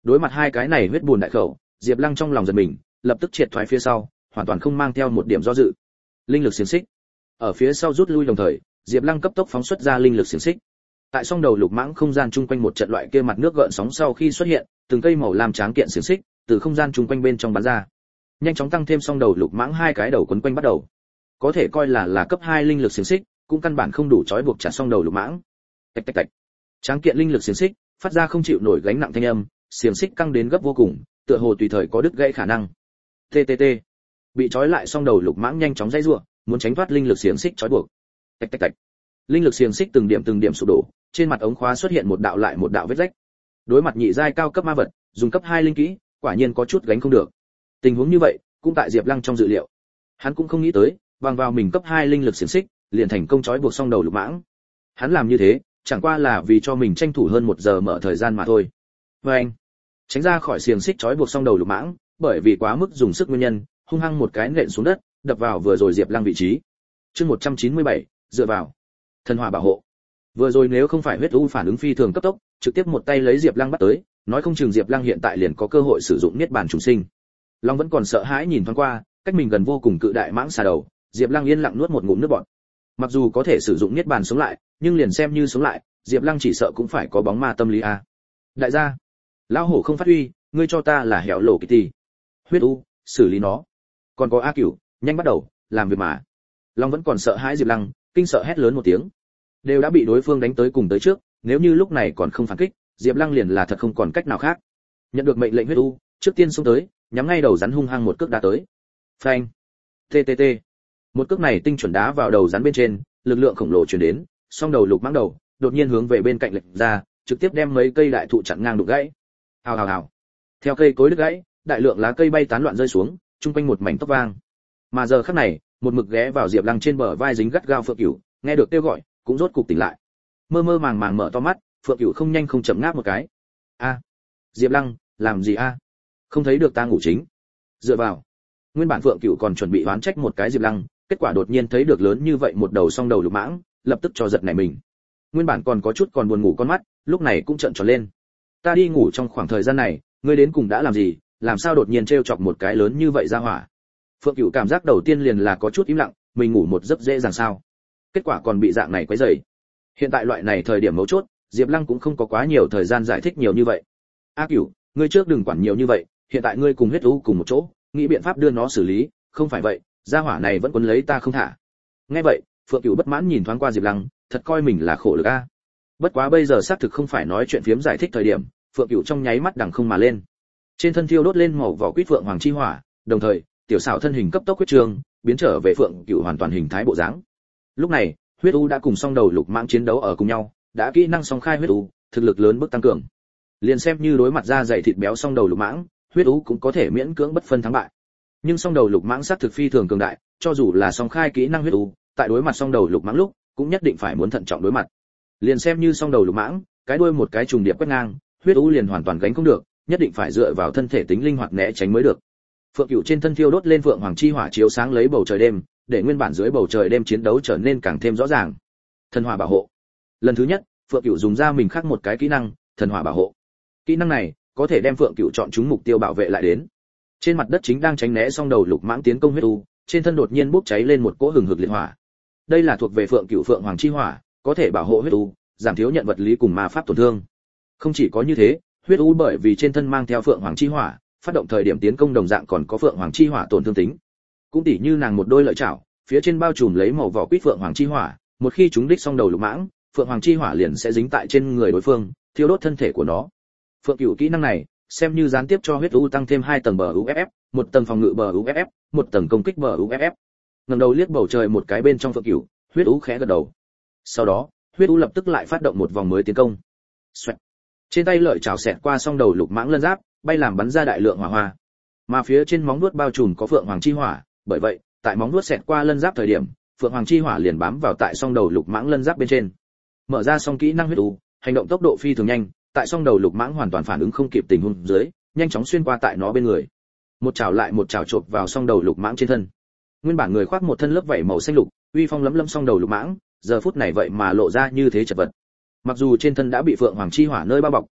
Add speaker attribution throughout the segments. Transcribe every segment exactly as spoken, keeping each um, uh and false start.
Speaker 1: Đối mặt hai cái này huyết buồn đại khẩu, Diệp Lăng trong lòng giật mình, lập tức triệt thoái phía sau, hoàn toàn không mang theo một điểm do dự. Linh lực xiềng xích. Ở phía sau rút lui đồng thời, Diệp Lăng cấp tốc phóng xuất ra linh lực xiềng xích. Tại song đầu lục mãng không gian chung quanh một trận loại kia mặt nước gợn sóng sau khi xuất hiện, từng cây màu lam tráng kiện xiềng xích từ không gian chung quanh bên trong bắn ra. Nhanh chóng tăng thêm song đầu lục mãng hai cái đầu quấn quanh bắt đầu. Có thể coi là là cấp hai linh lực xiềng xích, cũng căn bản không đủ trói buộc chặt song đầu lục mãng. Tạch tạch tạch. Tráng kiện linh lực xiềng xích phát ra không chịu nổi gánh nặng thanh âm, xiềng xích căng đến gấp vô cùng, tựa hồ tùy thời có đứt gãy khả năng. Ttt. Bị trói lại song đầu lục mãng nhanh chóng giãy giụa, muốn tránh thoát linh lực xiềng xích trói buộc. Tạch tạch tạch. Linh lực xiềng xích từng điểm từng điểm sụp đổ, trên mặt ống khóa xuất hiện một đạo lại một đạo vết rách. Đối mặt nhị giai cao cấp ma vật, dùng cấp hai linh kỹ, quả nhiên có chút gánh không được. Tình huống như vậy, cũng tại Diệp Lăng trong dự liệu. Hắn cũng không nghĩ tới, bằng vào mình cấp hai linh lực xiềng xích, liền thành công trói buộc song đầu lục mãng. Hắn làm như thế, chẳng qua là vì cho mình tranh thủ hơn một giờ mở thời gian mà thôi. Oeng! Tránh ra khỏi xiềng xích trói buộc song đầu lục mãng, bởi vì quá mức dùng sức nguyên nhân, hung hăng một cái nện xuống đất, đập vào vừa rồi Diệp Lăng vị trí. Chương một trăm chín mươi bảy, dựa vào. Thần hỏa bảo hộ. Vừa rồi nếu không phải huyết u phản ứng phi thường cấp tốc, trực tiếp một tay lấy Diệp Lăng bắt tới, nói không chừng Diệp Lăng hiện tại liền có cơ hội sử dụng niết bàn trùng sinh. Long vẫn còn sợ hãi nhìn thoáng qua, cách mình gần vô cùng cự đại mãng xà đầu, Diệp Lăng yên lặng nuốt một ngụm nước bọt. Mặc dù có thể sử dụng niết bàn sống lại, nhưng liền xem như sống lại, Diệp Lăng chỉ sợ cũng phải có bóng ma tâm lý a. Đại gia, lão hổ không phát huy, ngươi cho ta là hẻo lổ Kitty. Huyết u, xử lý nó. Còn có A Cửu, nhanh bắt đầu, làm việc mà. Long vẫn còn sợ hãi Diệp Lăng, kinh sợ hét lớn một tiếng. Đều đã bị đối phương đánh tới cùng tới trước, nếu như lúc này còn không phản kích, Diệp Lăng liền là thật không còn cách nào khác. Nhận được mệnh lệnh huyết u, trước tiên xông tới, nhắm ngay đầu rắn hung hăng một cước đá tới. Phanh. Ttt. Một cước này tinh chuẩn đá vào đầu rắn bên trên, lực lượng khổng lồ truyền đến, song đầu lục mãng đầu đột nhiên hướng về bên cạnh lệch ra, trực tiếp đem mấy cây đại thụ chặn ngang đục gãy. Hào hào hào. Theo cây cối đứt gãy, đại lượng lá cây bay tán loạn rơi xuống, trung quanh một mảnh tóc vang. Mà giờ khắc này, một mực ghé vào Diệp Lăng trên bờ vai dính gắt gao Phượng Cửu, nghe được kêu gọi, cũng rốt cục tỉnh lại. Mơ mơ màng màng mở to mắt, Phượng Cửu không nhanh không chậm ngáp một cái. A, Diệp Lăng, làm gì a? Không thấy được ta ngủ chính. Dựa vào. Nguyên bản Phượng Cửu còn chuẩn bị oán trách một cái Diệp Lăng, kết quả đột nhiên thấy được lớn như vậy một đầu song đầu lục mãng, lập tức cho giật nảy mình. Nguyên bản còn có chút còn buồn ngủ con mắt, lúc này cũng trợn tròn lên. Ta đi ngủ trong khoảng thời gian này, ngươi đến cùng đã làm gì, làm sao đột nhiên trêu chọc một cái lớn như vậy ra hỏa? Phượng Cửu cảm giác đầu tiên liền là có chút im lặng, mình ngủ một giấc dễ dàng sao? Kết quả còn bị dạng này quấy rầy. Hiện tại loại này thời điểm mấu chốt, Diệp Lăng cũng không có quá nhiều thời gian giải thích nhiều như vậy. A Cửu, ngươi trước đừng quản nhiều như vậy, hiện tại ngươi cùng huyết u cùng một chỗ, nghĩ biện pháp đưa nó xử lý, không phải vậy, gia hỏa này vẫn quấn lấy ta không thả. Nghe vậy, Phượng Cửu bất mãn nhìn thoáng qua Diệp Lăng, thật coi mình là khổ lực a. Bất quá bây giờ xác thực không phải nói chuyện phiếm giải thích thời điểm, Phượng Cửu trong nháy mắt đằng không mà lên. Trên thân thiêu đốt lên màu vỏ quýt phượng hoàng chi hỏa, đồng thời, tiểu xảo thân hình cấp tốc huyết trường, biến trở về Phượng Cửu hoàn toàn hình thái bộ dáng. Lúc này, huyết u đã cùng song đầu lục mãng chiến đấu ở cùng nhau, đã kỹ năng song khai huyết u, thực lực lớn bước tăng cường. Liền xem như đối mặt ra dày thịt béo song đầu lục mãng, huyết u cũng có thể miễn cưỡng bất phân thắng bại. Nhưng song đầu lục mãng sát thực phi thường cường đại, cho dù là song khai kỹ năng huyết u, tại đối mặt song đầu lục mãng lúc, cũng nhất định phải muốn thận trọng đối mặt. Liền xem như song đầu lục mãng, cái đuôi một cái trùng điệp quét ngang, huyết u liền hoàn toàn gánh không được, nhất định phải dựa vào thân thể tính linh hoạt né tránh mới được. Phượng Cửu trên thân thiêu đốt lên phượng hoàng chi hỏa chiếu sáng lấy bầu trời đêm, để nguyên bản dưới bầu trời đêm chiến đấu trở nên càng thêm rõ ràng. Thần hỏa bảo hộ. Lần thứ nhất, Phượng Cửu dùng ra mình khác một cái kỹ năng, thần hỏa bảo hộ. Kỹ năng này có thể đem Phượng Cửu chọn chúng mục tiêu bảo vệ lại đến. Trên mặt đất chính đang tránh né song đầu lục mãng tiến công huyết u, trên thân đột nhiên bốc cháy lên một cỗ hừng hực liệt hỏa. Đây là thuộc về Phượng Cửu phượng hoàng chi hỏa, có thể bảo hộ huyết u, giảm thiếu nhận vật lý cùng ma pháp tổn thương. Không chỉ có như thế, huyết u bởi vì trên thân mang theo phượng hoàng chi hỏa, phát động thời điểm tiến công đồng dạng còn có phượng hoàng chi hỏa tổn thương tính. Cũng tỉ như nàng một đôi lợi chảo, phía trên bao trùm lấy màu vỏ quýt phượng hoàng chi hỏa, một khi chúng đích song đầu lục mãng, phượng hoàng chi hỏa liền sẽ dính tại trên người đối phương, thiêu đốt thân thể của nó. Phượng Cửu kỹ năng này, xem như gián tiếp cho huyết u tăng thêm hai tầng bờ u ép ép, một tầng phòng ngự bờ u ép ép, một tầng công kích bờ u ép ép. Ngẩng đầu liếc bầu trời một cái bên trong Phượng Cửu, huyết u khẽ gật đầu. Sau đó, huyết u lập tức lại phát động một vòng mới tiến công. Xoẹt. Trên tay lợi chảo xẹt qua song đầu lục mãng lân giáp, bay làm bắn ra đại lượng hỏa hoa. Mà phía trên móng vuốt bao trùm có phượng hoàng chi hỏa, bởi vậy, tại móng vuốt xẹt qua lân giáp thời điểm, phượng hoàng chi hỏa liền bám vào tại song đầu lục mãng lân giáp bên trên. Mở ra song kỹ năng huyết u, hành động tốc độ phi thường nhanh, tại song đầu lục mãng hoàn toàn phản ứng không kịp tình huống dưới, nhanh chóng xuyên qua tại nó bên người. Một chảo lại một chảo chộp vào song đầu lục mãng trên thân. Nguyên bản người khoác một thân lớp vảy màu xanh lục, uy phong lấm lấm song đầu lục mãng, giờ phút này vậy mà lộ ra như thế chật vật. Mặc dù trên thân đã bị phượng hoàng chi hỏa nơi bao bọc,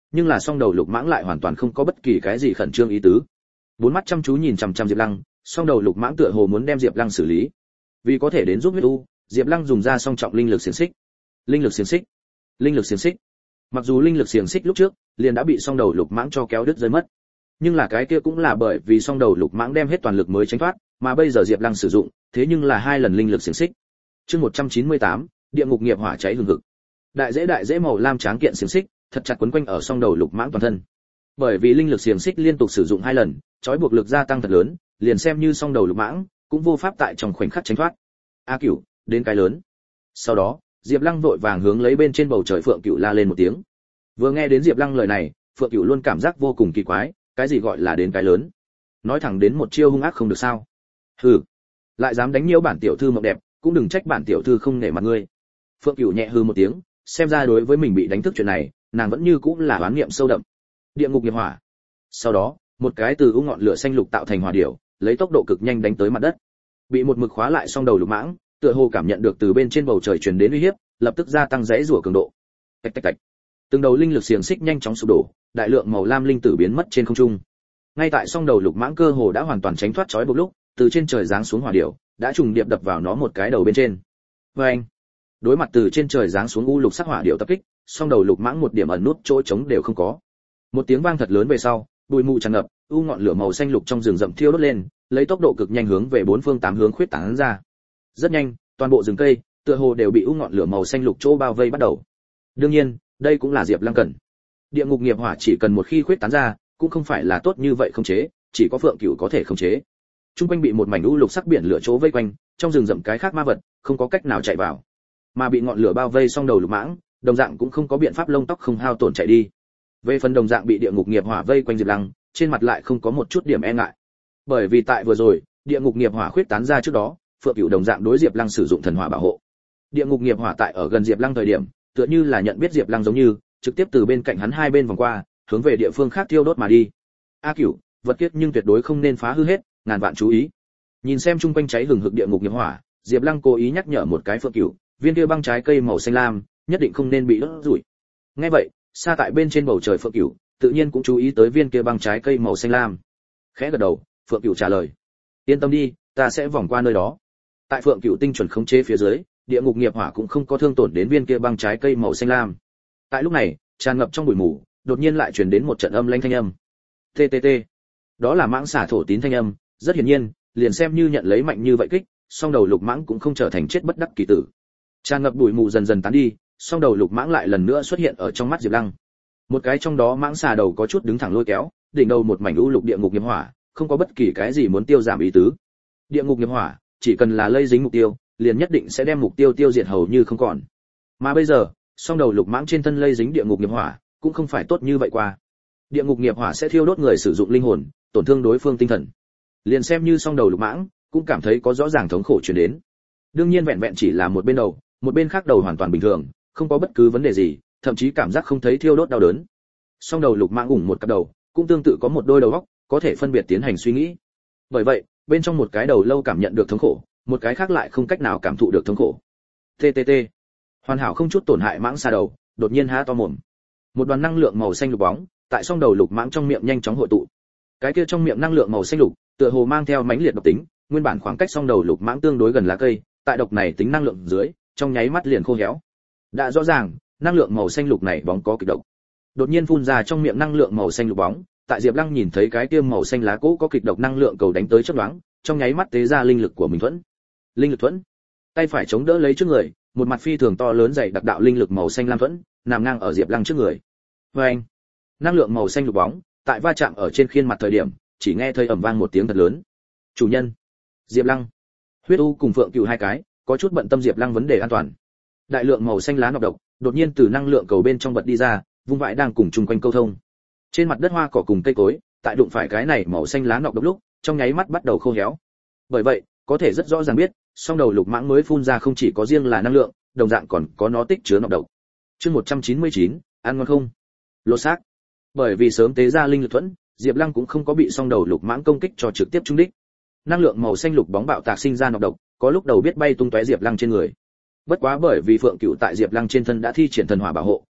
Speaker 1: nhưng là song đầu lục mãng lại hoàn toàn không có bất kỳ cái gì khẩn trương ý tứ. Bốn mắt chăm chú nhìn chằm chằm Diệp Lăng, song đầu lục mãng tựa hồ muốn đem Diệp Lăng xử lý. Vì có thể đến giúp huyết u, Diệp Lăng dùng ra song trọng linh lực xiềng xích. Linh lực xiềng xích, linh lực xiềng xích. Mặc dù linh lực xiềng xích lúc trước liền đã bị song đầu lục mãng cho kéo đứt rơi mất, nhưng là cái kia cũng là bởi vì song đầu lục mãng đem hết toàn lực mới tránh thoát, mà bây giờ Diệp Lăng sử dụng, thế nhưng là hai lần linh lực xiềng xích. Chương một trăm chín mươi tám, địa ngục nghiệp hỏa cháy hừng hực. Đại dễ đại dễ màu lam tráng kiện xiềng xích, thật chặt quấn quanh ở song đầu lục mãng toàn thân. Bởi vì linh lực xiềng xích liên tục sử dụng hai lần, trói buộc lực gia tăng thật lớn, liền xem như song đầu lục mãng, cũng vô pháp tại trong khoảnh khắc tránh thoát. A Cửu, đến cái lớn. Sau đó, Diệp Lăng vội vàng hướng lấy bên trên bầu trời Phượng Cửu la lên một tiếng. Vừa nghe đến Diệp Lăng lời này, Phượng Cửu luôn cảm giác vô cùng kỳ quái, cái gì gọi là đến cái lớn? Nói thẳng đến một chiêu hung ác không được sao? Hừ, lại dám đánh nhiễu bản tiểu thư mộng đẹp, cũng đừng trách bản tiểu thư không nể mặt ngươi. Phượng Cửu nhẹ hừ một tiếng, xem ra đối với mình bị đánh thức chuyện này, nàng vẫn như cũng là oán niệm sâu đậm. Địa ngục nghiệp hỏa. Sau đó, một cái từ u ngọn lửa xanh lục tạo thành hỏa điểu, lấy tốc độ cực nhanh đánh tới mặt đất. Bị một mực khóa lại song đầu lục mãng, tựa hồ cảm nhận được từ bên trên bầu trời truyền đến uy hiếp, lập tức gia tăng dãy rủa cường độ. Tạch tạch tạch. Từng đầu linh lực xiềng xích nhanh chóng sụp đổ, đại lượng màu lam linh tử biến mất trên không trung. Ngay tại song đầu lục mãng cơ hồ đã hoàn toàn tránh thoát trói buộc lúc, từ trên trời giáng xuống hỏa điểu, đã trùng điệp đập vào nó một cái đầu bên trên. Oeng! Đối mặt từ trên trời giáng xuống u lục sắc hỏa điểu tập kích, song đầu lục mãng một điểm ẩn nút chỗ trống đều không có. Một tiếng vang thật lớn về sau, bụi mù tràn ngập, u ngọn lửa màu xanh lục trong rừng rậm thiêu đốt lên, lấy tốc độ cực nhanh hướng về bốn phương tám hướng khuyết tán ra. Rất nhanh, toàn bộ rừng cây, tựa hồ đều bị u ngọn lửa màu xanh lục chỗ bao vây bắt đầu. Đương nhiên, đây cũng là Diệp Lăng cần. Địa ngục nghiệp hỏa chỉ cần một khi khuyết tán ra, cũng không phải là tốt như vậy khống chế, chỉ có Phượng Cửu có thể khống chế. Trung quanh bị một mảnh u lục sắc biển lửa chỗ vây quanh, trong rừng rậm cái khác ma vật, không có cách nào chạy vào. Mà bị ngọn lửa bao vây song đầu lục mãng, đồng dạng cũng không có biện pháp lông tóc không hao tổn chạy đi. Về phần đồng dạng bị địa ngục nghiệp hỏa vây quanh Diệp Lăng, trên mặt lại không có một chút điểm e ngại. Bởi vì tại vừa rồi, địa ngục nghiệp hỏa khuyết tán ra trước đó, Phượng Cửu đồng dạng đối Diệp Lăng sử dụng thần hỏa bảo hộ. Địa ngục nghiệp hỏa tại ở gần Diệp Lăng thời điểm, tựa như là nhận biết Diệp Lăng giống như, trực tiếp từ bên cạnh hắn hai bên vòng qua, hướng về địa phương khác thiêu đốt mà đi. A Cửu, vật kiếp nhưng tuyệt đối không nên phá hư hết, ngàn vạn chú ý. Nhìn xem chung quanh cháy hừng hực địa ngục nghiệp hỏa, Diệp Lăng cố ý nhắc nhở một cái Phượng Cửu, viên kia băng trái cây màu xanh lam, nhất định không nên bị đốt rủi. Nghe vậy, xa tại bên trên bầu trời Phượng Cửu, tự nhiên cũng chú ý tới viên kia băng trái cây màu xanh lam. Khẽ gật đầu, Phượng Cửu trả lời: "Yên tâm đi, ta sẽ vòng qua nơi đó." Tại Phượng Cửu tinh chuẩn khống chế phía dưới, địa ngục nghiệp hỏa cũng không có thương tổn đến viên kia băng trái cây màu xanh lam. Tại lúc này, tràn ngập trong bụi mù, đột nhiên lại truyền đến một trận âm lãnh thanh âm. Tê tê tê. Đó là mãng xà thổ tín thanh âm, rất hiển nhiên, liền xem như nhận lấy mạnh như vậy kích, song đầu lục mãng cũng không trở thành chết bất đắc kỳ tử. Tràn ngập bụi mù dần dần tán đi, song đầu lục mãng lại lần nữa xuất hiện ở trong mắt Diệp Lăng. Một cái trong đó mãng xà đầu có chút đứng thẳng lôi kéo, đỉnh đầu một mảnh u lục địa ngục nghiệp hỏa, không có bất kỳ cái gì muốn tiêu giảm ý tứ. Địa ngục nghiệp hỏa, chỉ cần là lây dính mục tiêu, liền nhất định sẽ đem mục tiêu tiêu diệt hầu như không còn. Mà bây giờ, song đầu lục mãng trên thân lây dính địa ngục nghiệp hỏa, cũng không phải tốt như vậy qua. Địa ngục nghiệp hỏa sẽ thiêu đốt người sử dụng linh hồn, tổn thương đối phương tinh thần. Liền xem như song đầu lục mãng, cũng cảm thấy có rõ ràng thống khổ truyền đến. Đương nhiên vẹn vẹn chỉ là một bên đầu, một bên khác đầu hoàn toàn bình thường, không có bất cứ vấn đề gì, thậm chí cảm giác không thấy thiêu đốt đau đớn. Song đầu lục mãng ủng một cặp đầu, cũng tương tự có một đôi đầu óc, có thể phân biệt tiến hành suy nghĩ. Bởi vậy, bên trong một cái đầu lâu cảm nhận được thống khổ, một cái khác lại không cách nào cảm thụ được thống khổ. tê tê tê. Hoàn hảo không chút tổn hại mãng xà đầu, đột nhiên há to mồm. Một đoàn năng lượng màu xanh lục bóng, tại song đầu lục mãng trong miệng nhanh chóng hội tụ. Cái kia trong miệng năng lượng màu xanh lục, tựa hồ mang theo mãnh liệt độc tính, nguyên bản khoảng cách song đầu lục mãng tương đối gần lá cây, tại độc này tính năng lượng dưới, trong nháy mắt liền khô héo. Đã rõ ràng, năng lượng màu xanh lục này bóng có kịch độc. Đột nhiên phun ra trong miệng năng lượng màu xanh lục bóng, tại Diệp Lăng nhìn thấy cái kia màu xanh lá cỗ có kịch độc năng lượng cầu đánh tới chớp nhoáng, trong nháy mắt tế ra linh lực của mình thuẫn. Linh lực thuẫn. Tay phải chống đỡ lấy trước người, một mặt phi thường to lớn dày đặc đạo linh lực màu xanh lam thuẫn, nằm ngang ở Diệp Lăng trước người. Oeng. Năng lượng màu xanh lục bóng, tại va chạm ở trên khuôn mặt thời điểm, chỉ nghe thấy ầm vang một tiếng thật lớn. Chủ nhân, Diệp Lăng. Huyết U cùng Phượng Cửu hai cái, có chút bận tâm Diệp Lăng vấn đề an toàn. Đại lượng màu xanh lá nọc độc, đột nhiên từ năng lượng cầu bên trong bật đi ra, vung vãi đang cùng chung quanh câu thông. Trên mặt đất hoa cỏ cùng cây cối, tại đụng phải cái này màu xanh lá nọc độc lúc, trong nháy mắt bắt đầu khô héo. Bởi vậy, có thể rất rõ ràng biết, song đầu lục mãng mới phun ra không chỉ có riêng là năng lượng, đồng dạng còn có nó tích chứa nọc độc. Chương một trăm chín mươi chín, ăn ngon không? Lột xác. Bởi vì sớm tế ra linh lực thuẫn, Diệp Lăng cũng không có bị song đầu lục mãng công kích cho trực tiếp trúng đích. Năng lượng màu xanh lục bóng bạo tạc sinh ra nọc độc, có lúc đầu biết bay tung tóe Diệp Lăng trên người. Bất quá bởi vì Phượng Cửu tại Diệp Lăng trên thân đã thi triển thần hỏa bảo hộ,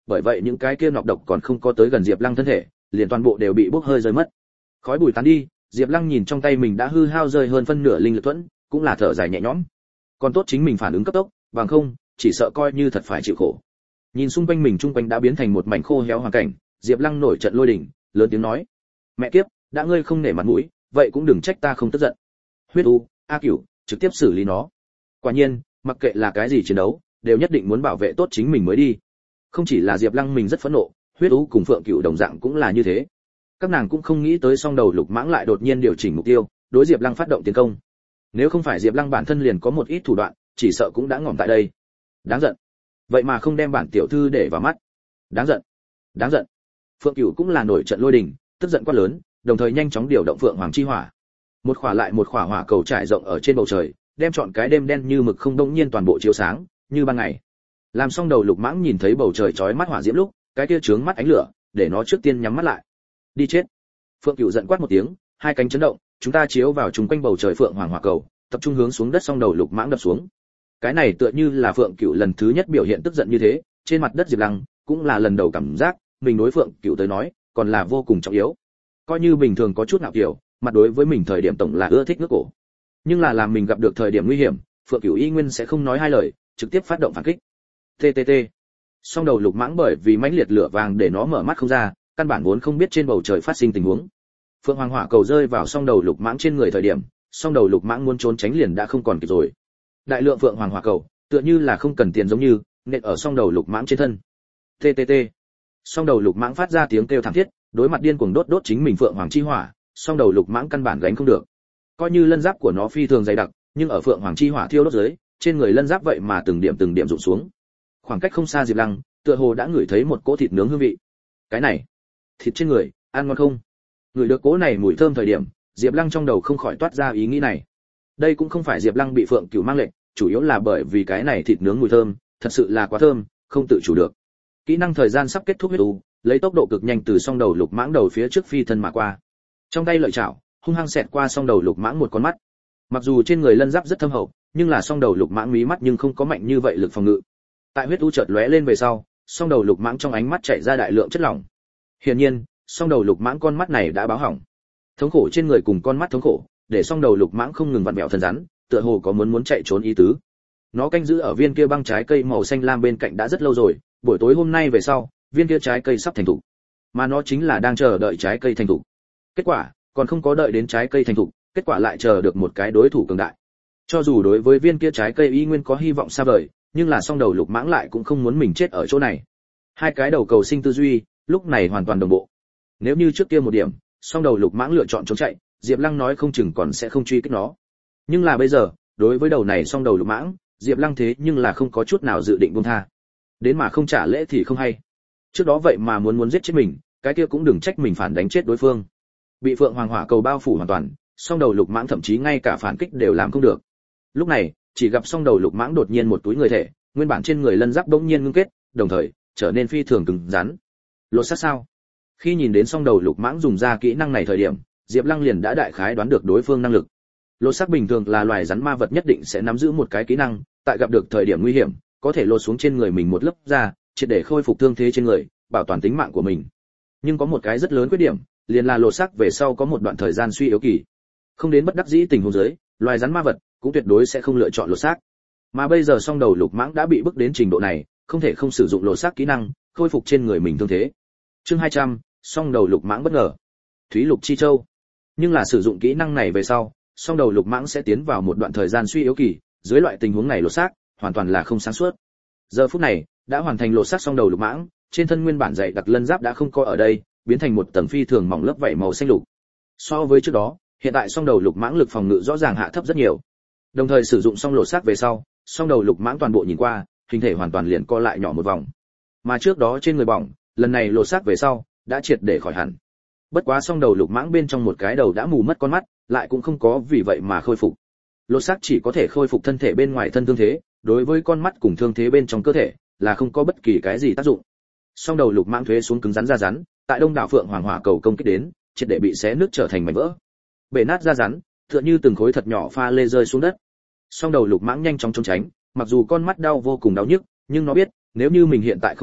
Speaker 1: bởi vậy những cái kia nọc độc còn không có tới gần Diệp Lăng thân thể, liền toàn bộ đều bị bốc hơi rơi mất. Khói bụi tán đi, Diệp Lăng nhìn trong tay mình đã hư hao rơi hơn phân nửa linh lực thuẫn, cũng là thở dài nhẹ nhõm. Còn tốt chính mình phản ứng cấp tốc, bằng không, chỉ sợ coi như thật phải chịu khổ. Nhìn xung quanh mình, chung quanh đã biến thành một mảnh khô héo hoàn cảnh, Diệp Lăng nổi trận lôi đình, lớn tiếng nói: "Mẹ kiếp, đã ngươi không nể mặt mũi, vậy cũng đừng trách ta không tức giận. Huyết u, A Cửu, trực tiếp xử lý nó." Quả nhiên, mặc kệ là cái gì chiến đấu, đều nhất định muốn bảo vệ tốt chính mình mới đi. Không chỉ là Diệp Lăng mình rất phẫn nộ, Huyết u cùng Phượng Cửu đồng dạng cũng là như thế. Các nàng cũng không nghĩ tới song đầu lục mãng lại đột nhiên điều chỉnh mục tiêu, đối Diệp Lăng phát động tiến công. Nếu không phải Diệp Lăng bản thân liền có một ít thủ đoạn, chỉ sợ cũng đã ngỏm tại đây. Đáng giận. Vậy mà không đem bản tiểu thư để vào mắt. Đáng giận. Đáng giận. Phượng Cửu cũng là nổi trận lôi đình, tức giận quá lớn, đồng thời nhanh chóng điều động Phượng Hoàng chi hỏa. Một khỏa lại một khỏa hỏa cầu trải rộng ở trên bầu trời, đem trọn cái đêm đen như mực không đông nhiên toàn bộ chiếu sáng, như ban ngày. Làm xong đầu lục mãng nhìn thấy bầu trời chói mắt hỏa diễm lúc, cái kia chướng mắt ánh lửa, để nó trước tiên nhắm mắt lại. Đi chết. Phượng Cửu giận quát một tiếng, hai cánh chấn động, chúng ta chiếu vào chúng quanh bầu trời Phượng Hoàng hỏa cầu, tập trung hướng xuống đất, xong đầu lục mãng đập xuống. Cái này tựa như là Phượng Cửu lần thứ nhất biểu hiện tức giận như thế, trên mặt đất Diệp Lăng cũng là lần đầu cảm giác mình đối Phượng Cửu tới nói, còn là vô cùng trọng yếu. Coi như bình thường có chút ngạo kiều, mặt đối với mình thời điểm tổng là ưa thích ngước cổ. Nhưng là làm mình gặp được thời điểm nguy hiểm, Phượng Cửu y nguyên sẽ không nói hai lời, trực tiếp phát động phản kích. tê tê tê. Song đầu lục mãng bởi vì mãnh liệt lửa vàng để nó mở mắt không ra, căn bản vốn không biết trên bầu trời phát sinh tình huống. Phượng Hoàng hỏa cầu rơi vào song đầu lục mãng trên người thời điểm, song đầu lục mãng muốn trốn tránh liền đã không còn kịp rồi. Đại lượng Phượng Hoàng hỏa cầu, tựa như là không cần tiền giống như, nện ở song đầu lục mãng trên thân. tê tê tê. Song đầu lục mãng phát ra tiếng kêu thảm thiết, đối mặt điên cuồng đốt đốt chính mình Phượng Hoàng chi hỏa, song đầu lục mãng căn bản gánh không được. Coi như lân giáp của nó phi thường dày đặc, nhưng ở Phượng Hoàng chi hỏa thiêu đốt dưới, trên người lân giáp vậy mà từng điểm từng điểm rụng xuống. Khoảng cách không xa Diệp Lăng, tựa hồ đã ngửi thấy một cỗ thịt nướng hương vị. Cái này, thịt trên người, ăn ngon không? Ngửi được cỗ này mùi thơm thời điểm, Diệp Lăng trong đầu không khỏi toát ra ý nghĩ này. Đây cũng không phải Diệp Lăng bị Phượng Cửu mang lệnh, chủ yếu là bởi vì cái này thịt nướng mùi thơm, thật sự là quá thơm, không tự chủ được. Kỹ năng thời gian sắp kết thúc huyết u, lấy tốc độ cực nhanh từ song đầu lục mãng đầu phía trước phi thân mà qua. Trong tay lợi chảo, hung hăng xẹt qua song đầu lục mãng một con mắt. Mặc dù trên người lân giáp rất thâm hậu, nhưng là song đầu lục mãng mí mắt nhưng không có mạnh như vậy lực phòng ngự. Tại huyết u chợt lóe lên về sau, song đầu lục mãng trong ánh mắt chảy ra đại lượng chất lỏng. Hiển nhiên, song đầu lục mãng con mắt này đã báo hỏng. Thống khổ trên người cùng con mắt thống khổ, để song đầu lục mãng không ngừng vặn vẹo thân rắn, tựa hồ có muốn muốn chạy trốn ý tứ. Nó canh giữ ở viên kia băng trái cây màu xanh lam bên cạnh đã rất lâu rồi, buổi tối hôm nay về sau, viên kia trái cây sắp thành thục, mà nó chính là đang chờ đợi trái cây thành thục. Kết quả, còn không có đợi đến trái cây thành thục, kết quả lại chờ được một cái đối thủ cường đại. Cho dù đối với viên kia trái cây y nguyên có hy vọng xa vời, nhưng là song đầu lục mãng lại cũng không muốn mình chết ở chỗ này. Hai cái đầu cầu sinh tư duy, lúc này hoàn toàn đồng bộ. Nếu như trước kia một điểm, song đầu lục mãng lựa chọn trốn chạy, Diệp Lăng nói không chừng còn sẽ không truy kích nó. Nhưng là bây giờ, đối với đầu này song đầu lục mãng, Diệp Lăng thế nhưng là không có chút nào dự định buông tha. Đến mà không trả lễ thì không hay. Trước đó vậy mà muốn muốn giết chết mình, cái kia cũng đừng trách mình phản đánh chết đối phương. Bị Phượng Hoàng hỏa cầu bao phủ hoàn toàn, song đầu lục mãng thậm chí ngay cả phản kích đều làm không được. Lúc này, chỉ gặp song đầu lục mãng đột nhiên một túi người thể, nguyên bản trên người lân giáp bỗng nhiên ngưng kết, đồng thời trở nên phi thường cứng rắn. Lột xác sao? Khi nhìn đến song đầu lục mãng dùng ra kỹ năng này thời điểm, Diệp Lăng liền đã đại khái đoán được đối phương năng lực. Lột xác bình thường là loài rắn ma vật nhất định sẽ nắm giữ một cái kỹ năng, tại gặp được thời điểm nguy hiểm, có thể lột xuống trên người mình một lớp da, triệt để khôi phục thương thế trên người, bảo toàn tính mạng của mình. Nhưng có một cái rất lớn khuyết điểm, liền là lột xác về sau có một đoạn thời gian suy yếu kỳ. Không đến bất đắc dĩ tình huống dưới, loài rắn ma vật cũng tuyệt đối sẽ không lựa chọn lột xác. Mà bây giờ song đầu lục mãng đã bị bức đến trình độ này, không thể không sử dụng lột xác kỹ năng, khôi phục trên người mình thương thế. Chương hai trăm, song đầu lục mãng bất ngờ. Thúy Lục Chi Châu. Nhưng là sử dụng kỹ năng này về sau, song đầu lục mãng sẽ tiến vào một đoạn thời gian suy yếu kỳ, dưới loại tình huống này lột xác, hoàn toàn là không sáng suốt. Giờ phút này, đã hoàn thành lột xác song đầu lục mãng, trên thân nguyên bản dày đặc lân giáp đã không có ở đây, biến thành một tầng phi thường mỏng lớp vảy màu xanh lục. So với trước đó, hiện tại song đầu lục mãng lực phòng ngự rõ ràng hạ thấp rất nhiều. Đồng thời sử dụng xong lột xác về sau, song đầu lục mãng toàn bộ nhìn qua, hình thể hoàn toàn liền co lại nhỏ một vòng. Mà trước đó trên người bỏng, lần này lột xác về sau, đã triệt để khỏi hẳn. Bất quá song đầu lục mãng bên trong một cái đầu đã mù mất con mắt, lại cũng không có vì vậy mà khôi phục. Lột xác chỉ có thể khôi phục thân thể bên ngoài thân thương thế, đối với con mắt cùng thương thế bên trong cơ thể là không có bất kỳ cái gì tác dụng. Song đầu lục mãng thuế xuống cứng rắn ra rắn, tại đông đảo Phượng Hoàng hỏa cầu công kích đến, triệt để bị xé nứt trở thành mảnh vỡ. Bể nát ra rắn, tựa như từng khối thật nhỏ pha lê rơi xuống đất. Song đầu lục mãng nhanh chóng trốn tránh, mặc dù con mắt đau vô cùng đau nhức, nhưng nó biết, nếu như mình hiện tại không chạy,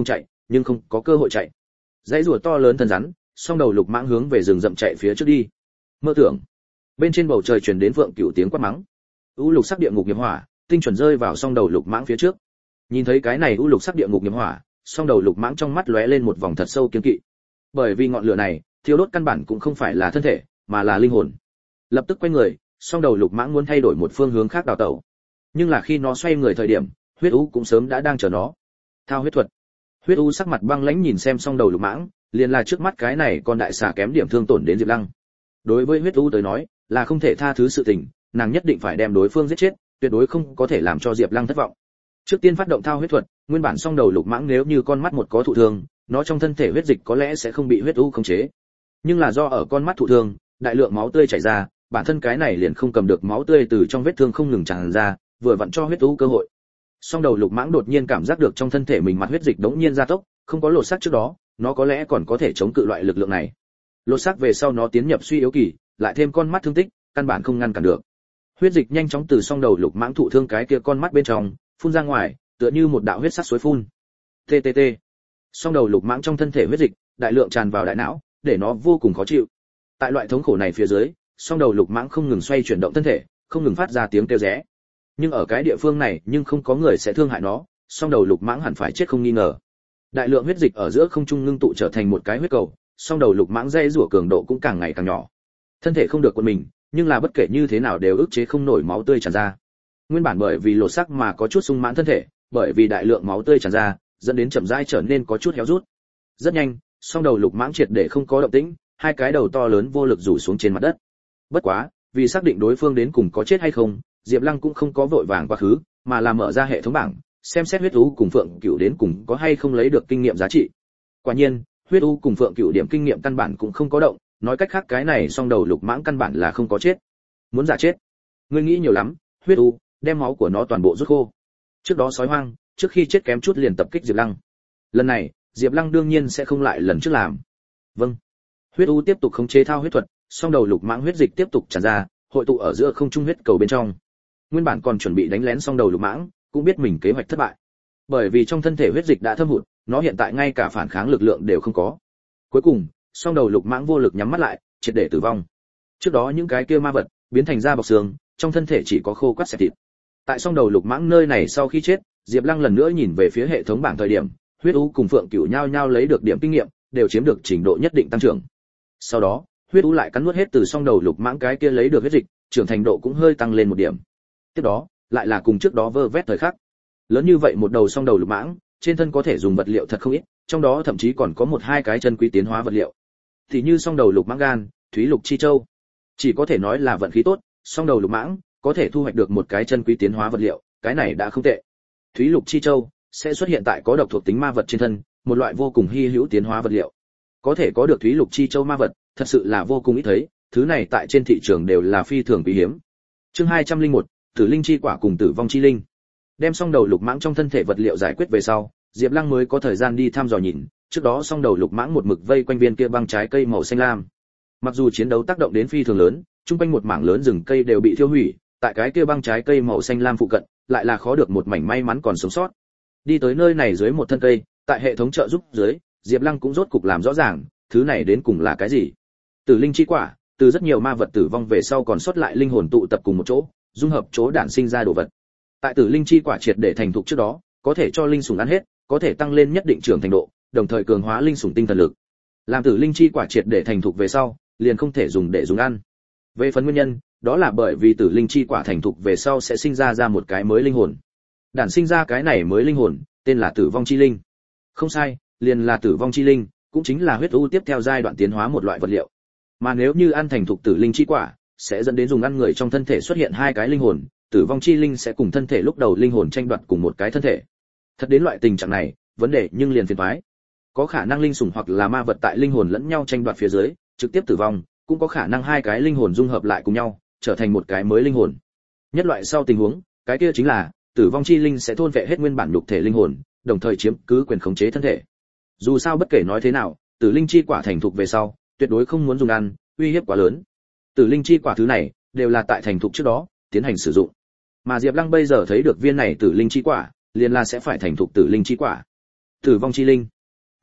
Speaker 1: nhưng không có cơ hội chạy. Dãy rùa to lớn thần rắn, song đầu lục mãng hướng về rừng rậm chạy phía trước đi. Mơ tưởng. Bên trên bầu trời truyền đến Phượng Cửu tiếng quát mắng. U lục sắc địa ngục nghiệp hỏa, tinh chuẩn rơi vào song đầu lục mãng phía trước. Nhìn thấy cái này u lục sắc địa ngục nghiệp hỏa, song đầu lục mãng trong mắt lóe lên một vòng thật sâu kiêng kỵ. Bởi vì ngọn lửa này, thiêu đốt căn bản cũng không phải là thân thể, mà là linh hồn. Lập tức quay người, song đầu lục mãng muốn thay đổi một phương hướng khác đào tẩu. Nhưng là khi nó xoay người thời điểm, huyết u cũng sớm đã đang chờ nó. Thao huyết thuật. Huyết u sắc mặt băng lãnh nhìn xem song đầu lục mãng, liền là trước mắt cái này con đại xà kém điểm thương tổn đến Diệp Lăng. Đối với huyết u tới nói, là không thể tha thứ sự tình, nàng nhất định phải đem đối phương giết chết, tuyệt đối không có thể làm cho Diệp Lăng thất vọng. Trước tiên phát động thao huyết thuật, nguyên bản song đầu lục mãng nếu như con mắt một có thụ thương, nó trong thân thể huyết dịch có lẽ sẽ không bị huyết u khống chế. Nhưng là do ở con mắt thụ thương, đại lượng máu tươi chảy ra, bản thân cái này liền không cầm được máu tươi từ trong vết thương không ngừng tràn ra, vừa vặn cho huyết u cơ hội. Song đầu lục mãng đột nhiên cảm giác được trong thân thể mình mặt huyết dịch đống nhiên gia tốc, không có lột xác trước đó, nó có lẽ còn có thể chống cự loại lực lượng này. Lột xác về sau nó tiến nhập suy yếu kỳ, lại thêm con mắt thương tích, căn bản không ngăn cản được. Huyết dịch nhanh chóng từ song đầu lục mãng thụ thương cái kia con mắt bên trong phun ra ngoài, tựa như một đạo huyết sắc suối phun. tê tê tê. Song đầu lục mãng trong thân thể huyết dịch đại lượng tràn vào đại não, để nó vô cùng khó chịu. Tại loại thống khổ này phía dưới, song đầu lục mãng không ngừng xoay chuyển động thân thể, không ngừng phát ra tiếng kêu rẽ. Nhưng ở cái địa phương này, nhưng không có người sẽ thương hại nó, song đầu lục mãng hẳn phải chết không nghi ngờ. Đại lượng huyết dịch ở giữa không trung ngưng tụ trở thành một cái huyết cầu, song đầu lục mãng dây rủa cường độ cũng càng ngày càng nhỏ. Thân thể không được quân mình, nhưng là bất kể như thế nào đều ức chế không nổi máu tươi tràn ra. Nguyên bản bởi vì lột xác mà có chút sung mãn thân thể, bởi vì đại lượng máu tươi tràn ra, dẫn đến chậm rãi trở nên có chút héo rút. Rất nhanh, song đầu lục mãng triệt để không có động tĩnh, hai cái đầu to lớn vô lực rủ xuống trên mặt đất. Bất quá, vì xác định đối phương đến cùng có chết hay không, Diệp Lăng cũng không có vội vàng quá khứ, mà là mở ra hệ thống bảng, xem xét huyết u cùng Phượng Cửu đến cùng có hay không lấy được kinh nghiệm giá trị. Quả nhiên, huyết u cùng Phượng Cửu điểm kinh nghiệm căn bản cũng không có động, nói cách khác cái này song đầu lục mãng căn bản là không có chết. Muốn giả chết? Ngươi nghĩ nhiều lắm, huyết u, đem máu của nó toàn bộ rút khô. Trước đó sói hoang, trước khi chết kém chút liền tập kích Diệp Lăng. Lần này, Diệp Lăng đương nhiên sẽ không lại lần trước làm. Vâng. Huyết u tiếp tục khống chế thao huyết thuật, song đầu lục mãng huyết dịch tiếp tục tràn ra, hội tụ ở giữa không trung huyết cầu bên trong. Nguyên bản còn chuẩn bị đánh lén song đầu lục mãng, cũng biết mình kế hoạch thất bại. Bởi vì trong thân thể huyết dịch đã thâm hụt, nó hiện tại ngay cả phản kháng lực lượng đều không có. Cuối cùng, song đầu lục mãng vô lực nhắm mắt lại, triệt để tử vong. Trước đó những cái kia ma vật biến thành da bọc xương, trong thân thể chỉ có khô quắt xẹp thịt. Tại song đầu lục mãng nơi này sau khi chết, Diệp Lăng lần nữa nhìn về phía hệ thống bảng thời điểm, huyết u cùng Phượng Cửu nhao nhao lấy được điểm kinh nghiệm, đều chiếm được trình độ nhất định tăng trưởng. Sau đó, huyết u lại cắn nuốt hết từ song đầu lục mãng cái kia lấy được huyết dịch, trưởng thành độ cũng hơi tăng lên một điểm. Tiếp đó, lại là cùng trước đó vơ vét thời khắc. Lớn như vậy một đầu song đầu lục mãng, trên thân có thể dùng vật liệu thật không ít, trong đó thậm chí còn có một hai cái chân quý tiến hóa vật liệu. Thì như song đầu lục mãng gan, thúy lục chi châu. Chỉ có thể nói là vận khí tốt, song đầu lục mãng có thể thu hoạch được một cái chân quý tiến hóa vật liệu, cái này đã không tệ. Thúy lục chi châu sẽ xuất hiện tại có độc thuộc tính ma vật trên thân, một loại vô cùng hy hữu tiến hóa vật liệu. Có thể có được thúy lục chi châu ma vật, thật sự là vô cùng ít thấy, thứ này tại trên thị trường đều là phi thường quý hiếm. Chương hai trăm lẻ một, Tử linh chi quả cùng tử vong chi linh. Đem xong đầu lục mãng trong thân thể vật liệu giải quyết về sau, Diệp Lăng mới có thời gian đi thăm dò nhìn, trước đó xong đầu lục mãng một mực vây quanh viên kia băng trái cây màu xanh lam. Mặc dù chiến đấu tác động đến phi thường lớn, trung quanh một mảng lớn rừng cây đều bị thiêu hủy, tại cái kia băng trái cây màu xanh lam phụ cận, lại là khó được một mảnh may mắn còn sống sót. Đi tới nơi này dưới một thân cây, tại hệ thống trợ giúp dưới, Diệp Lăng cũng rốt cục làm rõ ràng, thứ này đến cùng là cái gì. Tử linh chi quả, từ rất nhiều ma vật tử vong về sau còn sót lại linh hồn tụ tập cùng một chỗ, dung hợp chỗ đản sinh ra đồ vật. Tại tử linh chi quả triệt để thành thục trước đó, có thể cho linh sủng ăn hết, có thể tăng lên nhất định trưởng thành độ, đồng thời cường hóa linh sủng tinh thần lực. Làm tử linh chi quả triệt để thành thục về sau, liền không thể dùng để dùng ăn. Về phần nguyên nhân, đó là bởi vì tử linh chi quả thành thục về sau sẽ sinh ra ra một cái mới linh hồn. Đản sinh ra cái này mới linh hồn, tên là tử vong chi linh. Không sai, liền là tử vong chi linh, cũng chính là huyết u tiếp theo giai đoạn tiến hóa một loại vật liệu. Mà nếu như ăn thành thục tử linh chi quả, sẽ dẫn đến dùng ăn người trong thân thể xuất hiện hai cái linh hồn, tử vong chi linh sẽ cùng thân thể lúc đầu linh hồn tranh đoạt cùng một cái thân thể. Thật đến loại tình trạng này, vấn đề nhưng liền phiền toái. Có khả năng linh sủng hoặc là ma vật tại linh hồn lẫn nhau tranh đoạt phía dưới, trực tiếp tử vong, cũng có khả năng hai cái linh hồn dung hợp lại cùng nhau, trở thành một cái mới linh hồn. Nhất loại sau tình huống, cái kia chính là tử vong chi linh sẽ thôn vệ hết nguyên bản nhục thể linh hồn, đồng thời chiếm cứ quyền khống chế thân thể. Dù sao bất kể nói thế nào, tử linh chi quả thành thục về sau, tuyệt đối không muốn dùng ăn, uy hiếp quá lớn. Tử linh chi quả thứ này đều là tại thành thục trước đó tiến hành sử dụng. Mà Diệp Lăng bây giờ thấy được viên này tử linh chi quả, liền là sẽ phải thành thục tử linh chi quả. Tử vong chi linh,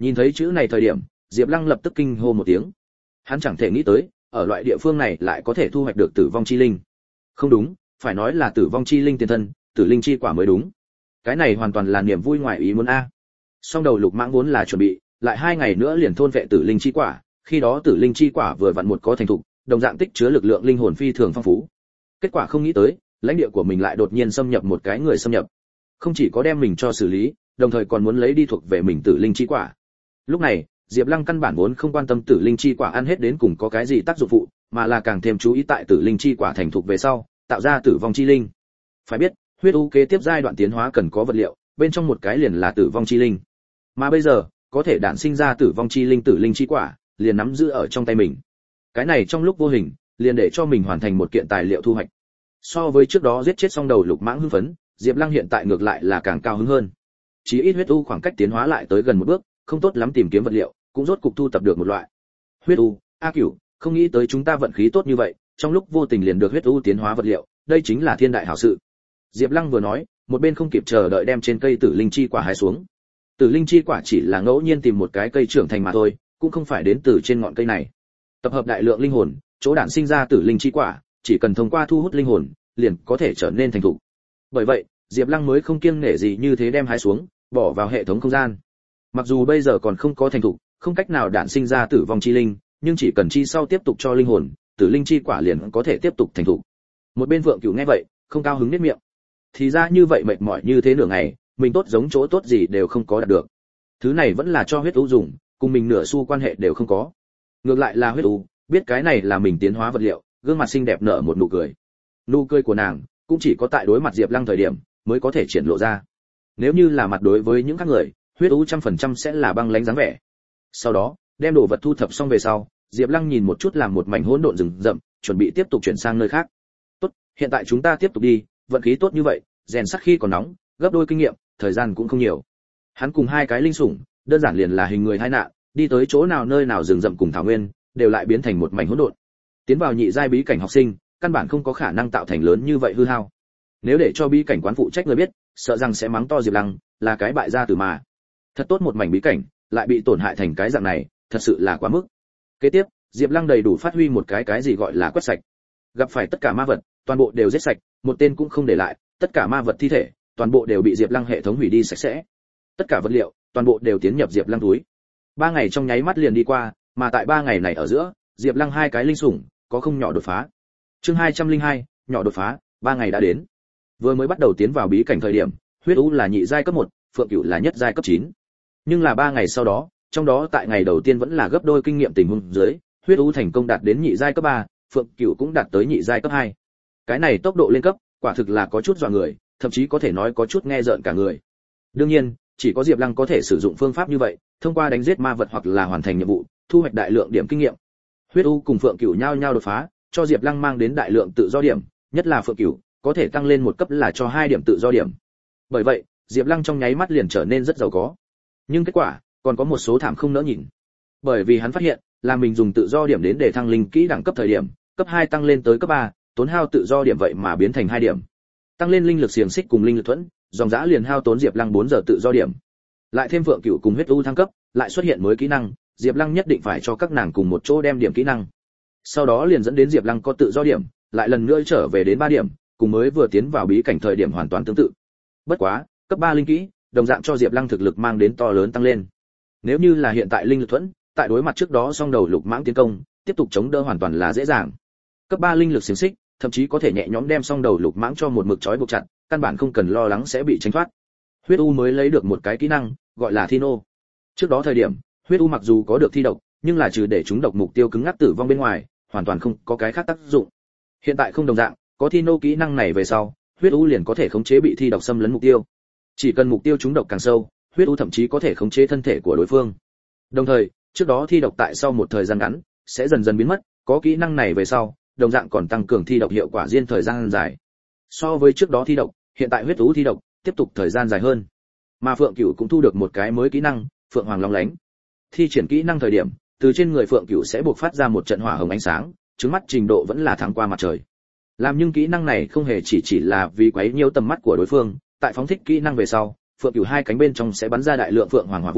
Speaker 1: Nhìn thấy chữ này thời điểm, Diệp Lăng lập tức kinh hô một tiếng. Hắn chẳng thể nghĩ tới, ở loại địa phương này lại có thể thu hoạch được tử vong chi linh. Không đúng, phải nói là tử vong chi linh tiền thân, tử linh chi quả mới đúng. Cái này hoàn toàn là niềm vui ngoài ý muốn a. Song đầu lục mãng vốn là chuẩn bị, lại hai ngày nữa liền thôn vệ tử linh chi quả, khi đó tử linh chi quả vừa vặn một có thành thục, đồng dạng tích chứa lực lượng linh hồn phi thường phong phú. Kết quả không nghĩ tới, lãnh địa của mình lại đột nhiên xâm nhập một cái người xâm nhập. Không chỉ có đem mình cho xử lý, đồng thời còn muốn lấy đi thuộc về mình tử linh chi quả. Lúc này, Diệp Lăng căn bản vốn không quan tâm tử linh chi quả ăn hết đến cùng có cái gì tác dụng phụ, mà là càng thêm chú ý tại tử linh chi quả thành thục về sau, tạo ra tử vong chi linh. Phải biết, huyết u kế tiếp giai đoạn tiến hóa cần có vật liệu, bên trong một cái liền là tử vong chi linh. Mà bây giờ, có thể đản sinh ra tử vong chi linh tử linh chi quả, liền nắm giữ ở trong tay mình. Cái này trong lúc vô hình, liền để cho mình hoàn thành một kiện tài liệu thu hoạch. So với trước đó giết chết xong đầu lục mãng hưng phấn, Diệp Lăng hiện tại ngược lại là càng cao hứng hơn. Chí ít huyết u khoảng cách tiến hóa lại tới gần một bước, không tốt lắm tìm kiếm vật liệu, cũng rốt cục thu tập được một loại. Huyết u, A Cửu, không nghĩ tới chúng ta vận khí tốt như vậy, trong lúc vô tình liền được huyết u tiến hóa vật liệu, đây chính là thiên đại hảo sự. Diệp Lăng vừa nói, một bên không kịp chờ đợi đem trên cây tử linh chi quả hái xuống. Tử linh chi quả chỉ là ngẫu nhiên tìm một cái cây trưởng thành mà thôi, cũng không phải đến từ trên ngọn cây này. Tập hợp đại lượng linh hồn, chỗ đản sinh ra tử linh chi quả, chỉ cần thông qua thu hút linh hồn, liền có thể trở nên thành thục. Bởi vậy, Diệp Lăng mới không kiêng nể gì như thế đem hái xuống, bỏ vào hệ thống không gian. Mặc dù bây giờ còn không có thành thục, không cách nào đản sinh ra tử vong chi linh, nhưng chỉ cần chi sau tiếp tục cho linh hồn, tử linh chi quả liền có thể tiếp tục thành thục. Một bên Vượng Cửu nghe vậy, không cao hứng nhếch miệng. Thì ra như vậy mệt mỏi như thế nửa ngày, mình tốt giống chỗ tốt gì đều không có đạt được. Thứ này vẫn là cho huyết u dùng, cùng mình nửa xu quan hệ đều không có. Ngược lại là huyết u, biết cái này là mình tiến hóa vật liệu, gương mặt xinh đẹp nở một nụ cười. Nụ cười của nàng cũng chỉ có tại đối mặt Diệp Lăng thời điểm mới có thể triển lộ ra. Nếu như là mặt đối với những các người, huyết u trăm phần trăm sẽ là băng lãnh dáng vẻ. Sau đó, đem đồ vật thu thập xong về sau, Diệp Lăng nhìn một chút làm một mảnh hỗn độn rừng rậm, chuẩn bị tiếp tục chuyển sang nơi khác. Tốt, hiện tại chúng ta tiếp tục đi, vận khí tốt như vậy, rèn sắt khi còn nóng, gấp đôi kinh nghiệm, thời gian cũng không nhiều. Hắn cùng hai cái linh sủng, đơn giản liền là hình người hai nạn, đi tới chỗ nào nơi nào rừng rậm cùng thảo nguyên, đều lại biến thành một mảnh hỗn độn. Tiến vào nhị giai bí cảnh học sinh, căn bản không có khả năng tạo thành lớn như vậy hư hao. Nếu để cho bí cảnh quán phụ trách người biết, sợ rằng sẽ mắng to Diệp Lăng, là cái bại gia tử mà. Thật tốt một mảnh bí cảnh, lại bị tổn hại thành cái dạng này, thật sự là quá mức. Kế tiếp, Diệp Lăng đầy đủ phát huy một cái cái gì gọi là quét sạch. Gặp phải tất cả ma vật, toàn bộ đều giết sạch, một tên cũng không để lại, tất cả ma vật thi thể, toàn bộ đều bị Diệp Lăng hệ thống hủy đi sạch sẽ. Tất cả vật liệu, toàn bộ đều tiến nhập Diệp Lăng túi. Ba ngày trong nháy mắt liền đi qua, mà tại ba ngày này ở giữa, Diệp Lăng hai cái linh sủng có không nhỏ đột phá. Chương hai trăm linh hai, nhỏ đột phá, ba ngày đã đến. Vừa mới bắt đầu tiến vào bí cảnh thời điểm, huyết u là nhị giai cấp một, Phượng Cửu là nhất giai cấp chín. Nhưng là ba ngày sau đó, trong đó tại ngày đầu tiên vẫn là gấp đôi kinh nghiệm tình huống dưới, huyết u thành công đạt đến nhị giai cấp ba, Phượng Cửu cũng đạt tới nhị giai cấp hai. Cái này tốc độ lên cấp, quả thực là có chút dọa người, thậm chí có thể nói có chút nghe rợn cả người. Đương nhiên, chỉ có Diệp Lăng có thể sử dụng phương pháp như vậy, thông qua đánh giết ma vật hoặc là hoàn thành nhiệm vụ, thu hoạch đại lượng điểm kinh nghiệm. Huyết u cùng Phượng Cửu nhau nhau đột phá, cho Diệp Lăng mang đến đại lượng tự do điểm, nhất là Phượng Cửu, có thể tăng lên một cấp là cho hai điểm tự do điểm. Bởi vậy, Diệp Lăng trong nháy mắt liền trở nên rất giàu có. Nhưng kết quả, còn có một số thảm không nỡ nhìn. Bởi vì hắn phát hiện, là mình dùng tự do điểm đến để thăng linh kỹ đẳng cấp thời điểm, cấp hai tăng lên tới cấp ba, tốn hao tự do điểm vậy mà biến thành hai điểm. Tăng lên linh lực xiềng xích cùng linh lực thuẫn, dòng dã liền hao tốn Diệp Lăng bốn giờ tự do điểm. Lại thêm Phượng Cửu cùng huyết u thăng cấp, lại xuất hiện mới kỹ năng, Diệp Lăng nhất định phải cho các nàng cùng một chỗ đem điểm kỹ năng. Sau đó liền dẫn đến Diệp Lăng có tự do điểm, lại lần nữa trở về đến ba điểm, cùng mới vừa tiến vào bí cảnh thời điểm hoàn toàn tương tự. Bất quá, cấp ba linh kỹ, đồng dạng cho Diệp Lăng thực lực mang đến to lớn tăng lên. Nếu như là hiện tại linh lực thuẫn, tại đối mặt trước đó song đầu lục mãng tiến công, tiếp tục chống đỡ hoàn toàn là dễ dàng. Cấp ba linh lực xiềng xích, thậm chí có thể nhẹ nhõm đem song đầu lục mãng cho một mực trói buộc chặt, căn bản không cần lo lắng sẽ bị tránh thoát. Huyết u mới lấy được một cái kỹ năng, gọi là thi nô. Trước đó thời điểm, huyết u mặc dù có được thi độc, nhưng là trừ để chúng độc mục tiêu cứng ngắc tử vong bên ngoài, hoàn toàn không có cái khác tác dụng. Hiện tại không đồng dạng, có thi nô kỹ năng này về sau, huyết u liền có thể khống chế bị thi độc xâm lấn mục tiêu. Chỉ cần mục tiêu chúng độc càng sâu, huyết u thậm chí có thể khống chế thân thể của đối phương. Đồng thời, trước đó thi độc tại sau một thời gian ngắn sẽ dần dần biến mất, có kỹ năng này về sau, đồng dạng còn tăng cường thi độc hiệu quả riêng thời gian dài. So với trước đó thi độc, hiện tại huyết u thi độc tiếp tục thời gian dài hơn. Mà Phượng Cửu cũng thu được một cái mới kỹ năng, Phượng Hoàng Long Lánh. Thi triển kỹ năng thời điểm, từ trên người Phượng Cửu sẽ bộc phát ra một trận hỏa hồng ánh sáng, trứng mắt trình độ vẫn là thắng qua mặt trời. Làm nhưng kỹ năng này không hề chỉ chỉ là vì quấy nhiễu tầm mắt của đối phương, tại phóng thích kỹ năng về sau, Phượng Cửu hai cánh bên trong sẽ bắn ra đại lượng Phượng Hoàng Hỏa Vũ,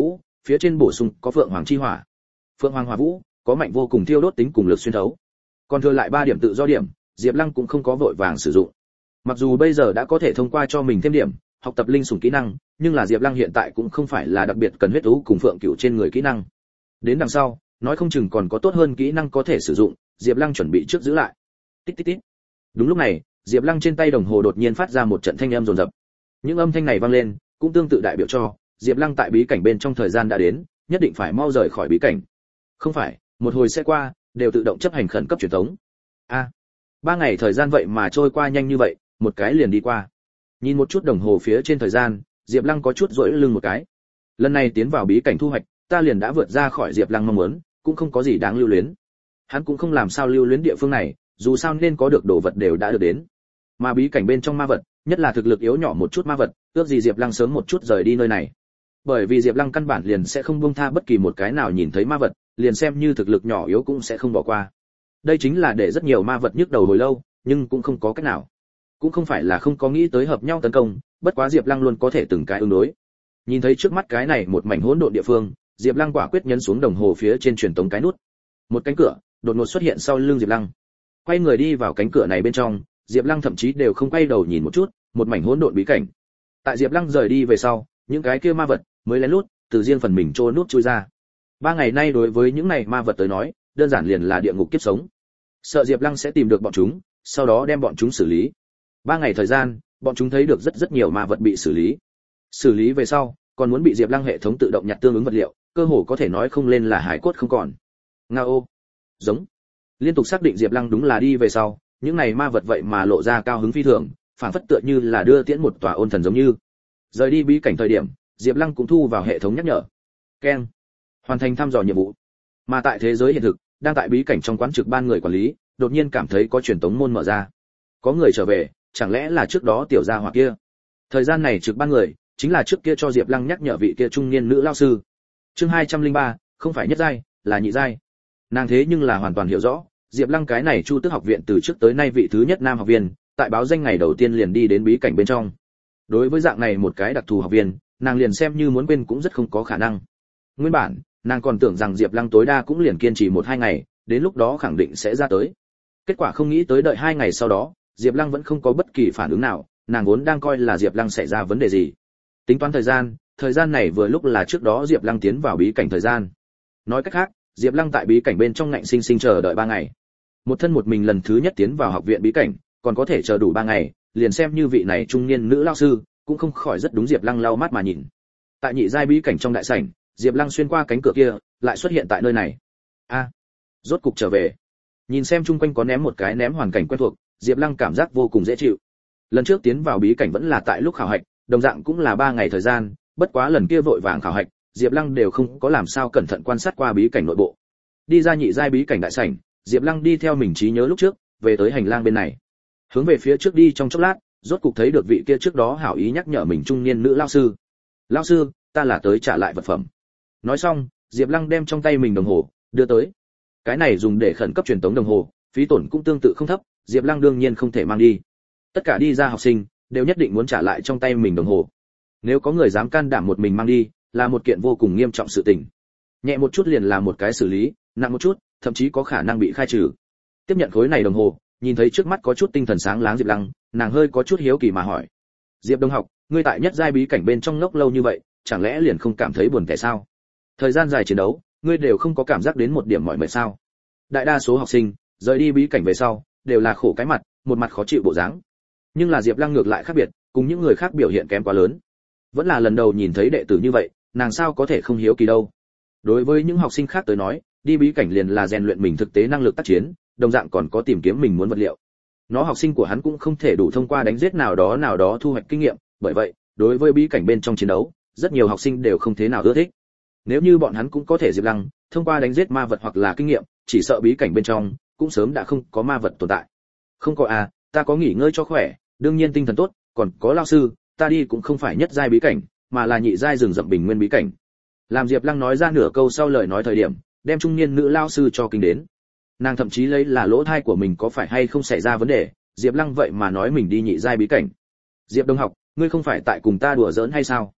Speaker 1: phía trên bổ sung có phượng hoàng chi hỏa. Phượng hoàng hỏa vũ có mạnh vô cùng thiêu đốt tính cùng lực xuyên thấu. Còn thừa lại ba điểm tự do điểm, Diệp Lăng cũng không có vội vàng sử dụng. Mặc dù bây giờ đã có thể thông qua cho mình thêm điểm, học tập linh sủng kỹ năng, nhưng là Diệp Lăng hiện tại cũng không phải là đặc biệt cần huyết thú cùng phượng cửu trên người kỹ năng. Đến đằng sau, nói không chừng còn có tốt hơn kỹ năng có thể sử dụng, Diệp Lăng chuẩn bị trước giữ lại. Tích tích tích. Đúng lúc này, Diệp Lăng trên tay đồng hồ đột nhiên phát ra một trận thanh âm rồn rập. Những âm thanh này vang lên, cũng tương tự đại biểu cho Diệp Lăng tại bí cảnh bên trong thời gian đã đến, nhất định phải mau rời khỏi bí cảnh. Không phải, một hồi sẽ qua, đều tự động chấp hành khẩn cấp truyền tống. A, ba ngày thời gian vậy mà trôi qua nhanh như vậy, một cái liền đi qua. Nhìn một chút đồng hồ phía trên thời gian, Diệp Lăng có chút duỗi lưng một cái. Lần này tiến vào bí cảnh thu hoạch, ta liền đã vượt ra khỏi Diệp Lăng mong muốn, cũng không có gì đáng lưu luyến. Hắn cũng không làm sao lưu luyến địa phương này, dù sao nên có được đồ vật đều đã được đến. Mà bí cảnh bên trong ma vật, nhất là thực lực yếu nhỏ một chút ma vật, ước gì Diệp Lăng sớm một chút rời đi nơi này. Bởi vì Diệp Lăng căn bản liền sẽ không buông tha bất kỳ một cái nào nhìn thấy ma vật, liền xem như thực lực nhỏ yếu cũng sẽ không bỏ qua. Đây chính là để rất nhiều ma vật nhức đầu hồi lâu, nhưng cũng không có cách nào. Cũng không phải là không có nghĩ tới hợp nhau tấn công, bất quá Diệp Lăng luôn có thể từng cái ứng đối. Nhìn thấy trước mắt cái này một mảnh hỗn độn địa phương, Diệp Lăng quả quyết nhấn xuống đồng hồ phía trên truyền tống cái nút. Một cánh cửa đột ngột xuất hiện sau lưng Diệp Lăng. Quay người đi vào cánh cửa này bên trong, Diệp Lăng thậm chí đều không quay đầu nhìn một chút, một mảnh hỗn độn bí cảnh. Tại Diệp Lăng rời đi về sau, những cái kia ma vật mới lén lút từ riêng phần mình trô nút chui ra. Ba ngày nay đối với những này ma vật tới nói, đơn giản liền là địa ngục kiếp sống. Sợ Diệp Lăng sẽ tìm được bọn chúng, sau đó đem bọn chúng xử lý. Ba ngày thời gian, bọn chúng thấy được rất rất nhiều ma vật bị xử lý. Xử lý về sau, còn muốn bị Diệp Lăng hệ thống tự động nhặt tương ứng vật liệu, cơ hồ có thể nói không lên là hải cốt không còn. Ngao, giống. Liên tục xác định Diệp Lăng đúng là đi về sau, những này ma vật vậy mà lộ ra cao hứng phi thường, phản phất tựa như là đưa tiễn một tòa ôn thần giống như. Rời đi bí cảnh thời điểm, Diệp Lăng cũng thu vào hệ thống nhắc nhở. Keng. Hoàn thành thăm dò nhiệm vụ. Mà tại thế giới hiện thực, đang tại bí cảnh trong quán trực ban người quản lý, đột nhiên cảm thấy có truyền tống môn mở ra. Có người trở về, chẳng lẽ là trước đó tiểu gia hỏa kia? Thời gian này trực ban người, chính là trước kia cho Diệp Lăng nhắc nhở vị kia trung niên nữ lão sư. Chương hai trăm lẻ ba, không phải nhất giai, là nhị giai. Nàng thế nhưng là hoàn toàn hiểu rõ, Diệp Lăng cái này Chu Tước học viện từ trước tới nay vị thứ nhất nam học viên, tại báo danh ngày đầu tiên liền đi đến bí cảnh bên trong. Đối với dạng này một cái đặc thù học viên, nàng liền xem như muốn quên cũng rất không có khả năng. Nguyên bản, nàng còn tưởng rằng Diệp Lăng tối đa cũng liền kiên trì một hai ngày, đến lúc đó khẳng định sẽ ra tới. Kết quả không nghĩ tới đợi hai ngày sau đó, Diệp Lăng vẫn không có bất kỳ phản ứng nào, nàng vốn đang coi là Diệp Lăng xảy ra vấn đề gì. Tính toán thời gian, thời gian này vừa lúc là trước đó Diệp Lăng tiến vào bí cảnh thời gian. Nói cách khác, Diệp Lăng tại bí cảnh bên trong ngạnh sinh sinh chờ đợi ba ngày. Một thân một mình lần thứ nhất tiến vào học viện bí cảnh, còn có thể chờ đủ ba ngày, liền xem như vị này trung niên nữ lão sư, cũng không khỏi rất đúng Diệp Lăng lau mắt mà nhìn. Tại nhị giai bí cảnh trong đại sảnh, Diệp Lăng xuyên qua cánh cửa kia, lại xuất hiện tại nơi này. A, rốt cục trở về. Nhìn xem chung quanh có ném một cái ném hoàn cảnh quen thuộc, Diệp Lăng cảm giác vô cùng dễ chịu. Lần trước tiến vào bí cảnh vẫn là tại lúc khảo hạch, đồng dạng cũng là ba ngày thời gian, bất quá lần kia vội vàng khảo hạch, Diệp Lăng đều không có làm sao cẩn thận quan sát qua bí cảnh nội bộ. Đi ra nhị giai bí cảnh đại sảnh, Diệp Lăng đi theo mình trí nhớ lúc trước, về tới hành lang bên này. Hướng về phía trước đi trong chốc lát, rốt cục thấy được vị kia trước đó hảo ý nhắc nhở mình trung niên nữ lão sư. "Lão sư, ta là tới trả lại vật phẩm." Nói xong, Diệp Lăng đem trong tay mình đồng hồ đưa tới. Cái này dùng để khẩn cấp truyền tống đồng hồ, phí tổn cũng tương tự không thấp, Diệp Lăng đương nhiên không thể mang đi. Tất cả đi ra học sinh đều nhất định muốn trả lại trong tay mình đồng hồ. Nếu có người dám can đảm một mình mang đi, là một kiện vô cùng nghiêm trọng sự tình. Nhẹ một chút liền là một cái xử lý, nặng một chút, thậm chí có khả năng bị khai trừ. Tiếp nhận khối này đồng hồ, nhìn thấy trước mắt có chút tinh thần sáng láng Diệp Lăng, nàng hơi có chút hiếu kỳ mà hỏi: "Diệp đồng học, ngươi tại nhất giai bí cảnh bên trong ngốc lâu như vậy, chẳng lẽ liền không cảm thấy buồn tẻ sao? Thời gian dài chiến đấu, ngươi đều không có cảm giác đến một điểm mỏi mệt sao?" Đại đa số học sinh rời đi bí cảnh về sau, đều là khổ cái mặt, một mặt khó chịu bộ dáng. Nhưng là Diệp Lăng ngược lại khác biệt, cùng những người khác biểu hiện kém quá lớn. Vẫn là lần đầu nhìn thấy đệ tử như vậy, nàng sao có thể không hiếu kỳ đâu. Đối với những học sinh khác tới nói, đi bí cảnh liền là rèn luyện mình thực tế năng lực tác chiến, đồng dạng còn có tìm kiếm mình muốn vật liệu. Nó học sinh của hắn cũng không thể đủ thông qua đánh giết nào đó nào đó thu hoạch kinh nghiệm, bởi vậy, đối với bí cảnh bên trong chiến đấu, rất nhiều học sinh đều không thế nào ưa thích. Nếu như bọn hắn cũng có thể Diệp Lăng thông qua đánh giết ma vật hoặc là kinh nghiệm, chỉ sợ bí cảnh bên trong cũng sớm đã không có ma vật tồn tại. Không có à, ta có nghỉ ngơi cho khỏe, đương nhiên tinh thần tốt, còn có lão sư, ta đi cũng không phải nhất giai bí cảnh, mà là nhị giai rừng rậm bình nguyên bí cảnh. Làm Diệp Lăng nói ra nửa câu sau lời nói thời điểm, đem trung niên nữ lão sư cho kinh đến. Nàng thậm chí lấy là lỗ tai của mình có phải hay không xảy ra vấn đề, Diệp Lăng vậy mà nói mình đi nhị giai bí cảnh. Diệp đồng học, ngươi không phải tại cùng ta đùa giỡn hay sao?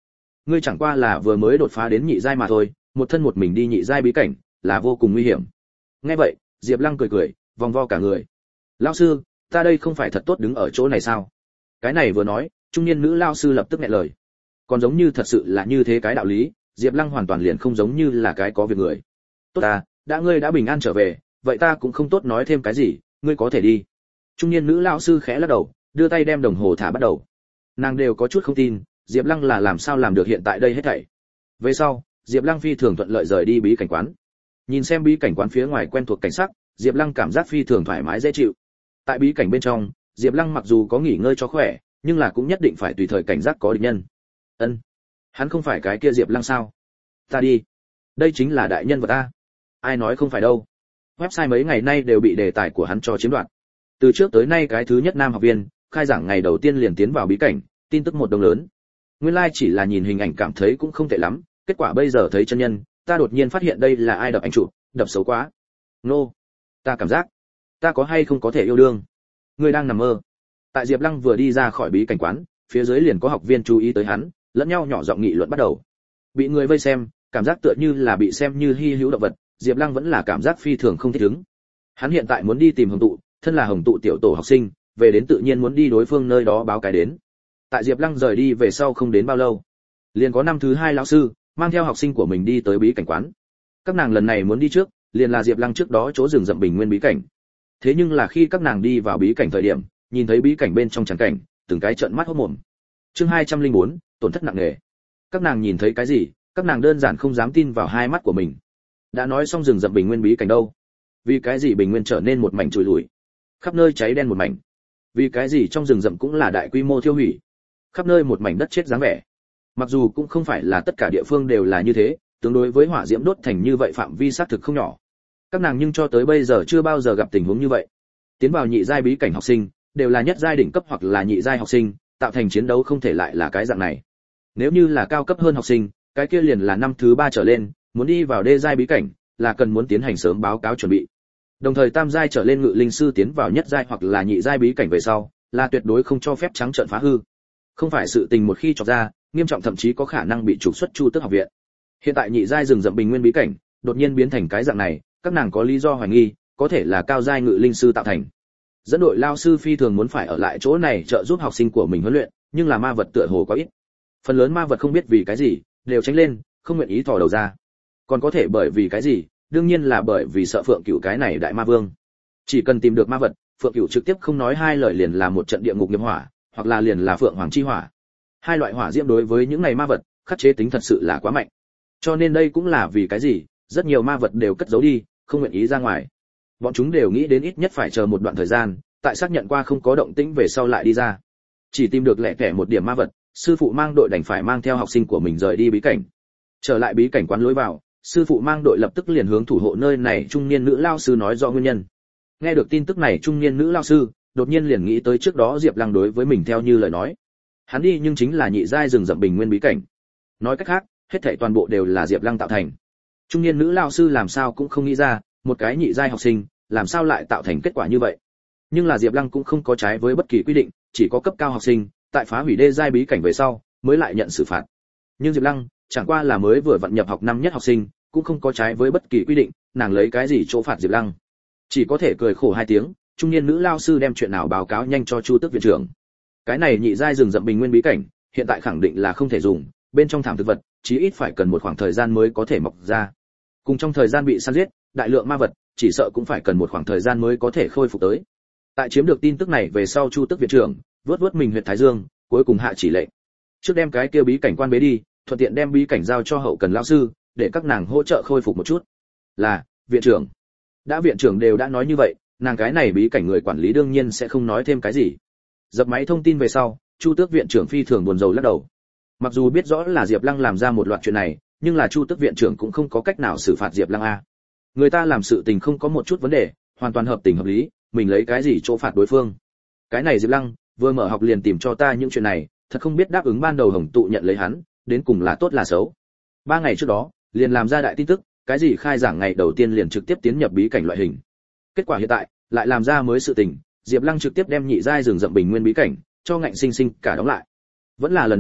Speaker 1: ngươi chẳng qua là vừa mới đột phá đến nhị giai mà thôi, một thân một mình đi nhị giai bí cảnh, là vô cùng nguy hiểm. Nghe vậy, Diệp Lăng cười cười, vòng vo cả người. Lão sư, ta đây không phải thật tốt đứng ở chỗ này sao? Cái này vừa nói, trung niên nữ lão sư lập tức nghẹn lời. Còn giống như thật sự là như thế cái đạo lý, Diệp Lăng hoàn toàn liền không giống như là cái có việc người. Tốt ta, đã ngươi đã bình an trở về, vậy ta cũng không tốt nói thêm cái gì, ngươi có thể đi. Trung niên nữ lão sư khẽ lắc đầu, đưa tay đem đồng hồ thả bắt đầu. Nàng đều có chút không tin, Diệp Lăng là làm sao làm được hiện tại đây hết thảy. Về sau, Diệp Lăng phi thường thuận lợi rời đi bí cảnh quán. Nhìn xem bí cảnh quán phía ngoài quen thuộc cảnh sắc, Diệp Lăng cảm giác phi thường thoải mái dễ chịu. Tại bí cảnh bên trong, Diệp Lăng mặc dù có nghỉ ngơi cho khỏe, nhưng là cũng nhất định phải tùy thời cảnh giác có địch nhân. Ân, hắn không phải cái kia Diệp Lăng sao? Ta đi, đây chính là đại nhân vật ta. Ai nói không phải đâu. Website mấy ngày nay đều bị đề tài của hắn cho chiếm đoạt. Từ trước tới nay cái thứ nhất nam học viên, khai giảng ngày đầu tiên liền tiến vào bí cảnh, tin tức một đồng lớn. Nguyên lai like chỉ là nhìn hình ảnh cảm thấy cũng không tệ lắm, kết quả bây giờ thấy chân nhân, ta đột nhiên phát hiện đây là ai đập ảnh chụp, đập xấu quá. Nô, no. Ta cảm giác, ta có hay không có thể yêu đương? Ngươi đang nằm mơ. Tại Diệp Lăng vừa đi ra khỏi bí cảnh quán, phía dưới liền có học viên chú ý tới hắn, lẫn nhau nhỏ giọng nghị luận bắt đầu. Bị người vây xem, cảm giác tựa như là bị xem như hi hữu động vật, Diệp Lăng vẫn là cảm giác phi thường không thích ứng. Hắn hiện tại muốn đi tìm Hồng Tụ, thân là Hồng Tụ tiểu tổ học sinh, về đến tự nhiên muốn đi đối phương nơi đó báo cái đến. Tại Diệp Lăng rời đi về sau không đến bao lâu, liền có năm thứ hai lão sư mang theo học sinh của mình đi tới bí cảnh quán. Các nàng lần này muốn đi trước, liền là Diệp Lăng trước đó chỗ rừng rậm bình nguyên bí cảnh. Thế nhưng là khi các nàng đi vào bí cảnh thời điểm, nhìn thấy bí cảnh bên trong trắng cảnh, từng cái trợn mắt hốt mồm. Chương hai trăm lẻ bốn, tổn thất nặng nề. Các nàng nhìn thấy cái gì, các nàng đơn giản không dám tin vào hai mắt của mình. Đã nói xong rừng rậm bình nguyên bí cảnh đâu, vì cái gì bình nguyên trở nên một mảnh trụi lủi, khắp nơi cháy đen một mảnh? Vì cái gì trong rừng rậm cũng là đại quy mô thiêu hủy, khắp nơi một mảnh đất chết dáng vẻ? Mặc dù cũng không phải là tất cả địa phương đều là như thế, tương đối với hỏa diễm đốt thành như vậy phạm vi xác thực không nhỏ. Các nàng nhưng cho tới bây giờ chưa bao giờ gặp tình huống như vậy. Tiến vào nhị giai bí cảnh học sinh, đều là nhất giai đỉnh cấp hoặc là nhị giai học sinh, tạo thành chiến đấu không thể lại là cái dạng này. Nếu như là cao cấp hơn học sinh, cái kia liền là năm thứ ba trở lên, muốn đi vào đê giai bí cảnh, là cần muốn tiến hành sớm báo cáo chuẩn bị. Đồng thời tam giai trở lên ngự linh sư tiến vào nhất giai hoặc là nhị giai bí cảnh về sau, là tuyệt đối không cho phép trắng trợn phá hư. Không phải sự tình một khi chọc ra, nghiêm trọng thậm chí có khả năng bị trục xuất Chu Tước học viện. Hiện tại nhị giai rừng rậm bình nguyên bí cảnh, đột nhiên biến thành cái dạng này, các nàng có lý do hoài nghi, có thể là cao giai ngự linh sư tạo thành. Dẫn đội lao sư phi thường muốn phải ở lại chỗ này trợ giúp học sinh của mình huấn luyện, nhưng là ma vật tựa hồ quá ít. Phần lớn ma vật không biết vì cái gì, đều tránh lên, không nguyện ý thò đầu ra. Còn có thể bởi vì cái gì? Đương nhiên là bởi vì sợ Phượng Cửu cái này đại ma vương. Chỉ cần tìm được ma vật, Phượng Cửu trực tiếp không nói hai lời liền là một trận địa ngục nghiệp hỏa, hoặc là liền là Phượng Hoàng chi hỏa. Hai loại hỏa diễm đối với những này ma vật, khắc chế tính thật sự là quá mạnh. Cho nên đây cũng là vì cái gì, rất nhiều ma vật đều cất giấu đi, không nguyện ý ra ngoài. Bọn chúng đều nghĩ đến ít nhất phải chờ một đoạn thời gian, tại xác nhận qua không có động tĩnh về sau lại đi ra. Chỉ tìm được lẻ tẻ một điểm ma vật, sư phụ mang đội đành phải mang theo học sinh của mình rời đi bí cảnh. Trở lại bí cảnh quán lối vào, sư phụ mang đội lập tức liền hướng thủ hộ nơi này trung niên nữ lao sư nói rõ nguyên nhân. Nghe được tin tức này trung niên nữ lao sư đột nhiên liền nghĩ tới trước đó Diệp Lăng đối với mình theo như lời nói. Hắn đi nhưng chính là nhị giai rừng rậm bình nguyên bí cảnh. Nói cách khác, hết thảy toàn bộ đều là Diệp Lăng tạo thành. Trung niên nữ lao sư làm sao cũng không nghĩ ra, một cái nhị giai học sinh, làm sao lại tạo thành kết quả như vậy. Nhưng là Diệp Lăng cũng không có trái với bất kỳ quy định, chỉ có cấp cao học sinh, tại phá hủy đê giai bí cảnh về sau, mới lại nhận xử phạt. Nhưng Diệp Lăng, chẳng qua là mới vừa vận nhập học năm nhất học sinh, cũng không có trái với bất kỳ quy định, nàng lấy cái gì chỗ phạt Diệp Lăng? Chỉ có thể cười khổ hai tiếng, trung niên nữ lao sư đem chuyện nào báo cáo nhanh cho Chu Tước viện trưởng. Cái này nhị giai rừng rậm bình nguyên bí cảnh, hiện tại khẳng định là không thể dùng, bên trong thảm thực vật, chí ít phải cần một khoảng thời gian mới có thể mọc ra. Cùng trong thời gian bị săn giết, đại lượng ma vật, chỉ sợ cũng phải cần một khoảng thời gian mới có thể khôi phục tới. Tại chiếm được tin tức này về sau Chu Tước viện trưởng, vớt vớt mình huyệt thái dương, cuối cùng hạ chỉ lệnh. Trước đem cái kia bí cảnh quan bế đi, thuận tiện đem bí cảnh giao cho hậu cần lão sư, để các nàng hỗ trợ khôi phục một chút. Là, viện trưởng. Đã viện trưởng đều đã nói như vậy, nàng cái này bí cảnh người quản lý đương nhiên sẽ không nói thêm cái gì. Dập máy thông tin về sau, Chu Tước viện trưởng phi thường buồn rầu lắc đầu. Mặc dù biết rõ là Diệp Lăng làm ra một loạt chuyện này, nhưng là Chu Tước viện trưởng cũng không có cách nào xử phạt Diệp Lăng a. Người ta làm sự tình không có một chút vấn đề, hoàn toàn hợp tình hợp lý, mình lấy cái gì chỗ phạt đối phương? Cái này Diệp Lăng, vừa mở học liền tìm cho ta những chuyện này, thật không biết đáp ứng ban đầu Hồng Tụ nhận lấy hắn, đến cùng là tốt là xấu. Ba ngày trước đó, liền làm ra đại tin tức, cái gì khai giảng ngày đầu tiên liền trực tiếp tiến nhập bí cảnh loại hình. Kết quả hiện tại, lại làm ra mới sự tình, Diệp Lăng trực tiếp đem nhị giai rừng rậm bình nguyên bí cảnh cho ngạnh sinh sinh cả đóng lại. Vẫn là lần đầu,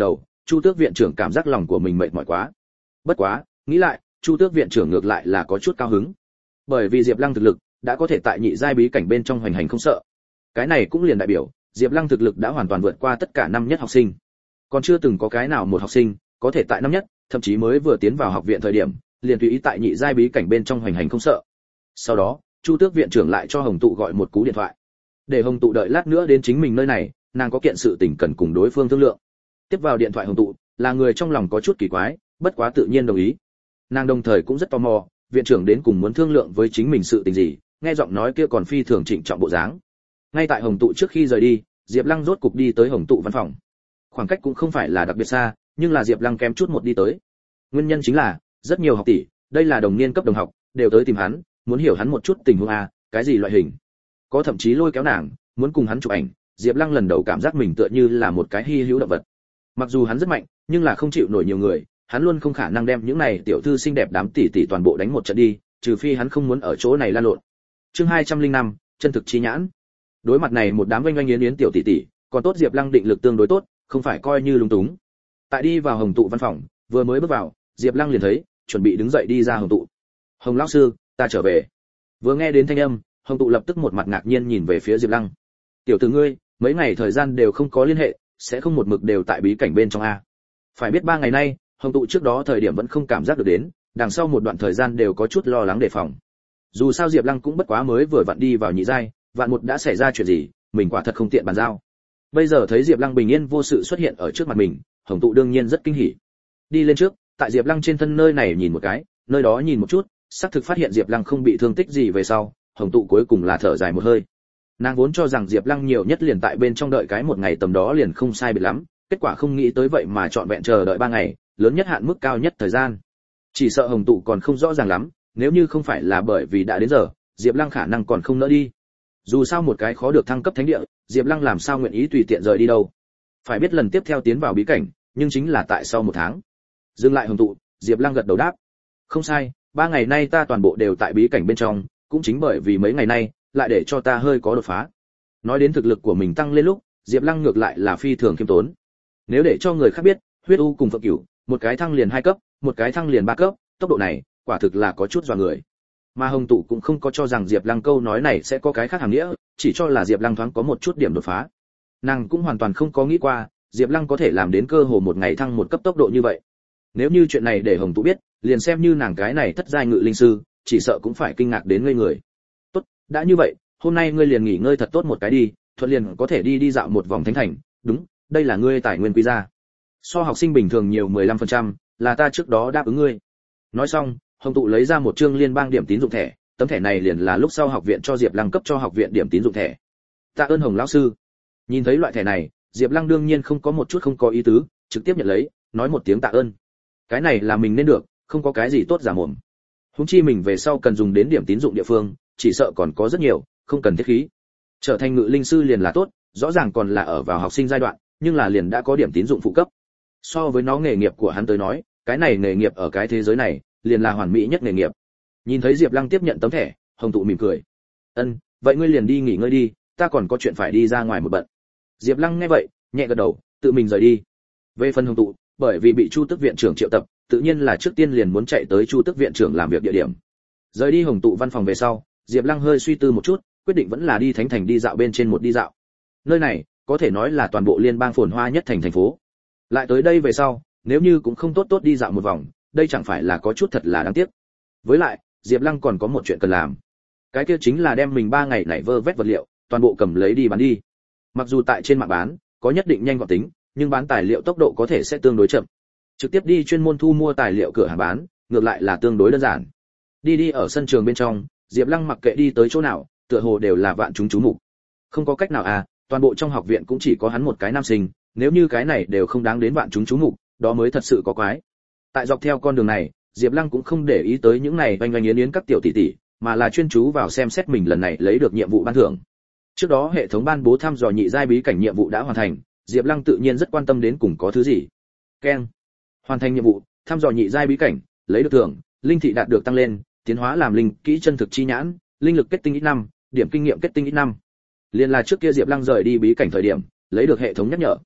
Speaker 1: Chu Tước viện trưởng cảm giác lòng của mình mệt mỏi quá. Bất quá, nghĩ lại, Chu Tước viện trưởng ngược lại là có chút cao hứng. Bởi vì Diệp Lăng thực lực đã có thể tại nhị giai bí cảnh bên trong hoành hành không sợ. Cái này cũng liền đại biểu, Diệp Lăng thực lực đã hoàn toàn vượt qua tất cả năm nhất học sinh. Còn chưa từng có cái nào một học sinh có thể tại năm nhất, thậm chí mới vừa tiến vào học viện thời điểm, liền tùy ý tại nhị giai bí cảnh bên trong hoành hành không sợ. Sau đó, Chu Tước viện trưởng lại cho Hồng Tụ gọi một cú điện thoại. Để Hồng Tụ đợi lát nữa đến chính mình nơi này, nàng có kiện sự tình cần cùng đối phương thương lượng. Tiếp vào điện thoại Hồng Tụ, là người trong lòng có chút kỳ quái, bất quá tự nhiên đồng ý. Nàng đồng thời cũng rất tò mò, viện trưởng đến cùng muốn thương lượng với chính mình sự tình gì, nghe giọng nói kia còn phi thường trịnh trọng bộ dáng. Ngay tại Hồng Tụ trước khi rời đi, Diệp Lăng rốt cục đi tới Hồng Tụ văn phòng. Khoảng cách cũng không phải là đặc biệt xa, nhưng là Diệp Lăng kém chút một đi tới. Nguyên nhân chính là, rất nhiều học tỷ, đây là đồng niên cấp đồng học, đều tới tìm hắn, muốn hiểu hắn một chút tình huống a, cái gì loại hình. Có thậm chí lôi kéo nàng, muốn cùng hắn chụp ảnh. Diệp Lăng lần đầu cảm giác mình tựa như là một cái hi hữu động vật. Mặc dù hắn rất mạnh, nhưng là không chịu nổi nhiều người, hắn luôn không khả năng đem những này tiểu thư xinh đẹp đám tỷ tỷ toàn bộ đánh một trận đi, trừ phi hắn không muốn ở chỗ này lan lộn. Chương hai trăm linh năm, chân thực chi nhãn. Đối mặt này một đám oanh oanh yến yến tiểu tỷ tỷ, còn tốt Diệp Lăng định lực tương đối tốt, không phải coi như lung túng. Tại đi vào Hồng Tụ văn phòng, vừa mới bước vào, Diệp Lăng liền thấy, chuẩn bị đứng dậy đi ra Hồng Tụ. "Hồng lão sư, ta trở về." Vừa nghe đến thanh âm, Hồng Tụ lập tức một mặt ngạc nhiên nhìn về phía Diệp Lăng. "Tiểu tử ngươi, mấy ngày thời gian đều không có liên hệ, sẽ không một mực đều tại bí cảnh bên trong a?" Phải biết ba ngày nay, Hồng Tụ trước đó thời điểm vẫn không cảm giác được đến, đằng sau một đoạn thời gian đều có chút lo lắng đề phòng. Dù sao Diệp Lăng cũng bất quá mới vừa vặn đi vào nhị giai, vạn một đã xảy ra chuyện gì, mình quả thật không tiện bàn giao. Bây giờ thấy Diệp Lăng bình yên vô sự xuất hiện ở trước mặt mình, Hồng Tụ đương nhiên rất kinh hỉ. Đi lên trước, tại Diệp Lăng trên thân nơi này nhìn một cái, nơi đó nhìn một chút, xác thực phát hiện Diệp Lăng không bị thương tích gì về sau, Hồng Tụ cuối cùng là thở dài một hơi. Nàng vốn cho rằng Diệp Lăng nhiều nhất liền tại bên trong đợi cái một ngày tầm đó liền không sai biệt lắm, kết quả không nghĩ tới vậy mà trọn vẹn chờ đợi ba ngày, lớn nhất hạn mức cao nhất thời gian. Chỉ sợ Hồng Tụ còn không rõ ràng lắm, nếu như không phải là bởi vì đã đến giờ, Diệp Lăng khả năng còn không nỡ đi. Dù sao một cái khó được thăng cấp thánh địa, Diệp Lăng làm sao nguyện ý tùy tiện rời đi đâu. Phải biết lần tiếp theo tiến vào bí cảnh, nhưng chính là tại sau một tháng. Dừng lại Hồng Tụ, Diệp Lăng gật đầu đáp. Không sai, ba ngày nay ta toàn bộ đều tại bí cảnh bên trong, cũng chính bởi vì mấy ngày nay, lại để cho ta hơi có đột phá. Nói đến thực lực của mình tăng lên lúc, Diệp Lăng ngược lại là phi thường khiêm tốn. Nếu để cho người khác biết, Huyết U cùng Phượng Cửu, một cái thăng liền hai cấp, một cái thăng liền ba cấp, tốc độ này, quả thực là có chút dọa người. Mà Hồng Tụ cũng không có cho rằng Diệp Lăng câu nói này sẽ có cái khác hàm nghĩa, chỉ cho là Diệp Lăng thoáng có một chút điểm đột phá. Nàng cũng hoàn toàn không có nghĩ qua, Diệp Lăng có thể làm đến cơ hồ một ngày thăng một cấp tốc độ như vậy. Nếu như chuyện này để Hồng Tụ biết, liền xem như nàng cái này thất giai ngự linh sư, chỉ sợ cũng phải kinh ngạc đến ngây người. "Tốt, đã như vậy, hôm nay ngươi liền nghỉ ngơi thật tốt một cái đi, thuận liền có thể đi đi dạo một vòng thánh thành, đúng, đây là ngươi tài nguyên quý gia. So học sinh bình thường nhiều mười lăm phần trăm, là ta trước đó đáp ứng ngươi." Nói xong, Hồng Tụ lấy ra một trương liên bang điểm tín dụng thẻ, tấm thẻ này liền là lúc sau học viện cho Diệp Lăng cấp cho học viện điểm tín dụng thẻ. "Tạ ơn Hồng lão sư." Nhìn thấy loại thẻ này, Diệp Lăng đương nhiên không có một chút không có ý tứ, trực tiếp nhận lấy, nói một tiếng tạ ơn. Cái này là mình nên được, không có cái gì tốt giả mồm. Huống chi mình về sau cần dùng đến điểm tín dụng địa phương, chỉ sợ còn có rất nhiều, không cần thiết khí. Trở thành ngự linh sư liền là tốt, rõ ràng còn là ở vào học sinh giai đoạn, nhưng là liền đã có điểm tín dụng phụ cấp. So với nó nghề nghiệp của hắn tới nói, cái này nghề nghiệp ở cái thế giới này, liền là hoàn mỹ nhất nghề nghiệp. Nhìn thấy Diệp Lăng tiếp nhận tấm thẻ, Hồng Tụ mỉm cười. "Ân, vậy ngươi liền đi nghỉ ngơi đi, ta còn có chuyện phải đi ra ngoài một bận." Diệp Lăng nghe vậy, nhẹ gật đầu, tự mình rời đi. Về phần Hồng Tụ, bởi vì bị Chu Tước viện trưởng triệu tập, tự nhiên là trước tiên liền muốn chạy tới Chu Tước viện trưởng làm việc địa điểm. Rời đi Hồng Tụ văn phòng về sau, Diệp Lăng hơi suy tư một chút, quyết định vẫn là đi thánh thành đi dạo bên trên một đi dạo. Nơi này, có thể nói là toàn bộ liên bang phồn hoa nhất thành thành phố. Lại tới đây về sau, nếu như cũng không tốt tốt đi dạo một vòng, đây chẳng phải là có chút thật là đáng tiếc. Với lại, Diệp Lăng còn có một chuyện cần làm. Cái kia chính là đem mình ba ngày này vơ vét vật liệu, toàn bộ cầm lấy đi bán đi. Mặc dù tại trên mạng bán, có nhất định nhanh gọn tính, nhưng bán tài liệu tốc độ có thể sẽ tương đối chậm. Trực tiếp đi chuyên môn thu mua tài liệu cửa hàng bán, ngược lại là tương đối đơn giản. Đi đi ở sân trường bên trong, Diệp Lăng mặc kệ đi tới chỗ nào, tựa hồ đều là vạn chúng chú mục. Không có cách nào à, toàn bộ trong học viện cũng chỉ có hắn một cái nam sinh, nếu như cái này đều không đáng đến vạn chúng chú mục, đó mới thật sự có quái. Tại dọc theo con đường này, Diệp Lăng cũng không để ý tới những này oanh oanh yến yến các tiểu tỷ tỷ, mà là chuyên chú vào xem xét mình lần này lấy được nhiệm vụ ban thưởng. Trước đó hệ thống ban bố thăm dò nhị giai bí cảnh nhiệm vụ đã hoàn thành, Diệp Lăng tự nhiên rất quan tâm đến cùng có thứ gì. Keng. Hoàn thành nhiệm vụ, thăm dò nhị giai bí cảnh, lấy được thưởng, linh thị đạt được tăng lên, tiến hóa làm linh kỹ chân thực chi nhãn, linh lực kết tinh ít năm, điểm kinh nghiệm kết tinh ít năm. Liên là trước kia Diệp Lăng rời đi bí cảnh thời điểm, lấy được hệ thống nhắc nhở.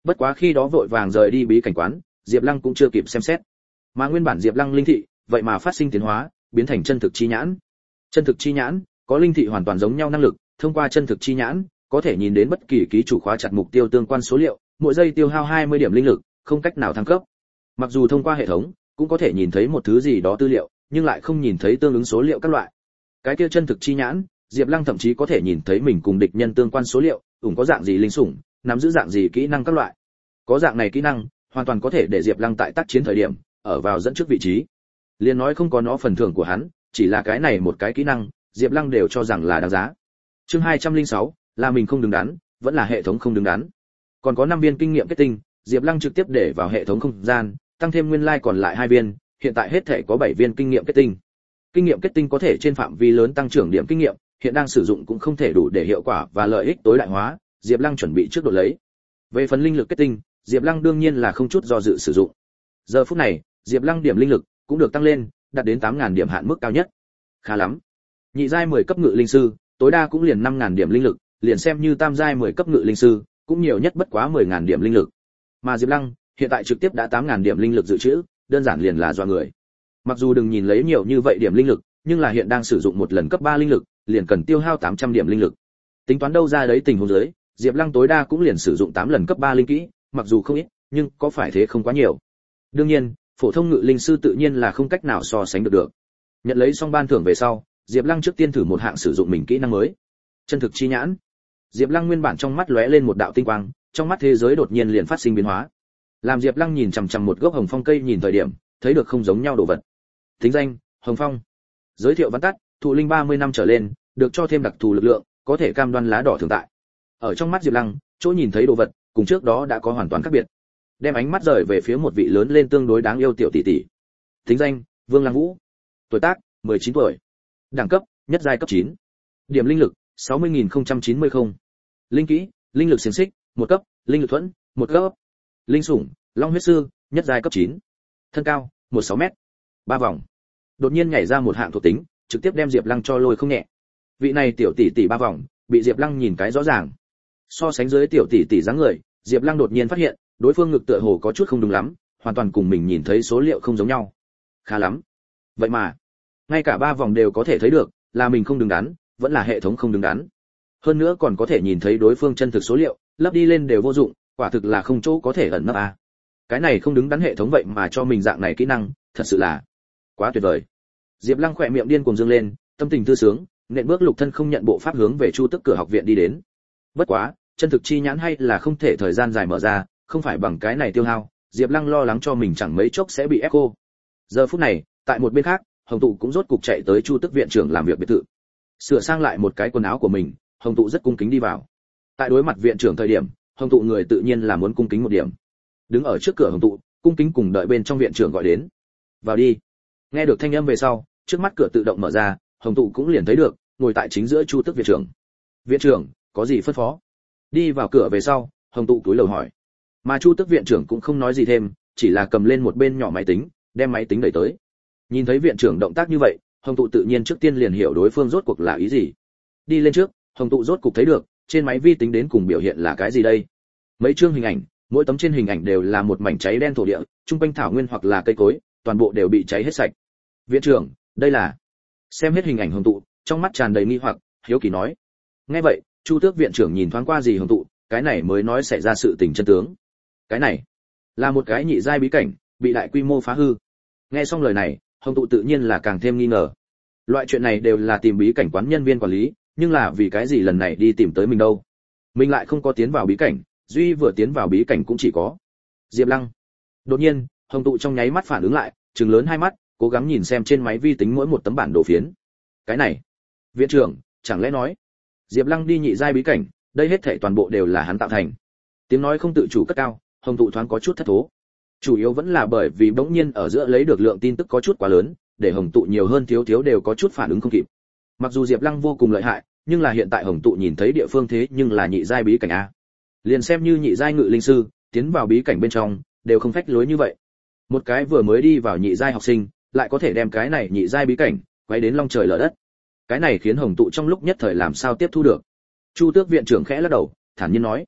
Speaker 1: Bất quá khi đó vội vàng rời đi bí cảnh quán, Diệp Lăng cũng chưa kịp xem xét. Mà nguyên bản Diệp Lăng linh thị, vậy mà phát sinh tiến hóa, biến thành chân thực chi nhãn. Chân thực chi nhãn có linh thị hoàn toàn giống nhau năng lực, thông qua chân thực chi nhãn, có thể nhìn đến bất kỳ ký chủ khóa chặt mục tiêu tương quan số liệu, mỗi giây tiêu hao hai mươi điểm linh lực, không cách nào thăng cấp. Mặc dù thông qua hệ thống, cũng có thể nhìn thấy một thứ gì đó tư liệu, nhưng lại không nhìn thấy tương ứng số liệu các loại. Cái kia chân thực chi nhãn, Diệp Lăng thậm chí có thể nhìn thấy mình cùng địch nhân tương quan số liệu, ủng có dạng gì linh sủng, nắm giữ dạng gì kỹ năng các loại. Có dạng này kỹ năng, hoàn toàn có thể để Diệp Lăng tại tác chiến thời điểm, ở vào dẫn trước vị trí. Liên nói không có nó phần thưởng của hắn, chỉ là cái này một cái kỹ năng, Diệp Lăng đều cho rằng là đáng giá. Chương hai trăm lẻ sáu, là mình không đứng đắn, vẫn là hệ thống không đứng đắn. Còn có năm viên kinh nghiệm kết tinh, Diệp Lăng trực tiếp để vào hệ thống không gian, tăng thêm nguyên lai like còn lại hai viên, hiện tại hết thể có bảy viên kinh nghiệm kết tinh. Kinh nghiệm kết tinh có thể trên phạm vi lớn tăng trưởng điểm kinh nghiệm, hiện đang sử dụng cũng không thể đủ để hiệu quả và lợi ích tối đại hóa, Diệp Lăng chuẩn bị trước độ lấy. Về phần linh lực kết tinh, Diệp Lăng đương nhiên là không chút do dự sử dụng. Giờ phút này, Diệp Lăng điểm linh lực cũng được tăng lên, đạt đến tám nghìn điểm hạn mức cao nhất. Khá lắm. Nhị giai mười cấp ngự linh sư, tối đa cũng liền năm nghìn điểm linh lực, liền xem như tam giai mười cấp ngự linh sư, cũng nhiều nhất bất quá mười nghìn điểm linh lực. Mà Diệp Lăng, hiện tại trực tiếp đã tám nghìn điểm linh lực dự trữ, đơn giản liền là dọa người. Mặc dù đừng nhìn lấy nhiều như vậy điểm linh lực, nhưng là hiện đang sử dụng một lần cấp ba linh lực, liền cần tiêu hao tám trăm điểm linh lực. Tính toán đâu ra đấy tình huống dưới, Diệp Lăng tối đa cũng liền sử dụng tám lần cấp ba linh kỹ, mặc dù không ít, nhưng có phải thế không quá nhiều. Đương nhiên, phổ thông ngự linh sư tự nhiên là không cách nào so sánh được được. Nhận lấy xong ban thưởng về sau, Diệp Lăng trước tiên thử một hạng sử dụng mình kỹ năng mới. Chân thực chi nhãn. Diệp Lăng nguyên bản trong mắt lóe lên một đạo tinh quang, trong mắt thế giới đột nhiên liền phát sinh biến hóa. Làm Diệp Lăng nhìn chằm chằm một gốc hồng phong cây nhìn thời điểm, thấy được không giống nhau đồ vật. Tính danh: Hồng Phong. Giới thiệu văn tắt: thụ linh ba mươi năm trở lên, được cho thêm đặc thù lực lượng, có thể cam đoan lá đỏ thường tại. Ở trong mắt Diệp Lăng, chỗ nhìn thấy đồ vật, cùng trước đó đã có hoàn toàn khác biệt. Đem ánh mắt rời về phía một vị lớn lên tương đối đáng yêu tiểu tỷ tỷ. Tính danh: Vương Lăng Vũ. Tuổi tác: mười chín tuổi. Đẳng cấp: nhất giai cấp chín. Điểm linh lực: sáu mươi nghìn không trăm chín mươi không. Linh kỹ: linh lực xiềng xích, một cấp, linh lực thuẫn, một cấp. Linh sủng: Long huyết sư, nhất giai cấp chín. Thân cao: mười sáu mét. Ba vòng. Đột nhiên nhảy ra một hạng thuộc tính, trực tiếp đem Diệp Lăng cho lôi không nhẹ. Vị này tiểu tỷ tỷ ba vòng, bị Diệp Lăng nhìn cái rõ ràng. So sánh dưới tiểu tỷ tỷ dáng người, Diệp Lăng đột nhiên phát hiện, đối phương ngực tựa hồ có chút không đúng lắm, hoàn toàn cùng mình nhìn thấy số liệu không giống nhau. Khá lắm. Vậy mà, ngay cả ba vòng đều có thể thấy được, là mình không đứng đắn, vẫn là hệ thống không đứng đắn. Hơn nữa còn có thể nhìn thấy đối phương chân thực số liệu, lấp đi lên đều vô dụng, quả thực là không chỗ có thể ẩn nấp à. Cái này không đứng đắn hệ thống vậy mà cho mình dạng này kỹ năng, thật sự là quá tuyệt vời. Diệp Lăng khỏe miệng điên cuồng dương lên, tâm tình thư sướng, nện bước lục thân không nhận bộ pháp hướng về Chu Tức cửa học viện đi đến. Bất quá, chân thực chi nhãn hay là không thể thời gian dài mở ra, không phải bằng cái này tiêu hao, Diệp Lăng lo lắng cho mình chẳng mấy chốc sẽ bị ép cô. Giờ phút này, tại một bên khác, Hồng Tụ cũng rốt cục chạy tới Chu Tức viện trưởng làm việc biệt thự. Sửa sang lại một cái quần áo của mình, Hồng Tụ rất cung kính đi vào. Tại đối mặt viện trưởng thời điểm, Hồng Tụ người tự nhiên là muốn cung kính một điểm. Đứng ở trước cửa Hồng Tụ, cung kính cùng đợi bên trong viện trưởng gọi đến. "Vào đi." Nghe được thanh âm về sau, trước mắt cửa tự động mở ra, Hồng Tụ cũng liền thấy được, ngồi tại chính giữa Chu Tức viện trưởng. "Viện trưởng, có gì phân phó?" Đi vào cửa về sau, Hồng Tụ cúi đầu hỏi. Mà Chu Tức viện trưởng cũng không nói gì thêm, chỉ là cầm lên một bên nhỏ máy tính, đem máy tính đẩy tới. Nhìn thấy viện trưởng động tác như vậy, Hồng Tụ tự nhiên trước tiên liền hiểu đối phương rốt cuộc là ý gì. Đi lên trước, Hồng Tụ rốt cuộc thấy được, trên máy vi tính đến cùng biểu hiện là cái gì đây? Mấy chương hình ảnh, mỗi tấm trên hình ảnh đều là một mảnh cháy đen thổ địa, trung quanh thảo nguyên hoặc là cây cối, toàn bộ đều bị cháy hết sạch. "Viện trưởng, đây là..." Xem hết hình ảnh Hồng Tụ, trong mắt tràn đầy nghi hoặc, hiếu kỳ nói. Nghe vậy, Chu Tước viện trưởng nhìn thoáng qua gì Hồng Tụ, cái này mới nói xảy ra sự tình chân tướng. Cái này là một cái nhị giai bí cảnh, bị đại quy mô phá hư. Nghe xong lời này, Hồng Tụ tự nhiên là càng thêm nghi ngờ. Loại chuyện này đều là tìm bí cảnh quán nhân viên quản lý, nhưng là vì cái gì lần này đi tìm tới mình đâu? Mình lại không có tiến vào bí cảnh, duy vừa tiến vào bí cảnh cũng chỉ có Diệp Lăng. Đột nhiên, Hồng Tụ trong nháy mắt phản ứng lại, trừng lớn hai mắt, cố gắng nhìn xem trên máy vi tính mỗi một tấm bản đồ phiến. Cái này, viện trưởng, chẳng lẽ nói Diệp Lăng đi nhị giai bí cảnh, đây hết thảy toàn bộ đều là hắn tạo thành? Tiếng nói không tự chủ cất cao, Hồng Tụ thoáng có chút thất thố. Chủ yếu vẫn là bởi vì bỗng nhiên ở giữa lấy được lượng tin tức có chút quá lớn, để Hồng Tụ nhiều hơn thiếu thiếu đều có chút phản ứng không kịp. Mặc dù Diệp Lăng vô cùng lợi hại, nhưng là hiện tại Hồng Tụ nhìn thấy địa phương thế nhưng là nhị giai bí cảnh a. Liền xem như nhị giai ngự linh sư, tiến vào bí cảnh bên trong, đều không phách lối như vậy. Một cái vừa mới đi vào nhị giai học sinh, lại có thể đem cái này nhị giai bí cảnh quấy đến long trời lở đất. Cái này khiến Hồng Tụ trong lúc nhất thời làm sao tiếp thu được. Chu Tước viện trưởng khẽ lắc đầu, thản nhiên nói: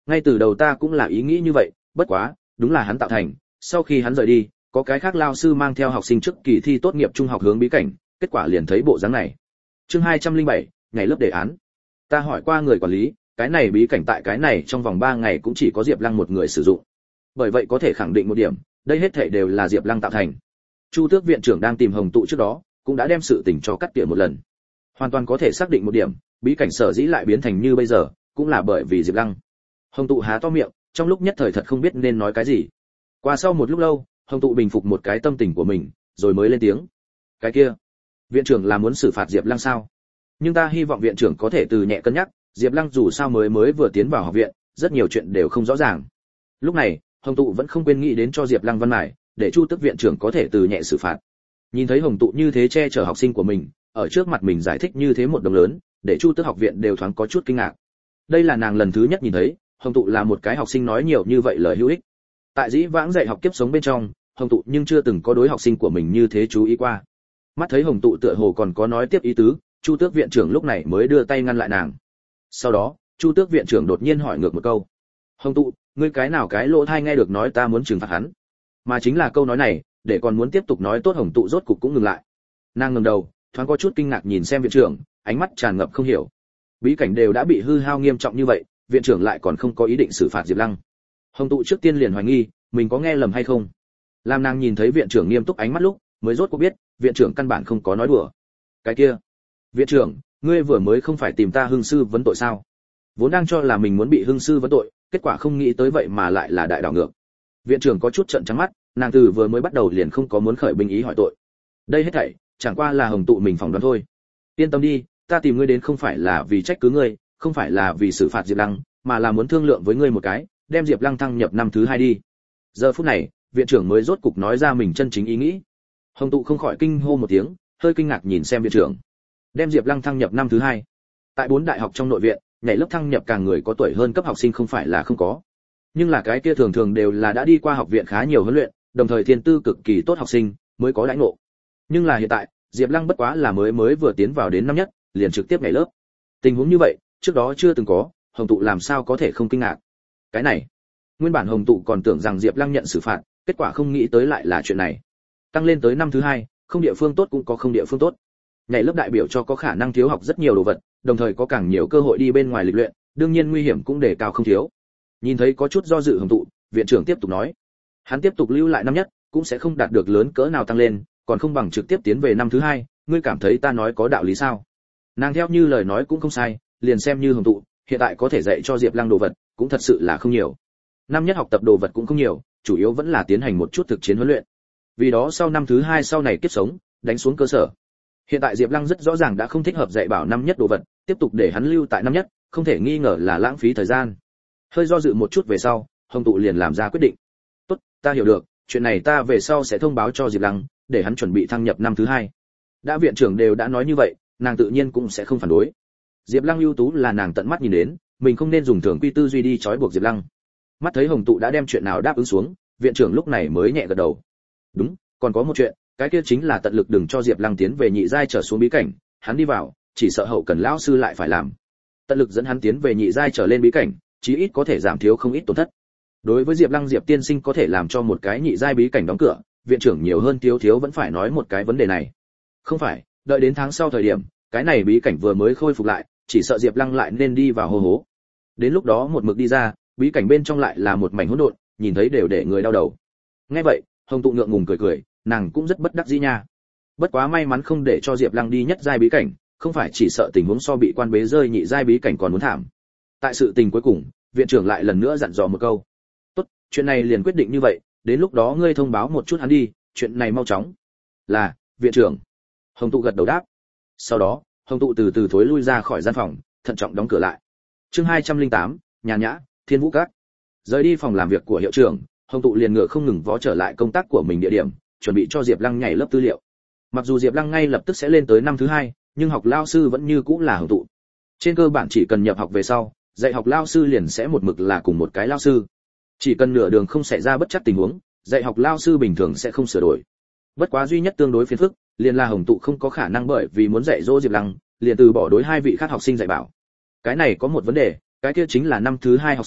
Speaker 1: ngay từ đầu ta cũng là ý nghĩ như vậy, bất quá đúng là hắn tạo thành, sau khi hắn rời đi có cái khác lao sư mang theo học sinh trước kỳ thi tốt nghiệp trung học hướng bí cảnh, kết quả liền thấy bộ dáng này. Chương hai trăm lẻ bảy, ngày lớp đề án. Ta hỏi qua người quản lý, cái này bí cảnh tại cái này trong vòng ba ngày cũng chỉ có Diệp Lăng một người sử dụng. Bởi vậy có thể khẳng định một điểm, đây hết thảy đều là Diệp Lăng tạo thành. Chu Tước viện trưởng đang tìm Hồng Tụ trước đó, cũng đã đem sự tình cho cắt tỉa một lần. Hoàn toàn có thể xác định một điểm, bí cảnh sở dĩ lại biến thành như bây giờ, cũng là bởi vì Diệp Lăng. Hồng Tụ há to miệng, trong lúc nhất thời thật không biết nên nói cái gì. Qua sau một lúc lâu, Hồng Tụ bình phục một cái tâm tình của mình, rồi mới lên tiếng. Cái kia, viện trưởng là muốn xử phạt Diệp Lăng sao? Nhưng ta hy vọng viện trưởng có thể từ nhẹ cân nhắc, Diệp Lăng dù sao mới mới vừa tiến vào học viện, rất nhiều chuyện đều không rõ ràng. Lúc này, Hồng Tụ vẫn không quên nghĩ đến cho Diệp Lăng văn mải, để Chu Tước viện trưởng có thể từ nhẹ xử phạt. Nhìn thấy Hồng Tụ như thế che chở học sinh của mình, ở trước mặt mình giải thích như thế một đồng lớn, để Chu Tước học viện đều thoáng có chút kinh ngạc. Đây là nàng lần thứ nhất nhìn thấy, Hồng Tụ là một cái học sinh nói nhiều như vậy lời hữu ích. Tại dĩ vãng dạy học kiếp sống bên trong, Hồng Tụ nhưng chưa từng có đối học sinh của mình như thế chú ý qua. Mắt thấy Hồng Tụ tựa hồ còn có nói tiếp ý tứ, Chu Tước viện trưởng lúc này mới đưa tay ngăn lại nàng. Sau đó, Chu Tước viện trưởng đột nhiên hỏi ngược một câu: "Hồng Tụ, ngươi cái nào cái lỗ tai nghe được nói ta muốn trừng phạt hắn?" Mà chính là câu nói này, để còn muốn tiếp tục nói tốt Hồng Tụ rốt cục cũng ngừng lại. Nàng ngẩng đầu, thoáng có chút kinh ngạc nhìn xem viện trưởng, ánh mắt tràn ngập không hiểu. Bí cảnh đều đã bị hư hao nghiêm trọng như vậy, viện trưởng lại còn không có ý định xử phạt Diệp Lăng. Hồng Tụ trước tiên liền hoài nghi, mình có nghe lầm hay không. Làm nàng nhìn thấy viện trưởng nghiêm túc ánh mắt lúc, mới rốt cuộc biết, viện trưởng căn bản không có nói đùa. Cái kia, viện trưởng, ngươi vừa mới không phải tìm ta hưng sư vấn tội sao? Vốn đang cho là mình muốn bị hưng sư vấn tội, kết quả không nghĩ tới vậy mà lại là đại đảo ngược. Viện trưởng có chút trợn trắng mắt, nàng từ vừa mới bắt đầu liền không có muốn khởi binh ý hỏi tội. Đây hết thảy, chẳng qua là Hồng Tụ mình phỏng đoán thôi. Yên tâm đi, ta tìm ngươi đến không phải là vì trách cứ ngươi, không phải là vì xử phạt Diệp Lăng, mà là muốn thương lượng với ngươi một cái, đem Diệp Lăng thăng nhập năm thứ hai đi. Giờ phút này, viện trưởng mới rốt cục nói ra mình chân chính ý nghĩ. Hồng Tụ không khỏi kinh hô một tiếng, hơi kinh ngạc nhìn xem viện trưởng. Đem Diệp Lăng thăng nhập năm thứ hai. Tại bốn đại học trong nội viện, nhảy lớp thăng nhập càng người có tuổi hơn cấp học sinh không phải là không có. Nhưng là cái kia thường thường đều là đã đi qua học viện khá nhiều huấn luyện, đồng thời thiên tư cực kỳ tốt học sinh mới có đãi ngộ. Nhưng là hiện tại, Diệp Lăng bất quá là mới mới vừa tiến vào đến năm nhất, liền trực tiếp nhảy lớp. Tình huống như vậy, trước đó chưa từng có, Hồng Tụ làm sao có thể không kinh ngạc. Cái này, nguyên bản Hồng Tụ còn tưởng rằng Diệp Lăng nhận xử phạt, kết quả không nghĩ tới lại là chuyện này. Tăng lên tới năm thứ hai, không địa phương tốt cũng có không địa phương tốt. Nhảy lớp đại biểu cho có khả năng thiếu học rất nhiều đồ vật, đồng thời có càng nhiều cơ hội đi bên ngoài lịch luyện, đương nhiên nguy hiểm cũng đề cao không thiếu. Nhìn thấy có chút do dự Hồng Tụ, viện trưởng tiếp tục nói, hắn tiếp tục lưu lại năm nhất, cũng sẽ không đạt được lớn cỡ nào tăng lên, còn không bằng trực tiếp tiến về năm thứ hai, ngươi cảm thấy ta nói có đạo lý sao? Nàng theo như lời nói cũng không sai, liền xem như Hồng Tụ, hiện tại có thể dạy cho Diệp Lăng đồ vật, cũng thật sự là không nhiều. Năm nhất học tập đồ vật cũng không nhiều, chủ yếu vẫn là tiến hành một chút thực chiến huấn luyện. Vì đó sau năm thứ hai sau này kiếp sống, đánh xuống cơ sở. Hiện tại Diệp Lăng rất rõ ràng đã không thích hợp dạy bảo năm nhất đồ vật, tiếp tục để hắn lưu tại năm nhất, không thể nghi ngờ là lãng phí thời gian. Hơi do dự một chút về sau, Hồng Tụ liền làm ra quyết định. "Tốt, ta hiểu được, chuyện này ta về sau sẽ thông báo cho Diệp Lăng, để hắn chuẩn bị thăng nhập năm thứ hai." Đã viện trưởng đều đã nói như vậy, nàng tự nhiên cũng sẽ không phản đối. Diệp Lăng ưu tú là nàng tận mắt nhìn đến, mình không nên dùng thường quy tư duy đi trói buộc Diệp Lăng. Mắt thấy Hồng Tụ đã đem chuyện nào đáp ứng xuống, viện trưởng lúc này mới nhẹ gật đầu. "Đúng, còn có một chuyện, cái kia chính là tận lực đừng cho Diệp Lăng tiến về nhị giai trở xuống bí cảnh, hắn đi vào, chỉ sợ hậu cần lão sư lại phải làm. Tận lực dẫn hắn tiến về nhị giai trở lên bí cảnh, chí ít có thể giảm thiếu không ít tổn thất." Đối với Diệp Lăng Diệp tiên sinh có thể làm cho một cái nhị giai bí cảnh đóng cửa, viện trưởng nhiều hơn thiếu thiếu vẫn phải nói một cái vấn đề này. Không phải, đợi đến tháng sau thời điểm, cái này bí cảnh vừa mới khôi phục lại, chỉ sợ Diệp Lăng lại nên đi vào hô hố. Đến lúc đó một mực đi ra, bí cảnh bên trong lại là một mảnh hỗn độn, nhìn thấy đều để người đau đầu. Nghe vậy, Hồng Tụ ngượng ngùng cười cười, nàng cũng rất bất đắc dĩ nha. Bất quá may mắn không để cho Diệp Lăng đi nhất giai bí cảnh, không phải chỉ sợ tình huống so bị quan bế rơi nhị giai bí cảnh còn muốn thảm. Tại sự tình cuối cùng, viện trưởng lại lần nữa dặn dò một câu. "Tốt, chuyện này liền quyết định như vậy, đến lúc đó ngươi thông báo một chút hắn đi, chuyện này mau chóng." "Là, viện trưởng." Hồng Tụ gật đầu đáp. Sau đó, Hồng Tụ từ từ thối lui ra khỏi gian phòng, thận trọng đóng cửa lại. Chương hai trăm lẻ tám, Nhà Nhã, Thiên Vũ Các. Rời đi phòng làm việc của hiệu trưởng, Hồng Tụ liền ngựa không ngừng vó trở lại công tác của mình địa điểm, chuẩn bị cho Diệp Lăng nhảy lớp tư liệu. Mặc dù Diệp Lăng ngay lập tức sẽ lên tới năm thứ hai, nhưng học lao sư vẫn như cũ là Hồng Tụ. Trên cơ bản chỉ cần nhập học về sau, dạy học lao sư liền sẽ một mực là cùng một cái lao sư. Chỉ cần nửa đường không xảy ra bất trắc tình huống, dạy học lao sư bình thường sẽ không sửa đổi. Bất quá duy nhất tương đối phiền phức, liền là Hồng Tụ không có khả năng bởi vì muốn dạy dỗ Diệp Lăng, liền từ bỏ đối hai vị khác học sinh dạy bảo. Cái này có một vấn đề, cái kia chính là năm thứ hai học sinh,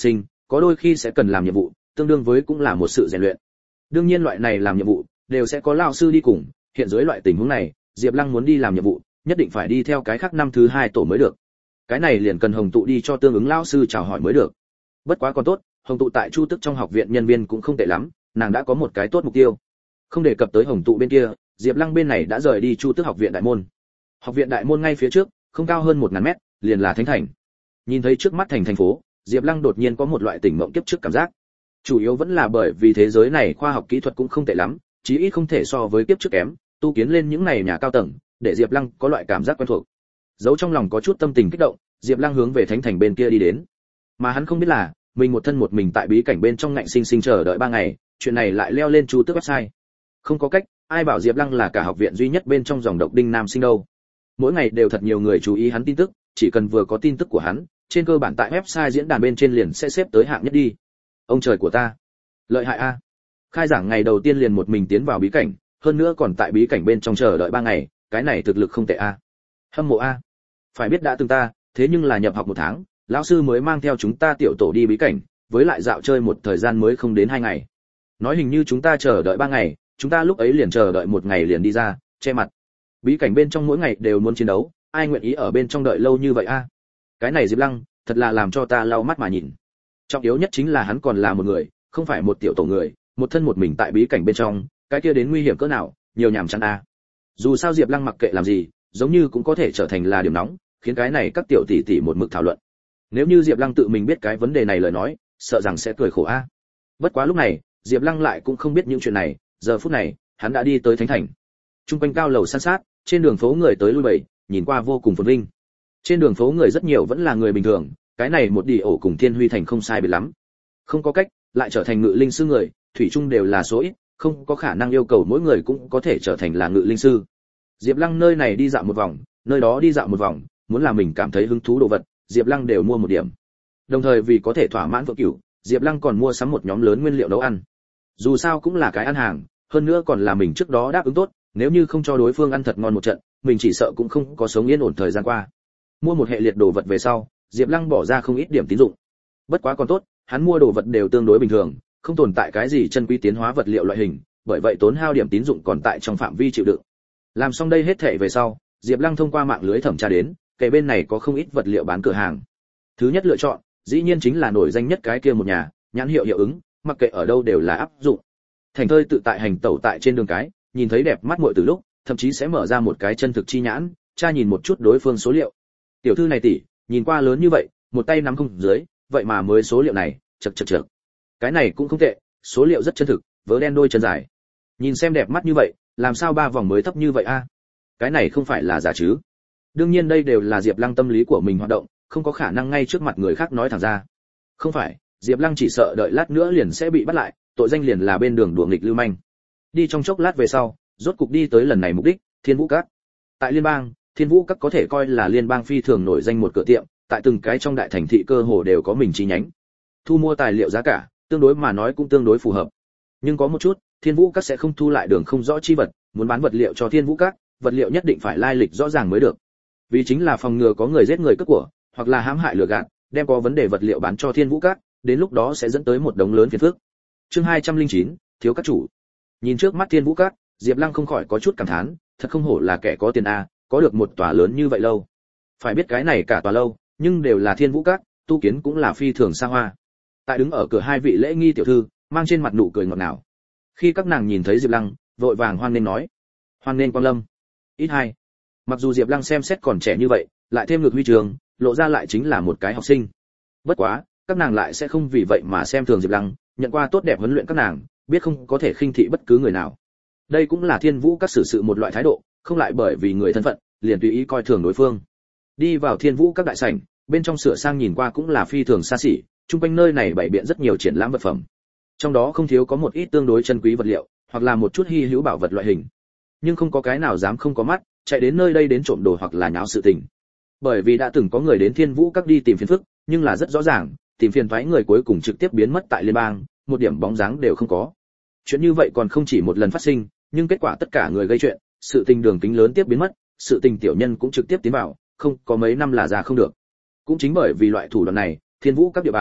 Speaker 1: có đôi khi sẽ cần làm nhiệm vụ, tương đương với cũng là một sự rèn luyện. Đương nhiên loại này làm nhiệm vụ đều sẽ có lão sư đi cùng, hiện dưới loại tình huống này, Diệp Lăng muốn đi làm nhiệm vụ, nhất định phải đi theo cái khác năm thứ hai tổ mới được. Cái này liền cần Hồng Tụ đi cho tương ứng lão sư chào hỏi mới được. Bất quá còn tốt, Hồng Tụ tại Chu Tức trong học viện nhân viên cũng không tệ lắm, nàng đã có một cái tốt mục tiêu. Không đề cập tới Hồng Tụ bên kia, Diệp Lăng bên này đã rời đi Chu Tức học viện đại môn. Học viện đại môn ngay phía trước, không cao hơn một ngàn mét, liền là Thánh Thành. Nhìn thấy trước mắt thành thành phố, Diệp Lăng đột nhiên có một loại tỉnh mộng kiếp trước cảm giác. Chủ yếu vẫn là bởi vì thế giới này khoa học kỹ thuật cũng không tệ lắm, chí ít không thể so với kiếp trước kém, tu kiến lên những này nhà cao tầng, để Diệp Lăng có loại cảm giác quen thuộc. Giấu trong lòng có chút tâm tình kích động, Diệp Lăng hướng về Thánh Thành bên kia đi đến. Mà hắn không biết là, mình một thân một mình tại bí cảnh bên trong ngạnh sinh sinh chờ đợi ba ngày, chuyện này lại leo lên Chu Tước website. Không có cách, ai bảo Diệp Lăng là cả học viện duy nhất bên trong dòng độc đinh nam sinh đâu. Mỗi ngày đều thật nhiều người chú ý hắn tin tức, chỉ cần vừa có tin tức của hắn, trên cơ bản tại website diễn đàn bên trên liền sẽ xếp tới hạng nhất đi. Ông trời của ta, lợi hại a. Khai giảng ngày đầu tiên liền một mình tiến vào bí cảnh, hơn nữa còn tại bí cảnh bên trong chờ đợi ba ngày, cái này thực lực không tệ a. Hâm mộ a. Phải biết đã từng ta, thế nhưng là nhập học một tháng, lão sư mới mang theo chúng ta tiểu tổ đi bí cảnh, với lại dạo chơi một thời gian mới không đến hai ngày. Nói hình như chúng ta chờ đợi ba ngày, chúng ta lúc ấy liền chờ đợi một ngày liền đi ra, che mặt. Bí cảnh bên trong mỗi ngày đều muốn chiến đấu, ai nguyện ý ở bên trong đợi lâu như vậy a? Cái này Diệp Lăng, thật là làm cho ta lau mắt mà nhìn. Trọng yếu nhất chính là hắn còn là một người, không phải một tiểu tổ người, một thân một mình tại bí cảnh bên trong, cái kia đến nguy hiểm cỡ nào, nhiều nhảm chán a. Dù sao Diệp Lăng mặc kệ làm gì, giống như cũng có thể trở thành là điểm nóng, khiến cái này các tiểu tỷ tỷ một mực thảo luận. Nếu như Diệp Lăng tự mình biết cái vấn đề này lời nói, sợ rằng sẽ cười khổ a. Bất quá lúc này, Diệp Lăng lại cũng không biết những chuyện này, giờ phút này, hắn đã đi tới Thánh Thành. Trung quanh cao lầu san sát, trên đường phố người tới lui bầy, nhìn qua vô cùng phồn vinh. Trên đường phố người rất nhiều vẫn là người bình thường, cái này một đi ổ cùng Thiên Huy Thành không sai biệt lắm. Không có cách, lại trở thành ngự linh sư người, thủy chung đều là số ít, không có khả năng yêu cầu mỗi người cũng có thể trở thành là ngự linh sư. Diệp Lăng nơi này đi dạo một vòng, nơi đó đi dạo một vòng, muốn là mình cảm thấy hứng thú đồ vật, Diệp Lăng đều mua một điểm. Đồng thời vì có thể thỏa mãn Phượng Cửu, Diệp Lăng còn mua sắm một nhóm lớn nguyên liệu nấu ăn. Dù sao cũng là cái ăn hàng, hơn nữa còn là mình trước đó đáp ứng tốt, nếu như không cho đối phương ăn thật ngon một trận, mình chỉ sợ cũng không có sống yên ổn thời gian qua. Mua một hệ liệt đồ vật về sau, Diệp Lăng bỏ ra không ít điểm tín dụng. Bất quá còn tốt, hắn mua đồ vật đều tương đối bình thường, không tồn tại cái gì chân quý tiến hóa vật liệu loại hình, bởi vậy tốn hao điểm tín dụng còn tại trong phạm vi chịu đựng. Làm xong đây hết thảy về sau, Diệp Lăng thông qua mạng lưới thẩm tra đến, kể bên này có không ít vật liệu bán cửa hàng. Thứ nhất lựa chọn, dĩ nhiên chính là nổi danh nhất cái kia một nhà, nhãn hiệu hiệu ứng, mặc kệ ở đâu đều là áp dụng. Thành thơi tự tại hành tẩu tại trên đường cái, nhìn thấy đẹp mắt muội từ lúc, thậm chí sẽ mở ra một cái chân thực chi nhãn, tra nhìn một chút đối phương số liệu. Tiểu thư này tỷ, nhìn qua lớn như vậy, một tay nắm không dưới, vậy mà mới số liệu này, chậc chậc chậc. Cái này cũng không tệ, số liệu rất chân thực, vớ đen đôi chân dài. Nhìn xem đẹp mắt như vậy, làm sao ba vòng mới thấp như vậy a? Cái này không phải là giả chứ? Đương nhiên đây đều là Diệp Lăng tâm lý của mình hoạt động, không có khả năng ngay trước mặt người khác nói thẳng ra. Không phải, Diệp Lăng chỉ sợ đợi lát nữa liền sẽ bị bắt lại, tội danh liền là bên đường đùa nghịch lưu manh. Đi trong chốc lát về sau, rốt cục đi tới lần này mục đích, Thiên Vũ Các. Tại liên bang, Thiên Vũ Các có thể coi là liên bang phi thường nổi danh một cửa tiệm, tại từng cái trong đại thành thị cơ hồ đều có mình chi nhánh. Thu mua tài liệu giá cả, tương đối mà nói cũng tương đối phù hợp. Nhưng có một chút, Thiên Vũ Các sẽ không thu lại đường không rõ chi vật, muốn bán vật liệu cho Thiên Vũ Các, vật liệu nhất định phải lai lịch rõ ràng mới được. Vì chính là phòng ngừa có người giết người cướp của, hoặc là hãm hại lừa gạt, đem có vấn đề vật liệu bán cho Thiên Vũ Các, đến lúc đó sẽ dẫn tới một đống lớn phiền phức. Chương hai trăm lẻ chín, thiếu các chủ. Nhìn trước mắt Thiên Vũ Các, Diệp Lăng không khỏi có chút cảm thán, thật không hổ là kẻ có tiền a, có được một tòa lớn như vậy lâu. Phải biết cái này cả tòa lâu, nhưng đều là Thiên Vũ Các, tu kiến cũng là phi thường xa hoa. Tại đứng ở cửa hai vị lễ nghi tiểu thư, mang trên mặt nụ cười ngọt ngào. Khi các nàng nhìn thấy Diệp Lăng, vội vàng hoan nghênh nói: "Hoan nghênh quang lâm." Ít hai. Mặc dù Diệp Lăng xem xét còn trẻ như vậy, lại thêm ngược huy trường, lộ ra lại chính là một cái học sinh. Bất quá, các nàng lại sẽ không vì vậy mà xem thường Diệp Lăng, nhận qua tốt đẹp huấn luyện các nàng, biết không có thể khinh thị bất cứ người nào. Đây cũng là Thiên Vũ Các xử sự một loại thái độ, không lại bởi vì người thân phận, liền tùy ý coi thường đối phương. Đi vào Thiên Vũ Các đại sảnh, bên trong sửa sang nhìn qua cũng là phi thường xa xỉ, chung quanh nơi này bày biện rất nhiều triển lãm vật phẩm. Trong đó không thiếu có một ít tương đối chân quý vật liệu, hoặc là một chút hi hữu bảo vật loại hình. Nhưng không có cái nào dám không có mắt, chạy đến nơi đây đến trộm đồ hoặc là nháo sự tình. Bởi vì đã từng có người đến Thiên Vũ Các đi tìm phiền phức, nhưng là rất rõ ràng, tìm phiền toái người cuối cùng trực tiếp biến mất tại liên bang, một điểm bóng dáng đều không có. Chuyện như vậy còn không chỉ một lần phát sinh, nhưng kết quả tất cả người gây chuyện, sự tình đường kính lớn tiếp biến mất, sự tình tiểu nhân cũng trực tiếp tiến vào, không có mấy năm là ra không được. Cũng chính bởi vì loại thủ đoạn này, Thiên Vũ Các địa bàn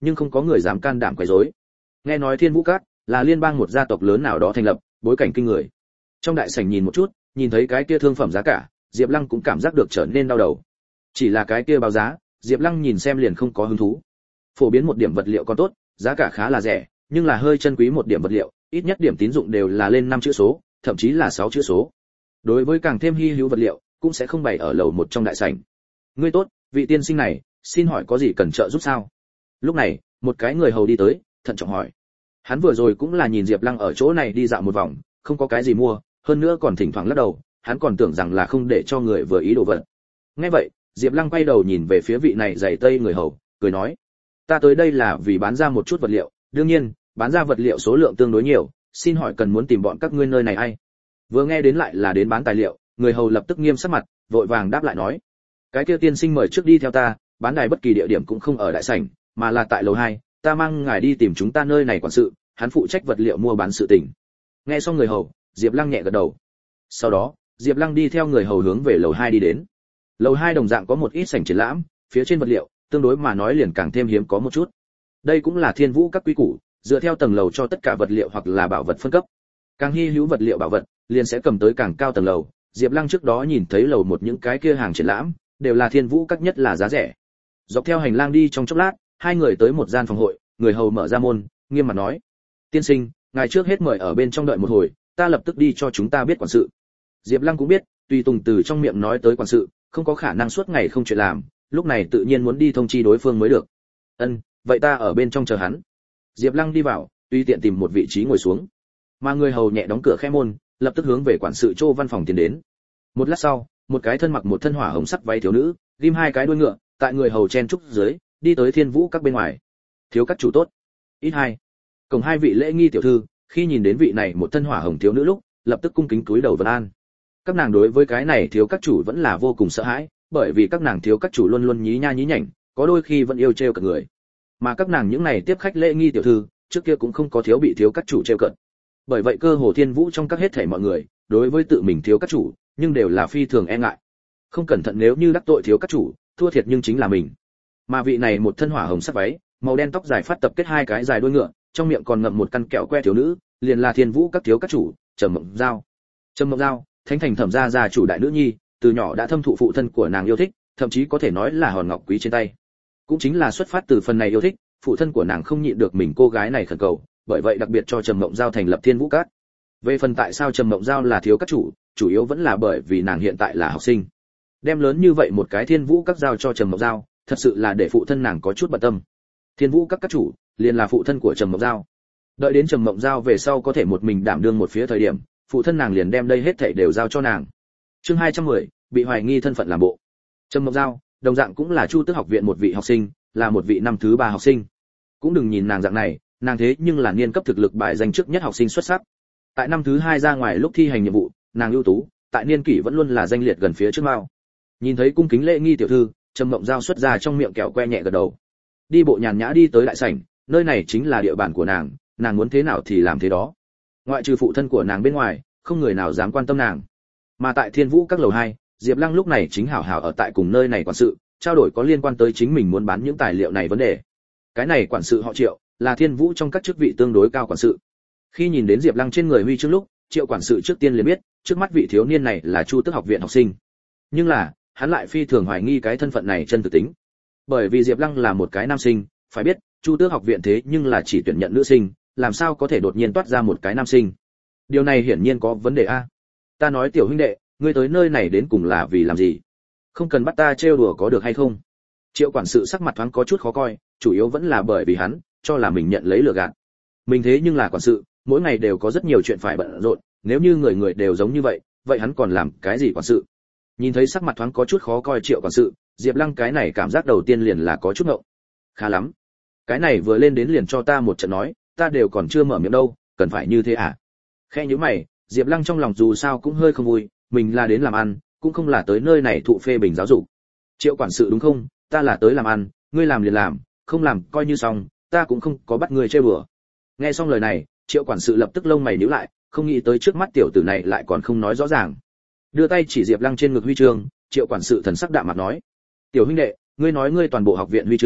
Speaker 1: nhưng không có người dám can đảm quấy rối. Nghe nói Thiên Vũ Các là liên bang một gia tộc lớn nào đó thành lập, bối cảnh kinh người. Trong đại sảnh nhìn một chút, nhìn thấy cái kia thương phẩm giá cả, Diệp Lăng cũng cảm giác được trở nên đau đầu. Chỉ là cái kia báo giá, Diệp Lăng nhìn xem liền không có hứng thú. Phổ biến một điểm vật liệu còn tốt, giá cả khá là rẻ, nhưng là hơi chân quý một điểm vật liệu, ít nhất điểm tín dụng đều là lên năm chữ số, thậm chí là sáu chữ số. Đối với càng thêm hi hữu vật liệu, cũng sẽ không bày ở lầu một trong đại sảnh. Ngươi tốt, vị tiên sinh này, xin hỏi có gì cần trợ giúp sao? Lúc này, một cái người hầu đi tới, thận trọng hỏi. Hắn vừa rồi cũng là nhìn Diệp Lăng ở chỗ này đi dạo một vòng, không có cái gì mua, hơn nữa còn thỉnh thoảng lắc đầu, hắn còn tưởng rằng là không để cho người vừa ý đồ vật. Nghe vậy, Diệp Lăng quay đầu nhìn về phía vị này giày tây người hầu, cười nói: "Ta tới đây là vì bán ra một chút vật liệu, đương nhiên, bán ra vật liệu số lượng tương đối nhiều, xin hỏi cần muốn tìm bọn các ngươi nơi này ai?" Vừa nghe đến lại là đến bán tài liệu, người hầu lập tức nghiêm sắc mặt, vội vàng đáp lại nói: "Cái kia tiên sinh mời trước đi theo ta, bán đài bất kỳ địa điểm cũng không ở đại sảnh, mà là tại lầu hai, ta mang ngài đi tìm chúng ta nơi này quản sự, hắn phụ trách vật liệu mua bán sự tình." Nghe xong người hầu, Diệp Lăng nhẹ gật đầu. Sau đó, Diệp Lăng đi theo người hầu hướng về lầu hai đi đến. Lầu hai đồng dạng có một ít sảnh triển lãm, phía trên vật liệu, tương đối mà nói liền càng thêm hiếm có một chút. Đây cũng là Thiên Vũ Các quy củ, dựa theo tầng lầu cho tất cả vật liệu hoặc là bảo vật phân cấp. Càng hi hữu vật liệu bảo vật, liền sẽ cầm tới càng cao tầng lầu. Diệp Lăng trước đó nhìn thấy lầu một những cái kia hàng triển lãm, đều là Thiên Vũ Các nhất là giá rẻ. Dọc theo hành lang đi trong chốc lát, hai người tới một gian phòng hội, người hầu mở ra môn, nghiêm mặt nói: "Tiên sinh, ngài trước hết mời ở bên trong đợi một hồi, ta lập tức đi cho chúng ta biết quản sự." Diệp Lăng cũng biết, tùy tùng từ trong miệng nói tới quản sự, không có khả năng suốt ngày không chuyện làm, lúc này tự nhiên muốn đi thông chi đối phương mới được. "Ân, vậy ta ở bên trong chờ hắn." Diệp Lăng đi vào, tùy tiện tìm một vị trí ngồi xuống. Mà người hầu nhẹ đóng cửa khẽ môn, lập tức hướng về quản sự Trô văn phòng tiến đến. Một lát sau, một cái thân mặc một thân hỏa hồng sắc váy thiếu nữ, ghim hai cái đuôi ngựa, tại người hầu chen trúc dưới, đi tới Thiên Vũ Các bên ngoài. "Thiếu các chủ tốt." Ít hai. Cổng hai vị lễ nghi tiểu thư, khi nhìn đến vị này một thân hỏa hồng thiếu nữ lúc, lập tức cung kính cúi đầu vân an. Các nàng đối với cái này thiếu các chủ vẫn là vô cùng sợ hãi, bởi vì các nàng thiếu các chủ luôn luôn nhí nha nhí nhảnh, có đôi khi vẫn yêu trêu cợt người. Mà các nàng những này tiếp khách lễ nghi tiểu thư, trước kia cũng không có thiếu bị thiếu các chủ trêu cợt. Bởi vậy cơ hồ Thiên Vũ trong các hết thảy mọi người, đối với tự mình thiếu các chủ, nhưng đều là phi thường e ngại. Không cẩn thận nếu như đắc tội thiếu các chủ, thua thiệt nhưng chính là mình. Mà vị này một thân hỏa hồng sắc váy, màu đen tóc dài phát tập kết hai cái dài đuôi ngựa, trong miệng còn ngậm một căn kẹo que thiếu nữ, liền là Thiên Vũ Các thiếu các chủ, Trầm Mộng Giao. Trầm Mộng Giao, Thánh Thành Thẩm gia gia chủ đại nữ nhi, từ nhỏ đã thâm thụ phụ thân của nàng yêu thích, thậm chí có thể nói là hòn ngọc quý trên tay. Cũng chính là xuất phát từ phần này yêu thích, phụ thân của nàng không nhịn được mình cô gái này khẩn cầu, bởi vậy đặc biệt cho Trầm Mộng Giao thành lập Thiên Vũ Các. Về phần tại sao Trầm Mộng Giao là thiếu các chủ, chủ yếu vẫn là bởi vì nàng hiện tại là học sinh. Đem lớn như vậy một cái Thiên Vũ Các giao cho Trầm Mộng Giao, thật sự là để phụ thân nàng có chút bận tâm. Thiên Vũ Các các chủ, liền là phụ thân của Trầm Mộng Giao. Đợi đến Trầm Mộng Giao về sau có thể một mình đảm đương một phía thời điểm, phụ thân nàng liền đem đây hết thảy đều giao cho nàng. Chương hai trăm mười, bị hoài nghi thân phận làm bộ. Trầm Mộng Giao, đồng dạng cũng là Chu Tước học viện một vị học sinh, là một vị năm thứ ba học sinh. Cũng đừng nhìn nàng dạng này, nàng thế nhưng là niên cấp thực lực bài danh trước nhất học sinh xuất sắc. Tại năm thứ hai ra ngoài lúc thi hành nhiệm vụ, nàng ưu tú, tại niên kỷ vẫn luôn là danh liệt gần phía trước mao. Nhìn thấy cung kính lễ nghi tiểu thư, Trầm Mộng Giao xuất ra trong miệng kẹo que nhẹ gật đầu. Đi bộ nhàn nhã đi tới đại sảnh, nơi này chính là địa bàn của nàng, nàng muốn thế nào thì làm thế đó. Ngoại trừ phụ thân của nàng bên ngoài, không người nào dám quan tâm nàng. Mà tại Thiên Vũ Các lầu hai, Diệp Lăng lúc này chính hảo hảo ở tại cùng nơi này quản sự, trao đổi có liên quan tới chính mình muốn bán những tài liệu này vấn đề. Cái này quản sự họ Triệu, là Thiên Vũ trong các chức vị tương đối cao quản sự. Khi nhìn đến Diệp Lăng trên người huy chương lúc, Triệu quản sự trước tiên liền biết, trước mắt vị thiếu niên này là Chu Tước học viện học sinh. Nhưng là, hắn lại phi thường hoài nghi cái thân phận này chân thực tính. Bởi vì Diệp Lăng là một cái nam sinh, phải biết, Chu Tước học viện thế nhưng là chỉ tuyển nhận nữ sinh, làm sao có thể đột nhiên toát ra một cái nam sinh? Điều này hiển nhiên có vấn đề a. Ta nói tiểu huynh đệ, ngươi tới nơi này đến cùng là vì làm gì? Không cần bắt ta trêu đùa có được hay không? Triệu quản sự sắc mặt thoáng có chút khó coi, chủ yếu vẫn là bởi vì hắn cho là mình nhận lấy lừa gạt. Mình thế nhưng là quản sự, mỗi ngày đều có rất nhiều chuyện phải bận rộn, nếu như người người đều giống như vậy, vậy hắn còn làm cái gì quản sự? Nhìn thấy sắc mặt thoáng có chút khó coi Triệu quản sự, Diệp Lăng cái này cảm giác đầu tiên liền là có chút ngộng. Khá lắm, cái này vừa lên đến liền cho ta một trận nói, ta đều còn chưa mở miệng đâu, cần phải như thế à? Khẽ nhíu mày, Diệp Lăng trong lòng dù sao cũng hơi không vui, mình là đến làm ăn, cũng không là tới nơi này thụ phê bình giáo dục. Triệu quản sự đúng không? Ta là tới làm ăn, ngươi làm liền làm, không làm coi như xong, ta cũng không có bắt ngươi chơi bừa. Nghe xong lời này, Triệu quản sự lập tức lông mày nhíu lại, không nghĩ tới trước mắt tiểu tử này lại còn không nói rõ ràng. Đưa tay chỉ Diệp Lăng trên ngực huy chương, Triệu quản sự thần sắc đạm mặt nói: "Tiểu huynh đệ, ngươi nói ngươi toàn bộ học viện huy chương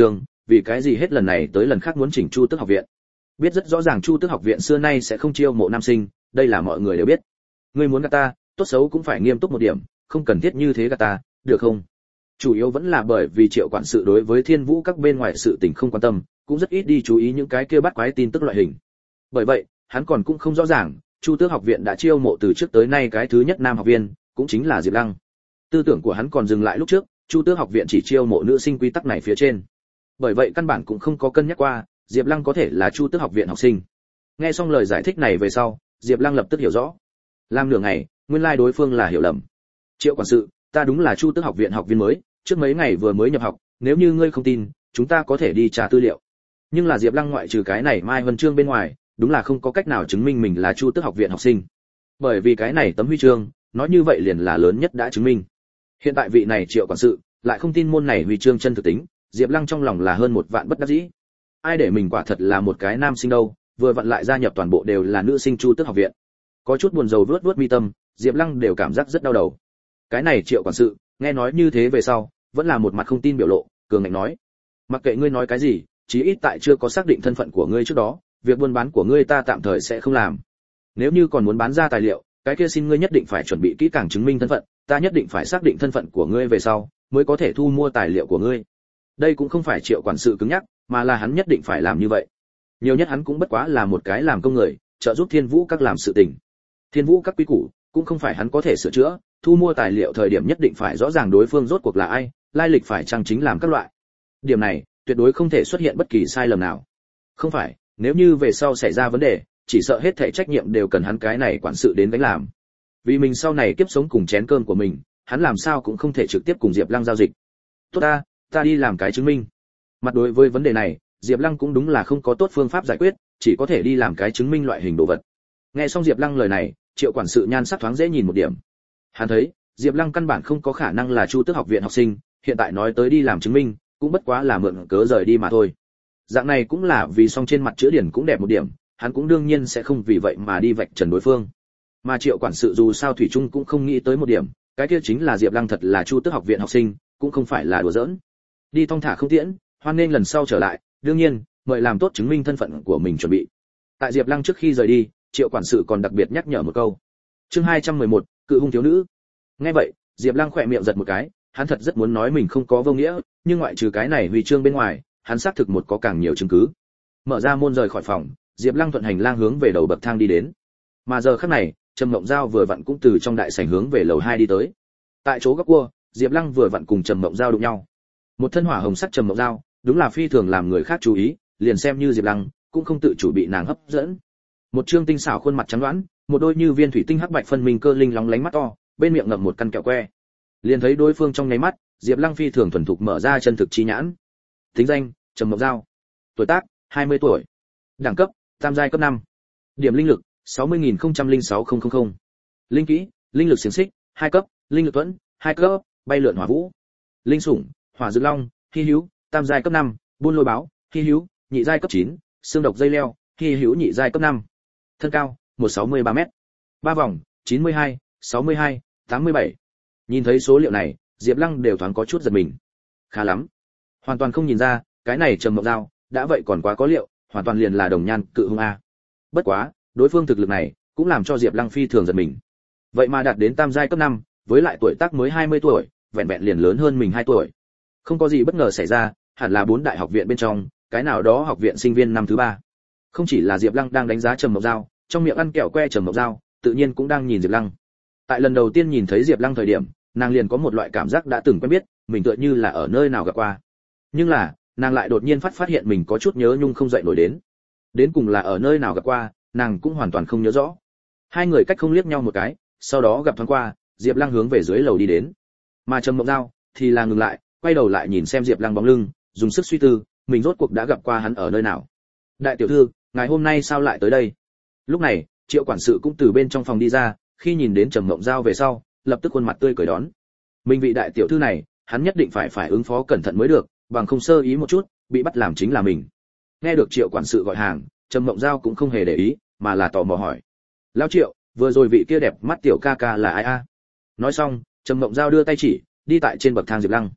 Speaker 1: vì cái gì hết lần này tới lần khác muốn chỉnh Chu Tước học viện. Biết rất rõ ràng Chu Tước học viện xưa nay sẽ không chiêu mộ nam sinh, đây là mọi người đều biết. Ngươi muốn gạt ta, tốt xấu cũng phải nghiêm túc một điểm, không cần thiết như thế gạt ta, được không? Chủ yếu vẫn là bởi vì Triệu quản sự đối với Thiên Vũ các bên ngoài sự tình không quan tâm, cũng rất ít đi chú ý những cái kia bắt quái tin tức loại hình. Bởi vậy, hắn còn cũng không rõ ràng, Chu Tước học viện đã chiêu mộ từ trước tới nay cái thứ nhất nam học viên, cũng chính là Diệp Lăng. Tư tưởng của hắn còn dừng lại lúc trước, Chu Tước học viện chỉ chiêu mộ nữ sinh quy tắc này phía trên. Bởi vậy căn bản cũng không có cân nhắc qua, Diệp Lăng có thể là Chu Tước học viện học sinh. Nghe xong lời giải thích này về sau, Diệp Lăng lập tức hiểu rõ. Làm nửa ngày, nguyên lai đối phương là hiểu lầm. Triệu quản sự, ta đúng là Chu Tước học viện học viên mới, trước mấy ngày vừa mới nhập học, nếu như ngươi không tin, chúng ta có thể đi tra tư liệu. Nhưng là Diệp Lăng ngoại trừ cái này Mai Vân Chương bên ngoài, đúng là không có cách nào chứng minh mình là Chu Tước học viện học sinh. Bởi vì cái này tấm huy chương, nói như vậy liền là lớn nhất đã chứng minh. Hiện tại vị này Triệu quản sự lại không tin môn này huy chương chân thực tính, Diệp Lăng trong lòng là hơn một vạn bất đắc dĩ. Ai để mình quả thật là một cái nam sinh đâu, vừa vặn lại gia nhập toàn bộ đều là nữ sinh Chu Tước học viện. Có chút buồn rầu vuốt vuốt mi tâm, Diệp Lăng đều cảm giác rất đau đầu. Cái này Triệu quản sự, nghe nói như thế về sau, vẫn là một mặt không tin biểu lộ, cường ngạnh nói: "Mặc kệ ngươi nói cái gì, chí ít tại chưa có xác định thân phận của ngươi trước đó, việc buôn bán của ngươi ta tạm thời sẽ không làm. Nếu như còn muốn bán ra tài liệu, cái kia xin ngươi nhất định phải chuẩn bị kỹ càng chứng minh thân phận, ta nhất định phải xác định thân phận của ngươi về sau, mới có thể thu mua tài liệu của ngươi." Đây cũng không phải Triệu quản sự cứng nhắc, mà là hắn nhất định phải làm như vậy. Nhiều nhất hắn cũng bất quá là một cái làm công người, trợ giúp Thiên Vũ các làm sự tình. Thiên Vũ các quý củ cũng không phải hắn có thể sửa chữa, thu mua tài liệu thời điểm nhất định phải rõ ràng đối phương rốt cuộc là ai, lai lịch phải chăng chính làm các loại. Điểm này, tuyệt đối không thể xuất hiện bất kỳ sai lầm nào. Không phải, nếu như về sau xảy ra vấn đề, chỉ sợ hết thảy trách nhiệm đều cần hắn cái này quản sự đến gánh làm. Vì mình sau này kiếp sống cùng chén cơm của mình, hắn làm sao cũng không thể trực tiếp cùng Diệp Lăng giao dịch. Tốt ta, ta đi làm cái chứng minh. Mặt đối với vấn đề này, Diệp Lăng cũng đúng là không có tốt phương pháp giải quyết, chỉ có thể đi làm cái chứng minh loại hình đồ vật. Nghe xong Diệp Lăng lời này, Triệu quản sự nhan sắc thoáng dễ nhìn một điểm. Hắn thấy, Diệp Lăng căn bản không có khả năng là Chu Tước học viện học sinh, hiện tại nói tới đi làm chứng minh, cũng bất quá là mượn cớ rời đi mà thôi. Dạng này cũng là vì song trên mặt chữ điển cũng đẹp một điểm, hắn cũng đương nhiên sẽ không vì vậy mà đi vạch trần đối phương. Mà Triệu quản sự dù sao thủy chung cũng không nghĩ tới một điểm, cái kia chính là Diệp Lăng thật là Chu Tước học viện học sinh, cũng không phải là đùa giỡn. Đi thong thả không tiễn, hoan nên lần sau trở lại, đương nhiên, mời làm tốt chứng minh thân phận của mình chuẩn bị. Tại Diệp Lăng trước khi rời đi, Triệu quản sự còn đặc biệt nhắc nhở một câu. Chương hai trăm mười một, cự hung thiếu nữ. Nghe vậy, Diệp Lăng khẽ miệng giật một cái, hắn thật rất muốn nói mình không có vô nghĩa, nhưng ngoại trừ cái này huy chương bên ngoài, hắn xác thực một có càng nhiều chứng cứ. Mở ra môn rời khỏi phòng, Diệp Lăng thuận hành lang hướng về đầu bậc thang đi đến. Mà giờ khắc này, Trầm Mộng Giao vừa vặn cũng từ trong đại sảnh hướng về lầu hai đi tới. Tại chỗ góc cua, Diệp Lăng vừa vặn cùng Trầm Mộng Giao đụng nhau. Một thân hỏa hồng sắc Trầm Mộng Giao, đúng là phi thường làm người khác chú ý, liền xem như Diệp Lăng cũng không tự chủ bị nàng hấp dẫn. Một trương tinh xảo khuôn mặt trắng đoán, một đôi như viên thủy tinh hắc bạch phân minh cơ linh lóng lánh mắt to, bên miệng ngậm một căn kẹo que. Liền thấy đối phương trong nháy mắt, Diệp Lăng phi thường thuần thục mở ra chân thực chi nhãn. Tính danh: Trầm Mộng Giao. Tuổi tác: hai mươi tuổi. Đẳng cấp: tam giai cấp năm. Điểm linh lực: sáu mươi nghìn không trăm lẻ sáu nghìn. Linh kỹ: linh lực xiển xích, hai cấp, linh lực tuẫn, hai cấp, bay lượn hỏa vũ. Linh sủng: Hỏa Dược Long, hi hữu, tam giai cấp năm, buôn lôi báo, hi hữu, nhị giai cấp chín, xương độc dây leo, hi hữu nhị giai cấp năm. Thân cao: một sáu mươi ba mét. Ba vòng: chín mươi hai, sáu mươi hai, tám mươi bảy. Nhìn thấy số liệu này, Diệp Lăng đều thoáng có chút giật mình. Khá lắm. Hoàn toàn không nhìn ra, cái này Trầm Mộng Giao, đã vậy còn quá có liệu, hoàn toàn liền là đồng nhan cự hung a. Bất quá, đối phương thực lực này, cũng làm cho Diệp Lăng phi thường giật mình. Vậy mà đạt đến tam giai cấp năm, với lại tuổi tác mới hai mươi tuổi, vẹn vẹn liền lớn hơn mình hai tuổi. Không có gì bất ngờ xảy ra, hẳn là bốn đại học viện bên trong, cái nào đó học viện sinh viên năm thứ ba. Không chỉ là Diệp Lăng đang đánh giá Trầm Mộng Giao, trong miệng ăn kẹo que Trầm Mộng Giao, tự nhiên cũng đang nhìn Diệp Lăng. Tại lần đầu tiên nhìn thấy Diệp Lăng thời điểm, nàng liền có một loại cảm giác đã từng quen biết, mình tựa như là ở nơi nào gặp qua. Nhưng là, nàng lại đột nhiên phát phát hiện mình có chút nhớ nhung không dậy nổi đến. Đến cùng là ở nơi nào gặp qua, nàng cũng hoàn toàn không nhớ rõ. Hai người cách không liếc nhau một cái, sau đó gặp thoáng qua, Diệp Lăng hướng về dưới lầu đi đến. Mà Trầm Mộng Giao thì là ngừng lại, quay đầu lại nhìn xem Diệp Lăng bóng lưng, dùng sức suy tư, mình rốt cuộc đã gặp qua hắn ở nơi nào. Đại tiểu thư, ngày hôm nay sao lại tới đây? Lúc này, Triệu quản sự cũng từ bên trong phòng đi ra, khi nhìn đến Trầm Mộng Giao về sau, lập tức khuôn mặt tươi cười đón. Mình vị đại tiểu thư này, hắn nhất định phải phải ứng phó cẩn thận mới được, bằng không sơ ý một chút, bị bắt làm chính là mình. Nghe được Triệu quản sự gọi hàng, Trầm Mộng Giao cũng không hề để ý, mà là tò mò hỏi: "Lão Triệu, vừa rồi vị kia đẹp mắt tiểu ca ca là ai a?" Nói xong, Trầm Mộng Giao đưa tay chỉ, đi tại trên bậc thang Diệp Lăng.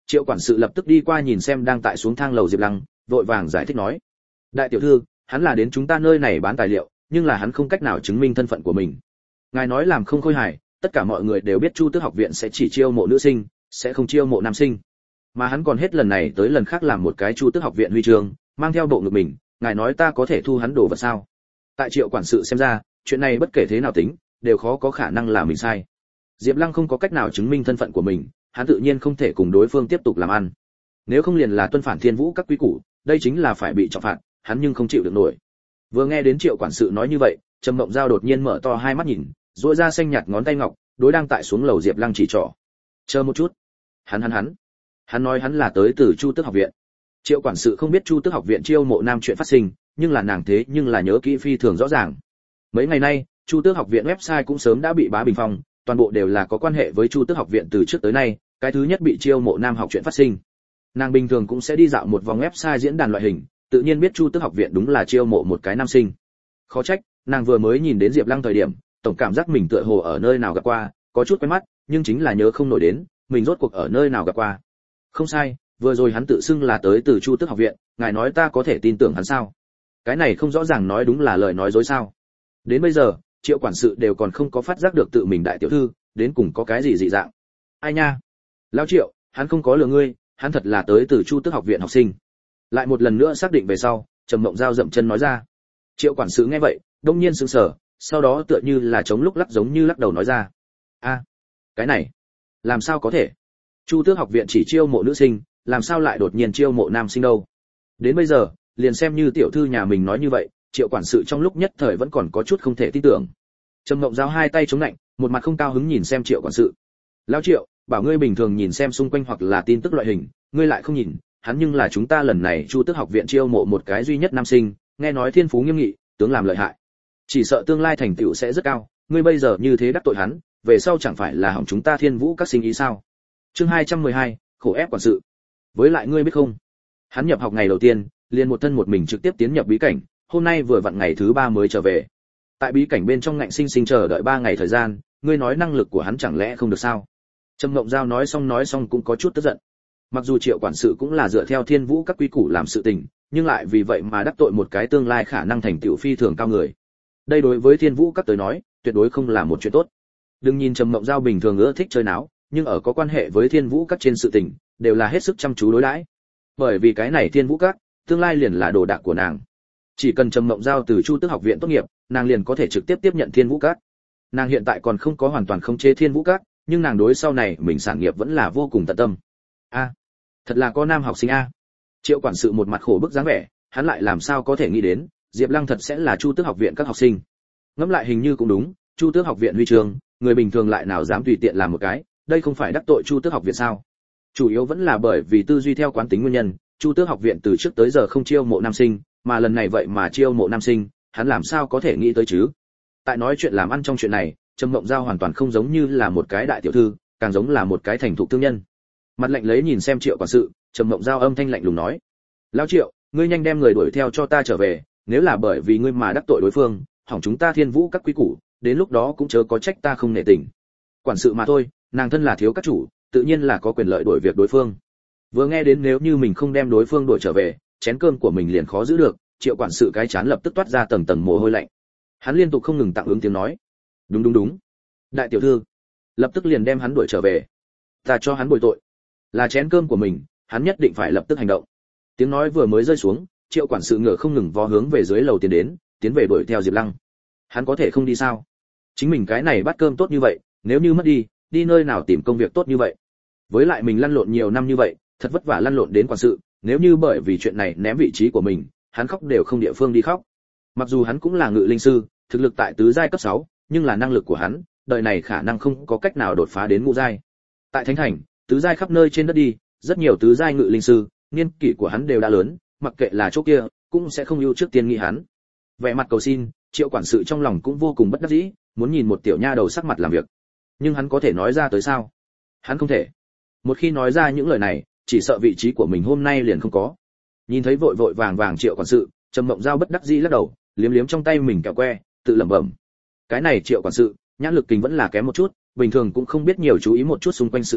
Speaker 1: Triệu quản sự lập tức đi qua nhìn xem đang tại xuống thang lầu Diệp Lăng, vội vàng giải thích nói: đại tiểu thư, hắn là đến chúng ta nơi này bán tài liệu, nhưng là hắn không cách nào chứng minh thân phận của mình. Ngài nói làm không khôi hài, tất cả mọi người đều biết Chu Tước học viện sẽ chỉ chiêu mộ nữ sinh, sẽ không chiêu mộ nam sinh. Mà hắn còn hết lần này tới lần khác làm một cái Chu Tước học viện huy chương, mang theo bộ ngực mình, ngài nói ta có thể thu hắn đồ vật sao? Tại Triệu quản sự xem ra, chuyện này bất kể thế nào tính, đều khó có khả năng là mình sai. Diệp Lăng không có cách nào chứng minh thân phận của mình, hắn tự nhiên không thể cùng đối phương tiếp tục làm ăn. Nếu không liền là tuân phản Thiên Vũ các quy củ, đây chính là phải bị trọng phạt, hắn nhưng không chịu được nổi. Vừa nghe đến Triệu quản sự nói như vậy, Trầm Mộng Giao đột nhiên mở to hai mắt nhìn, duỗi ra xanh nhạt ngón tay ngọc, đối đang tại xuống lầu Diệp Lăng chỉ trỏ. "Chờ một chút." Hắn hắn hắn. Hắn nói hắn là tới từ Chu Tước học viện. Triệu quản sự không biết Chu Tước học viện chiêu mộ nam chuyện phát sinh, nhưng là nàng thế nhưng là nhớ kỹ phi thường rõ ràng. Mấy ngày nay, Chu Tước học viện website cũng sớm đã bị bá bình phong, toàn bộ đều là có quan hệ với Chu Tước học viện từ trước tới nay, cái thứ nhất bị chiêu mộ nam học chuyện phát sinh. Nàng bình thường cũng sẽ đi dạo một vòng website diễn đàn loại hình, tự nhiên biết Chu Tước học viện đúng là chiêu mộ một cái nam sinh. Khó trách, nàng vừa mới nhìn đến Diệp Lăng thời điểm, tổng cảm giác mình tựa hồ ở nơi nào gặp qua, có chút quen mắt, nhưng chính là nhớ không nổi đến, mình rốt cuộc ở nơi nào gặp qua. Không sai, vừa rồi hắn tự xưng là tới từ Chu Tước học viện, ngài nói ta có thể tin tưởng hắn sao? Cái này không rõ ràng nói đúng là lời nói dối sao? Đến bây giờ, Triệu quản sự đều còn không có phát giác được tự mình đại tiểu thư, đến cùng có cái gì dị dạng. Ai nha? Lão Triệu, hắn không có lừa ngươi, hắn thật là tới từ Chu Tước học viện học sinh. Lại một lần nữa xác định về sau, Trầm Mộng Giao dậm chân nói ra. Triệu quản sự nghe vậy, đông nhiên sững sờ, sau đó tựa như là chống lúc lắc giống như lắc đầu nói ra: "A, cái này, làm sao có thể? Chu Tước học viện chỉ chiêu mộ nữ sinh, làm sao lại đột nhiên chiêu mộ nam sinh đâu?" Đến bây giờ, liền xem như tiểu thư nhà mình nói như vậy, Triệu quản sự trong lúc nhất thời vẫn còn có chút không thể tin tưởng. Trầm Mộng Giao hai tay chống lạnh, một mặt không cao hứng nhìn xem Triệu quản sự. "Lão Triệu, bảo ngươi bình thường nhìn xem xung quanh hoặc là tin tức loại hình, ngươi lại không nhìn, hắn nhưng là chúng ta lần này Chu Tước học viện chiêu mộ một cái duy nhất nam sinh, nghe nói thiên phú nghiêm nghị, tướng làm lợi hại. Chỉ sợ tương lai thành tựu sẽ rất cao, ngươi bây giờ như thế đắc tội hắn, về sau chẳng phải là hỏng chúng ta Thiên Vũ các sinh ý sao?" Chương hai trăm mười hai, khổ ép quản sự. Với lại ngươi biết không, hắn nhập học ngày đầu tiên, liền một thân một mình trực tiếp tiến nhập bí cảnh, hôm nay vừa vặn ngày thứ ba mới trở về. Tại bí cảnh bên trong ngạnh sinh sinh chờ đợi ba ngày thời gian, ngươi nói năng lực của hắn chẳng lẽ không được sao? Trầm Mộng Giao nói xong nói xong cũng có chút tức giận. Mặc dù Triệu quản sự cũng là dựa theo Thiên Vũ các quy củ làm sự tình, nhưng lại vì vậy mà đắc tội một cái tương lai khả năng thành tựu phi thường cao người. Đây đối với Thiên Vũ các tới nói, tuyệt đối không là một chuyện tốt. Đừng nhìn Trầm Mộng Giao bình thường ưa thích chơi náo, nhưng ở có quan hệ với Thiên Vũ các trên sự tình, đều là hết sức chăm chú đối đãi. Bởi vì cái này Thiên Vũ các, tương lai liền là đồ đạc của nàng. Chỉ cần Trầm Mộng Giao từ Chu Tước học viện tốt nghiệp, nàng liền có thể trực tiếp tiếp nhận Thiên Vũ các. Nàng hiện tại còn không có hoàn toàn khống chế Thiên Vũ các, nhưng nàng đối sau này mình sản nghiệp vẫn là vô cùng tận tâm. A, thật là có nam học sinh a. Triệu quản sự một mặt khổ bức dáng vẻ, hắn lại làm sao có thể nghĩ đến, Diệp Lăng thật sẽ là Chu Tước học viện các học sinh. Ngẫm lại hình như cũng đúng, Chu Tước học viện huy chương, người bình thường lại nào dám tùy tiện làm một cái, đây không phải đắc tội Chu Tước học viện sao? Chủ yếu vẫn là bởi vì tư duy theo quán tính nguyên nhân, Chu Tước học viện từ trước tới giờ không chiêu mộ nam sinh, mà lần này vậy mà chiêu mộ nam sinh, hắn làm sao có thể nghĩ tới chứ? Tại nói chuyện làm ăn trong chuyện này, Trầm Mộng Giao hoàn toàn không giống như là một cái đại tiểu thư, càng giống là một cái thành thục thương nhân. Mặt lạnh lấy nhìn xem Triệu quản sự, Trầm Mộng Giao âm thanh lạnh lùng nói: "Lão Triệu, ngươi nhanh đem người đuổi theo cho ta trở về, nếu là bởi vì ngươi mà đắc tội đối phương, hỏng chúng ta Thiên Vũ các quý củ, đến lúc đó cũng chớ có trách ta không nể tình." Quản sự mà thôi, nàng thân là thiếu các chủ, tự nhiên là có quyền lợi đuổi việc đối phương. Vừa nghe đến nếu như mình không đem đối phương đuổi trở về, chén cơm của mình liền khó giữ được, Triệu quản sự cái chán lập tức toát ra tầng tầng mồ hôi lạnh. Hắn liên tục không ngừng tặng ứng tiếng nói: "Đúng đúng đúng, đại tiểu thư." Lập tức liền đem hắn đuổi trở về. Ta cho hắn bồi tội, là chén cơm của mình, hắn nhất định phải lập tức hành động. Tiếng nói vừa mới rơi xuống, Triệu quản sự ngựa không ngừng vó hướng về dưới lầu tiến đến, tiến về đuổi theo Diệp Lăng. Hắn có thể không đi sao? Chính mình cái này bắt cơm tốt như vậy, nếu như mất đi, đi nơi nào tìm công việc tốt như vậy? Với lại mình lăn lộn nhiều năm như vậy, thật vất vả lăn lộn đến quản sự, nếu như bởi vì chuyện này ném vị trí của mình, hắn khóc đều không địa phương đi khóc. Mặc dù hắn cũng là ngự linh sư, thực lực tại tứ giai cấp sáu, nhưng là năng lực của hắn, đời này khả năng không có cách nào đột phá đến ngũ giai. Tại Thánh Thành, tứ giai khắp nơi trên đất đi, rất nhiều tứ giai ngự linh sư, niên kỷ của hắn đều đã lớn, mặc kệ là chỗ kia, cũng sẽ không ưu trước tiên nghĩ hắn. Vẻ mặt cầu xin, Triệu quản sự trong lòng cũng vô cùng bất đắc dĩ, muốn nhìn một tiểu nha đầu sắc mặt làm việc. Nhưng hắn có thể nói ra tới sao? Hắn không thể. Một khi nói ra những lời này, chỉ sợ vị trí của mình hôm nay liền không có. Nhìn thấy vội vội vàng vàng Triệu quản sự, Trầm Mộng Giao bất đắc dĩ lắc đầu, liếm liếm trong tay mình kẹo que, tự lẩm bẩm. Cái này Triệu quản sự, nhãn lực kinh vẫn là kém một chút, bình thường cũng không biết nhiều chú ý một chút xung quanh sự tình,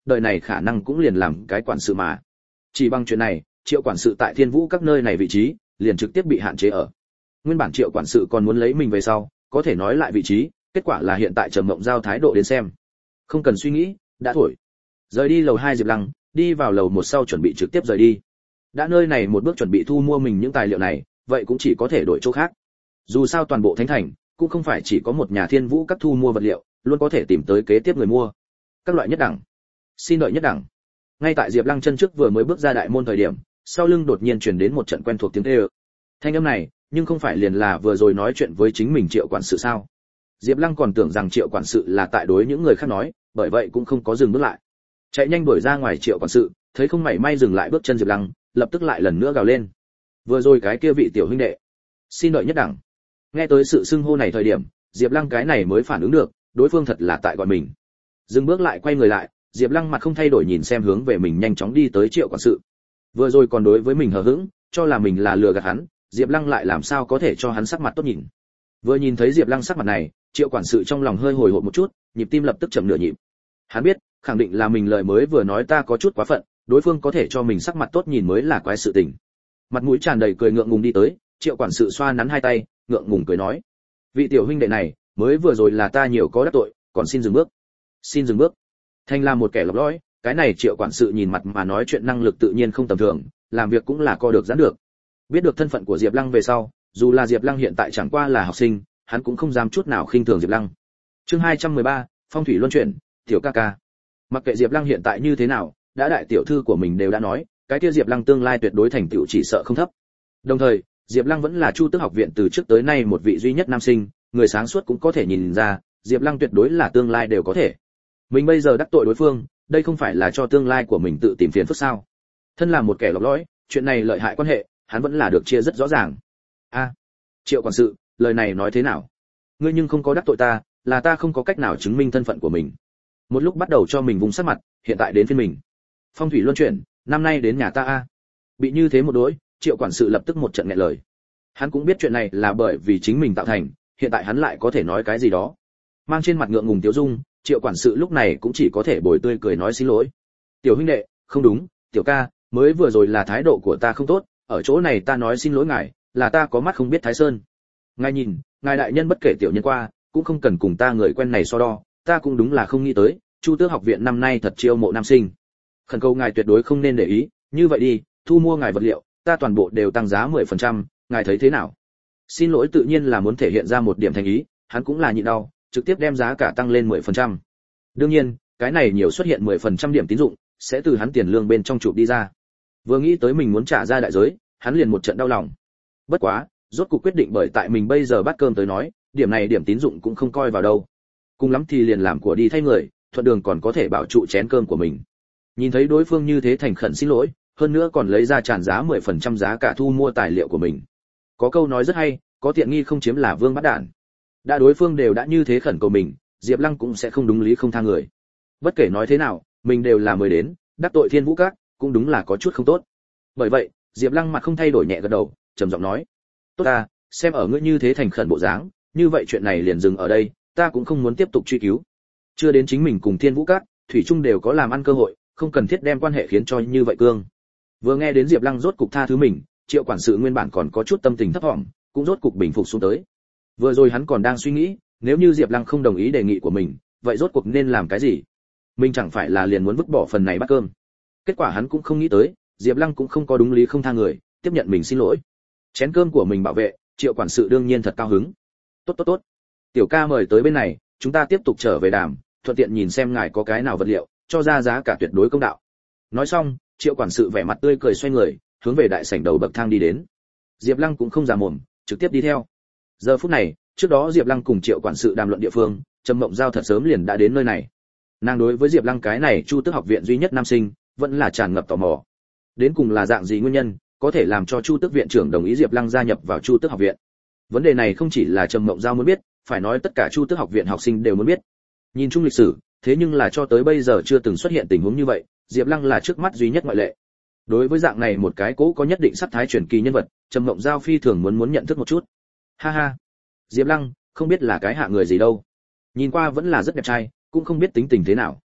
Speaker 1: đời này khả năng cũng liền làm cái quản sự mà. Chỉ bằng chuyện này, Triệu quản sự tại Thiên Vũ các nơi này vị trí, liền trực tiếp bị hạn chế ở. Nguyên bản Triệu quản sự còn muốn lấy mình về sau, có thể nói lại vị trí, kết quả là hiện tại Trầm Mộng Giao thái độ đến xem. Không cần suy nghĩ, đã thổi. Rời đi lầu hai Diệp Lăng, đi vào lầu một sau chuẩn bị trực tiếp rời đi. Đã nơi này một bước chuẩn bị thu mua mình những tài liệu này, vậy cũng chỉ có thể đổi chỗ khác. Dù sao toàn bộ Thánh Thành cũng không phải chỉ có một nhà Thiên Vũ các thu mua vật liệu, luôn có thể tìm tới kế tiếp người mua. Các loại nhất đẳng, xin đợi nhất đẳng. Ngay tại Diệp Lăng chân trước vừa mới bước ra đại môn thời điểm, sau lưng đột nhiên truyền đến một trận quen thuộc tiếng kêu. Thanh âm này, nhưng không phải liền là vừa rồi nói chuyện với chính mình Triệu quản sự sao? Diệp Lăng còn tưởng rằng Triệu quản sự là tại đối những người khác nói, bởi vậy cũng không có dừng bước lại. Chạy nhanh đuổi ra ngoài Triệu quản sự, thấy không mảy may dừng lại bước chân Diệp Lăng, lập tức lại lần nữa gào lên. Vừa rồi cái kia vị tiểu huynh đệ, xin đợi nhất đẳng. Nghe tới sự xưng hô này thời điểm, Diệp Lăng cái này mới phản ứng được, đối phương thật là tại gọi mình. Dừng bước lại quay người lại, Diệp Lăng mặt không thay đổi nhìn xem hướng về mình nhanh chóng đi tới Triệu quản sự. Vừa rồi còn đối với mình hờ hững, cho là mình là lừa gạt hắn, Diệp Lăng lại làm sao có thể cho hắn sắc mặt tốt nhìn. Vừa nhìn thấy Diệp Lăng sắc mặt này, Triệu quản sự trong lòng hơi hồi hộp một chút, nhịp tim lập tức chậm nửa nhịp. Hắn biết, khẳng định là mình lời mới vừa nói ta có chút quá phận, đối phương có thể cho mình sắc mặt tốt nhìn mới là quái sự tình. Mặt mũi tràn đầy cười ngượng ngùng đi tới, Triệu quản sự xoa nắn hai tay, ngượng ngùng cười nói: "Vị tiểu huynh đệ này, mới vừa rồi là ta nhiều có đắc tội, còn xin dừng bước." Xin dừng bước. Thanh là một kẻ lọc lõi, cái này Triệu quản sự nhìn mặt mà nói chuyện năng lực tự nhiên không tầm thường, làm việc cũng là co được giãn được. Biết được thân phận của Diệp Lăng về sau, dù là Diệp Lăng hiện tại chẳng qua là học sinh, hắn cũng không dám chút nào khinh thường Diệp Lăng. Chương hai trăm mười ba, phong thủy luân chuyển, tiểu ca ca. Mặc kệ Diệp Lăng hiện tại như thế nào, đã đại tiểu thư của mình đều đã nói, cái kia Diệp Lăng tương lai tuyệt đối thành tựu chỉ sợ không thấp. Đồng thời, Diệp Lăng vẫn là Chu Tước học viện từ trước tới nay một vị duy nhất nam sinh, người sáng suốt cũng có thể nhìn ra, Diệp Lăng tuyệt đối là tương lai đều có thể. Mình bây giờ đắc tội đối phương, đây không phải là cho tương lai của mình tự tìm phiền phức sao? Thân là một kẻ lọc lõi, chuyện này lợi hại quan hệ, hắn vẫn là được chia rất rõ ràng. A, Triệu quản sự, lời này nói thế nào? Ngươi nhưng không có đắc tội ta, là ta không có cách nào chứng minh thân phận của mình. Một lúc bắt đầu cho mình vùng sắc mặt, hiện tại đến phiên mình. Phong thủy luân chuyển, năm nay đến nhà ta a. Bị như thế một đối, Triệu quản sự lập tức một trận nghẹn lời. Hắn cũng biết chuyện này là bởi vì chính mình tạo thành, hiện tại hắn lại có thể nói cái gì đó. Mang trên mặt ngượng ngùng tiêu dung, Triệu quản sự lúc này cũng chỉ có thể bồi tươi cười nói xin lỗi. Tiểu huynh đệ, không đúng, tiểu ca, mới vừa rồi là thái độ của ta không tốt, ở chỗ này ta nói xin lỗi ngài, là ta có mắt không biết Thái Sơn. Ngài nhìn, ngài đại nhân bất kể tiểu nhân qua, cũng không cần cùng ta người quen này so đo, ta cũng đúng là không nghĩ tới, Chu Tước học viện năm nay thật chiêu mộ nam sinh. Khẩn cầu ngài tuyệt đối không nên để ý, như vậy đi, thu mua ngài vật liệu, ta toàn bộ đều tăng giá mười phần trăm, ngài thấy thế nào? Xin lỗi tự nhiên là muốn thể hiện ra một điểm thành ý, hắn cũng là nhịn đau, trực tiếp đem giá cả tăng lên mười phần trăm. Đương nhiên, cái này nhiều xuất hiện mười phần trăm điểm tín dụng, sẽ từ hắn tiền lương bên trong chụp đi ra. Vừa nghĩ tới mình muốn trả ra đại giới, hắn liền một trận đau lòng. Bất quá, rốt cuộc quyết định bởi tại mình bây giờ bắt cơm tới nói, điểm này điểm tín dụng cũng không coi vào đâu. Cùng lắm thì liền làm của đi thay người, thuận đường còn có thể bảo trụ chén cơm của mình. Nhìn thấy đối phương như thế thành khẩn xin lỗi, hơn nữa còn lấy ra tràn giá mười phần trăm giá cả thu mua tài liệu của mình. Có câu nói rất hay, có tiện nghi không chiếm là vương bắt đản. Đã đối phương đều đã như thế khẩn cầu mình, Diệp Lăng cũng sẽ không đúng lý không tha người. Bất kể nói thế nào, mình đều là mới đến, đắc tội Thiên Vũ Các, cũng đúng là có chút không tốt. Bởi vậy, Diệp Lăng mặt không thay đổi nhẹ gật đầu, trầm giọng nói: "Tốt ta, xem ở ngươi như thế thành khẩn bộ dáng, như vậy chuyện này liền dừng ở đây, ta cũng không muốn tiếp tục truy cứu. Chưa đến chính mình cùng Thiên Vũ Các, thủy chung đều có làm ăn cơ hội, không cần thiết đem quan hệ khiến cho như vậy cương." Vừa nghe đến Diệp Lăng rốt cục tha thứ mình, Triệu quản sự nguyên bản còn có chút tâm tình thấp vọng, cũng rốt cục bình phục xuống tới. Vừa rồi hắn còn đang suy nghĩ, nếu như Diệp Lăng không đồng ý đề nghị của mình, vậy rốt cuộc nên làm cái gì? Mình chẳng phải là liền muốn vứt bỏ phần này bát cơm. Kết quả hắn cũng không nghĩ tới, Diệp Lăng cũng không có đúng lý không tha người, tiếp nhận mình xin lỗi. Chén cơm của mình bảo vệ, Triệu quản sự đương nhiên thật cao hứng. Tốt tốt tốt. Tiểu ca mời tới bên này, chúng ta tiếp tục trở về đàm, thuận tiện nhìn xem ngài có cái nào vật liệu, cho ra giá cả tuyệt đối công đạo. Nói xong, Triệu quản sự vẻ mặt tươi cười xoay người, hướng về đại sảnh đầu bậc thang đi đến. Diệp Lăng cũng không giả mồm, trực tiếp đi theo. Giờ phút này, trước đó Diệp Lăng cùng Triệu quản sự đàm luận địa phương, Trầm Mộng Giao thật sớm liền đã đến nơi này. Nàng đối với Diệp Lăng cái này Chu Tước học viện duy nhất nam sinh, vẫn là tràn ngập tò mò. Đến cùng là dạng gì nguyên nhân, có thể làm cho Chu Tước viện trưởng đồng ý Diệp Lăng gia nhập vào Chu Tước học viện? Vấn đề này không chỉ là Trầm Mộng Giao muốn biết, phải nói tất cả Chu Tước học viện học sinh đều muốn biết. Nhìn chung lịch sử, thế nhưng là cho tới bây giờ chưa từng xuất hiện tình huống như vậy, Diệp Lăng là trước mắt duy nhất ngoại lệ. Đối với dạng này một cái cố có nhất định sắc thái truyền kỳ nhân vật, Trầm Mộng Giao phi thường muốn muốn nhận thức một chút. Ha ha, Diệp Lăng, không biết là cái hạ người gì đâu. Nhìn qua vẫn là rất đẹp trai, cũng không biết tính tình thế nào.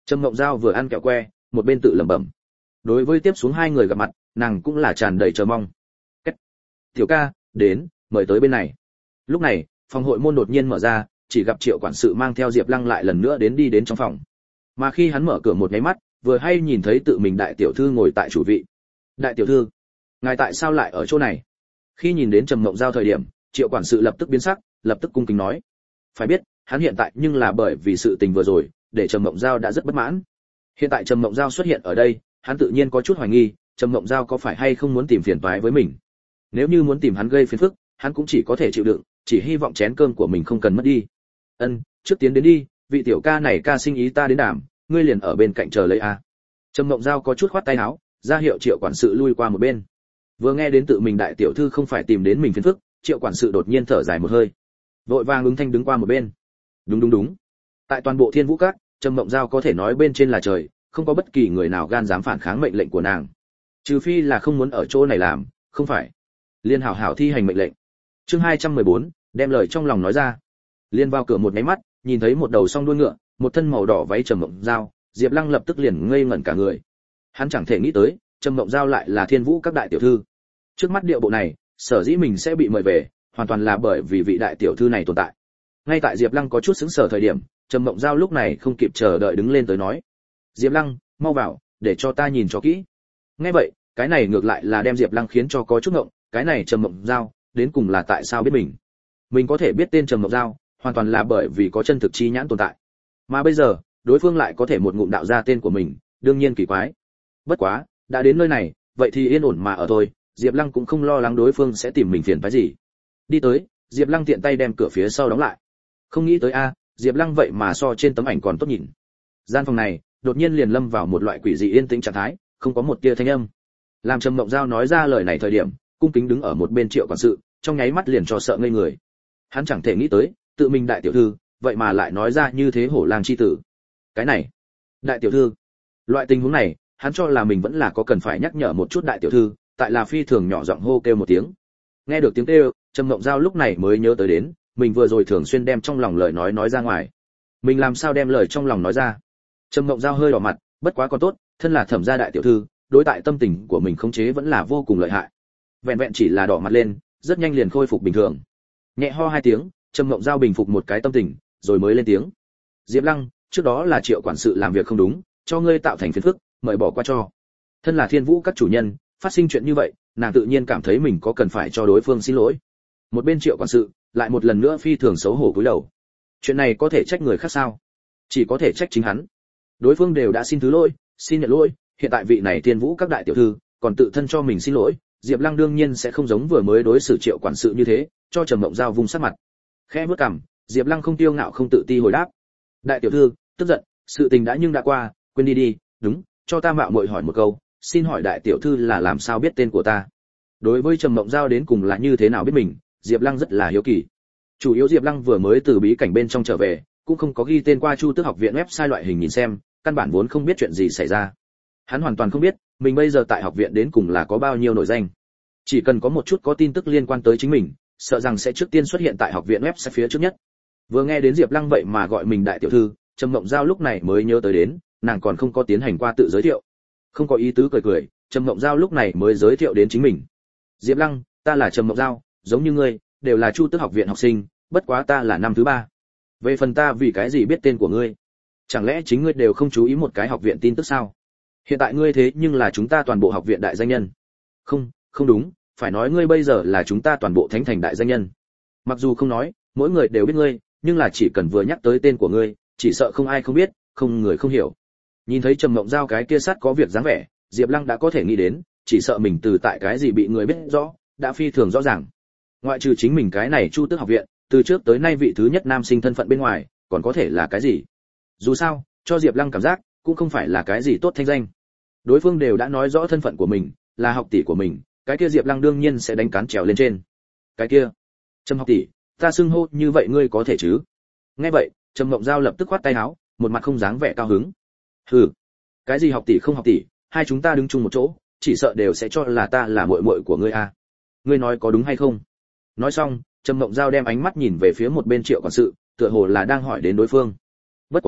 Speaker 1: Trầm Mộng Giao vừa ăn kẹo que, một bên tự lẩm bẩm. Đối với tiếp xuống hai người gặp mặt, nàng cũng là tràn đầy chờ mong. Kết. Tiểu ca, đến, mời tới bên này. Lúc này, phòng hội môn đột nhiên mở ra, chỉ gặp Triệu quản sự mang theo Diệp Lăng lại lần nữa đến đi đến trong phòng. Mà khi hắn mở cửa một cái mắt, vừa hay nhìn thấy tự mình đại tiểu thư ngồi tại chủ vị. Đại tiểu thư, ngài tại sao lại ở chỗ này? Khi nhìn đến Trầm Mộng Giao thời điểm, Triệu quản sự lập tức biến sắc, lập tức cung kính nói. Phải biết, hắn hiện tại nhưng là bởi vì sự tình vừa rồi, để Trầm Mộng Giao đã rất bất mãn. Hiện tại Trầm Mộng Giao xuất hiện ở đây, hắn tự nhiên có chút hoài nghi, Trầm Mộng Giao có phải hay không muốn tìm phiền toái với mình. Nếu như muốn tìm hắn gây phiền phức, hắn cũng chỉ có thể chịu đựng, chỉ hy vọng chén cơm của mình không cần mất đi. Ân, trước tiến đến đi, vị tiểu ca này ca sinh ý ta đến đảm, ngươi liền ở bên cạnh chờ lấy a. Trầm Mộng Giao có chút khoát tay áo, ra hiệu Triệu quản sự lui qua một bên. Vừa nghe đến tự mình đại tiểu thư không phải tìm đến mình phiền phức, Triệu quản sự đột nhiên thở dài một hơi, vội vàng ứng thanh đứng qua một bên. Đúng đúng đúng. Tại toàn bộ Thiên Vũ Các, Trầm Mộng Giao có thể nói bên trên là trời, không có bất kỳ người nào gan dám phản kháng mệnh lệnh của nàng. Trừ phi là không muốn ở chỗ này làm, không phải. Liên hảo hảo thi hành mệnh lệnh. Chương hai trăm mười bốn, đem lời trong lòng nói ra. Liên vào cửa một cái mắt, nhìn thấy một đầu song đuôi ngựa, một thân màu đỏ váy Trầm Mộng Giao, Diệp Lăng lập tức liền ngây ngẩn cả người. Hắn chẳng thể nghĩ tới, Trầm Mộng Giao lại là Thiên Vũ Các đại tiểu thư. Trước mắt điệu bộ này, sở dĩ mình sẽ bị mời về, hoàn toàn là bởi vì vị đại tiểu thư này tồn tại. Ngay tại Diệp Lăng có chút sững sờ thời điểm, Trầm Mộng Giao lúc này không kịp chờ đợi đứng lên tới nói: "Diệp Lăng, mau vào, để cho ta nhìn cho kỹ." Nghe vậy, cái này ngược lại là đem Diệp Lăng khiến cho có chút ngộng, cái này Trầm Mộng Giao, đến cùng là tại sao biết mình? Mình có thể biết tên Trầm Mộng Giao, hoàn toàn là bởi vì có chân thực chi nhãn tồn tại. Mà bây giờ, đối phương lại có thể một ngụm đạo ra tên của mình, đương nhiên kỳ quái. Bất quá, đã đến nơi này, vậy thì yên ổn mà ở thôi, Diệp Lăng cũng không lo lắng đối phương sẽ tìm mình phiền phức gì. Đi tới, Diệp Lăng tiện tay đem cửa phía sau đóng lại. Không nghĩ tới a, Diệp Lăng vậy mà so trên tấm ảnh còn tốt nhìn. Gian phòng này, đột nhiên liền lâm vào một loại quỷ dị yên tĩnh trạng thái, không có một tia thanh âm. Làm Trầm Mộng Giao nói ra lời này thời điểm, cung kính đứng ở một bên Triệu quản sự, trong nháy mắt liền cho sợ ngây người. Hắn chẳng thể nghĩ tới, tự mình đại tiểu thư, vậy mà lại nói ra như thế hổ lang chi tử. Cái này, đại tiểu thư. Loại tình huống này, hắn cho là mình vẫn là có cần phải nhắc nhở một chút đại tiểu thư, tại là phi thường nhỏ giọng hô kêu một tiếng. Nghe được tiếng kêu, Trầm Mộng Giao lúc này mới nhớ tới đến, mình vừa rồi thường xuyên đem trong lòng lời nói nói ra ngoài. Mình làm sao đem lời trong lòng nói ra? Trầm Mộng Giao hơi đỏ mặt, bất quá còn tốt, thân là thẩm gia đại tiểu thư, đối tại tâm tình của mình khống chế vẫn là vô cùng lợi hại. Vẹn vẹn chỉ là đỏ mặt lên, rất nhanh liền khôi phục bình thường. Nhẹ ho hai tiếng, Trầm Mộng Giao bình phục một cái tâm tình, rồi mới lên tiếng. Diệp Lăng, trước đó là Triệu quản sự làm việc không đúng, cho ngươi tạo thành phiền phức, mời bỏ qua cho. Thân là Thiên Vũ Các chủ nhân, phát sinh chuyện như vậy, nàng tự nhiên cảm thấy mình có cần phải cho đối phương xin lỗi. Một bên Triệu quản sự lại một lần nữa phi thường xấu hổ cúi đầu. Chuyện này có thể trách người khác sao? Chỉ có thể trách chính hắn. Đối phương đều đã xin thứ lỗi, xin nhận lỗi, hiện tại vị này Thiên Vũ Các đại tiểu thư còn tự thân cho mình xin lỗi, Diệp Lăng đương nhiên sẽ không giống vừa mới đối xử Triệu quản sự như thế, cho Trầm Mộng Giao vung sát mặt. Khẽ bước cằm, Diệp Lăng không tiêu ngạo không tự ti hồi đáp: "Đại tiểu thư, tức giận, sự tình đã nhưng đã qua, quên đi đi, đúng, cho ta mạo muội hỏi một câu, xin hỏi đại tiểu thư là làm sao biết tên của ta?" Đối với Trầm Mộng Giao đến cùng là như thế nào biết mình, Diệp Lăng rất là hiếu kỳ. Chủ yếu Diệp Lăng vừa mới từ bí cảnh bên trong trở về, cũng không có ghi tên qua Chu Tước học viện website loại hình nhìn xem, căn bản vốn không biết chuyện gì xảy ra. Hắn hoàn toàn không biết, mình bây giờ tại học viện đến cùng là có bao nhiêu nổi danh. Chỉ cần có một chút có tin tức liên quan tới chính mình, sợ rằng sẽ trước tiên xuất hiện tại học viện website phía trước nhất. Vừa nghe đến Diệp Lăng vậy mà gọi mình đại tiểu thư, Trầm Mộng Giao lúc này mới nhớ tới đến, nàng còn không có tiến hành qua tự giới thiệu. Không có ý tứ cười cười, Trầm Mộng Giao lúc này mới giới thiệu đến chính mình. "Diệp Lăng, ta là Trầm Mộng Giao, giống như ngươi, đều là Chu Tước học viện học sinh, bất quá ta là năm thứ ba. Về phần ta vì cái gì biết tên của ngươi? Chẳng lẽ chính ngươi đều không chú ý một cái học viện tin tức sao? Hiện tại ngươi thế nhưng là chúng ta toàn bộ học viện đại danh nhân." "Không, không đúng, phải nói ngươi bây giờ là chúng ta toàn bộ Thánh Thành đại danh nhân. Mặc dù không nói, mỗi người đều biết ngươi, nhưng là chỉ cần vừa nhắc tới tên của ngươi, chỉ sợ không ai không biết, không người không hiểu." Nhìn thấy Trầm Mộng Giao cái kia sát có việc dáng vẻ, Diệp Lăng đã có thể nghĩ đến, chỉ sợ mình từ tại cái gì bị người biết rõ, đã phi thường rõ ràng. Ngoại trừ chính mình cái này Chu Tước học viện, từ trước tới nay vị thứ nhất nam sinh thân phận bên ngoài, còn có thể là cái gì? Dù sao, cho Diệp Lăng cảm giác, cũng không phải là cái gì tốt thanh danh. Đối phương đều đã nói rõ thân phận của mình, là học tỷ của mình, cái kia Diệp Lăng đương nhiên sẽ đánh cán trèo lên trên. Cái kia, Trầm học tỷ, ta xưng hô như vậy ngươi có thể chứ? Nghe vậy, Trầm Mộng Giao lập tức khoát tay áo, một mặt không dáng vẻ cao hứng. Hừ, cái gì học tỷ không học tỷ, hai chúng ta đứng chung một chỗ, chỉ sợ đều sẽ cho là ta là muội muội của ngươi à? Ngươi nói có đúng hay không? Nói xong, Trầm Mộng Giao đem ánh mắt nhìn về phía một bên Triệu quản sự, tựa hồ là đang hỏi đến đối phương. Bất quá,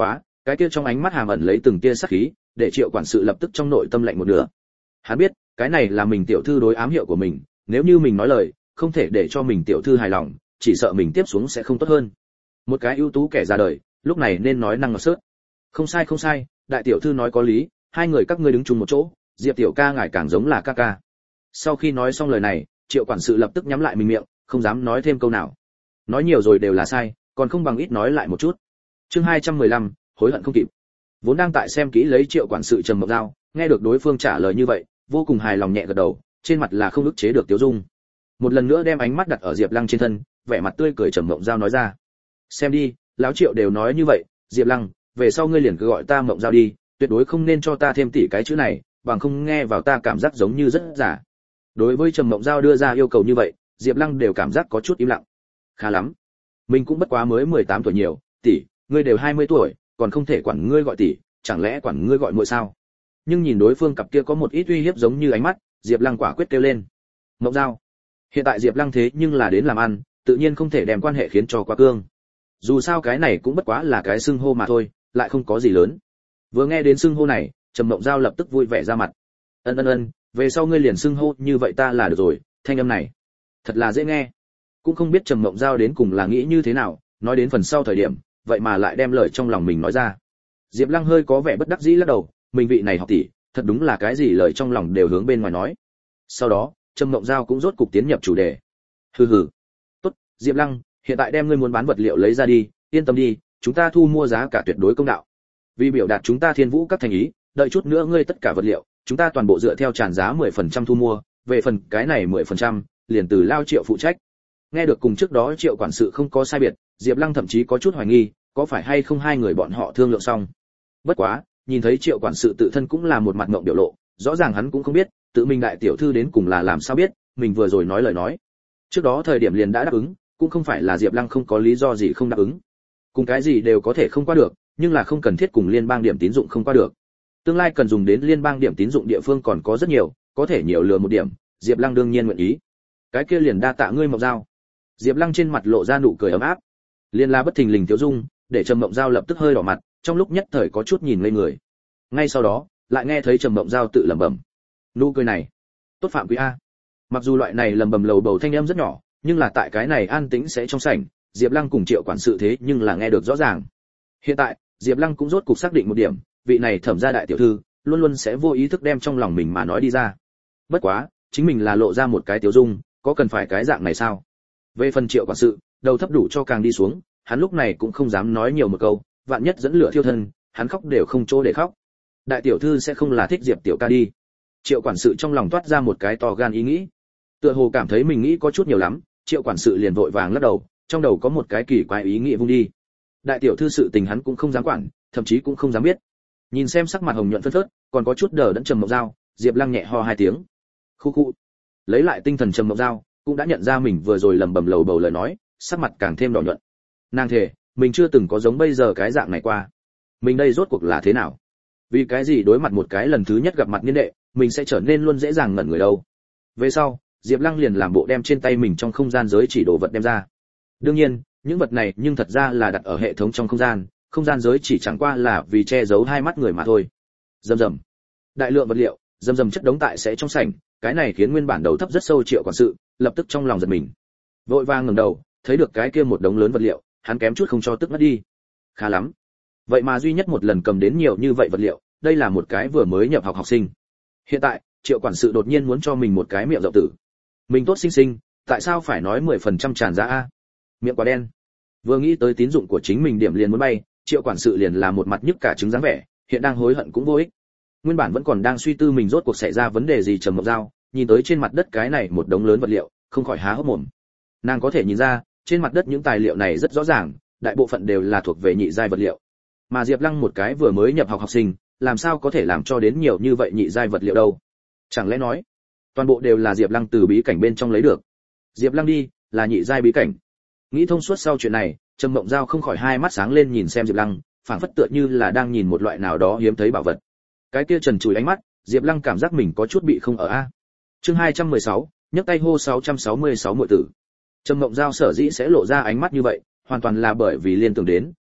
Speaker 1: Cái kia trong ánh mắt hàm ẩn lấy từng tia sắc khí, để Triệu quản sự lập tức trong nội tâm lạnh một nửa. Hắn biết, cái này là mình tiểu thư đối ám hiệu của mình, nếu như mình nói lời, không thể để cho mình tiểu thư hài lòng, chỉ sợ mình tiếp xuống sẽ không tốt hơn. Một cái ưu tú kẻ ra đời, lúc này nên nói năng ngọt sớt. Không sai không sai, đại tiểu thư nói có lý, hai người các ngươi đứng chung một chỗ, Diệp tiểu ca ngài càng giống là ca ca. Sau khi nói xong lời này, Triệu quản sự lập tức nhắm lại mình miệng, không dám nói thêm câu nào. Nói nhiều rồi đều là sai, còn không bằng ít nói lại một chút. Chương hai trăm mười lăm, hối hận không kịp. Vốn đang tại xem kỹ lấy Triệu quản sự trầm mộng dao, nghe được đối phương trả lời như vậy, vô cùng hài lòng nhẹ gật đầu, trên mặt là không ức chế được tiêu dung. Một lần nữa đem ánh mắt đặt ở Diệp Lăng trên thân, vẻ mặt tươi cười trầm mộng dao nói ra: "Xem đi, lão Triệu đều nói như vậy, Diệp Lăng, về sau ngươi liền cứ gọi ta mộng dao đi, tuyệt đối không nên cho ta thêm tỷ cái chữ này, bằng không nghe vào ta cảm giác giống như rất giả." Đối với trầm mộng dao đưa ra yêu cầu như vậy, Diệp Lăng đều cảm giác có chút im lặng. Khá lắm, mình cũng bất quá mới mười tám tuổi nhiều, tỷ, ngươi đều hai mươi tuổi, còn không thể quản ngươi gọi tỷ, chẳng lẽ quản ngươi gọi muội sao? Nhưng nhìn đối phương cặp kia có một ít uy hiếp giống như ánh mắt, Diệp Lăng quả quyết kêu lên: "Mộng dao." Hiện tại Diệp Lăng thế nhưng là đến làm ăn, tự nhiên không thể đem quan hệ khiến cho quá cương. Dù sao cái này cũng bất quá là cái xưng hô mà thôi, lại không có gì lớn. Vừa nghe đến xưng hô này, Trầm Mộng Dao lập tức vui vẻ ra mặt. "Ân ân ân, về sau ngươi liền xưng hô như vậy ta là được rồi." Thanh âm này thật là dễ nghe. Cũng không biết Trầm Mộng Dao đến cùng là nghĩ như thế nào, nói đến phần sau thời điểm, vậy mà lại đem lời trong lòng mình nói ra. Diệp Lăng hơi có vẻ bất đắc dĩ lắc đầu, mình vị này học tỷ, thật đúng là cái gì lời trong lòng đều hướng bên ngoài nói. Sau đó, Trầm Mộng Dao cũng rốt cục tiến nhập chủ đề. "Hừ hừ. Tốt, Diệp Lăng, hiện tại đem ngươi muốn bán vật liệu lấy ra đi, yên tâm đi, chúng ta thu mua giá cả tuyệt đối công đạo. Vì biểu đạt chúng ta Thiên Vũ các thành ý, đợi chút nữa ngươi tất cả vật liệu, chúng ta toàn bộ dựa theo tràn giá mười phần trăm thu mua, về phần cái này mười phần trăm, liền từ Lao Triệu phụ trách." Nghe được cùng trước đó Triệu quản sự không có sai biệt, Diệp Lăng thậm chí có chút hoài nghi, có phải hay không hai người bọn họ thương lượng xong. Bất quá, nhìn thấy Triệu quản sự tự thân cũng là một mặt ngậm biểu lộ, rõ ràng hắn cũng không biết, tự mình đại tiểu thư đến cùng là làm sao biết, mình vừa rồi nói lời nói. Trước đó thời điểm liền đã đáp ứng, cũng không phải là Diệp Lăng không có lý do gì không đáp ứng. Cùng cái gì đều có thể không qua được, nhưng là không cần thiết cùng liên bang điểm tín dụng không qua được. Tương lai cần dùng đến liên bang điểm tín dụng địa phương còn có rất nhiều, có thể nhiều lừa một điểm, Diệp Lăng đương nhiên nguyện ý. Cái kia liền đa tạ ngươi Mộng Dao. Diệp Lăng trên mặt lộ ra nụ cười ấm áp. Liên la bất thình lình tiêu dung, để Trầm Mộng Dao lập tức hơi đỏ mặt, trong lúc nhất thời có chút nhìn ngây người. Ngay sau đó, lại nghe thấy Trầm Mộng Dao tự lẩm bẩm: "Nụ cười này, tốt phạm quý a." Mặc dù loại này lẩm bẩm lầu bầu thanh âm rất nhỏ, nhưng là tại cái này an tĩnh sẽ trong sảnh, Diệp Lăng cùng Triệu quản sự thế nhưng là nghe được rõ ràng. Hiện tại, Diệp Lăng cũng rốt cục xác định một điểm, vị này Thẩm gia đại tiểu thư, luôn luôn sẽ vô ý thức đem trong lòng mình mà nói đi ra. Bất quá, chính mình là lộ ra một cái tiểu dung, có cần phải cái dạng này sao? Về phần Triệu quản sự, đầu thấp đủ cho càng đi xuống, hắn lúc này cũng không dám nói nhiều một câu, vạn nhất dẫn lửa thiêu thân, hắn khóc đều không chỗ để khóc. Đại tiểu thư sẽ không là thích Diệp tiểu ca đi. Triệu quản sự trong lòng toát ra một cái to gan ý nghĩ. Tựa hồ cảm thấy mình nghĩ có chút nhiều lắm, Triệu quản sự liền vội vàng lắc đầu, trong đầu có một cái kỳ quái ý nghĩ vung đi. Đại tiểu thư sự tình hắn cũng không dám quản, thậm chí cũng không dám biết. Nhìn xem sắc mặt hồng nhuận phấn phớt, còn có chút đờ đẫn Trầm Mộng Dao, Diệp Lăng nhẹ ho hai tiếng. Khu khu. Lấy lại tinh thần Trầm Mộng Dao, cũng đã nhận ra mình vừa rồi lầm bầm lầu bầu lời nói, sắc mặt càng thêm đỏ nhuận. Nàng thề, mình chưa từng có giống bây giờ cái dạng này qua. Mình đây rốt cuộc là thế nào? Vì cái gì đối mặt một cái lần thứ nhất gặp mặt niên đệ, mình sẽ trở nên luôn dễ dàng ngẩn người đâu? Về sau, Diệp Lăng liền làm bộ đem trên tay mình trong không gian giới chỉ đồ vật đem ra. Đương nhiên, những vật này nhưng thật ra là đặt ở hệ thống trong không gian, không gian giới chỉ chẳng qua là vì che giấu hai mắt người mà thôi. Rầm rầm. Đại lượng vật liệu, rầm rầm chất đống tại sẽ trong sảnh, cái này khiến nguyên bản đầu thấp rất sâu Triệu quản sự, lập tức trong lòng giật mình. Vội vàng ngẩng đầu, thấy được cái kia một đống lớn vật liệu, hắn kém chút không cho tức ngất đi. Khá lắm. Vậy mà duy nhất một lần cầm đến nhiều như vậy vật liệu, đây là một cái vừa mới nhập học học sinh. Hiện tại, Triệu quản sự đột nhiên muốn cho mình một cái miệng rộng tử. Mình tốt xinh xinh, tại sao phải nói mười phần trăm tràn giá a? Miệng quá đen. Vừa nghĩ tới tín dụng của chính mình điểm liền muốn bay, Triệu quản sự liền là một mặt nhức cả trứng dáng vẻ, hiện đang hối hận cũng vô ích. Nguyên bản vẫn còn đang suy tư mình rốt cuộc xảy ra vấn đề gì Trầm Mộng Dao, nhìn tới trên mặt đất cái này một đống lớn vật liệu, không khỏi há hốc mồm. Nàng có thể nhìn ra, trên mặt đất những tài liệu này rất rõ ràng, đại bộ phận đều là thuộc về nhị giai vật liệu. Mà Diệp Lăng một cái vừa mới nhập học học sinh, làm sao có thể làm cho đến nhiều như vậy nhị giai vật liệu đâu? Chẳng lẽ nói, toàn bộ đều là Diệp Lăng từ bí cảnh bên trong lấy được? Diệp Lăng đi, là nhị giai bí cảnh. Nghĩ thông suốt sau chuyện này, Trầm Mộng Dao không khỏi hai mắt sáng lên nhìn xem Diệp Lăng, phảng phất tựa như là đang nhìn một loại nào đó hiếm thấy bảo vật. Cái kia trần trụi ánh mắt, Diệp Lăng cảm giác mình có chút bị không ở a. Chương hai trăm mười sáu, nhấc tay hô sáu trăm sáu mươi sáu muội tử. Trầm Mộng Dao sở dĩ sẽ lộ ra ánh mắt như vậy, hoàn toàn là bởi vì liên tưởng đến,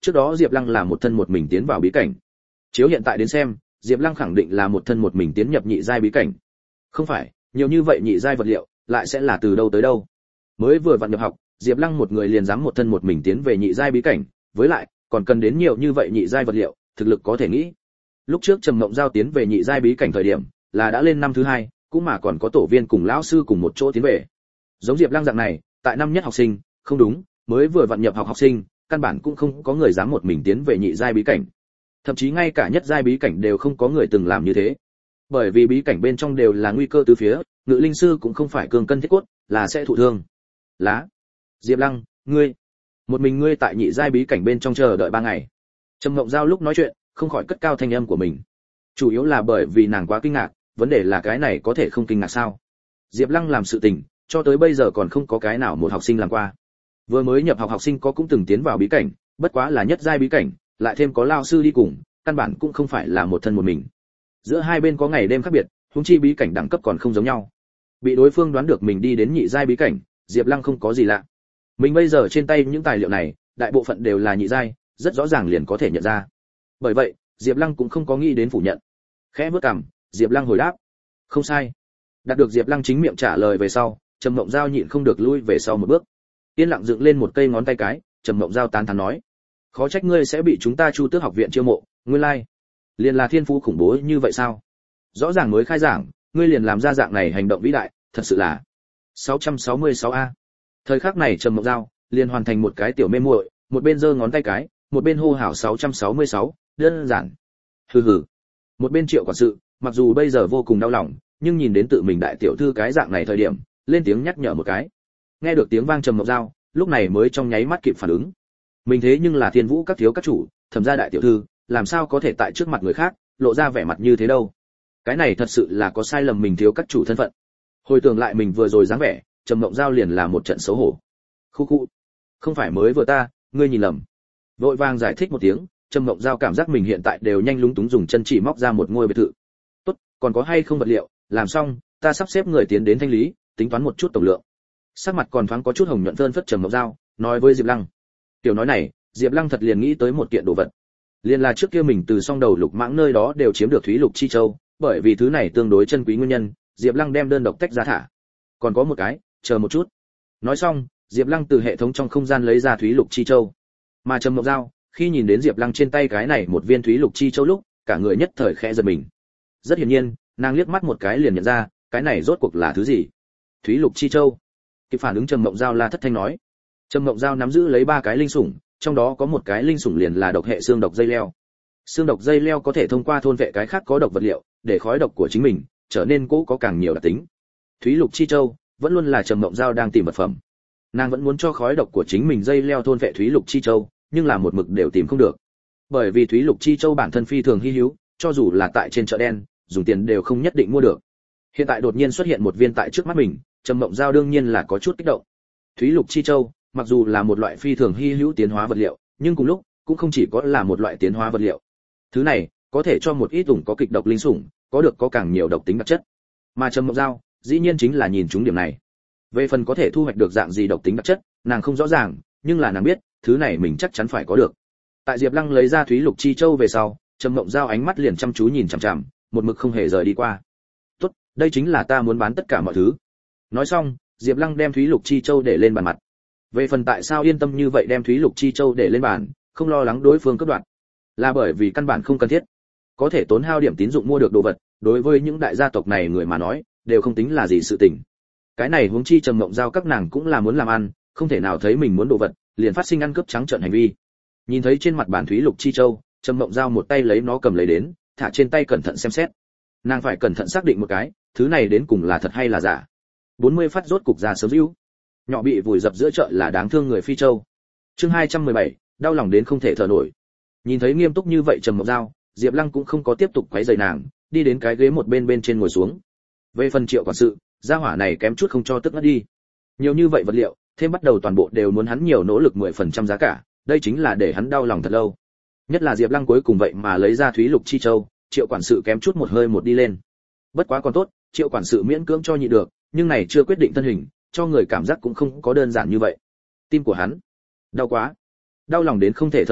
Speaker 1: trước đó Diệp Lăng là một thân một mình tiến vào bí cảnh. Chiếu hiện tại đến xem, Diệp Lăng khẳng định là một thân một mình tiến nhập nhị giai bí cảnh. Không phải, nhiều như vậy nhị giai vật liệu, lại sẽ là từ đâu tới đâu? Mới vừa vặn nhập học, Diệp Lăng một người liền dám một thân một mình tiến về nhị giai bí cảnh, với lại, còn cần đến nhiều như vậy nhị giai vật liệu, thực lực có thể nghĩ. Lúc trước Trầm Mộng Giao tiến về nhị giai bí cảnh thời điểm, là đã lên năm thứ hai, cũng mà còn có tổ viên cùng lão sư cùng một chỗ tiến về. Giống Diệp Lăng dạng này, tại năm nhất học sinh, không đúng, mới vừa vặn nhập học học sinh, căn bản cũng không có người dám một mình tiến về nhị giai bí cảnh. Thậm chí ngay cả nhất giai bí cảnh đều không có người từng làm như thế. Bởi vì bí cảnh bên trong đều là nguy cơ từ phía, ngự linh sư cũng không phải cường cân thiết cốt, là sẽ thụ thương. Lá. Diệp Lăng, ngươi, một mình ngươi tại nhị giai bí cảnh bên trong chờ đợi ba ngày. Trầm Mộng Giao lúc nói chuyện, không khỏi cất cao thanh âm của mình. Chủ yếu là bởi vì nàng quá kinh ngạc, vấn đề là cái này có thể không kinh ngạc sao? Diệp Lăng làm sự tình, cho tới bây giờ còn không có cái nào một học sinh làm qua. Vừa mới nhập học học sinh có cũng từng tiến vào bí cảnh, bất quá là nhất giai bí cảnh, lại thêm có lao sư đi cùng, căn bản cũng không phải là một thân một mình. Giữa hai bên có ngày đêm khác biệt, huống chi bí cảnh đẳng cấp còn không giống nhau. Bị đối phương đoán được mình đi đến nhị giai bí cảnh, Diệp Lăng không có gì lạ. Mình bây giờ trên tay những tài liệu này, đại bộ phận đều là nhị giai, rất rõ ràng liền có thể nhận ra. Bởi vậy, Diệp Lăng cũng không có nghĩ đến phủ nhận. Khẽ bước cằm, Diệp Lăng hồi đáp: "Không sai." Đạt được Diệp Lăng chính miệng trả lời về sau, Trầm Mộng Giao nhịn không được lui về sau một bước. Yên lặng dựng lên một cây ngón tay cái, Trầm Mộng Giao tán thán nói: "Khó trách ngươi sẽ bị chúng ta Chu Tước học viện chiêu mộ, nguyên lai like. Liền là thiên phú khủng bố như vậy sao? Rõ ràng mới khai giảng, ngươi liền làm ra dạng này hành động vĩ đại, thật sự là." sáu trăm sáu mươi sáu A. Thời khắc này Trầm Mộng Giao liền hoàn thành một cái tiểu mê muội, một bên giơ ngón tay cái, một bên hô hào sáu trăm sáu mươi sáu, đơn giản. Hừ hừ. Một bên Triệu quản sự, mặc dù bây giờ vô cùng đau lòng, nhưng nhìn đến tự mình đại tiểu thư cái dạng này thời điểm, lên tiếng nhắc nhở một cái. Nghe được tiếng vang Trầm Mộng Giao, lúc này mới trong nháy mắt kịp phản ứng. Mình thế nhưng là Thiên Vũ các thiếu các chủ, Thẩm gia đại tiểu thư, làm sao có thể tại trước mặt người khác lộ ra vẻ mặt như thế đâu? Cái này thật sự là có sai lầm, mình thiếu các chủ thân phận. Hồi tưởng lại mình vừa rồi dáng vẻ, Trầm Mộng Giao liền là một trận xấu hổ. Khu khu, không phải mới vừa ta, ngươi nhìn lầm. Vội vàng giải thích một tiếng, Trầm Mộng Giao cảm giác mình hiện tại đều nhanh lúng túng dùng chân chỉ móc ra một ngôi biệt thự. Tốt, còn có hay không vật liệu, làm xong, ta sắp xếp người tiến đến thanh lý, tính toán một chút tổng lượng. Sắc mặt còn thoáng có chút hồng nhuận phơn phất Trầm Mộng Giao, nói với Diệp Lăng. Tiểu nói này, Diệp Lăng thật liền nghĩ tới một kiện đồ vật. Liên là trước kia mình từ song đầu lục mãng nơi đó đều chiếm được thúy lục chi châu, bởi vì thứ này tương đối chân quý nguyên nhân, Diệp Lăng đem đơn độc tách ra thả. Còn có một cái, chờ một chút. Nói xong, Diệp Lăng từ hệ thống trong không gian lấy ra thúy lục chi châu. Mà Trầm Mộng Giao, khi nhìn đến Diệp Lăng trên tay cái này một viên thúy lục chi châu lúc, cả người nhất thời khẽ giật mình. Rất hiển nhiên, nàng liếc mắt một cái liền nhận ra, cái này rốt cuộc là thứ gì? Thúy lục chi châu. Kịp phản ứng Trầm Mộng Giao la thất thanh nói. Trầm Mộng Giao nắm giữ lấy ba cái linh sủng, trong đó có một cái linh sủng liền là độc hệ xương độc dây leo. Xương độc dây leo có thể thông qua thôn vệ cái khác có độc vật liệu, để khói độc của chính mình trở nên cố có càng nhiều đặc tính. Thúy lục chi châu vẫn luôn là Trầm Mộng Giao đang tìm vật phẩm. Nàng vẫn muốn cho khói độc của chính mình dây leo thôn vệ thúy lục chi châu, nhưng là một mực đều tìm không được. Bởi vì thúy lục chi châu bản thân phi thường hi hữu, cho dù là tại trên chợ đen, dùng tiền đều không nhất định mua được. Hiện tại đột nhiên xuất hiện một viên tại trước mắt mình, Trầm Mộng Giao đương nhiên là có chút kích động. Thúy lục chi châu, mặc dù là một loại phi thường hi hữu tiến hóa vật liệu, nhưng cùng lúc cũng không chỉ có là một loại tiến hóa vật liệu. Thứ này có thể cho một ít ủng có kịch độc linh sủng, có được có càng nhiều độc tính đặc chất. Mà Trầm Mộng Giao, dĩ nhiên chính là nhìn trúng điểm này. Về phần có thể thu hoạch được dạng gì độc tính đặc chất, nàng không rõ ràng, nhưng là nàng biết, thứ này mình chắc chắn phải có được. Tại Diệp Lăng lấy ra thúy lục chi châu về sau, Trầm Mộng Giao ánh mắt liền chăm chú nhìn chằm chằm, một mực không hề rời đi qua. "Tốt, đây chính là ta muốn bán tất cả mọi thứ." Nói xong, Diệp Lăng đem thúy lục chi châu để lên bàn mặt. Về phần tại sao yên tâm như vậy đem thúy lục chi châu để lên bàn, không lo lắng đối phương cướp đoạt, là bởi vì căn bản không cần thiết. Có thể tốn hao điểm tín dụng mua được đồ vật, đối với những đại gia tộc này người mà nói, đều không tính là gì sự tình. Cái này huống chi Trầm Mộng Giao các nàng cũng là muốn làm ăn, không thể nào thấy mình muốn đồ vật, liền phát sinh ăn cướp trắng trợn hành vi. Nhìn thấy trên mặt bàn thúy lục chi châu, Trầm Mộng Giao một tay lấy nó cầm lấy đến, thả trên tay cẩn thận xem xét. Nàng phải cẩn thận xác định một cái, thứ này đến cùng là thật hay là giả. bốn mươi phát rốt cục ra sớm dữ. Nhỏ bị vùi dập giữa chợ là đáng thương người Phi Châu. Chương hai trăm mười bảy, đau lòng đến không thể thở nổi. Nhìn thấy nghiêm túc như vậy Trầm Mộng Giao, Diệp Lăng cũng không có tiếp tục quấy rầy nàng, đi đến cái ghế một bên bên trên ngồi xuống. Về phần Triệu quản sự, gia hỏa này kém chút không cho tức ngất đi. Nhiều như vậy vật liệu, thêm bắt đầu toàn bộ đều muốn hắn nhiều nỗ lực mười phần trăm giá cả, đây chính là để hắn đau lòng thật lâu. Nhất là Diệp Lăng cuối cùng vậy mà lấy ra thúy lục chi châu, Triệu quản sự kém chút một hơi một đi lên. Bất quá còn tốt, Triệu quản sự miễn cưỡng cho nhịn được, nhưng này chưa quyết định thân hình, cho người cảm giác cũng không có đơn giản như vậy. Tim của hắn đau quá, đau lòng đến không thể thở nổi,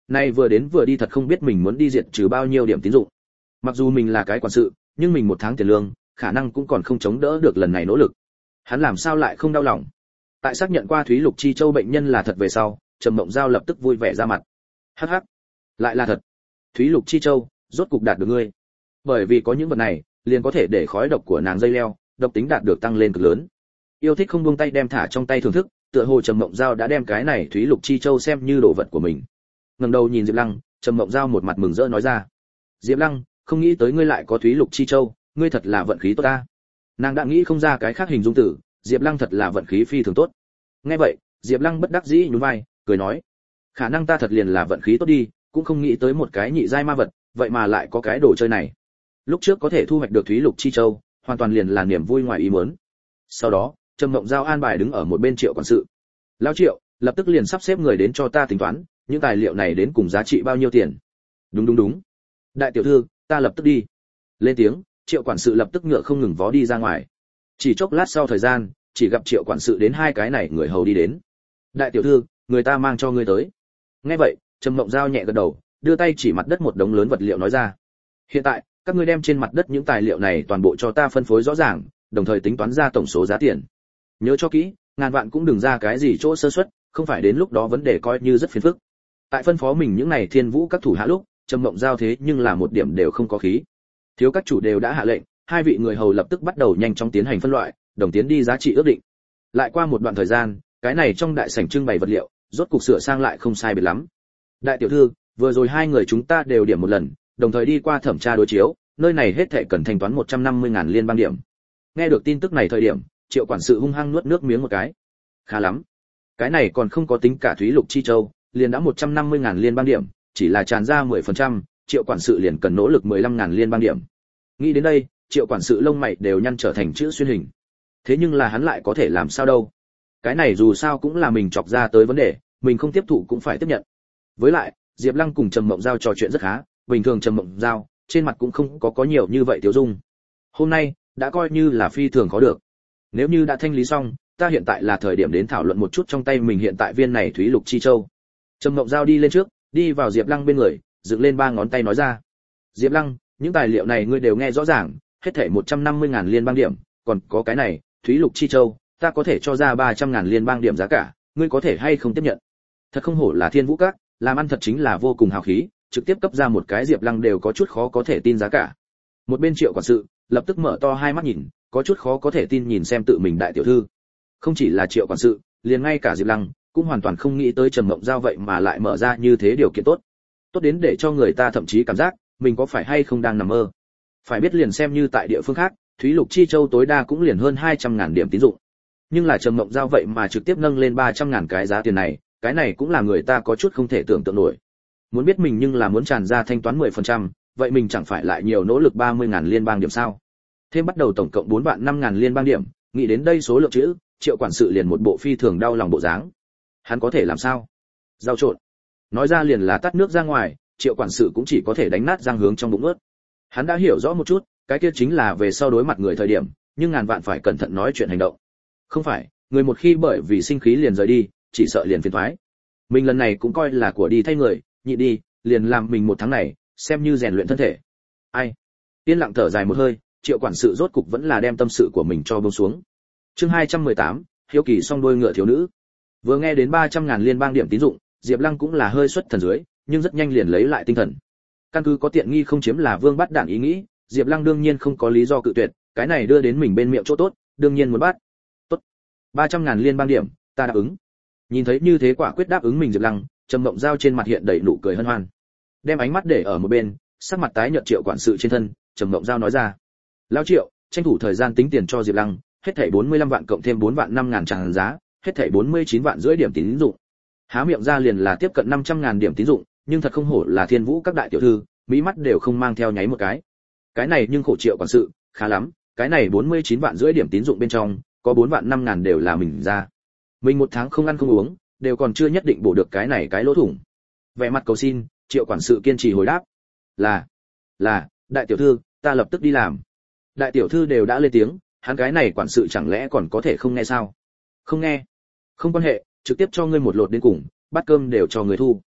Speaker 1: nay vừa đến vừa đi thật không biết mình muốn đi diệt trừ bao nhiêu điểm tín dụng. Mặc dù mình là cái quản sự, nhưng mình một tháng tiền lương, khả năng cũng còn không chống đỡ được lần này nỗ lực. Hắn làm sao lại không đau lòng? Tại xác nhận qua Thúy Lục Chi Châu bệnh nhân là thật về sau, Trầm Mộng Giao lập tức vui vẻ ra mặt. Hắc hắc, lại là thật. Thúy Lục Chi Châu, rốt cục đạt được ngươi. Bởi vì có những vật này, liền có thể để khói độc của nàng dây leo, độc tính đạt được tăng lên cực lớn. Yêu thích không buông tay đem thả trong tay thưởng thức, tựa hồ Trầm Mộng Giao đã đem cái này Thúy Lục Chi Châu xem như đồ vật của mình. Ngẩng đầu nhìn Diệp Lăng, Trầm Mộng Giao một mặt mừng rỡ nói ra: "Diệp Lăng, không nghĩ tới ngươi lại có Thúy Lục Chi Châu, ngươi thật là vận khí tốt ta." Nàng đã nghĩ không ra cái khác hình dung từ, Diệp Lăng thật là vận khí phi thường tốt. Nghe vậy, Diệp Lăng bất đắc dĩ nhún vai, cười nói: "Khả năng ta thật liền là vận khí tốt đi, cũng không nghĩ tới một cái nhị giai ma vật, vậy mà lại có cái đồ chơi này. Lúc trước có thể thu hoạch được Thúy Lục Chi Châu, hoàn toàn liền là niềm vui ngoài ý muốn." Sau đó, Trầm Mộng Giao an bài đứng ở một bên Triệu quản sự. "Lão Triệu, lập tức liền sắp xếp người đến cho ta tính toán, những tài liệu này đến cùng giá trị bao nhiêu tiền?" "Đúng đúng đúng. Đại tiểu thư, ta lập tức đi." Lên tiếng, Triệu quản sự lập tức ngựa không ngừng vó đi ra ngoài. Chỉ chốc lát sau thời gian, chỉ gặp Triệu quản sự đến hai cái này người hầu đi đến. "Đại tiểu thư, người ta mang cho ngươi tới." Nghe vậy, Trầm Mộng Giao nhẹ gật đầu, đưa tay chỉ mặt đất một đống lớn vật liệu nói ra: "Hiện tại, các ngươi đem trên mặt đất những tài liệu này toàn bộ cho ta phân phối rõ ràng, đồng thời tính toán ra tổng số giá tiền. Nhớ cho kỹ, ngàn vạn cũng đừng ra cái gì chỗ sơ suất, không phải đến lúc đó vấn đề coi như rất phiền phức." Tại phân phó mình những này Thiên Vũ các thủ hạ lúc, Trầm Mộng Giao thế nhưng là một điểm đều không có khí. Thiếu các chủ đều đã hạ lệnh, hai vị người hầu lập tức bắt đầu nhanh chóng tiến hành phân loại, đồng tiến đi giá trị ước định. Lại qua một đoạn thời gian, cái này trong đại sảnh trưng bày vật liệu, rốt cục sửa sang lại không sai biệt lắm. "Đại tiểu thư, vừa rồi hai người chúng ta đều điểm một lần, đồng thời đi qua thẩm tra đối chiếu, nơi này hết thảy cần thanh toán một trăm năm mươi ngàn liên bang điểm." Nghe được tin tức này thời điểm, Triệu quản sự hung hăng nuốt nước miếng một cái. Khá lắm, cái này còn không có tính cả Thúy Lục Chi Châu, liền đã một trăm năm mươi ngàn liên bang điểm, chỉ là tràn ra mười phần trăm, Triệu quản sự liền cần nỗ lực mười lăm ngàn liên bang điểm. Nghĩ đến đây, Triệu quản sự lông mày đều nhăn trở thành chữ xuyên hình. Thế nhưng là hắn lại có thể làm sao đâu? Cái này dù sao cũng là mình chọc ra tới vấn đề, mình không tiếp thụ cũng phải tiếp nhận. Với lại, Diệp Lăng cùng Trầm Mộng Giao trò chuyện rất khá, bình thường Trầm Mộng Giao trên mặt cũng không có có nhiều như vậy tiêu dung. Hôm nay đã coi như là phi thường có được. Nếu như đã thanh lý xong, ta hiện tại là thời điểm đến thảo luận một chút trong tay mình hiện tại viên này Thúy Lục Chi Châu. Trầm Mộng Giao đi lên trước, đi vào Diệp Lăng bên người, dựng lên ba ngón tay nói ra: "Diệp Lăng, những tài liệu này ngươi đều nghe rõ ràng, hết thảy một trăm năm mươi ngàn liên bang điểm, còn có cái này, Thúy Lục Chi Châu, ta có thể cho ra ba trăm ngàn liên bang điểm giá cả, ngươi có thể hay không tiếp nhận?" Thật không hổ là Thiên Vũ Các, làm ăn thật chính là vô cùng hào khí, trực tiếp cấp ra một cái Diệp Lăng đều có chút khó có thể tin giá cả. Một bên Triệu quản sự lập tức mở to hai mắt nhìn, có chút khó có thể tin nhìn xem tự mình đại tiểu thư. Không chỉ là Triệu quản sự, liền ngay cả Diệp Lăng cũng hoàn toàn không nghĩ tới Trầm Mộng Giao vậy mà lại mở ra như thế điều kiện tốt. Tốt đến để cho người ta thậm chí cảm giác mình có phải hay không đang nằm mơ. Phải biết liền xem như tại địa phương khác, Thúy Lục Chi Châu tối đa cũng liền hơn hai trăm ngàn điểm tín dụng. Nhưng là Trầm Mộng Giao vậy mà trực tiếp nâng lên ba trăm ngàn cái giá tiền này, cái này cũng là người ta có chút không thể tưởng tượng nổi. Muốn biết mình nhưng là muốn tràn ra thanh toán mười phần trăm, vậy mình chẳng phải lại nhiều nỗ lực ba mươi ngàn liên bang điểm sao? Thêm bắt đầu tổng cộng bốn vạn năm ngàn liên bang điểm, nghĩ đến đây số lượng chữ, Triệu quản sự liền một bộ phi thường đau lòng bộ dáng. Hắn có thể làm sao? Giao trộn. Nói ra liền là tắt nước ra ngoài, Triệu quản sự cũng chỉ có thể đánh nát răng hướng trong bụng ướt. Hắn đã hiểu rõ một chút, cái kia chính là về sau đối mặt người thời điểm, nhưng ngàn vạn phải cẩn thận nói chuyện hành động. Không phải, người một khi bởi vì sinh khí liền rời đi, chỉ sợ liền phiền toái. Mình lần này cũng coi là của đi thay người, nhịn đi, liền làm mình một tháng này, xem như rèn luyện thân thể. Ai? Yên lặng thở dài một hơi, Triệu quản sự rốt cục vẫn là đem tâm sự của mình cho buông xuống. Chương hai trăm mười tám, hiếu kỳ song đôi ngựa thiếu nữ. Vừa nghe đến ba trăm ngàn liên bang điểm tín dụng, Diệp Lăng cũng là hơi xuất thần dưới, nhưng rất nhanh liền lấy lại tinh thần. Căn cứ có tiện nghi không chiếm là vương bắt đạn ý nghĩ, Diệp Lăng đương nhiên không có lý do cự tuyệt, cái này đưa đến mình bên miệng chỗ tốt, đương nhiên muốn bắt. Tốt. ba trăm ngàn liên bang điểm, ta đáp ứng. Nhìn thấy như thế quả quyết đáp ứng mình Diệp Lăng, Trầm Mộng Giao trên mặt hiện đầy nụ cười hân hoan. Đem ánh mắt để ở một bên, sắc mặt tái nhợt Triệu quản sự trên thân, Trầm Mộng Giao nói ra: "Lão Triệu, tranh thủ thời gian tính tiền cho Diệp Lăng, hết thảy bốn mươi lăm vạn cộng thêm bốn vạn năm ngàn tràng giá, hết thảy bốn mươi chín vạn rưỡi điểm tín dụng." Há miệng ra liền là tiếp cận năm trăm ngàn điểm tín dụng, nhưng thật không hổ là Thiên Vũ các đại tiểu thư, mỹ mắt đều không mang theo nháy một cái. Cái này nhưng khổ Triệu quản sự, khá lắm, cái này bốn mươi chín vạn rưỡi điểm tín dụng bên trong, có bốn vạn năm ngàn đều là mình ra. Mình một tháng không ăn không uống, đều còn chưa nhất định bổ được cái này cái lỗ thủng. Vẻ mặt cầu xin, Triệu quản sự kiên trì hồi đáp: "Là, là, đại tiểu thư, ta lập tức đi làm." Đại tiểu thư đều đã lên tiếng, hắn cái này quản sự chẳng lẽ còn có thể không nghe sao? Không nghe, không quan hệ, trực tiếp cho ngươi một lột đến cùng, bát cơm đều cho ngươi thu.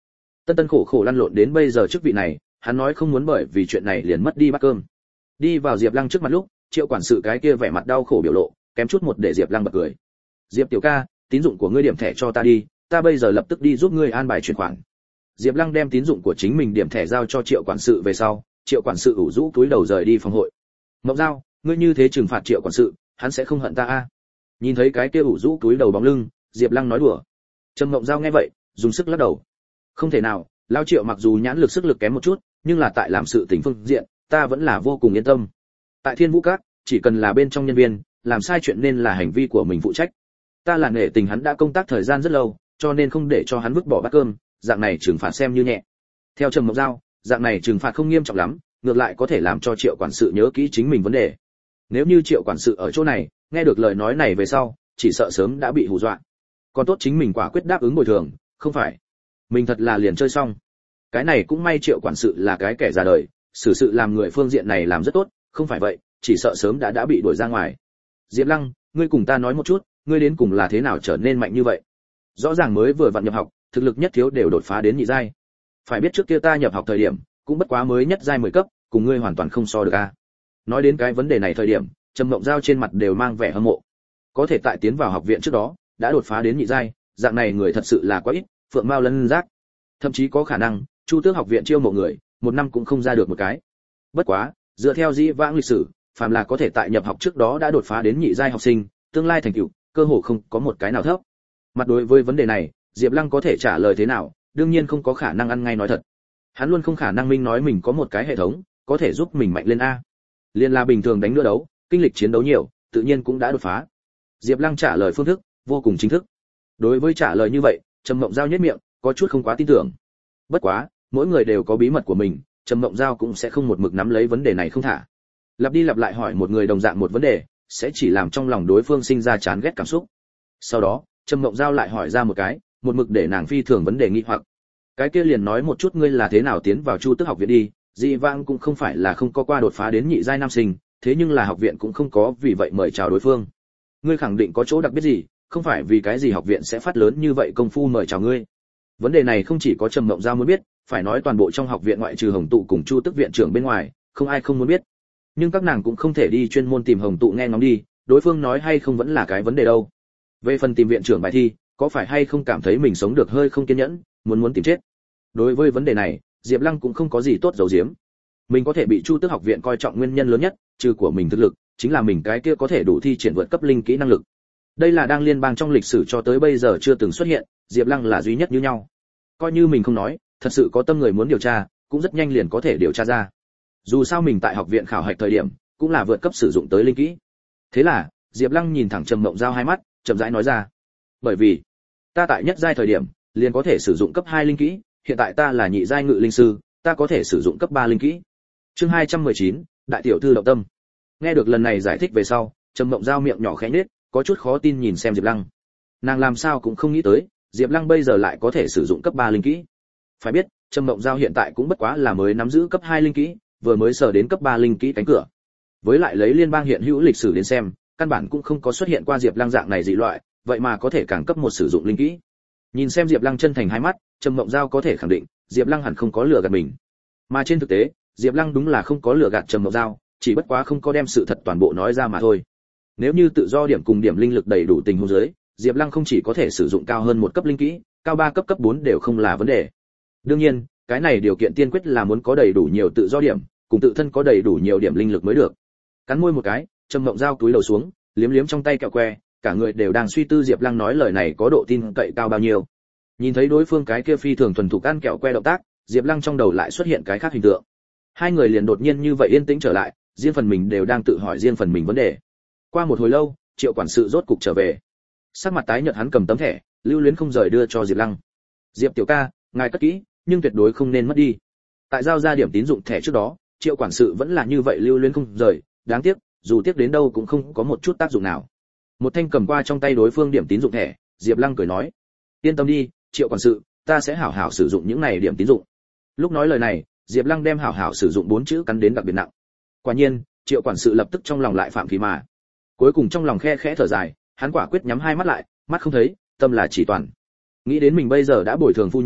Speaker 1: Tân tân khổ khổ lăn lộn đến bây giờ chức vị này, hắn nói không muốn bởi vì chuyện này liền mất đi bát cơm. Đi vào Diệp Lăng trước mặt lúc, Triệu quản sự cái kia vẻ mặt đau khổ biểu lộ, kém chút một để Diệp Lăng bật cười. Diệp tiểu ca, tín dụng của ngươi điểm thẻ cho ta đi, ta bây giờ lập tức đi giúp ngươi an bài chuyển khoản. Diệp Lăng đem tín dụng của chính mình điểm thẻ giao cho Triệu quản sự về sau, Triệu quản sự ủ rũ túi đầu rời đi phòng hội. Mộng Giao, ngươi như thế trừng phạt Triệu quản sự, hắn sẽ không hận ta a? À? Nhìn thấy cái kia ủ rũ túi đầu bóng lưng, Diệp Lăng nói đùa. Trầm Mộng Giao nghe vậy, dùng sức lắc đầu. Không thể nào, lão Triệu mặc dù nhãn lực sức lực kém một chút, nhưng là tại làm sự tình phương diện, ta vẫn là vô cùng yên tâm. Tại Thiên Vũ Các, chỉ cần là bên trong nhân viên, làm sai chuyện nên là hành vi của mình phụ trách. Ta là nể tình hắn đã công tác thời gian rất lâu, cho nên không để cho hắn vứt bỏ bát cơm, dạng này trừng phạt xem như nhẹ. Theo Trầm Mộng Giao, dạng này trừng phạt không nghiêm trọng lắm, ngược lại có thể làm cho Triệu quản sự nhớ kỹ chính mình vấn đề. Nếu như Triệu quản sự ở chỗ này, nghe được lời nói này về sau, chỉ sợ sớm đã bị hù dọa. Còn tốt chính mình quả quyết đáp ứng bồi thường, không phải mình thật là liền chơi xong. Cái này cũng may Triệu quản sự là cái kẻ già đời, xử sự làm người phương diện này làm rất tốt, không phải vậy, chỉ sợ sớm đã đã bị đuổi ra ngoài. Diệp Lăng, ngươi cùng ta nói một chút, ngươi đến cùng là thế nào trở nên mạnh như vậy? Rõ ràng mới vừa vặn nhập học, thực lực nhất thiếu đều đột phá đến nhị giai. Phải biết trước kia ta nhập học thời điểm, cũng bất quá mới nhất giai mười cấp, cùng ngươi hoàn toàn không so được a. Nói đến cái vấn đề này thời điểm, Trầm Mộng Giao trên mặt đều mang vẻ hâm mộ. Có thể tại tiến vào học viện trước đó, đã đột phá đến nhị giai, dạng này người thật sự là quá ít, phượng mao lân giác. Thậm chí có khả năng, Chu Tước học viện chiêu mộ người, một năm cũng không ra được một cái. Bất quá, dựa theo dĩ vãng lịch sử, phàm là có thể tại nhập học trước đó đã đột phá đến nhị giai học sinh, tương lai thành tựu, cơ hồ không có một cái nào thấp. Mặt đối với vấn đề này, Diệp Lăng có thể trả lời thế nào, đương nhiên không có khả năng ăn ngay nói thật. Hắn luôn không khả năng minh nói mình có một cái hệ thống, có thể giúp mình mạnh lên a. Liên là bình thường đánh đỡ đấu, kinh lịch chiến đấu nhiều, tự nhiên cũng đã đột phá. Diệp Lăng trả lời phương thức vô cùng chính thức. Đối với trả lời như vậy, Trầm Mộng Giao nhếch miệng, có chút không quá tin tưởng. Bất quá, mỗi người đều có bí mật của mình, Trầm Mộng Giao cũng sẽ không một mực nắm lấy vấn đề này không thả. Lặp đi lặp lại hỏi một người đồng dạng một vấn đề, sẽ chỉ làm trong lòng đối phương sinh ra chán ghét cảm xúc. Sau đó, Trầm Mộng Giao lại hỏi ra một cái, một mực để nàng phi thường vấn đề nghi hoặc. Cái kia liền nói một chút ngươi là thế nào tiến vào Chu Tước học viện đi, dị vãng cũng không phải là không có qua đột phá đến nhị giai nam sinh, thế nhưng là học viện cũng không có vì vậy mời chào đối phương. Ngươi khẳng định có chỗ đặc biệt gì, không phải vì cái gì học viện sẽ phát lớn như vậy công phu mời chào ngươi. Vấn đề này không chỉ có Trầm Mộng Giao muốn biết, phải nói toàn bộ trong học viện ngoại trừ Hồng Tụ cùng Chu Tước viện trưởng bên ngoài, không ai không muốn biết. Nhưng các nàng cũng không thể đi chuyên môn tìm Hồng Tụ nghe ngóng đi, đối phương nói hay không vẫn là cái vấn đề đâu. Về phần tìm viện trưởng bài thi, có phải hay không cảm thấy mình sống được hơi không kiên nhẫn, muốn muốn tìm chết. Đối với vấn đề này, Diệp Lăng cũng không có gì tốt giấu giếm. Mình có thể bị Chu Tước học viện coi trọng nguyên nhân lớn nhất, trừ của mình thực lực, chính là mình cái kia có thể đủ thi triển vượt cấp linh kỹ năng lực. Đây là đang liên bang trong lịch sử cho tới bây giờ chưa từng xuất hiện, Diệp Lăng là duy nhất như nhau. Coi như mình không nói, thật sự có tâm người muốn điều tra, cũng rất nhanh liền có thể điều tra ra. Dù sao mình tại học viện khảo hạch thời điểm, cũng là vượt cấp sử dụng tới linh kỹ. Thế là, Diệp Lăng nhìn thẳng Trầm Mộng Giao hai mắt, chậm rãi nói ra: "Bởi vì, ta tại nhất giai thời điểm, liền có thể sử dụng cấp hai linh kỹ, hiện tại ta là nhị giai ngự linh sư, ta có thể sử dụng cấp ba linh kỹ." Chương hai trăm mười chín, đại tiểu thư động tâm. Nghe được lần này giải thích về sau, Trầm Mộng Giao miệng nhỏ khẽ nhếch, có chút khó tin nhìn xem Diệp Lăng. Nàng làm sao cũng không nghĩ tới, Diệp Lăng bây giờ lại có thể sử dụng cấp ba linh kỹ. Phải biết, Trầm Mộng Giao hiện tại cũng bất quá là mới nắm giữ cấp hai linh kỹ, vừa mới sở đến cấp ba linh kỹ cánh cửa. Với lại lấy liên bang hiện hữu lịch sử đến xem, căn bản cũng không có xuất hiện qua Diệp Lăng dạng này dị loại, vậy mà có thể càng cấp một sử dụng linh kỹ. Nhìn xem Diệp Lăng chân thành hai mắt, Trầm Mộng Giao có thể khẳng định, Diệp Lăng hẳn không có lừa gạt mình. Mà trên thực tế, Diệp Lăng đúng là không có lừa gạt Trầm Mộng Giao, chỉ bất quá không có đem sự thật toàn bộ nói ra mà thôi. Nếu như tự do điểm cùng điểm linh lực đầy đủ tình huống dưới, Diệp Lăng không chỉ có thể sử dụng cao hơn một cấp linh kỹ, cao ba cấp cấp bốn đều không là vấn đề. Đương nhiên, cái này điều kiện tiên quyết là muốn có đầy đủ nhiều tự do điểm, cùng tự thân có đầy đủ nhiều điểm linh lực mới được. Cắn môi một cái, Trầm Mộng Giao cúi đầu xuống, liếm liếm trong tay kẹo que, cả người đều đang suy tư Diệp Lăng nói lời này có độ tin cậy cao bao nhiêu. Nhìn thấy đối phương cái kia phi thường thuần thục ăn kẹo que động tác, Diệp Lăng trong đầu lại xuất hiện cái khác hình tượng. Hai người liền đột nhiên như vậy yên tĩnh trở lại, riêng phần mình đều đang tự hỏi riêng phần mình vấn đề. Qua một hồi lâu, Triệu quản sự rốt cục trở về. Sắc mặt tái nhợt hắn cầm tấm thẻ, lưu luyến không rời đưa cho Diệp Lăng. "Diệp tiểu ca, ngài cất kỹ, nhưng tuyệt đối không nên mất đi." Tại giao ra điểm tín dụng thẻ trước đó, Triệu quản sự vẫn là như vậy lưu luyến không rời, đáng tiếc, dù tiếc đến đâu cũng không có một chút tác dụng nào. Một thanh cầm qua trong tay đối phương điểm tín dụng thẻ, Diệp Lăng cười nói: "Yên tâm đi, Triệu quản sự, ta sẽ hảo hảo sử dụng những này điểm tín dụng." Lúc nói lời này, Diệp Lăng đem hảo hảo sử dụng bốn chữ cắn đến đặc biệt nặng. Quả nhiên, Triệu quản sự lập tức trong lòng lại phạm khí mà. Cuối cùng trong lòng khe khẽ thở dài, hắn quả quyết nhắm hai mắt lại, mắt không thấy, tâm là chỉ toàn. Nghĩ đến mình bây giờ đã bồi thường phu nhân,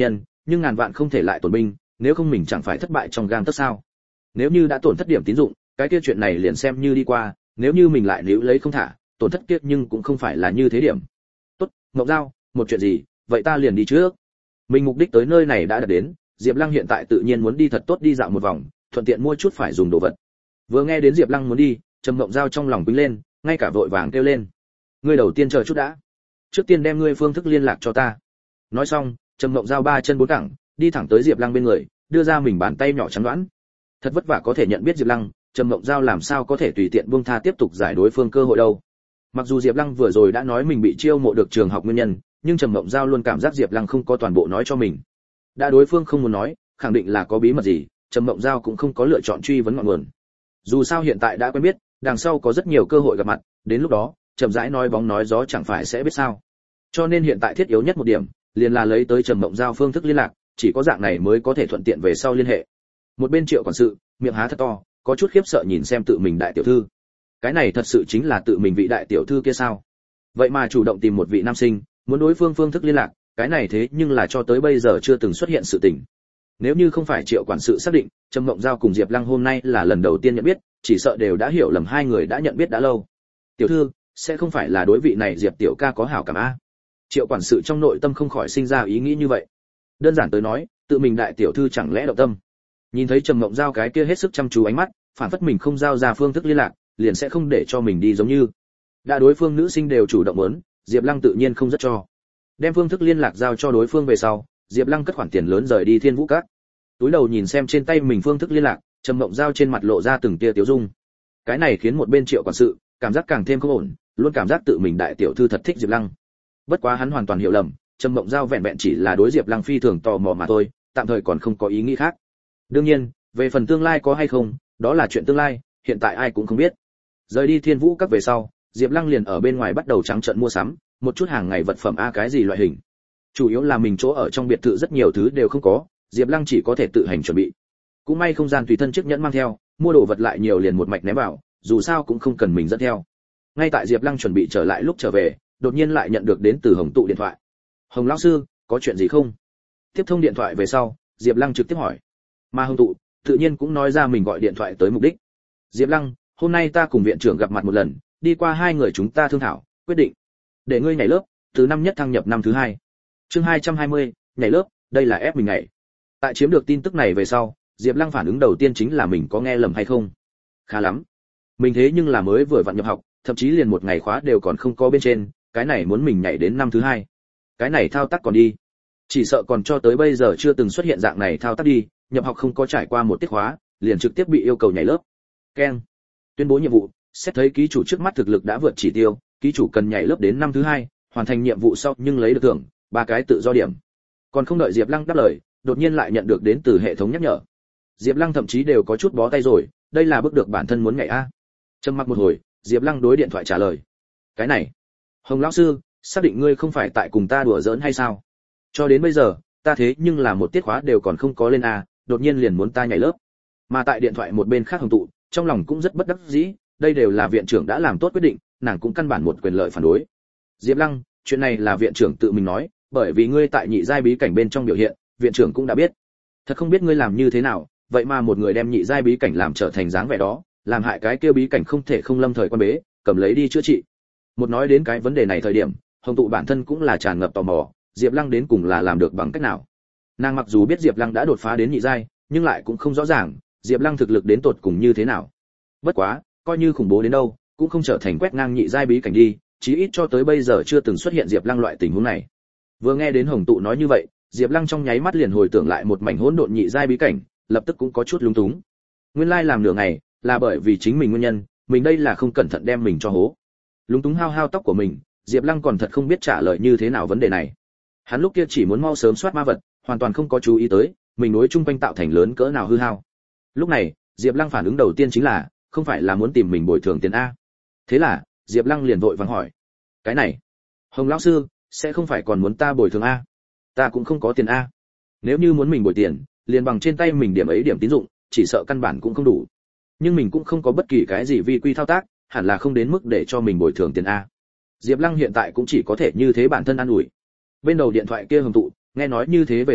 Speaker 1: nhưng ngàn vạn không thể lại tổn binh, nếu không mình chẳng phải thất bại trong gang tấc sao? Nếu như đã tổn thất điểm tín dụng, cái kia chuyện này liền xem như đi qua, nếu như mình lại níu lấy không thả, tổn thất kiếp nhưng cũng không phải là như thế điểm. Tốt, Ngọc Giao, một chuyện gì, vậy ta liền đi trước. Mình mục đích tới nơi này đã đạt đến, Diệp Lăng hiện tại tự nhiên muốn đi thật tốt đi dạo một vòng, thuận tiện mua chút phải dùng đồ vật. Vừa nghe đến Diệp Lăng muốn đi, Trầm Mộng Giao trong lòng quýnh lên, ngay cả vội vàng kêu lên. Ngươi đầu tiên chờ chút đã. Trước tiên đem ngươi phương thức liên lạc cho ta. Nói xong, Trầm Mộng Giao ba chân bốn cẳng, đi thẳng tới Diệp Lăng bên người, đưa ra mình bàn tay nhỏ trắng đoán. Thật vất vả có thể nhận biết Diệp Lăng, Trầm Mộng Giao làm sao có thể tùy tiện buông tha tiếp tục giải đối phương cơ hội đâu. Mặc dù Diệp Lăng vừa rồi đã nói mình bị chiêu mộ được trường học nguyên nhân, nhưng Trầm Mộng Giao luôn cảm giác Diệp Lăng không có toàn bộ nói cho mình. Đã đối phương không muốn nói, khẳng định là có bí mật gì, Trầm Mộng Giao cũng không có lựa chọn truy vấn ngọn nguồn. Dù sao hiện tại đã quen biết, đằng sau có rất nhiều cơ hội gặp mặt, đến lúc đó, chậm rãi nói bóng nói gió chẳng phải sẽ biết sao. Cho nên hiện tại thiết yếu nhất một điểm, liền là lấy tới Trầm Mộng Giao phương thức liên lạc, chỉ có dạng này mới có thể thuận tiện về sau liên hệ. Một bên Triệu quản sự, miệng há thật to, có chút khiếp sợ nhìn xem tự mình đại tiểu thư. Cái này thật sự chính là tự mình vị đại tiểu thư kia sao? Vậy mà chủ động tìm một vị nam sinh, muốn đối phương phương thức liên lạc, cái này thế nhưng là cho tới bây giờ chưa từng xuất hiện sự tình. Nếu như không phải Triệu quản sự xác định, Trầm Mộng Giao cùng Diệp Lăng hôm nay là lần đầu tiên nhận biết, chỉ sợ đều đã hiểu lầm hai người đã nhận biết đã lâu. Tiểu thư, sẽ không phải là đối vị này Diệp tiểu ca có hảo cảm a? Triệu quản sự trong nội tâm không khỏi sinh ra ý nghĩ như vậy. Đơn giản tới nói, tự mình đại tiểu thư chẳng lẽ động tâm. Nhìn thấy Trầm Mộng Giao cái kia hết sức chăm chú ánh mắt, phản phất mình không giao ra phương thức liên lạc, liền sẽ không để cho mình đi giống như. Đã đối phương nữ sinh đều chủ động muốn, Diệp Lăng tự nhiên không rất cho. Đem phương thức liên lạc giao cho đối phương về sau, Diệp Lăng cất khoản tiền lớn rời đi Thiên Vũ Các. Túi đầu nhìn xem trên tay mình phương thức liên lạc, Trầm Mộng Giao trên mặt lộ ra từng tia tiêu dung. Cái này khiến một bên Triệu quản sự cảm giác càng thêm không ổn, luôn cảm giác tự mình đại tiểu thư thật thích Diệp Lăng. Bất quá hắn hoàn toàn hiểu lầm, Trầm Mộng Giao vẹn vẹn chỉ là đối Diệp Lăng phi thường tò mò mà thôi, tạm thời còn không có ý nghĩ khác. Đương nhiên, về phần tương lai có hay không, đó là chuyện tương lai, hiện tại ai cũng không biết. Rời đi Thiên Vũ Các về sau, Diệp Lăng liền ở bên ngoài bắt đầu trắng trợn mua sắm, một chút hàng ngày vật phẩm a cái gì loại hình. Chủ yếu là mình chỗ ở trong biệt thự rất nhiều thứ đều không có, Diệp Lăng chỉ có thể tự hành chuẩn bị. Cũng may không gian tùy thân chiếc nhẫn mang theo, mua đồ vật lại nhiều liền một mạch ném vào, dù sao cũng không cần mình dẫn theo. Ngay tại Diệp Lăng chuẩn bị trở lại lúc trở về, đột nhiên lại nhận được đến từ Hồng Tụ điện thoại. "Hồng lão sư, có chuyện gì không?" Tiếp thông điện thoại về sau, Diệp Lăng trực tiếp hỏi. Mà Hồng Tụ tự nhiên cũng nói ra mình gọi điện thoại tới mục đích. "Diệp Lăng, hôm nay ta cùng viện trưởng gặp mặt một lần, đi qua hai người chúng ta thương thảo, quyết định để ngươi nhảy lớp, từ năm nhất thăng nhập năm thứ hai." Chương hai trăm hai mươi, nhảy lớp, đây là ép mình nhảy. Tại chiếm được tin tức này về sau, Diệp Lăng phản ứng đầu tiên chính là mình có nghe lầm hay không. Khá lắm, mình thế nhưng là mới vừa vặn nhập học, thậm chí liền một ngày khóa đều còn không có bên trên, cái này muốn mình nhảy đến năm thứ hai. Cái này thao tác còn đi. Chỉ sợ còn cho tới bây giờ chưa từng xuất hiện dạng này thao tác đi, nhập học không có trải qua một tiết khóa, liền trực tiếp bị yêu cầu nhảy lớp. Keng. Tuyên bố nhiệm vụ, xét thấy ký chủ trước mắt thực lực đã vượt chỉ tiêu, ký chủ cần nhảy lớp đến năm thứ hai, hoàn thành nhiệm vụ sau nhưng lấy được thưởng ba cái tự do điểm. Còn không đợi Diệp Lăng đáp lời, đột nhiên lại nhận được đến từ hệ thống nhắc nhở. Diệp Lăng thậm chí đều có chút bó tay rồi, đây là bước được bản thân muốn nhảy a. Trầm mặc một hồi, Diệp Lăng đối điện thoại trả lời. Cái này, Hồng lão sư, xác định ngươi không phải tại cùng ta đùa giỡn hay sao? Cho đến bây giờ, ta thế nhưng là một tiết khóa đều còn không có lên a, đột nhiên liền muốn ta nhảy lớp. Mà tại điện thoại một bên khác Hồng Tụ, trong lòng cũng rất bất đắc dĩ, đây đều là viện trưởng đã làm tốt quyết định, nàng cũng căn bản một quyền lợi phản đối. Diệp Lăng, chuyện này là viện trưởng tự mình nói, bởi vì ngươi tại nhị giai bí cảnh bên trong biểu hiện, viện trưởng cũng đã biết. Thật không biết ngươi làm như thế nào, vậy mà một người đem nhị giai bí cảnh làm trở thành dáng vẻ đó, làm hại cái kia bí cảnh không thể không lâm thời quan bế, cầm lấy đi chữa trị. Một nói đến cái vấn đề này thời điểm, Hồng Tụ bản thân cũng là tràn ngập tò mò, Diệp Lăng đến cùng là làm được bằng cách nào. Nàng mặc dù biết Diệp Lăng đã đột phá đến nhị giai, nhưng lại cũng không rõ ràng Diệp Lăng thực lực đến tột cùng như thế nào. Bất quá, coi như khủng bố đến đâu, cũng không trở thành quét ngang nhị giai bí cảnh đi, chí ít cho tới bây giờ chưa từng xuất hiện Diệp Lăng loại tình huống này. Vừa nghe đến Hồng Tụ nói như vậy, Diệp Lăng trong nháy mắt liền hồi tưởng lại một mảnh hỗn độn nhị giai bí cảnh, lập tức cũng có chút lúng túng. Nguyên lai làm nửa ngày, là bởi vì chính mình nguyên nhân, mình đây là không cẩn thận đem mình cho hố. Lúng túng hao hao tóc của mình, Diệp Lăng còn thật không biết trả lời như thế nào vấn đề này. Hắn lúc kia chỉ muốn mau sớm soát ma vật, hoàn toàn không có chú ý tới, mình đối chung quanh tạo thành lớn cỡ nào hư hao. Lúc này, Diệp Lăng phản ứng đầu tiên chính là, không phải là muốn tìm mình bồi thường tiền a. Thế là, Diệp Lăng liền vội vàng hỏi: "Cái này, Hồng lão sư, sẽ không phải còn muốn ta bồi thường a? Ta cũng không có tiền a." Nếu như muốn mình bồi tiền, liền bằng trên tay mình điểm ấy điểm tín dụng, chỉ sợ căn bản cũng không đủ. Nhưng mình cũng không có bất kỳ cái gì vi quy thao tác, hẳn là không đến mức để cho mình bồi thường tiền a. Diệp Lăng hiện tại cũng chỉ có thể như thế bản thân an ủi. Bên đầu điện thoại kia Hồng Tụ, nghe nói như thế về sau,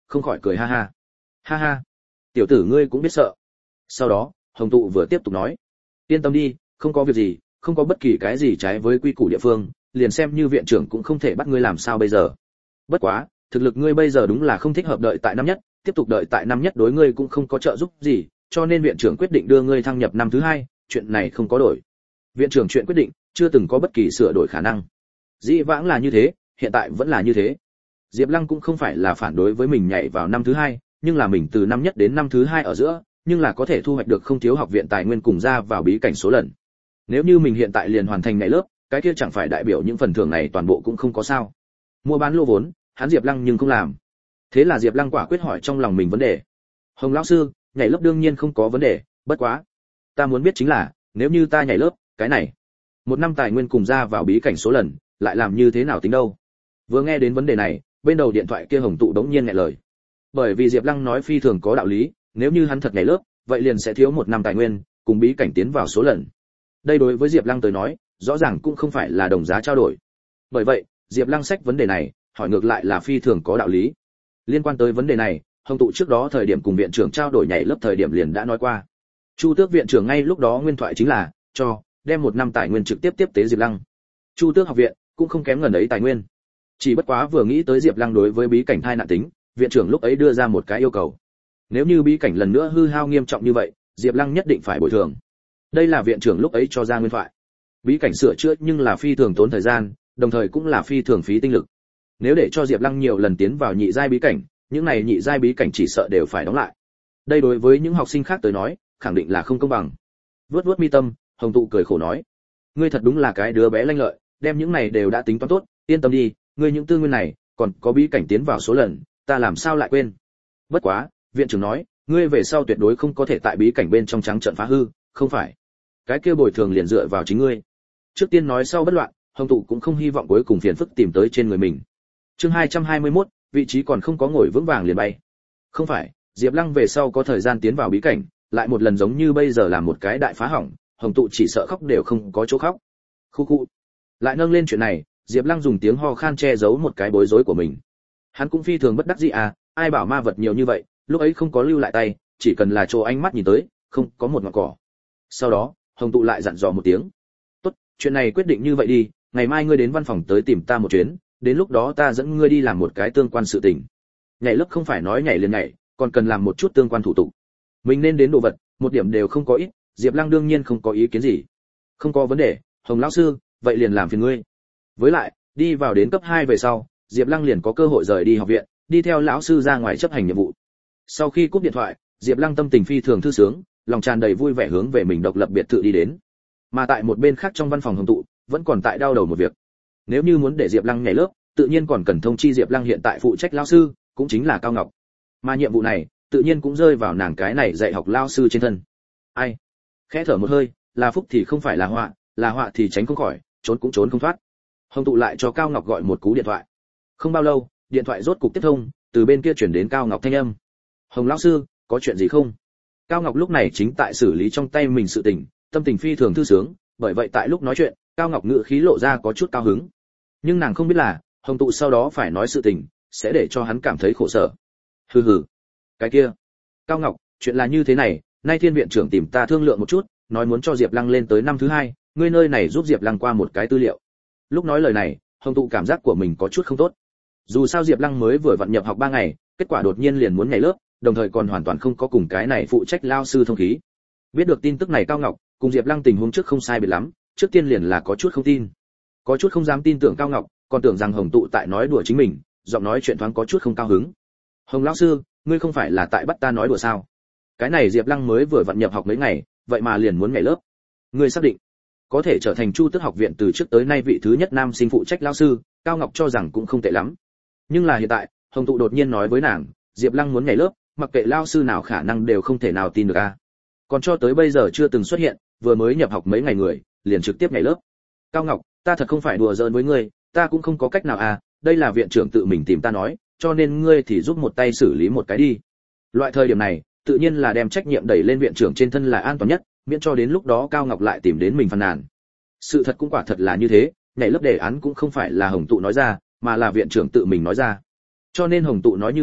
Speaker 1: không khỏi cười ha ha. Ha ha, tiểu tử ngươi cũng biết sợ. Sau đó, Hồng Tụ vừa tiếp tục nói, yên tâm đi, không có việc gì, không có bất kỳ cái gì trái với quy củ địa phương, liền xem như viện trưởng cũng không thể bắt ngươi làm sao bây giờ. Bất quá, thực lực ngươi bây giờ đúng là không thích hợp đợi tại năm nhất, tiếp tục đợi tại năm nhất đối ngươi cũng không có trợ giúp gì, cho nên viện trưởng quyết định đưa ngươi thăng nhập năm thứ hai, chuyện này không có đổi. Viện trưởng chuyện quyết định, chưa từng có bất kỳ sửa đổi khả năng. Dĩ vãng là như thế, hiện tại vẫn là như thế. Diệp Lăng cũng không phải là phản đối với mình nhảy vào năm thứ hai, nhưng là mình từ năm nhất đến năm thứ hai ở giữa, nhưng là có thể thu hoạch được không thiếu học viện tài nguyên cùng ra vào bí cảnh số lần. Nếu như mình hiện tại liền hoàn thành nhảy lớp, cái kia chẳng phải đại biểu những phần thưởng này toàn bộ cũng không có sao. Mua bán lô vốn, hắn Diệp Lăng nhưng không làm. Thế là Diệp Lăng quả quyết hỏi trong lòng mình vấn đề. Hồng lão sư, nhảy lớp đương nhiên không có vấn đề, bất quá, ta muốn biết chính là, nếu như ta nhảy lớp, cái này, một năm tài nguyên cùng ra vào bí cảnh số lần, lại làm như thế nào tính đâu? Vừa nghe đến vấn đề này, bên đầu điện thoại kia Hồng Tụ đống nhiên nghẹn lời. Bởi vì Diệp Lăng nói phi thường có đạo lý, nếu như hắn thật nhảy lớp, vậy liền sẽ thiếu một năm tài nguyên, cùng bí cảnh tiến vào số lần. Đây đối với Diệp Lăng tới nói, rõ ràng cũng không phải là đồng giá trao đổi. Bởi vậy, Diệp Lăng xách vấn đề này, hỏi ngược lại là phi thường có đạo lý. Liên quan tới vấn đề này, Hồng Tụ trước đó thời điểm cùng viện trưởng trao đổi nhảy lớp thời điểm liền đã nói qua. Chu Tước viện trưởng ngay lúc đó nguyên thoại chính là cho đem một năm tài nguyên trực tiếp tiếp tế Diệp Lăng. Chu Tước học viện cũng không kém ngần ấy tài nguyên. Chỉ bất quá vừa nghĩ tới Diệp Lăng đối với bí cảnh thai nạn tính, viện trưởng lúc ấy đưa ra một cái yêu cầu. Nếu như bí cảnh lần nữa hư hao nghiêm trọng như vậy, Diệp Lăng nhất định phải bồi thường. Đây là viện trưởng lúc ấy cho ra nguyên thoại. Bí cảnh sửa chữa nhưng là phi thường tốn thời gian, đồng thời cũng là phi thường phí tinh lực. Nếu để cho Diệp Lăng nhiều lần tiến vào nhị giai bí cảnh, những này nhị giai bí cảnh chỉ sợ đều phải đóng lại. Đây đối với những học sinh khác tới nói, khẳng định là không công bằng. Vuốt vuốt mi tâm, Hồng Tụ cười khổ nói: "Ngươi thật đúng là cái đứa bé lanh lợi, đem những này đều đã tính toán tốt, yên tâm đi, ngươi những tư nguyên này, còn có bí cảnh tiến vào số lần, ta làm sao lại quên. Bất quá, viện trưởng nói, ngươi về sau tuyệt đối không có thể tại bí cảnh bên trong trắng trợn phá hư, không phải? Cái kia bồi thường liền dựa vào chính ngươi." Trước tiên nói sau bất loạn, Hồng Tụ cũng không hy vọng cuối cùng phiền phức tìm tới trên người mình. Chương hai trăm hai mươi mốt, vị trí còn không có ngồi vững vàng liền bay. Không phải, Diệp Lăng về sau có thời gian tiến vào bí cảnh, lại một lần giống như bây giờ làm một cái đại phá hỏng, Hồng Tụ chỉ sợ khóc đều không có chỗ khóc. Khu khu. Lại nâng lên chuyện này, Diệp Lăng dùng tiếng ho khan che giấu một cái bối rối của mình. Hắn cũng phi thường bất đắc dĩ à, ai bảo ma vật nhiều như vậy, lúc ấy không có lưu lại tay, chỉ cần là chỗ ánh mắt nhìn tới, không có một ngọn cỏ. Sau đó, Hồng Tụ lại dặn dò một tiếng. "Tốt, chuyện này quyết định như vậy đi, ngày mai ngươi đến văn phòng tới tìm ta một chuyến, đến lúc đó ta dẫn ngươi đi làm một cái tương quan sự tình." Nhảy lớp không phải nói nhảy liền nhảy, còn cần làm một chút tương quan thủ tục. Mình nên đến đồ vật, một điểm đều không có ít, Diệp Lăng đương nhiên không có ý kiến gì. "Không có vấn đề, Hồng lão sư, vậy liền làm phiền ngươi." Với lại, đi vào đến cấp hai về sau, Diệp Lăng liền có cơ hội rời đi học viện, đi theo lão sư ra ngoài chấp hành nhiệm vụ. Sau khi cúp điện thoại, Diệp Lăng tâm tình phi thường thư sướng, lòng tràn đầy vui vẻ hướng về mình độc lập biệt thự đi đến. Mà tại một bên khác trong văn phòng Hồng Tụ, vẫn còn tại đau đầu một việc. Nếu như muốn để Diệp Lăng nhảy lớp, tự nhiên còn cần thông chi Diệp Lăng hiện tại phụ trách lão sư, cũng chính là Cao Ngọc. Mà nhiệm vụ này, tự nhiên cũng rơi vào nàng cái này dạy học lão sư trên thân. Ai? Khẽ thở một hơi, là phúc thì không phải là họa, là họa thì tránh không khỏi, trốn cũng trốn không thoát. Hồng Tụ lại cho Cao Ngọc gọi một cú điện thoại. Không bao lâu, điện thoại rốt cục tiếp thông, từ bên kia chuyển đến Cao Ngọc thanh âm. "Hồng lão sư, có chuyện gì không?" Cao Ngọc lúc này chính tại xử lý trong tay mình sự tình, tâm tình phi thường thư sướng, bởi vậy tại lúc nói chuyện, Cao Ngọc ngữ khí lộ ra có chút cao hứng. Nhưng nàng không biết là, Hồng Tụ sau đó phải nói sự tình, sẽ để cho hắn cảm thấy khổ sở. Hừ hừ. Cái kia. Cao Ngọc, chuyện là như thế này, nay Thiên viện trưởng tìm ta thương lượng một chút, nói muốn cho Diệp Lăng lên tới năm thứ hai, ngươi nơi này giúp Diệp Lăng qua một cái tư liệu. Lúc nói lời này, Hồng Tụ cảm giác của mình có chút không tốt. Dù sao Diệp Lăng mới vừa vận nhập học ba ngày, kết quả đột nhiên liền muốn nhảy lớp, đồng thời còn hoàn toàn không có cùng cái này phụ trách lao sư thông khí. Biết được tin tức này Cao Ngọc, cùng Diệp Lăng tình huống trước không sai biệt lắm, trước tiên liền là có chút không tin. Có chút không dám tin tưởng Cao Ngọc, còn tưởng rằng Hồng Tụ tại nói đùa chính mình, giọng nói chuyện thoáng có chút không cao hứng. "Hồng lão sư, ngươi không phải là tại bắt ta nói đùa sao? Cái này Diệp Lăng mới vừa vận nhập học mấy ngày, vậy mà liền muốn nhảy lớp. Ngươi xác định có thể trở thành Chu Tước học viện từ trước tới nay vị thứ nhất nam sinh phụ trách lão sư?" Cao Ngọc cho rằng cũng không tệ lắm. Nhưng là hiện tại, Hồng Tụ đột nhiên nói với nàng, Diệp Lăng muốn nhảy lớp, mặc kệ lão sư nào khả năng đều không thể nào tin được a. Còn cho tới bây giờ chưa từng xuất hiện, vừa mới nhập học mấy ngày người, liền trực tiếp nhảy lớp. "Cao Ngọc, ta thật không phải đùa giỡn với ngươi, ta cũng không có cách nào à, đây là viện trưởng tự mình tìm ta nói, cho nên ngươi thì giúp một tay xử lý một cái đi." Loại thời điểm này, tự nhiên là đem trách nhiệm đẩy lên viện trưởng trên thân là an toàn nhất, miễn cho đến lúc đó Cao Ngọc lại tìm đến mình phàn nàn. Sự thật cũng quả thật là như thế, nhảy lớp đề án cũng không phải là Hồng Tụ nói ra, mà là viện trưởng tự mình nói ra. Cho nên Hồng Tụ nói như vậy,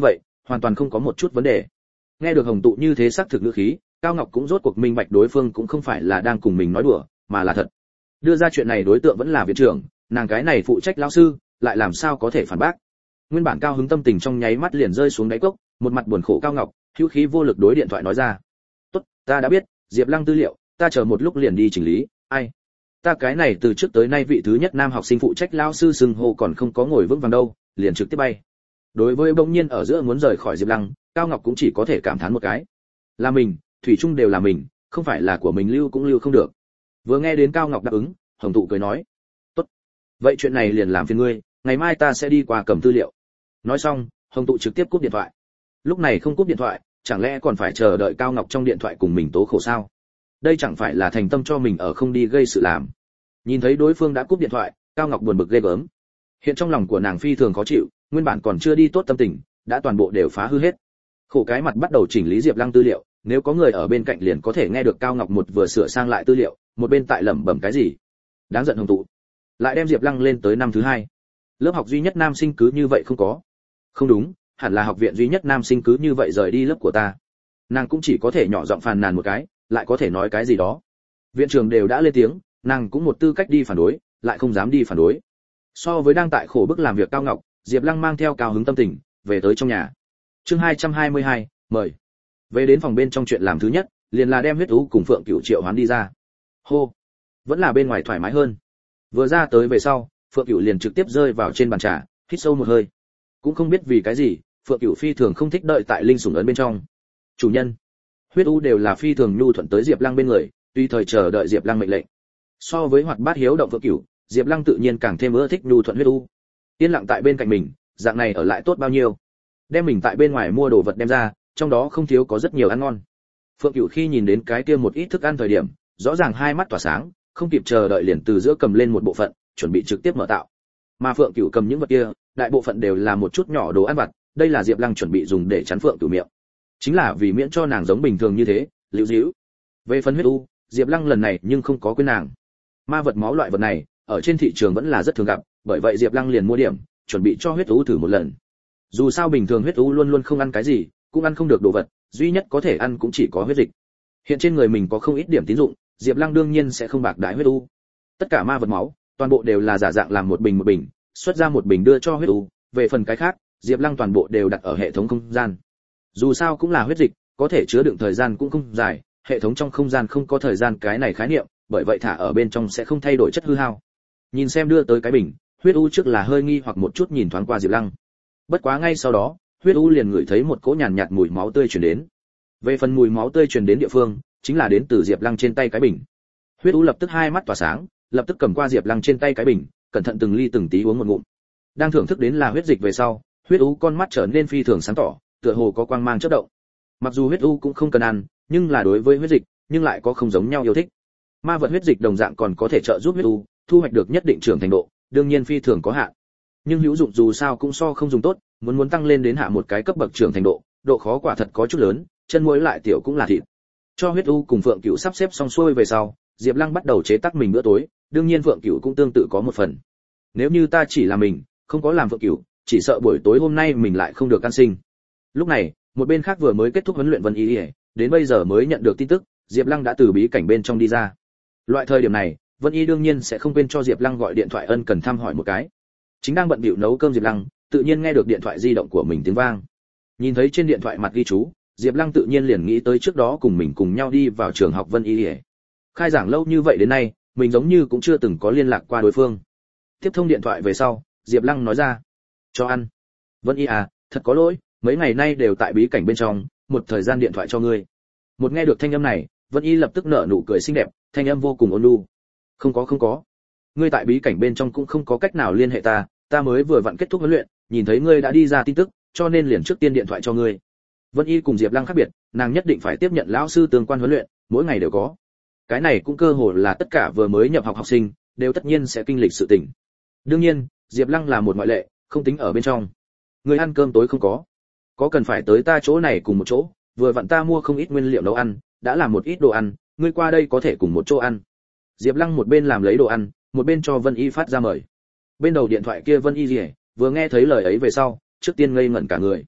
Speaker 1: hoàn toàn không có một chút vấn đề. Nghe được Hồng Tụ như thế xác thực ngữ khí, Cao Ngọc cũng rốt cuộc minh bạch đối phương cũng không phải là đang cùng mình nói đùa, mà là thật. Đưa ra chuyện này đối tượng vẫn là viện trưởng, nàng cái này phụ trách lão sư, lại làm sao có thể phản bác. Nguyên bản cao hứng tâm tình trong nháy mắt liền rơi xuống đáy cốc, một mặt buồn khổ Cao Ngọc, hữu khí vô lực đối điện thoại nói ra. "Tốt, ta đã biết, Diệp Lăng tư liệu, ta chờ một lúc liền đi chỉnh lý." Ai? Ta cái này từ trước tới nay vị thứ nhất nam học sinh phụ trách lão sư xưng hô còn không có ngồi vững vàng đâu, liền trực tiếp bay. Đối với bỗng nhiên ở giữa muốn rời khỏi Diệp Lăng, Cao Ngọc cũng chỉ có thể cảm thán một cái. Là mình, thủy chung đều là mình, không phải là của mình lưu cũng lưu không được. Vừa nghe đến Cao Ngọc đáp ứng, Hồng Tụ cười nói: "Tốt, vậy chuyện này liền làm phiền ngươi, ngày mai ta sẽ đi qua cầm tư liệu." Nói xong, Hồng Tụ trực tiếp cúp điện thoại. Lúc này không cúp điện thoại, chẳng lẽ còn phải chờ đợi Cao Ngọc trong điện thoại cùng mình tố khổ sao? Đây chẳng phải là thành tâm cho mình ở không đi gây sự làm. Nhìn thấy đối phương đã cúp điện thoại, Cao Ngọc buồn bực ghê gớm. Hiện trong lòng của nàng phi thường khó chịu, nguyên bản còn chưa đi tốt tâm tình, đã toàn bộ đều phá hư hết. Khổ cái mặt bắt đầu chỉnh lý Diệp Lăng tư liệu, nếu có người ở bên cạnh liền có thể nghe được Cao Ngọc một vừa sửa sang lại tư liệu, một bên tại lẩm bẩm cái gì. Đáng giận Hồng Tụ. Lại đem Diệp Lăng lên tới năm thứ hai. Lớp học duy nhất nam sinh cứ như vậy không có. Không đúng, hẳn là học viện duy nhất nam sinh cứ như vậy rời đi lớp của ta. Nàng cũng chỉ có thể nhỏ giọng phàn nàn một cái, lại có thể nói cái gì đó. Viện trưởng đều đã lên tiếng, nàng cũng một tư cách đi phản đối, lại không dám đi phản đối. So với đang tại khổ bức làm việc Cao Ngọc, Diệp Lăng mang theo cao hứng tâm tình, về tới trong nhà. Chương hai trăm hai mươi hai, mời. Về đến phòng bên trong chuyện làm thứ nhất, liền là đem huyết thú cùng Phượng Cửu triệu hoán đi ra. Hô, vẫn là bên ngoài thoải mái hơn. Vừa ra tới về sau, Phượng Cửu liền trực tiếp rơi vào trên bàn trà, hít sâu một hơi. Cũng không biết vì cái gì, Phượng Cửu phi thường không thích đợi tại linh sủng ấn bên trong. Chủ nhân, huyết u đều là phi thường nhu thuận tới Diệp Lăng bên người, tùy thời chờ đợi Diệp Lăng mệnh lệnh. So với hoạt bát hiếu động Phượng Cửu, Diệp Lăng tự nhiên càng thêm ưa thích nhu thuận huyết u. Yên lặng tại bên cạnh mình, dạng này ở lại tốt bao nhiêu. Đem mình tại bên ngoài mua đồ vật đem ra, trong đó không thiếu có rất nhiều ăn ngon. Phượng Cửu khi nhìn đến cái kia một ít thức ăn thời điểm, rõ ràng hai mắt tỏa sáng, không kịp chờ đợi liền từ giữa cầm lên một bộ phận, chuẩn bị trực tiếp mở tạo. Mà Phượng Cửu cầm những vật kia, đại bộ phận đều là một chút nhỏ đồ ăn vặt, đây là Diệp Lăng chuẩn bị dùng để chắn Phượng Cửu miệng. Chính là vì miễn cho nàng giống bình thường như thế, liễu díu. Về phần huyết u, Diệp Lăng lần này nhưng không có quên nàng. Ma vật máu loại vật này, ở trên thị trường vẫn là rất thường gặp, bởi vậy Diệp Lăng liền mua điểm, chuẩn bị cho huyết u thử một lần. Dù sao bình thường huyết u luôn luôn không ăn cái gì, cũng ăn không được đồ vật, duy nhất có thể ăn cũng chỉ có huyết dịch. Hiện trên người mình có không ít điểm tín dụng, Diệp Lăng đương nhiên sẽ không bạc đãi huyết u. Tất cả ma vật máu, toàn bộ đều là giả dạng làm một bình một bình, xuất ra một bình đưa cho huyết u, về phần cái khác, Diệp Lăng toàn bộ đều đặt ở hệ thống không gian. Dù sao cũng là huyết dịch, có thể chứa đựng thời gian cũng không dài, hệ thống trong không gian không có thời gian cái này khái niệm, bởi vậy thả ở bên trong sẽ không thay đổi chất hư hao. Nhìn xem đưa tới cái bình, huyết u trước là hơi nghi hoặc một chút nhìn thoáng qua Diệp Lăng. Bất quá ngay sau đó, huyết u liền ngửi thấy một cỗ nhàn nhạt mùi máu tươi truyền đến. Về phần mùi máu tươi truyền đến địa phương, chính là đến từ Diệp Lăng trên tay cái bình. Huyết u lập tức hai mắt tỏa sáng, lập tức cầm qua Diệp Lăng trên tay cái bình, cẩn thận từng ly từng tí uống một ngụm. Đang thưởng thức đến là huyết dịch về sau, huyết u con mắt trở nên phi thường sáng tỏ, tựa hồ có quang mang chớp động. Mặc dù huyết u cũng không cần ăn, nhưng là đối với huyết dịch, nhưng lại có không giống nhau yêu thích. Ma vật huyết dịch đồng dạng còn có thể trợ giúp huyết u thu hoạch được nhất định trưởng thành độ, đương nhiên phi thường có hạn. Nhưng hữu dụng dù sao cũng so không dùng tốt, muốn muốn tăng lên đến hạ một cái cấp bậc trưởng thành độ, độ khó quả thật có chút lớn, chân muối lại tiểu cũng là thịt. Cho huyết u cùng Phượng Cửu sắp xếp xong xuôi về sau, Diệp Lăng bắt đầu chế tác mình bữa tối, đương nhiên Phượng Cửu cũng tương tự có một phần. Nếu như ta chỉ là mình, không có làm Phượng Cửu, chỉ sợ buổi tối hôm nay mình lại không được ăn sinh. Lúc này, một bên khác vừa mới kết thúc huấn luyện Vân Y, đến bây giờ mới nhận được tin tức, Diệp Lăng đã từ bí cảnh bên trong đi ra. Loại thời điểm này, Vân Y đương nhiên sẽ không quên cho Diệp Lăng gọi điện thoại ân cần thăm hỏi một cái. Chính đang bận bịu nấu cơm Diệp Lăng, tự nhiên nghe được điện thoại di động của mình tiếng vang. Nhìn thấy trên điện thoại mặt ghi chú, Diệp Lăng tự nhiên liền nghĩ tới trước đó cùng mình cùng nhau đi vào trường học Vân Y. Khai giảng lâu như vậy đến nay, mình giống như cũng chưa từng có liên lạc qua đối phương. Tiếp thông điện thoại về sau, Diệp Lăng nói ra: "Cho ăn." "Vân Y à, thật có lỗi, mấy ngày nay đều tại bí cảnh bên trong, một thời gian điện thoại cho ngươi." Một nghe được thanh âm này, Vân Y lập tức nở nụ cười xinh đẹp, thanh âm vô cùng ôn nhu. "Không có không có. Ngươi tại bí cảnh bên trong cũng không có cách nào liên hệ ta, ta mới vừa vặn kết thúc huấn luyện, nhìn thấy ngươi đã đi ra tin tức, cho nên liền trước tiên điện thoại cho ngươi." Vân Y cùng Diệp Lăng khác biệt, nàng nhất định phải tiếp nhận lão sư tương quan huấn luyện, mỗi ngày đều có. Cái này cũng cơ hồ là tất cả vừa mới nhập học học sinh đều tất nhiên sẽ kinh lịch sự tình. Đương nhiên, Diệp Lăng là một ngoại lệ, không tính ở bên trong. "Ngươi ăn cơm tối không có? Có cần phải tới ta chỗ này cùng một chỗ, vừa vặn ta mua không ít nguyên liệu nấu ăn, đã làm một ít đồ ăn, ngươi qua đây có thể cùng một chỗ ăn." Diệp Lăng một bên làm lấy đồ ăn, một bên cho Vân Y phát ra mời. Bên đầu điện thoại kia Vân Y Liễu vừa nghe thấy lời ấy về sau, trước tiên ngây ngẩn cả người.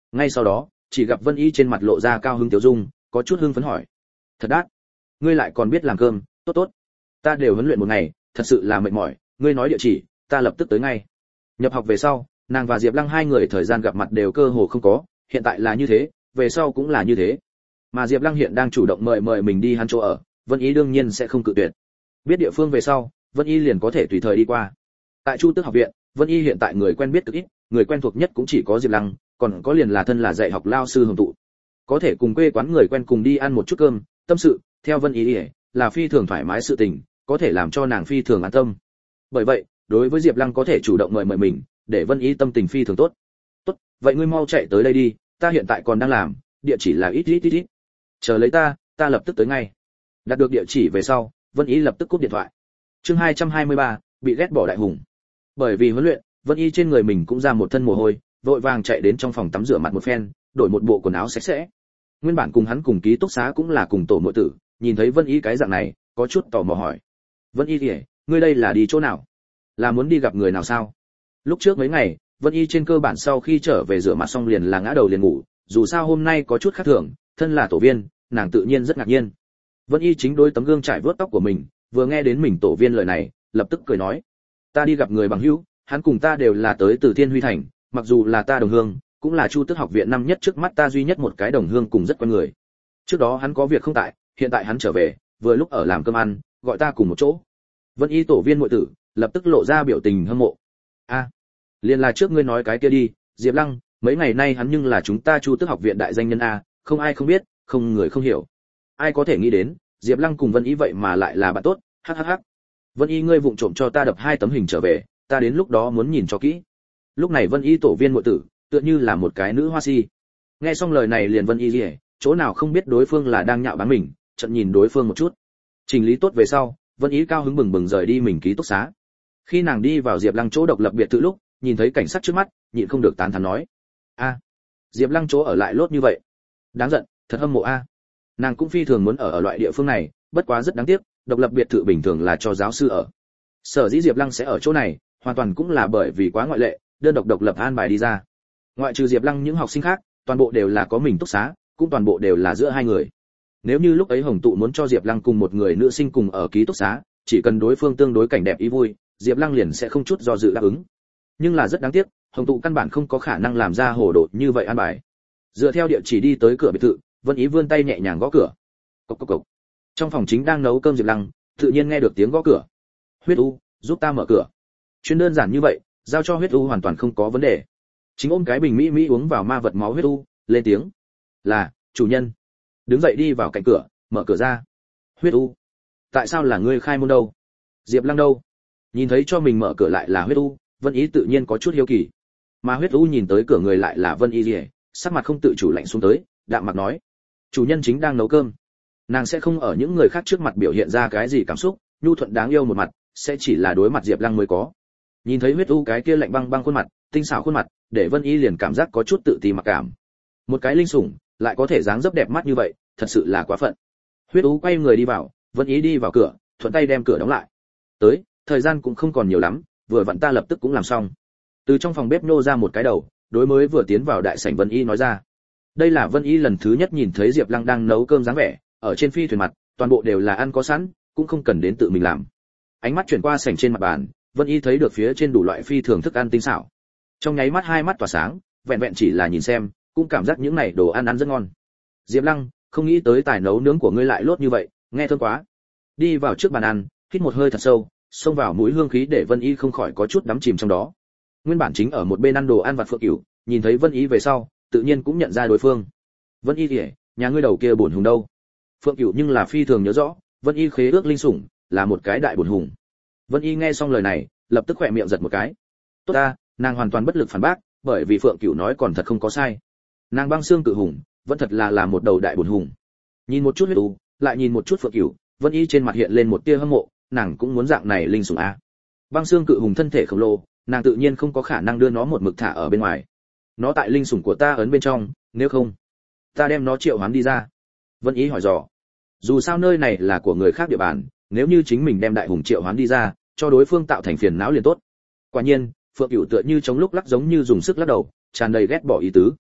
Speaker 1: Ngay sau đó, chỉ gặp Vân Y trên mặt lộ ra cao hứng tiêu dung, có chút hưng phấn hỏi: "Thật đắt, ngươi lại còn biết làm cơm, tốt tốt. Ta đều huấn luyện một ngày, thật sự là mệt mỏi, ngươi nói địa chỉ, ta lập tức tới ngay." Nhập học về sau, nàng và Diệp Lăng hai người thời gian gặp mặt đều cơ hồ không có, hiện tại là như thế, về sau cũng là như thế. Mà Diệp Lăng hiện đang chủ động mời mời mình đi hắn chỗ ở, Vân Y đương nhiên sẽ không cự tuyệt. Biết địa phương về sau, Vân Y liền có thể tùy thời đi qua. Tại Chu Tước học viện, Vân Y hiện tại người quen biết cực ít, người quen thuộc nhất cũng chỉ có Diệp Lăng, còn có liền là thân là dạy học lao sư Hồng Tụ. Có thể cùng quê quán người quen cùng đi ăn một chút cơm, tâm sự, theo Vân Y là phi thường thoải mái sự tình, có thể làm cho nàng phi thường an tâm. Bởi vậy, đối với Diệp Lăng có thể chủ động mời mời mình, để Vân Y tâm tình phi thường tốt. "Tốt, vậy ngươi mau chạy tới đây đi, ta hiện tại còn đang làm, địa chỉ là ít ít ít ít. Chờ lấy ta, ta lập tức tới ngay." Đạt được địa chỉ về sau, Vân Y lập tức cúp điện thoại. Chương hai trăm hai mươi ba, bị ghét bỏ đại hùng. Bởi vì huấn luyện, Vân Y trên người mình cũng ra một thân mồ hôi, vội vàng chạy đến trong phòng tắm rửa mặt một phen, đổi một bộ quần áo sạch sẽ. Nguyên bản cùng hắn cùng ký túc xá cũng là cùng tổ muội tử, nhìn thấy Vân Y cái dạng này, có chút tò mò hỏi: "Vân Y kìa, ngươi đây là đi chỗ nào? Là muốn đi gặp người nào sao?" Lúc trước mấy ngày, Vân Y trên cơ bản sau khi trở về rửa mặt xong liền là ngã đầu liền ngủ, dù sao hôm nay có chút khác thường, thân là tổ viên, nàng tự nhiên rất ngạc nhiên. Vân Y chính đối tấm gương trải vuốt tóc của mình, vừa nghe đến mình tổ viên lời này, lập tức cười nói: "Ta đi gặp người bằng hữu, hắn cùng ta đều là tới từ Thiên Huy thành, mặc dù là ta đồng hương, cũng là Chu Tước học viện năm nhất trước mắt ta duy nhất một cái đồng hương cùng rất quen người. Trước đó hắn có việc không tại, hiện tại hắn trở về, vừa lúc ở làm cơm ăn, gọi ta cùng một chỗ." Vân Y tổ viên muội tử lập tức lộ ra biểu tình hâm mộ. "A, liền là trước ngươi nói cái kia đi, Diệp Lăng, mấy ngày nay hắn nhưng là chúng ta Chu Tước học viện đại danh nhân a, không ai không biết, không người không hiểu. Ai có thể nghĩ đến, Diệp Lăng cùng Vân Y vậy mà lại là bạn tốt." Hắc hắc hắc. "Vân Y ngươi vụng trộm cho ta đập hai tấm hình trở về, ta đến lúc đó muốn nhìn cho kỹ." Lúc này Vân Y tổ viên muội tử, tựa như là một cái nữ hoa si. Nghe xong lời này liền Vân Y liễu, chỗ nào không biết đối phương là đang nhạo báng mình, chợt nhìn đối phương một chút. Chỉnh lý tốt về sau, Vân Y cao hứng bừng bừng rời đi mình ký túc xá. Khi nàng đi vào Diệp Lăng chỗ độc lập biệt thự lúc, nhìn thấy cảnh sắc trước mắt, nhịn không được tán thán nói: "A, Diệp Lăng chỗ ở lại lốt như vậy, đáng giận, thật hâm mộ a." Nàng cũng phi thường muốn ở ở loại địa phương này, bất quá rất đáng tiếc, độc lập biệt thự bình thường là cho giáo sư ở. Sở dĩ Diệp Lăng sẽ ở chỗ này, hoàn toàn cũng là bởi vì quá ngoại lệ, đơn độc độc lập an bài đi ra. Ngoại trừ Diệp Lăng những học sinh khác, toàn bộ đều là có mình túc xá, cũng toàn bộ đều là giữa hai người. Nếu như lúc ấy Hồng Tụ muốn cho Diệp Lăng cùng một người nữ sinh cùng ở ký túc xá, chỉ cần đối phương tương đối cảnh đẹp ý vui, Diệp Lăng liền sẽ không chút do dự đáp ứng. Nhưng là rất đáng tiếc, Hồng Tụ căn bản không có khả năng làm ra hồ đồ như vậy an bài. Dựa theo địa chỉ đi tới cửa biệt thự, Vân Y vươn tay nhẹ nhàng gõ cửa. Cộc cộc cộc. Trong phòng chính đang nấu cơm Diệp Lăng, tự nhiên nghe được tiếng gõ cửa. "Huyết U, giúp ta mở cửa." Chuyên đơn giản như vậy, giao cho Huyết U hoàn toàn không có vấn đề. Chính ôm cái bình mỹ mỹ uống vào ma vật máu Huyết U, lên tiếng: "Là, chủ nhân." Đứng dậy đi vào cạnh cửa, mở cửa ra. "Huyết U, tại sao là ngươi khai môn đâu? Diệp Lăng đâu?" Nhìn thấy cho mình mở cửa lại là Huyết U, Vân Y tự nhiên có chút hiếu kỳ. Mà Huyết U nhìn tới cửa người lại là Vân Y liễu, sắc mặt không tự chủ lạnh xuống tới, đạm mặt nói: "Chủ nhân chính đang nấu cơm." Nàng sẽ không ở những người khác trước mặt biểu hiện ra cái gì cảm xúc, nhu thuận đáng yêu một mặt, sẽ chỉ là đối mặt Diệp Lăng mới có. Nhìn thấy Huyết U cái kia lạnh băng băng khuôn mặt, tinh xảo khuôn mặt, để Vân Y liền cảm giác có chút tự ti mặc cảm. Một cái linh sủng, lại có thể dáng dấp đẹp mắt như vậy, thật sự là quá phận. Huyết U quay người đi vào, Vân Y đi vào cửa, thuận tay đem cửa đóng lại. "Tới, thời gian cũng không còn nhiều lắm, vừa vặn ta lập tức cũng làm xong." Từ trong phòng bếp nô ra một cái đầu, đối mới vừa tiến vào đại sảnh Vân Y nói ra. Đây là Vân Y lần thứ nhất nhìn thấy Diệp Lăng đang nấu cơm dáng vẻ, ở trên phi thuyền mặt, toàn bộ đều là ăn có sẵn, cũng không cần đến tự mình làm. Ánh mắt chuyển qua sảnh trên mặt bàn, Vân Y thấy được phía trên đủ loại phi thường thức ăn tinh xảo. Trong nháy mắt hai mắt tỏa sáng, vẹn vẹn chỉ là nhìn xem, cũng cảm giác những này đồ ăn ăn rất ngon. "Diệp Lăng, không nghĩ tới tài nấu nướng của ngươi lại lốt như vậy, nghe thơm quá." Đi vào trước bàn ăn, hít một hơi thật sâu, xông vào mũi hương khí để Vân Y không khỏi có chút đắm chìm trong đó. Nguyên bản chính ở một bên ăn đồ ăn vặt Phượng Cửu, nhìn thấy Vân Y về sau, tự nhiên cũng nhận ra đối phương. "Vân Y kìa, nhà ngươi đầu kia bổn hùng đâu?" Phượng Cửu nhưng là phi thường nhớ rõ, Vân Y khế ước linh sủng, là một cái đại bổn hùng. Vân Y nghe xong lời này, lập tức khỏe miệng giật một cái. "Tốt ta," nàng hoàn toàn bất lực phản bác, bởi vì Phượng Cửu nói còn thật không có sai. Nàng băng xương cự hùng, vẫn thật là là một đầu đại bổn hùng. Nhìn một chút Huyết U, lại nhìn một chút Phượng Cửu, Vân Y trên mặt hiện lên một tia hâm mộ, nàng cũng muốn dạng này linh sủng a. Băng xương cự hùng thân thể khổng lồ, nàng tự nhiên không có khả năng đưa nó một mực thả ở bên ngoài. Nó tại linh sủng của ta ấn bên trong, nếu không, ta đem nó triệu hoán đi ra. Vân Y hỏi dò. Dù sao nơi này là của người khác địa bàn, nếu như chính mình đem đại hùng triệu hoán đi ra, cho đối phương tạo thành phiền não liền tốt. Quả nhiên, Phượng Cửu tựa như chống lúc lắc giống như dùng sức lắc đầu, tràn đầy ghét bỏ ý tứ.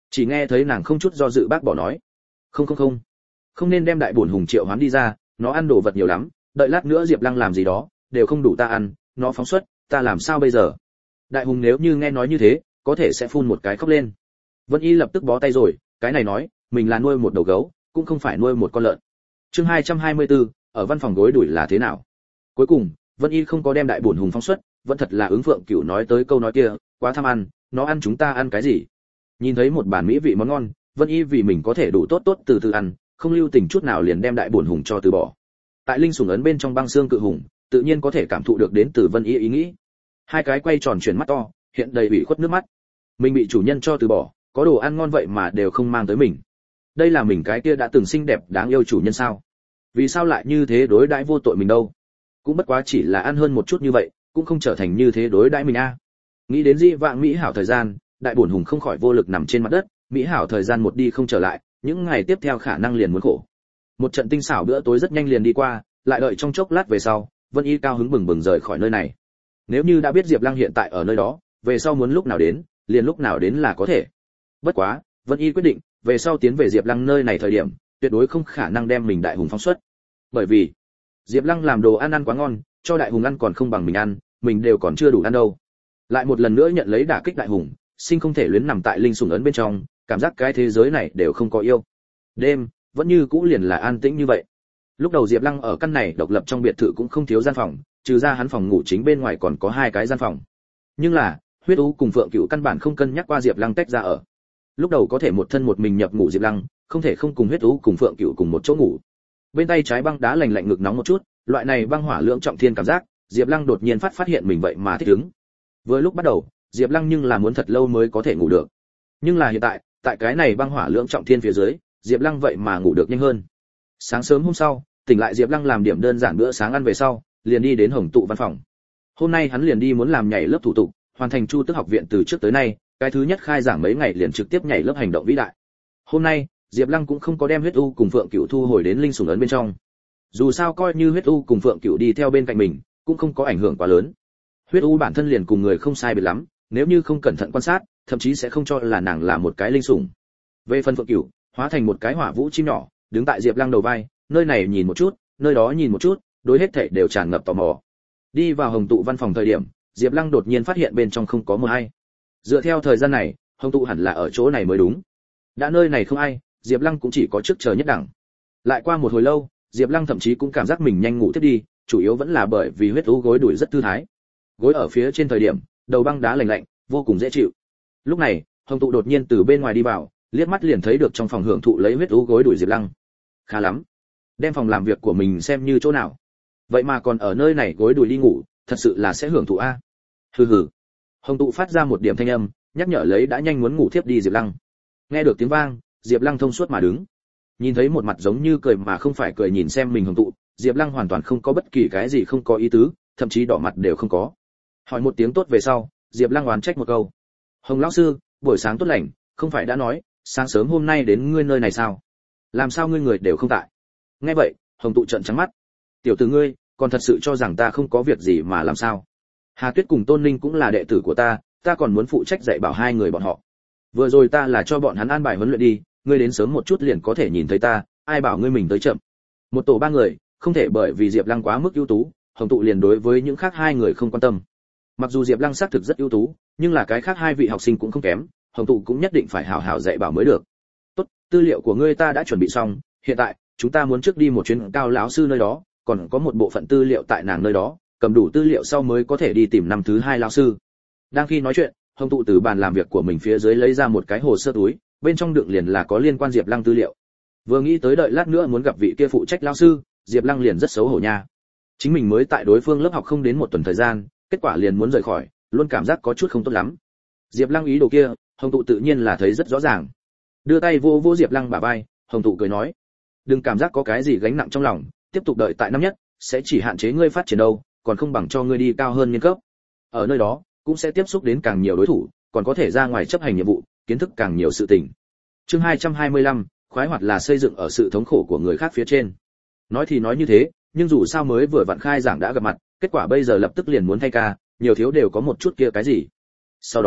Speaker 1: Chỉ nghe thấy nàng không chút do dự bác bỏ nói, không không không không nên đem đại bổn hùng triệu hoán đi ra, nó ăn đồ vật nhiều lắm, đợi lát nữa Diệp Lăng làm gì đó đều không đủ ta ăn, nó phóng xuất ta làm sao bây giờ. Đại hùng nếu như nghe nói như thế có thể sẽ phun một cái khóc lên. Vân Y lập tức bó tay rồi, cái này nói mình là nuôi một đầu gấu cũng không phải nuôi một con lợn. Chương hai trăm hai mươi tư, ở văn phòng gối đuổi là thế nào. Cuối cùng Vân Y không có đem đại bổn hùng phóng xuất, vẫn thật là ứng Phượng Cửu nói tới câu nói kia, quá tham ăn, nó ăn chúng ta ăn cái gì. Nhìn thấy một bàn mỹ vị món ngon, Vân Y vì mình có thể đủ tốt tốt từ từ ăn, không lưu tình chút nào liền đem đại bổn hùng cho từ bỏ. Tại linh sủng ấn bên trong băng xương cự hùng, tự nhiên có thể cảm thụ được đến từ Vân Y ý nghĩ. Hai cái quay tròn chuyển mắt to, hiện đầy ủy khuất nước mắt. Mình bị chủ nhân cho từ bỏ, có đồ ăn ngon vậy mà đều không mang tới mình. Đây là mình cái kia đã từng xinh đẹp đáng yêu chủ nhân sao? Vì sao lại như thế đối đãi vô tội mình đâu? Cũng bất quá chỉ là ăn hơn một chút như vậy, cũng không trở thành như thế đối đãi mình a. À. Nghĩ đến dị vãng mỹ hảo thời gian, đại bổn hùng không khỏi vô lực nằm trên mặt đất, mỹ hảo thời gian một đi không trở lại, những ngày tiếp theo khả năng liền muốn khổ. Một trận tinh xảo bữa tối rất nhanh liền đi qua, lại đợi trong chốc lát về sau, Vân Y cao hứng bừng bừng rời khỏi nơi này. Nếu như đã biết Diệp Lăng hiện tại ở nơi đó, về sau muốn lúc nào đến, liền lúc nào đến là có thể. Bất quá, Vân Y quyết định, về sau tiến về Diệp Lăng nơi này thời điểm, tuyệt đối không khả năng đem mình đại hùng phóng xuất. Bởi vì, Diệp Lăng làm đồ ăn ăn quá ngon, cho đại hùng ăn còn không bằng mình ăn, mình đều còn chưa đủ ăn đâu. Lại một lần nữa nhận lấy đả kích đại hùng, sinh không thể luyến nằm tại linh sủng ấn bên trong, cảm giác cái thế giới này đều không có yêu. Đêm, vẫn như cũ liền là an tĩnh như vậy. Lúc đầu Diệp Lăng ở căn này độc lập trong biệt thự cũng không thiếu gian phòng, trừ ra hắn phòng ngủ chính bên ngoài còn có hai cái gian phòng. Nhưng là, Huyết U cùng Phượng Cửu căn bản không cân nhắc qua Diệp Lăng tách ra ở. Lúc đầu có thể một thân một mình nhập ngủ Diệp Lăng, không thể không cùng Huyết U cùng Phượng Cửu cùng một chỗ ngủ. Bên tay trái băng đá lạnh lạnh ngực nóng một chút, loại này băng hỏa lượng trọng thiên cảm giác, Diệp Lăng đột nhiên phát phát hiện mình vậy mà thích ứng. Vừa lúc bắt đầu, Diệp Lăng nhưng là muốn thật lâu mới có thể ngủ được. Nhưng là hiện tại, tại cái này băng hỏa lượng trọng thiên phía dưới, Diệp Lăng vậy mà ngủ được nhanh hơn. Sáng sớm hôm sau, tỉnh lại Diệp Lăng làm điểm đơn giản bữa sáng ăn về sau, liền đi đến Hồng Tụ văn phòng. Hôm nay hắn liền đi muốn làm nhảy lớp thủ tục, hoàn thành Chu Tước học viện từ trước tới nay, cái thứ nhất khai giảng mấy ngày liền trực tiếp nhảy lớp hành động vĩ đại. Hôm nay, Diệp Lăng cũng không có đem Huyết U cùng Phượng Cửu thu hồi đến linh sủng ấn bên trong. Dù sao coi như Huyết U cùng Phượng Cửu đi theo bên cạnh mình, cũng không có ảnh hưởng quá lớn. Huyết U bản thân liền cùng người không sai biệt lắm, nếu như không cẩn thận quan sát, thậm chí sẽ không cho là nàng là một cái linh sủng. Về phần Phượng Cửu, hóa thành một cái hỏa vũ chim nhỏ, đứng tại Diệp Lăng đầu vai, nơi này nhìn một chút, nơi đó nhìn một chút, đối hết thảy đều tràn ngập tò mò. Đi vào Hồng Tụ văn phòng thời điểm, Diệp Lăng đột nhiên phát hiện bên trong không có một ai. Dựa theo thời gian này, Hồng Tụ hẳn là ở chỗ này mới đúng. Đã nơi này không ai, Diệp Lăng cũng chỉ có trước chờ nhất đẳng. Lại qua một hồi lâu, Diệp Lăng thậm chí cũng cảm giác mình nhanh ngủ tiếp đi, chủ yếu vẫn là bởi vì Huyết U gối đuổi rất thư thái. Gối ở phía trên thời điểm, đầu băng đá lạnh lạnh, vô cùng dễ chịu. Lúc này, Hồng Tụ đột nhiên từ bên ngoài đi vào, liếc mắt liền thấy được trong phòng hưởng thụ lấy Huyết U gối đuổi Diệp Lăng. Khá lắm, đem phòng làm việc của mình xem như chỗ nào. Vậy mà còn ở nơi này gối đuổi đi ngủ, thật sự là sẽ hưởng thụ a. Hừ hừ. Hồng Tụ phát ra một điểm thanh âm, nhắc nhở lấy đã nhanh muốn ngủ thiếp đi Diệp Lăng. Nghe được tiếng vang, Diệp Lăng thông suốt mà đứng. Nhìn thấy một mặt giống như cười mà không phải cười nhìn xem mình Hồng Tụ, Diệp Lăng hoàn toàn không có bất kỳ cái gì không có ý tứ, thậm chí đỏ mặt đều không có. Hỏi một tiếng tốt về sau, Diệp Lăng oán trách một câu. Hồng lão sư, buổi sáng tốt lành, không phải đã nói, sáng sớm hôm nay đến ngươi nơi này sao? Làm sao ngươi người đều không tại? Nghe vậy, Hồng Tụ trợn trắng mắt. Tiểu tử ngươi, còn thật sự cho rằng ta không có việc gì mà làm sao? Hà Tuyết cùng Tôn Ninh cũng là đệ tử của ta, ta còn muốn phụ trách dạy bảo hai người bọn họ. Vừa rồi ta là cho bọn hắn an bài huấn luyện đi, ngươi đến sớm một chút liền có thể nhìn thấy ta, ai bảo ngươi mình tới chậm. Một tổ ba người, không thể bởi vì Diệp Lăng quá mức ưu tú, Hồng Tụ liền đối với những khác hai người không quan tâm. Mặc dù Diệp Lăng xác thực rất ưu tú, nhưng là cái khác hai vị học sinh cũng không kém, Hồng Tụ cũng nhất định phải hảo hảo dạy bảo mới được. Tốt, tư liệu của ngươi ta đã chuẩn bị xong, hiện tại chúng ta muốn trước đi một chuyến Cao lão sư nơi đó, còn có một bộ phận tư liệu tại nàng nơi đó, cầm đủ tư liệu sau mới có thể đi tìm năm thứ hai lão sư. Đang khi nói chuyện, Hồng Tụ từ bàn làm việc của mình phía dưới lấy ra một cái hồ sơ túi, bên trong đựng liền là có liên quan Diệp Lăng tư liệu. Vừa nghĩ tới đợi lát nữa muốn gặp vị kia phụ trách lão sư, Diệp Lăng liền rất xấu hổ nha. Chính mình mới tại đối phương lớp học không đến một tuần thời gian, kết quả liền muốn rời khỏi, luôn cảm giác có chút không tốt lắm. Diệp Lăng ý đồ kia, Hồng Tụ tự nhiên là thấy rất rõ ràng. Đưa tay vô vô Diệp Lăng bả vai, Hồng Tụ cười nói: "Đừng cảm giác có cái gì gánh nặng trong lòng, tiếp tục đợi tại năm nhất, sẽ chỉ hạn chế ngươi phát triển đâu, còn không bằng cho ngươi đi cao hơn nghiên cấp. Ở nơi đó, cũng sẽ tiếp xúc đến càng nhiều đối thủ, còn có thể ra ngoài chấp hành nhiệm vụ, kiến thức càng nhiều sự tình." Chương hai trăm hai mươi lăm, khoái hoạt là xây dựng ở sự thống khổ của người khác phía trên. Nói thì nói như thế, nhưng dù sao mới vừa vặn khai giảng đã gặp mặt, kết quả bây giờ lập tức liền muốn thay ca, nhiều thiếu đều có một chút kia cái gì. Sau đó,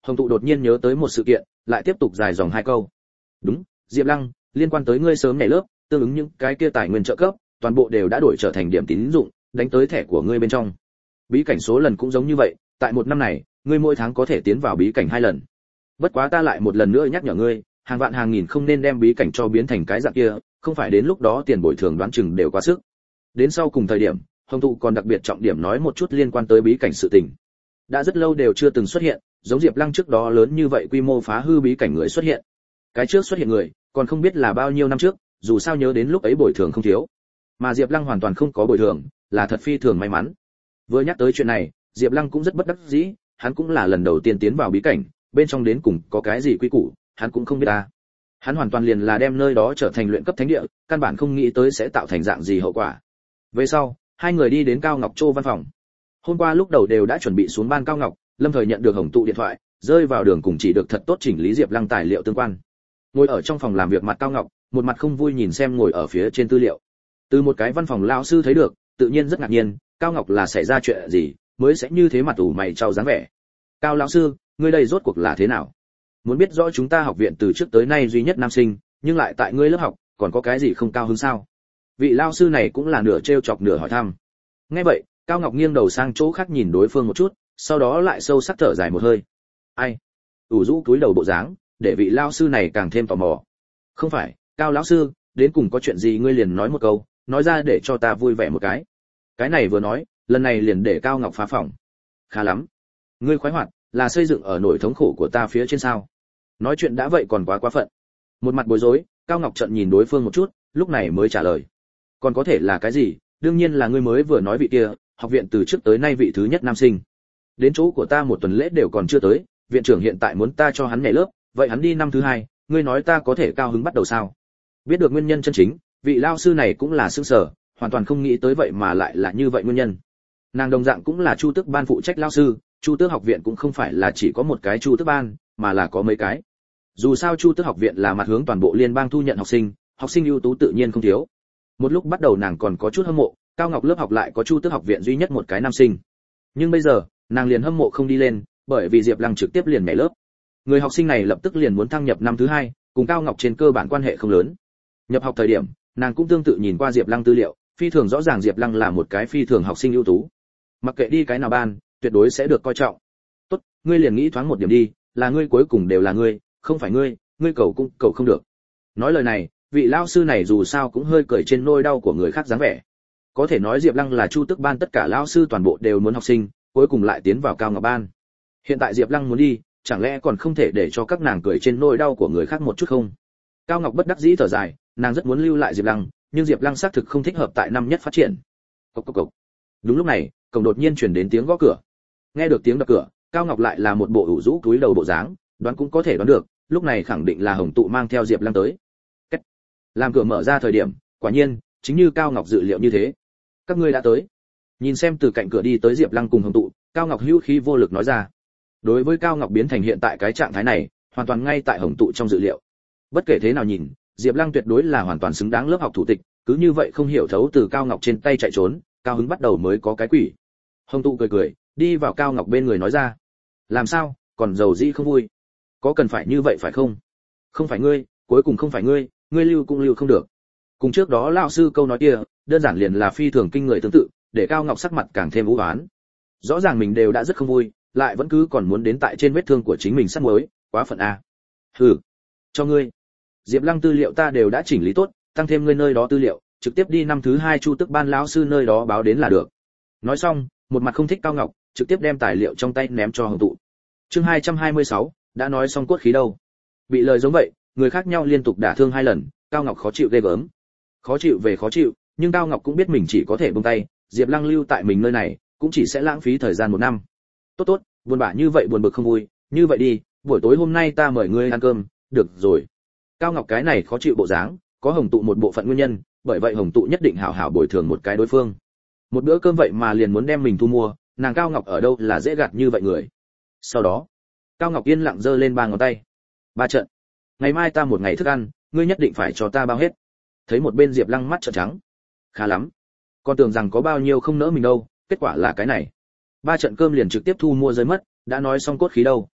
Speaker 1: Hồng Tụ đột nhiên nhớ tới một sự kiện, lại tiếp tục dài dòng hai câu. Đúng, Diệp Lăng, liên quan tới ngươi sớm nhảy lớp, tương ứng những cái kia tài nguyên trợ cấp, toàn bộ đều đã đổi trở thành điểm tín dụng, đánh tới thẻ của ngươi bên trong. Bí cảnh số lần cũng giống như vậy, tại một năm này, ngươi mỗi tháng có thể tiến vào bí cảnh hai lần. Bất quá ta lại một lần nữa nhắc nhở ngươi, hàng vạn hàng nghìn không nên đem bí cảnh cho biến thành cái dạng kia, không phải đến lúc đó tiền bồi thường đoán chừng đều quá sức. Đến sau cùng thời điểm, Hồng Tụ còn đặc biệt trọng điểm nói một chút liên quan tới bí cảnh sự tình. Đã rất lâu đều chưa từng xuất hiện, giống Diệp Lăng trước đó lớn như vậy quy mô phá hư bí cảnh người xuất hiện. Cái trước xuất hiện người, còn không biết là bao nhiêu năm trước, dù sao nhớ đến lúc ấy bồi thường không thiếu. Mà Diệp Lăng hoàn toàn không có bồi thường, là thật phi thường may mắn. Vừa nhắc tới chuyện này, Diệp Lăng cũng rất bất đắc dĩ, hắn cũng là lần đầu tiên tiến vào bí cảnh, bên trong đến cùng có cái gì quy củ, hắn cũng không biết ta. Hắn hoàn toàn liền là đem nơi đó trở thành luyện cấp thánh địa, căn bản không nghĩ tới sẽ tạo thành dạng gì hậu quả. Về sau, hai người đi đến Cao Ngọc Châu văn phòng. Hôm qua lúc đầu đều đã chuẩn bị xuống ban Cao Ngọc, lâm thời nhận được Hồng Tụ điện thoại, rơi vào đường cùng chỉ được thật tốt chỉnh lý Diệp Lăng tài liệu tương quan. Ngồi ở trong phòng làm việc mặt Cao Ngọc, một mặt không vui nhìn xem ngồi ở phía trên tư liệu. Từ một cái văn phòng lão sư thấy được, tự nhiên rất ngạc nhiên, Cao Ngọc là xảy ra chuyện gì, mới sẽ như thế mặt ủ mày trao dáng vẻ. Cao lão sư, ngươi đây rốt cuộc là thế nào? Muốn biết rõ chúng ta học viện từ trước tới nay duy nhất nam sinh, nhưng lại tại ngươi lớp học, còn có cái gì không cao hứng sao? Vị lão sư này cũng là nửa trêu chọc nửa hỏi thăm. Nghe vậy, Cao Ngọc nghiêng đầu sang chỗ khác nhìn đối phương một chút, sau đó lại sâu sắc thở dài một hơi. Ai? ủ rũ cúi đầu bộ dáng, để vị lão sư này càng thêm tò mò. Không phải, Cao lão sư, đến cùng có chuyện gì ngươi liền nói một câu, nói ra để cho ta vui vẻ một cái. Cái này vừa nói, lần này liền để Cao Ngọc phá phòng. Khá lắm. Ngươi khoái hoạt, là xây dựng ở nỗi thống khổ của ta phía trên sao? Nói chuyện đã vậy còn quá quá phận. Một mặt bối rối, Cao Ngọc trợn nhìn đối phương một chút, lúc này mới trả lời. Còn có thể là cái gì? Đương nhiên là ngươi mới vừa nói vị kia, học viện từ trước tới nay vị thứ nhất nam sinh. Đến chỗ của ta một tuần lễ đều còn chưa tới, viện trưởng hiện tại muốn ta cho hắn nhảy lớp, vậy hắn đi năm thứ hai, ngươi nói ta có thể cao hứng bắt đầu sao? Biết được nguyên nhân chân chính, vị lao sư này cũng là sửng sở, hoàn toàn không nghĩ tới vậy mà lại là như vậy nguyên nhân. Nàng đồng dạng cũng là Chu Tước ban phụ trách lao sư, Chu Tước học viện cũng không phải là chỉ có một cái Chu Tước ban, mà là có mấy cái. Dù sao Chu Tước học viện là mặt hướng toàn bộ liên bang thu nhận học sinh, học sinh ưu tú tự nhiên không thiếu. Một lúc bắt đầu nàng còn có chút hâm mộ, Cao Ngọc lớp học lại có Chu Tước học viện duy nhất một cái nam sinh. Nhưng bây giờ, nàng liền hâm mộ không đi lên, bởi vì Diệp Lăng trực tiếp liền nhảy lớp. Người học sinh này lập tức liền muốn thăng nhập năm thứ hai, cùng Cao Ngọc trên cơ bản quan hệ không lớn. Nhập học thời điểm, nàng cũng tương tự nhìn qua Diệp Lăng tư liệu, phi thường rõ ràng Diệp Lăng là một cái phi thường học sinh ưu tú. Mặc kệ đi cái nào ban, tuyệt đối sẽ được coi trọng. Tốt, ngươi liền nghĩ thoáng một điểm đi, là ngươi cuối cùng đều là ngươi, không phải ngươi, ngươi cầu cũng cầu không được. Nói lời này, vị lão sư này dù sao cũng hơi cười trên nỗi đau của người khác dáng vẻ. Có thể nói Diệp Lăng là Chu Tước ban tất cả lão sư toàn bộ đều muốn học sinh, cuối cùng lại tiến vào Cao Ngọc ban. Hiện tại Diệp Lăng muốn đi, chẳng lẽ còn không thể để cho các nàng cười trên nỗi đau của người khác một chút không? Cao Ngọc bất đắc dĩ thở dài, nàng rất muốn lưu lại Diệp Lăng, nhưng Diệp Lăng xác thực không thích hợp tại năm nhất phát triển. Cộc cộc cộc. Đúng lúc này, cổng đột nhiên truyền đến tiếng gõ cửa. Nghe được tiếng đập cửa, Cao Ngọc lại là một bộ ủ rũ cúi đầu bộ dáng, đoán cũng có thể đoán được, lúc này khẳng định là Hồng Tụ mang theo Diệp Lăng tới. Cách. Làm cửa mở ra thời điểm, quả nhiên, chính như Cao Ngọc dự liệu như thế. Các ngươi đã tới. Nhìn xem từ cạnh cửa đi tới Diệp Lăng cùng Hồng Tụ, Cao Ngọc hữu khí vô lực nói ra. Đối với Cao Ngọc biến thành hiện tại cái trạng thái này, hoàn toàn ngay tại Hồng Tụ trong dự liệu. Bất kể thế nào nhìn, Diệp Lăng tuyệt đối là hoàn toàn xứng đáng lớp học thủ tịch, cứ như vậy không hiểu thấu từ Cao Ngọc trên tay chạy trốn, cao hứng bắt đầu mới có cái quỷ. Hồng Tụ cười cười, đi vào Cao Ngọc bên người nói ra. Làm sao, còn giàu dĩ không vui? Có cần phải như vậy phải không? Không phải ngươi, cuối cùng không phải ngươi, ngươi lưu cũng lưu không được. Cùng trước đó lão sư câu nói kia, đơn giản liền là phi thường kinh người tương tự, để Cao Ngọc sắc mặt càng thêm u uất. Rõ ràng mình đều đã rất không vui, lại vẫn cứ còn muốn đến tại trên vết thương của chính mình sắt muối, quá phận a. Hừ, cho ngươi. Diệp Lăng tư liệu ta đều đã chỉnh lý tốt, tăng thêm ngươi nơi đó tư liệu, trực tiếp đi năm thứ hai Chu Tước ban lão sư nơi đó báo đến là được. Nói xong, một mặt không thích Cao Ngọc, trực tiếp đem tài liệu trong tay ném cho Hồng Tụ. Chương hai trăm hai mươi sáu, đã nói xong cốt khí đâu. Bị lời giống vậy, người khác nhau liên tục đả thương hai lần, Cao Ngọc khó chịu ghê gớm. Khó chịu về khó chịu, nhưng Cao Ngọc cũng biết mình chỉ có thể buông tay, Diệp Lăng lưu tại mình nơi này, cũng chỉ sẽ lãng phí thời gian một năm. Tốt tốt, buồn bã như vậy buồn bực không vui, như vậy đi, buổi tối hôm nay ta mời ngươi ăn cơm, được rồi. Cao Ngọc cái này khó chịu bộ dáng, có Hồng Tụ một bộ phận nguyên nhân, bởi vậy Hồng Tụ nhất định hảo hảo bồi thường một cái đối phương. Một bữa cơm vậy mà liền muốn đem mình thu mua, nàng Cao Ngọc ở đâu là dễ gạt như vậy người. Sau đó, Cao Ngọc yên lặng giơ lên ba ngón tay. Ba trận. Ngày mai ta một ngày thức ăn, ngươi nhất định phải cho ta bao hết. Thấy một bên Diệp Lăng mắt trợn trắng. Khá lắm. Con tưởng rằng có bao nhiêu không nỡ mình đâu, kết quả là cái này. Ba trận cơm liền trực tiếp thu mua rơi mất, đã nói xong cốt khí đâu.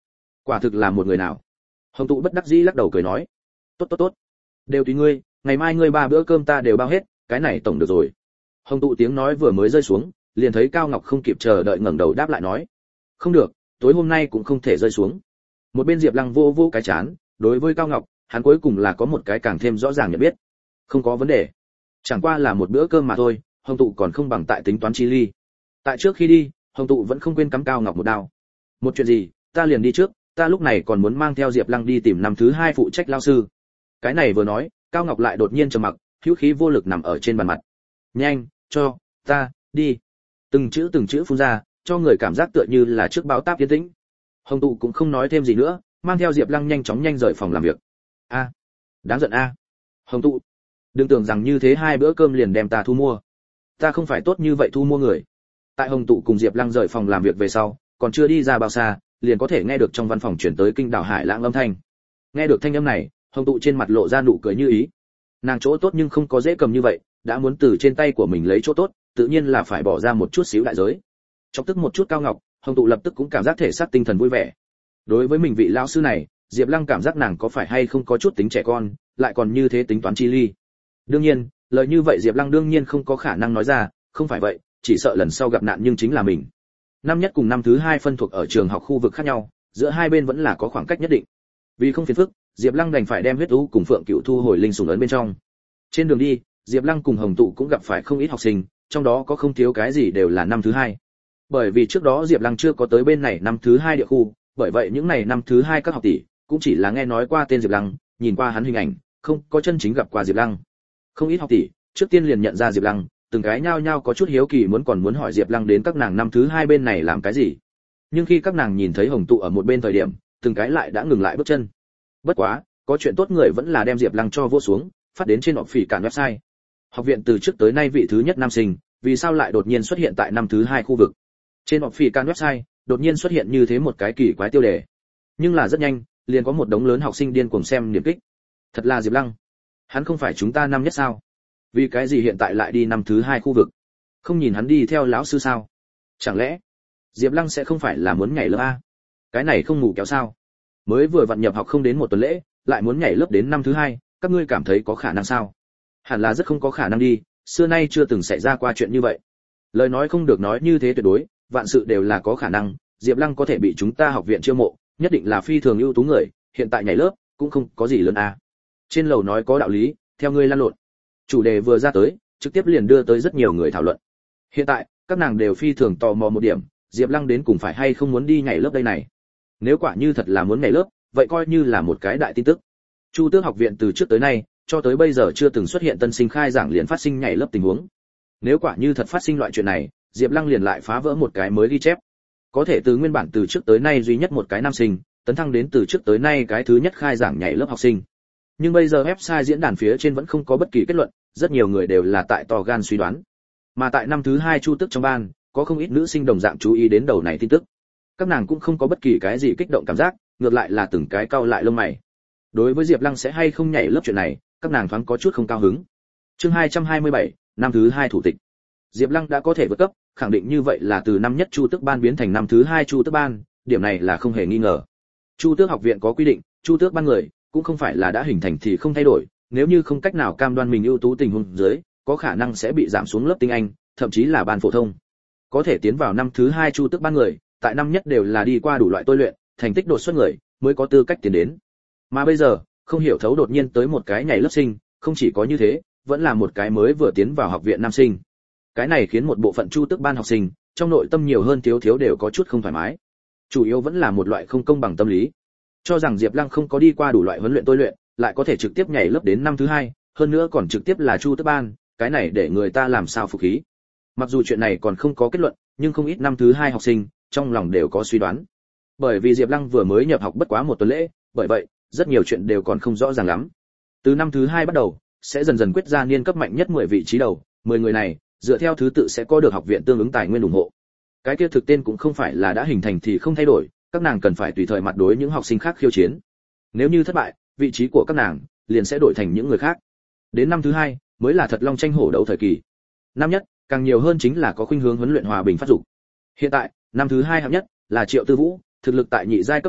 Speaker 1: Quả thực là một người nào. Hồng Tụ bất đắc dĩ lắc đầu cười nói, tốt tốt tốt, đều tùy ngươi, ngày mai ngươi ba bữa cơm ta đều bao hết, cái này tổng được rồi. Hồng Tụ tiếng nói vừa mới rơi xuống, liền thấy Cao Ngọc không kịp chờ đợi ngẩng đầu đáp lại nói, không được, tối hôm nay cũng không thể rơi xuống. Một bên Diệp Lăng vô vô cái chán, đối với Cao Ngọc, hắn cuối cùng là có một cái càng thêm rõ ràng nhận biết. Không có vấn đề, chẳng qua là một bữa cơm mà thôi, Hồng Tụ còn không bằng tại tính toán chi ly. Tại trước khi đi, Hồng Tụ vẫn không quên cắm Cao Ngọc một đao. Một chuyện gì, ta liền đi trước, ta lúc này còn muốn mang theo Diệp Lăng đi tìm năm thứ hai phụ trách lao sư. Cái này vừa nói, Cao Ngọc lại đột nhiên trầm mặc, hữu khí vô lực nằm ở trên bàn mặt. Nhanh, cho ta đi. Từng chữ từng chữ phun ra, cho người cảm giác tựa như là trước báo táp yên tĩnh. Hồng Tụ cũng không nói thêm gì nữa, mang theo Diệp Lăng nhanh chóng nhanh rời phòng làm việc. A, đáng giận a. Hồng Tụ, đừng tưởng rằng như thế hai bữa cơm liền đem ta thu mua. Ta không phải tốt như vậy thu mua người. Tại Hồng Tụ cùng Diệp Lăng rời phòng làm việc về sau, còn chưa đi ra bao xa, liền có thể nghe được trong văn phòng truyền tới kinh đảo hải lãng âm thanh. Nghe được thanh âm này, Hồng Tụ trên mặt lộ ra nụ cười như ý. Nàng chỗ tốt nhưng không có dễ cầm như vậy, đã muốn từ trên tay của mình lấy chỗ tốt, tự nhiên là phải bỏ ra một chút xíu đại giới. Chọc tức một chút Cao Ngọc, Hồng Tụ lập tức cũng cảm giác thể xác tinh thần vui vẻ. Đối với mình vị lão sư này, Diệp Lăng cảm giác nàng có phải hay không có chút tính trẻ con, lại còn như thế tính toán chi ly. Đương nhiên, lời như vậy Diệp Lăng đương nhiên không có khả năng nói ra, không phải vậy, chỉ sợ lần sau gặp nạn nhưng chính là mình. Năm nhất cùng năm thứ hai phân thuộc ở trường học khu vực khác nhau, giữa hai bên vẫn là có khoảng cách nhất định. Vì không phiền phức, Diệp Lăng đành phải đem huyết u cùng Phượng Cựu thu hồi linh sủng ấn bên trong. Trên đường đi, Diệp Lăng cùng Hồng Tụ cũng gặp phải không ít học sinh, trong đó có không thiếu cái gì đều là năm thứ hai. Bởi vì trước đó Diệp Lăng chưa có tới bên này năm thứ hai địa khu, bởi vậy những này năm thứ hai các học tỷ cũng chỉ là nghe nói qua tên Diệp Lăng, nhìn qua hắn hình ảnh, không có chân chính gặp qua Diệp Lăng. Không ít học tỷ trước tiên liền nhận ra Diệp Lăng, từng cái nhao nhao có chút hiếu kỳ muốn còn muốn hỏi Diệp Lăng đến các nàng năm thứ hai bên này làm cái gì. Nhưng khi các nàng nhìn thấy Hồng Tụ ở một bên thời điểm, từng cái lại đã ngừng lại bước chân. Bất quá, có chuyện tốt người vẫn là đem Diệp Lăng cho vô xuống, phát đến trên họp phỉ cản website. Học viện từ trước tới nay vị thứ nhất nam sinh, vì sao lại đột nhiên xuất hiện tại năm thứ hai khu vực? Trên họp phỉ cản website, đột nhiên xuất hiện như thế một cái kỳ quái tiêu đề. Nhưng là rất nhanh, liền có một đống lớn học sinh điên cuồng xem điểm kích. Thật là Diệp Lăng. Hắn không phải chúng ta năm nhất sao? Vì cái gì hiện tại lại đi năm thứ hai khu vực? Không nhìn hắn đi theo lão sư sao? Chẳng lẽ Diệp Lăng sẽ không phải là muốn nhảy lớp a? Cái này không ngủ kéo sao? Mới vừa vặn nhập học không đến một tuần lễ, lại muốn nhảy lớp đến năm thứ hai, các ngươi cảm thấy có khả năng sao? Hẳn là rất không có khả năng đi, xưa nay chưa từng xảy ra qua chuyện như vậy. Lời nói không được nói như thế tuyệt đối, vạn sự đều là có khả năng, Diệp Lăng có thể bị chúng ta học viện chiêu mộ, nhất định là phi thường ưu tú người, hiện tại nhảy lớp cũng không có gì lớn a. Trên lầu nói có đạo lý, theo ngươi lan lộn. Chủ đề vừa ra tới, trực tiếp liền đưa tới rất nhiều người thảo luận. Hiện tại, các nàng đều phi thường tò mò một điểm, Diệp Lăng đến cùng phải hay không muốn đi nhảy lớp đây này. Nếu quả như thật là muốn nhảy lớp, vậy coi như là một cái đại tin tức. Chu Tước học viện từ trước tới nay, cho tới bây giờ chưa từng xuất hiện tân sinh khai giảng liền phát sinh nhảy lớp tình huống. Nếu quả như thật phát sinh loại chuyện này, Diệp Lăng liền lại phá vỡ một cái mới ghi chép. Có thể từ nguyên bản từ trước tới nay duy nhất một cái nam sinh, tấn thăng đến từ trước tới nay cái thứ nhất khai giảng nhảy lớp học sinh. Nhưng bây giờ website diễn đàn phía trên vẫn không có bất kỳ kết luận, rất nhiều người đều là tại to gan suy đoán. Mà tại năm thứ hai Chu Tước trong ban, có không ít nữ sinh đồng dạng chú ý đến đầu này tin tức. Các nàng cũng không có bất kỳ cái gì kích động cảm giác, ngược lại là từng cái cau lại lông mày. Đối với Diệp Lăng sẽ hay không nhảy lớp chuyện này, các nàng thoáng có chút không cao hứng. Chương hai trăm hai mươi bảy, năm thứ hai thủ tịch. Diệp Lăng đã có thể vượt cấp, khẳng định như vậy là từ năm nhất Chu Tước ban biến thành năm thứ hai Chu Tước ban, điểm này là không hề nghi ngờ. Chu Tước học viện có quy định, Chu Tước ban người cũng không phải là đã hình thành thì không thay đổi, nếu như không cách nào cam đoan mình ưu tú tình huống dưới, có khả năng sẽ bị giảm xuống lớp tinh anh, thậm chí là ban phổ thông. Có thể tiến vào năm thứ hai Chu Tước ban người, tại năm nhất đều là đi qua đủ loại tôi luyện, thành tích đột xuất người mới có tư cách tiến đến. Mà bây giờ, không hiểu thấu đột nhiên tới một cái nhảy lớp sinh, không chỉ có như thế, vẫn là một cái mới vừa tiến vào học viện nam sinh. Cái này khiến một bộ phận Chu Tước ban học sinh, trong nội tâm nhiều hơn thiếu thiếu đều có chút không thoải mái. Chủ yếu vẫn là một loại không công bằng tâm lý. Cho rằng Diệp Lăng không có đi qua đủ loại huấn luyện tôi luyện, lại có thể trực tiếp nhảy lớp đến năm thứ hai, hơn nữa còn trực tiếp là Chu Tước ban, cái này để người ta làm sao phục khí. Mặc dù chuyện này còn không có kết luận, nhưng không ít năm thứ hai học sinh trong lòng đều có suy đoán. Bởi vì Diệp Lăng vừa mới nhập học bất quá một tuần lễ, bởi vậy, rất nhiều chuyện đều còn không rõ ràng lắm. Từ năm thứ hai bắt đầu, sẽ dần dần quyết ra niên cấp mạnh nhất mười vị trí đầu, mười người này, dựa theo thứ tự sẽ có được học viện tương ứng tài nguyên ủng hộ. Cái kia thực tên cũng không phải là đã hình thành thì không thay đổi, các nàng cần phải tùy thời mặt đối những học sinh khác khiêu chiến. Nếu như thất bại, vị trí của các nàng liền sẽ đổi thành những người khác. Đến năm thứ hai mới là thật long tranh hổ đấu thời kỳ. Năm nhất, càng nhiều hơn chính là có khuynh hướng huấn luyện hòa bình phát dục. Hiện tại, năm thứ hai hạng nhất là Triệu Tư Vũ, thực lực tại nhị giai cấp tám,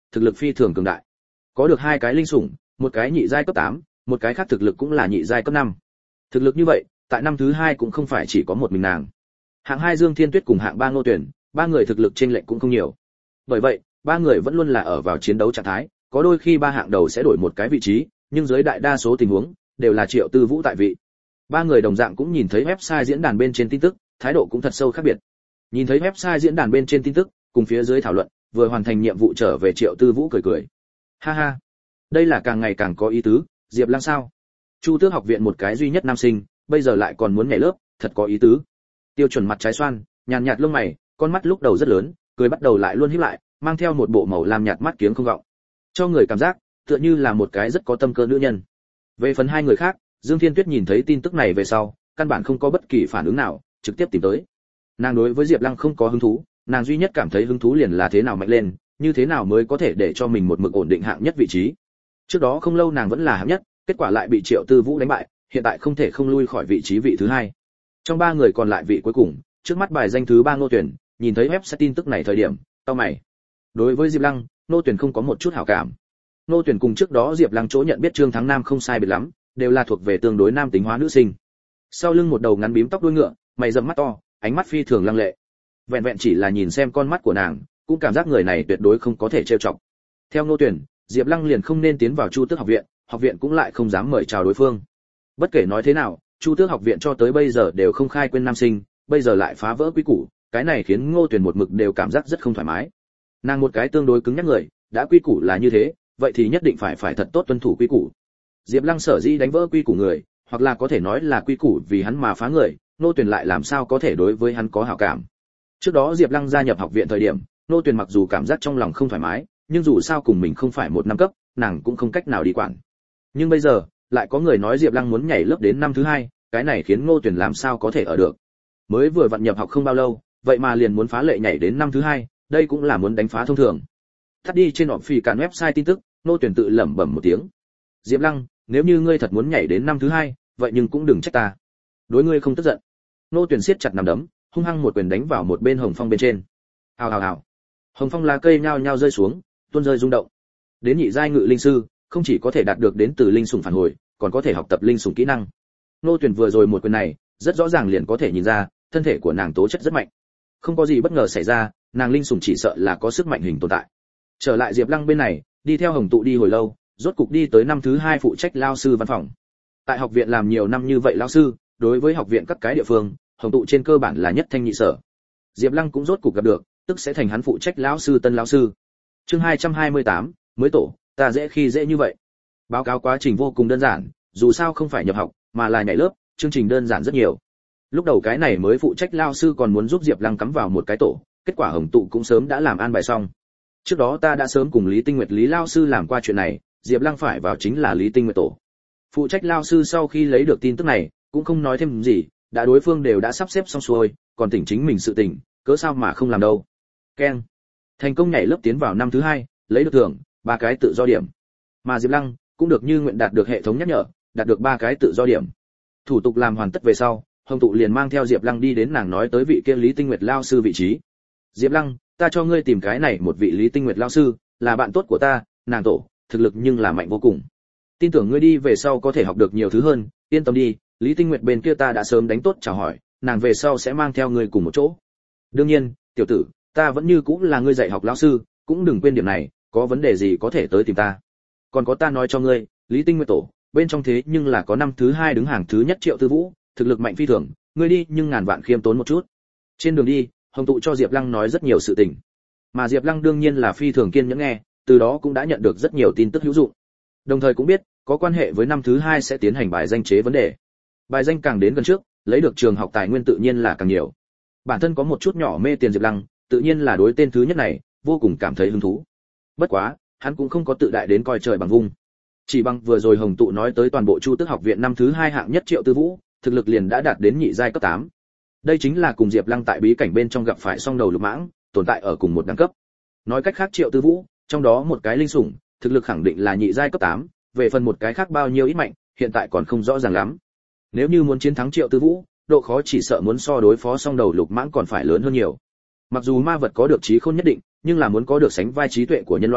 Speaker 1: thực lực phi thường cường đại. Có được hai cái linh sủng, một cái nhị giai cấp tám, một cái khác thực lực cũng là nhị giai cấp năm. Thực lực như vậy, tại năm thứ hai cũng không phải chỉ có một mình nàng. Hạng hai Dương Thiên Tuyết cùng hạng ba Ngô Tuyển, ba người thực lực chênh lệch cũng không nhiều. Bởi vậy, ba người vẫn luôn là ở vào chiến đấu trạng thái, có đôi khi ba hạng đầu sẽ đổi một cái vị trí, nhưng dưới đại đa số tình huống đều là Triệu Tư Vũ tại vị. Ba người đồng dạng cũng nhìn thấy website diễn đàn bên trên tin tức, thái độ cũng thật sâu khác biệt. Nhìn thấy website diễn đàn bên trên tin tức, cùng phía dưới thảo luận, vừa hoàn thành nhiệm vụ trở về Triệu Tư Vũ cười cười. Ha ha, đây là càng ngày càng có ý tứ, Diệp Lăng sao? Chu Tước học viện một cái duy nhất nam sinh, bây giờ lại còn muốn nhảy lớp, thật có ý tứ. Tiêu Chuẩn mặt trái xoan, nhàn nhạt lông mày, con mắt lúc đầu rất lớn, cười bắt đầu lại luôn híp lại, mang theo một bộ màu lam nhạt mắt kiếng không vọng, cho người cảm giác tựa như là một cái rất có tâm cơ nữ nhân. Về phần hai người khác, Dương Thiên Tuyết nhìn thấy tin tức này về sau, căn bản không có bất kỳ phản ứng nào, trực tiếp tìm tới. Nàng đối với Diệp Lăng không có hứng thú, nàng duy nhất cảm thấy hứng thú liền là thế nào mạnh lên, như thế nào mới có thể để cho mình một mực ổn định hạng nhất vị trí. Trước đó không lâu nàng vẫn là hạng nhất, kết quả lại bị Triệu Tư Vũ đánh bại, hiện tại không thể không lui khỏi vị trí vị thứ hai. Trong ba người còn lại vị cuối cùng, trước mắt bài danh thứ ba Ngô Tuyển, nhìn thấy website tin tức này thời điểm, cau mày. Đối với Diệp Lăng, Ngô Tuyển không có một chút hảo cảm. Ngô Tuyển cùng trước đó Diệp Lăng chỗ nhận biết Trương Thắng Nam không sai biệt lắm, đều là thuộc về tương đối nam tính hóa nữ sinh. Sau lưng một đầu ngắn bím tóc đuôi ngựa, mày rậm mắt to, ánh mắt phi thường lăng lệ. Vẹn vẹn chỉ là nhìn xem con mắt của nàng, cũng cảm giác người này tuyệt đối không có thể trêu chọc. Theo Ngô Tuyển, Diệp Lăng liền không nên tiến vào Chu Tước học viện, học viện cũng lại không dám mời chào đối phương. Bất kể nói thế nào, Chu Tước học viện cho tới bây giờ đều không khai quên nam sinh, bây giờ lại phá vỡ quy củ, cái này khiến Ngô Tuyển một mực đều cảm giác rất không thoải mái. Nàng một cái tương đối cứng nhắc người, đã quy củ là như thế, vậy thì nhất định phải phải thật tốt tuân thủ quy củ. Diệp Lăng sở dĩ đánh vỡ quy củ người, hoặc là có thể nói là quy củ vì hắn mà phá người, Ngô Tuyển lại làm sao có thể đối với hắn có hảo cảm. Trước đó Diệp Lăng gia nhập học viện thời điểm, Ngô Tuyển mặc dù cảm giác trong lòng không thoải mái, nhưng dù sao cùng mình không phải một năm cấp, nàng cũng không cách nào đi quản. Nhưng bây giờ, lại có người nói Diệp Lăng muốn nhảy lớp đến năm thứ hai, cái này khiến Ngô Tuyển làm sao có thể ở được. Mới vừa vặn nhập học không bao lâu, vậy mà liền muốn phá lệ nhảy đến năm thứ hai, đây cũng là muốn đánh phá thông thường. Tắt đi trên họp phì cản website tin tức, Ngô Tuyển tự lẩm bẩm một tiếng. Diệp Lăng, nếu như ngươi thật muốn nhảy đến năm thứ hai, vậy nhưng cũng đừng trách ta. Đối ngươi không tức giận. Ngô Tuyển siết chặt nắm đấm, hung hăng một quyền đánh vào một bên hồng phong bên trên. Ào ào ào. Hồng phong lá cây nhao nhao rơi xuống, tuôn rơi rung động. Đến nhị giai ngự linh sư, không chỉ có thể đạt được đến từ linh sủng phản hồi, còn có thể học tập linh sủng kỹ năng. Ngô Tuyển vừa rồi một quyền này, rất rõ ràng liền có thể nhìn ra, thân thể của nàng tố chất rất mạnh. Không có gì bất ngờ xảy ra, nàng linh sủng chỉ sợ là có sức mạnh hình tồn tại. Trở lại Diệp Lăng bên này, đi theo Hồng Tụ đi hồi lâu, rốt cục đi tới năm thứ hai phụ trách lao sư văn phòng. Tại học viện làm nhiều năm như vậy lao sư, đối với học viện các cái địa phương, Hồng Tụ trên cơ bản là nhất thanh nhị sở. Diệp Lăng cũng rốt cục gặp được, tức sẽ thành hắn phụ trách lão sư tân lão sư. Chương hai trăm hai mươi tám, mới tổ, ta dễ khi dễ như vậy. Báo cáo quá trình vô cùng đơn giản, dù sao không phải nhập học, mà là nhảy lớp, chương trình đơn giản rất nhiều. Lúc đầu cái này mới phụ trách lao sư còn muốn giúp Diệp Lăng cắm vào một cái tổ, kết quả Hồng Tụ cũng sớm đã làm an bài xong. Trước đó ta đã sớm cùng Lý Tinh Nguyệt Lý lao sư làm qua chuyện này, Diệp Lăng phải vào chính là Lý Tinh Nguyệt tổ. Phụ trách lao sư sau khi lấy được tin tức này, cũng không nói thêm gì, đã đối phương đều đã sắp xếp xong xuôi, còn tỉnh chính mình sự tỉnh, cớ sao mà không làm đâu. Keng. Thành công nhảy lớp tiến vào năm thứ hai, lấy được thưởng ba cái tự do điểm. Mà Diệp Lăng cũng được như nguyện đạt được hệ thống nhắc nhở, đạt được ba cái tự do điểm. Thủ tục làm hoàn tất về sau, Hồng Tụ liền mang theo Diệp Lăng đi đến nàng nói tới vị kia Lý Tinh Nguyệt lao sư vị trí. Diệp Lăng, ta cho ngươi tìm cái này một vị Lý Tinh Nguyệt lao sư, là bạn tốt của ta, nàng tổ, thực lực nhưng là mạnh vô cùng. Tin tưởng ngươi đi về sau có thể học được nhiều thứ hơn, yên tâm đi, Lý Tinh Nguyệt bên kia ta đã sớm đánh tốt chào hỏi, nàng về sau sẽ mang theo ngươi cùng một chỗ. Đương nhiên, tiểu tử, ta vẫn như cũng là ngươi dạy học lão sư, cũng đừng quên điểm này, có vấn đề gì có thể tới tìm ta. Còn có ta nói cho ngươi, Lý Tinh Nguyệt tổ, bên trong thế nhưng là có năm thứ hai đứng hàng thứ nhất Triệu Tư Vũ, thực lực mạnh phi thường, ngươi đi nhưng ngàn vạn khiêm tốn một chút. Trên đường đi, Hồng Tụ cho Diệp Lăng nói rất nhiều sự tình, mà Diệp Lăng đương nhiên là phi thường kiên nhẫn nghe, từ đó cũng đã nhận được rất nhiều tin tức hữu dụng. Đồng thời cũng biết, có quan hệ với năm thứ hai sẽ tiến hành bài danh chế vấn đề. Bài danh càng đến gần trước, lấy được trường học tài nguyên tự nhiên là càng nhiều. Bản thân có một chút nhỏ mê tiền Diệp Lăng, tự nhiên là đối tên thứ nhất này vô cùng cảm thấy hứng thú. Bất quá, hắn cũng không có tự đại đến coi trời bằng vung. Chỉ bằng vừa rồi Hồng Tụ nói tới toàn bộ Chu Tước học viện năm thứ hai hạng nhất Triệu Tư Vũ, thực lực liền đã đạt đến nhị giai cấp tám. Đây chính là cùng Diệp Lăng tại bí cảnh bên trong gặp phải song đầu lục mãng, tồn tại ở cùng một đẳng cấp. Nói cách khác Triệu Tư Vũ, trong đó một cái linh sủng, thực lực khẳng định là nhị giai cấp tám, về phần một cái khác bao nhiêu ít mạnh, hiện tại còn không rõ ràng lắm. Nếu như muốn chiến thắng Triệu Tư Vũ, độ khó chỉ sợ muốn so đối phó song đầu lục mãng còn phải lớn hơn nhiều. Mặc dù ma vật có được trí khôn nhất định, nhưng là muốn có được sánh vai trí tuệ của nhân loại,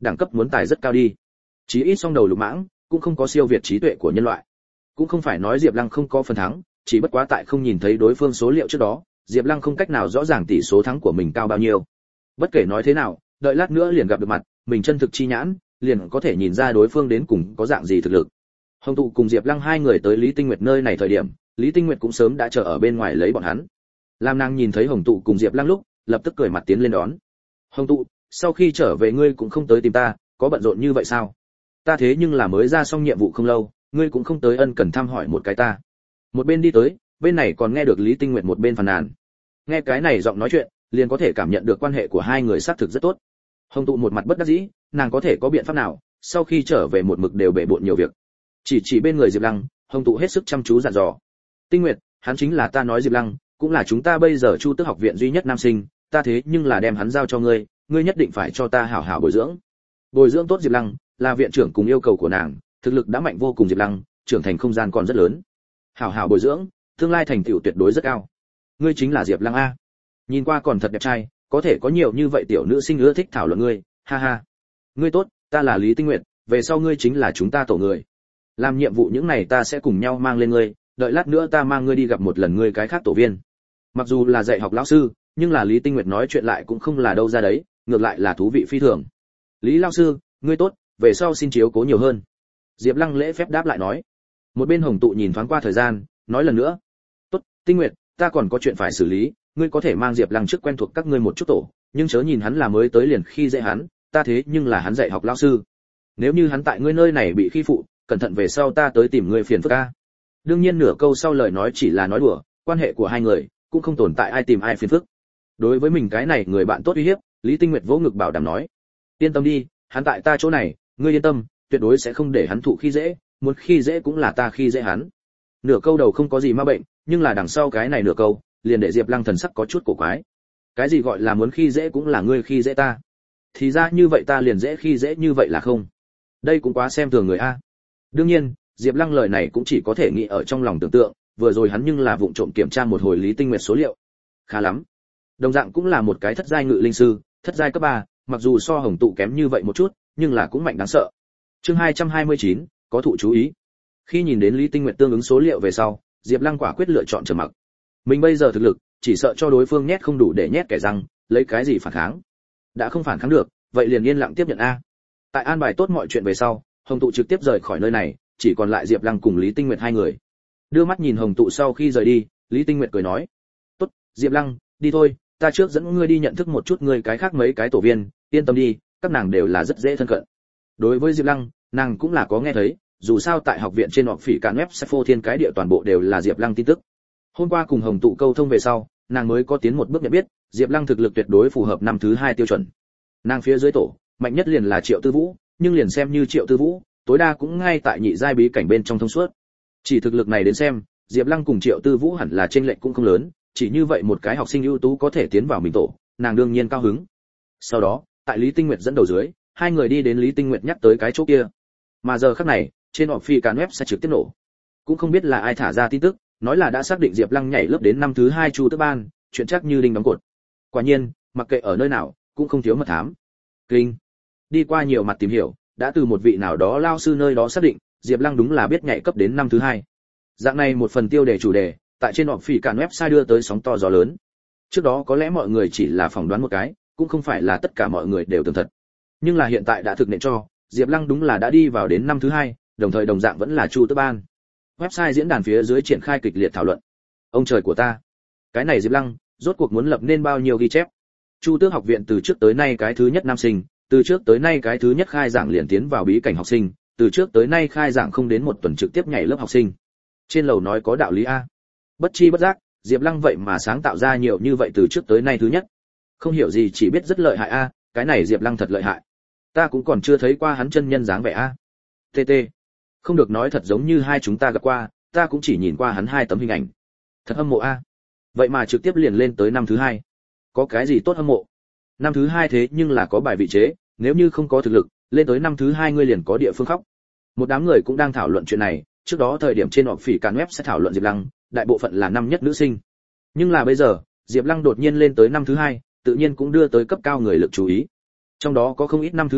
Speaker 1: đẳng cấp muốn tài rất cao đi. Chí ít song đầu lục mãng cũng không có siêu việt trí tuệ của nhân loại. Cũng không phải nói Diệp Lăng không có phần thắng, chỉ bất quá tại không nhìn thấy đối phương số liệu trước đó, Diệp Lăng không cách nào rõ ràng tỷ số thắng của mình cao bao nhiêu. Bất kể nói thế nào, đợi lát nữa liền gặp được mặt, mình chân thực chi nhãn, liền có thể nhìn ra đối phương đến cùng có dạng gì thực lực. Hồng Tụ cùng Diệp Lăng hai người tới Lý Tinh Nguyệt nơi này thời điểm, Lý Tinh Nguyệt cũng sớm đã chờ ở bên ngoài lấy bọn hắn. Lam nàng nhìn thấy Hồng Tụ cùng Diệp Lăng lúc, lập tức cười mặt tiến lên đón. Hồng Tụ, sau khi trở về ngươi cũng không tới tìm ta, có bận rộn như vậy sao? Ta thế nhưng là mới ra xong nhiệm vụ không lâu, ngươi cũng không tới ân cần thăm hỏi một cái ta. Một bên đi tới, bên này còn nghe được Lý Tinh Nguyệt một bên phàn nàn. Nghe cái này giọng nói chuyện, liền có thể cảm nhận được quan hệ của hai người xác thực rất tốt. Hồng Tụ một mặt bất đắc dĩ, nàng có thể có biện pháp nào, sau khi trở về một mực đều bể bộn nhiều việc. Chỉ chỉ bên người Diệp Lăng, Hồng Tụ hết sức chăm chú dặn dò. Tinh Nguyệt, hắn chính là ta nói Diệp Lăng, cũng là chúng ta bây giờ Chu Tước học viện duy nhất nam sinh, ta thế nhưng là đem hắn giao cho ngươi, ngươi nhất định phải cho ta hảo hảo bồi dưỡng. Bồi dưỡng tốt Diệp Lăng, là viện trưởng cùng yêu cầu của nàng, thực lực đã mạnh vô cùng Diệp Lăng, trưởng thành không gian còn rất lớn. Hảo hảo bồi dưỡng, tương lai thành tựu tuyệt đối rất cao. Ngươi chính là Diệp Lăng a. Nhìn qua còn thật đẹp trai, có thể có nhiều như vậy tiểu nữ sinh ưa thích thảo luận ngươi, ha ha. Ngươi tốt, ta là Lý Tinh Nguyệt, về sau ngươi chính là chúng ta tổ người. Làm nhiệm vụ những này ta sẽ cùng nhau mang lên ngươi, đợi lát nữa ta mang ngươi đi gặp một lần ngươi cái khác tổ viên. Mặc dù là dạy học lão sư, nhưng là Lý Tinh Nguyệt nói chuyện lại cũng không là đâu ra đấy, ngược lại là thú vị phi thường. Lý lão sư, ngươi tốt, về sau xin chiếu cố nhiều hơn. Diệp Lăng lễ phép đáp lại nói. Một bên Hồng Tụ nhìn thoáng qua thời gian, nói lần nữa. Tốt, Tinh Nguyệt, ta còn có chuyện phải xử lý, ngươi có thể mang Diệp Lăng trước quen thuộc các ngươi một chút tổ, nhưng chớ nhìn hắn là mới tới liền khi dễ hắn, ta thế nhưng là hắn dạy học lão sư. Nếu như hắn tại ngươi nơi này bị khi phụ, cẩn thận về sau ta tới tìm ngươi phiền phức a. Đương nhiên nửa câu sau lời nói chỉ là nói đùa, quan hệ của hai người cũng không tồn tại ai tìm ai phiền phức. Đối với mình cái này người bạn tốt uy hiếp, Lý Tinh Nguyệt vỗ ngực bảo đảm nói. Yên tâm đi, hắn tại ta chỗ này, ngươi yên tâm, tuyệt đối sẽ không để hắn thụ khi dễ, muốn khi dễ cũng là ta khi dễ hắn. Nửa câu đầu không có gì ma bệnh, nhưng là đằng sau cái này nửa câu, liền để Diệp Lăng thần sắc có chút cổ quái. Cái gì gọi là muốn khi dễ cũng là ngươi khi dễ ta? Thì ra như vậy ta liền dễ khi dễ như vậy là không? Đây cũng quá xem thường người a. Đương nhiên, Diệp Lăng lời này cũng chỉ có thể nghĩ ở trong lòng tưởng tượng, vừa rồi hắn nhưng là vụng trộm kiểm tra một hồi Lý Tinh Nguyệt số liệu. Khá lắm. Đồng dạng cũng là một cái thất giai ngự linh sư, thất giai cấp ba, mặc dù so Hồng Tụ kém như vậy một chút, nhưng là cũng mạnh đáng sợ. Chương hai trăm hai mươi chín, có thụ chú ý. Khi nhìn đến Lý Tinh Nguyệt tương ứng số liệu về sau, Diệp Lăng quả quyết lựa chọn trầm mặc. Mình bây giờ thực lực, chỉ sợ cho đối phương nhét không đủ để nhét kẻ răng, lấy cái gì phản kháng? Đã không phản kháng được, vậy liền yên lặng tiếp nhận a. Tại an bài tốt mọi chuyện về sau, Hồng Tụ trực tiếp rời khỏi nơi này, chỉ còn lại Diệp Lăng cùng Lý Tinh Nguyệt hai người. Đưa mắt nhìn Hồng Tụ sau khi rời đi, Lý Tinh Nguyệt cười nói: "Tốt, Diệp Lăng, đi thôi, ta trước dẫn ngươi đi nhận thức một chút ngươi cái khác mấy cái tổ viên, yên tâm đi, các nàng đều là rất dễ thân cận." Đối với Diệp Lăng, nàng cũng là có nghe thấy, dù sao tại học viện trên họp phỉ cản web Phô Thiên cái địa toàn bộ đều là Diệp Lăng tin tức. Hôm qua cùng Hồng Tụ câu thông về sau, nàng mới có tiến một bước nhận biết, Diệp Lăng thực lực tuyệt đối phù hợp năm thứ hai tiêu chuẩn. Nàng phía dưới tổ, mạnh nhất liền là Triệu Tư Vũ, nhưng liền xem như Triệu Tư Vũ, tối đa cũng ngay tại nhị giai bí cảnh bên trong thông suốt. Chỉ thực lực này đến xem, Diệp Lăng cùng Triệu Tư Vũ hẳn là chênh lệch cũng không lớn, chỉ như vậy một cái học sinh ưu tú có thể tiến vào mình tổ, nàng đương nhiên cao hứng. Sau đó, tại Lý Tinh Nguyệt dẫn đầu dưới, hai người đi đến Lý Tinh Nguyệt nhắc tới cái chỗ kia. Mà giờ khắc này, trên họp phi cản web sẽ trực tiếp nổ. Cũng không biết là ai thả ra tin tức, nói là đã xác định Diệp Lăng nhảy lớp đến năm thứ hai Chu Tước ban, chuyện chắc như đinh đóng cột. Quả nhiên, mặc kệ ở nơi nào, cũng không thiếu mật thám. Kinh. Đi qua nhiều mặt tìm hiểu, đã từ một vị nào đó lao sư nơi đó xác định, Diệp Lăng đúng là biết nhảy cấp đến năm thứ hai. Dạng này một phần tiêu đề chủ đề, tại trên họp phỉ cản website đưa tới sóng to gió lớn. Trước đó có lẽ mọi người chỉ là phỏng đoán một cái, cũng không phải là tất cả mọi người đều tường thật. Nhưng là hiện tại đã thực nện cho, Diệp Lăng đúng là đã đi vào đến năm thứ hai, đồng thời đồng dạng vẫn là Chu Tước ban. Website diễn đàn phía dưới triển khai kịch liệt thảo luận. Ông trời của ta, cái này Diệp Lăng, rốt cuộc muốn lập nên bao nhiêu ghi chép? Chu Tước học viện từ trước tới nay cái thứ nhất nam sinh, từ trước tới nay cái thứ nhất khai giảng liền tiến vào bí cảnh học sinh, từ trước tới nay khai giảng không đến một tuần trực tiếp nhảy lớp học sinh. Trên lầu nói có đạo lý a. Bất chi bất giác, Diệp Lăng vậy mà sáng tạo ra nhiều như vậy từ trước tới nay thứ nhất. Không hiểu gì chỉ biết rất lợi hại a, cái này Diệp Lăng thật lợi hại. Ta cũng còn chưa thấy qua hắn chân nhân dáng vẻ a. tê tê. Không được nói thật giống như hai chúng ta gặp qua, ta cũng chỉ nhìn qua hắn hai tấm hình ảnh. Thật hâm mộ a. Vậy mà trực tiếp liền lên tới năm thứ hai. Có cái gì tốt hâm mộ? Năm thứ hai thế nhưng là có bài vị chế, nếu như không có thực lực, lên tới năm thứ hai ngươi liền có địa phương khóc. Một đám người cũng đang thảo luận chuyện này, trước đó thời điểm trên họp phỉ cản web sẽ thảo luận Diệp Lăng, đại bộ phận là năm nhất nữ sinh. Nhưng là bây giờ, Diệp Lăng đột nhiên lên tới năm thứ hai, tự nhiên cũng đưa tới cấp cao người lực chú ý. Trong đó có không ít năm thứ hai,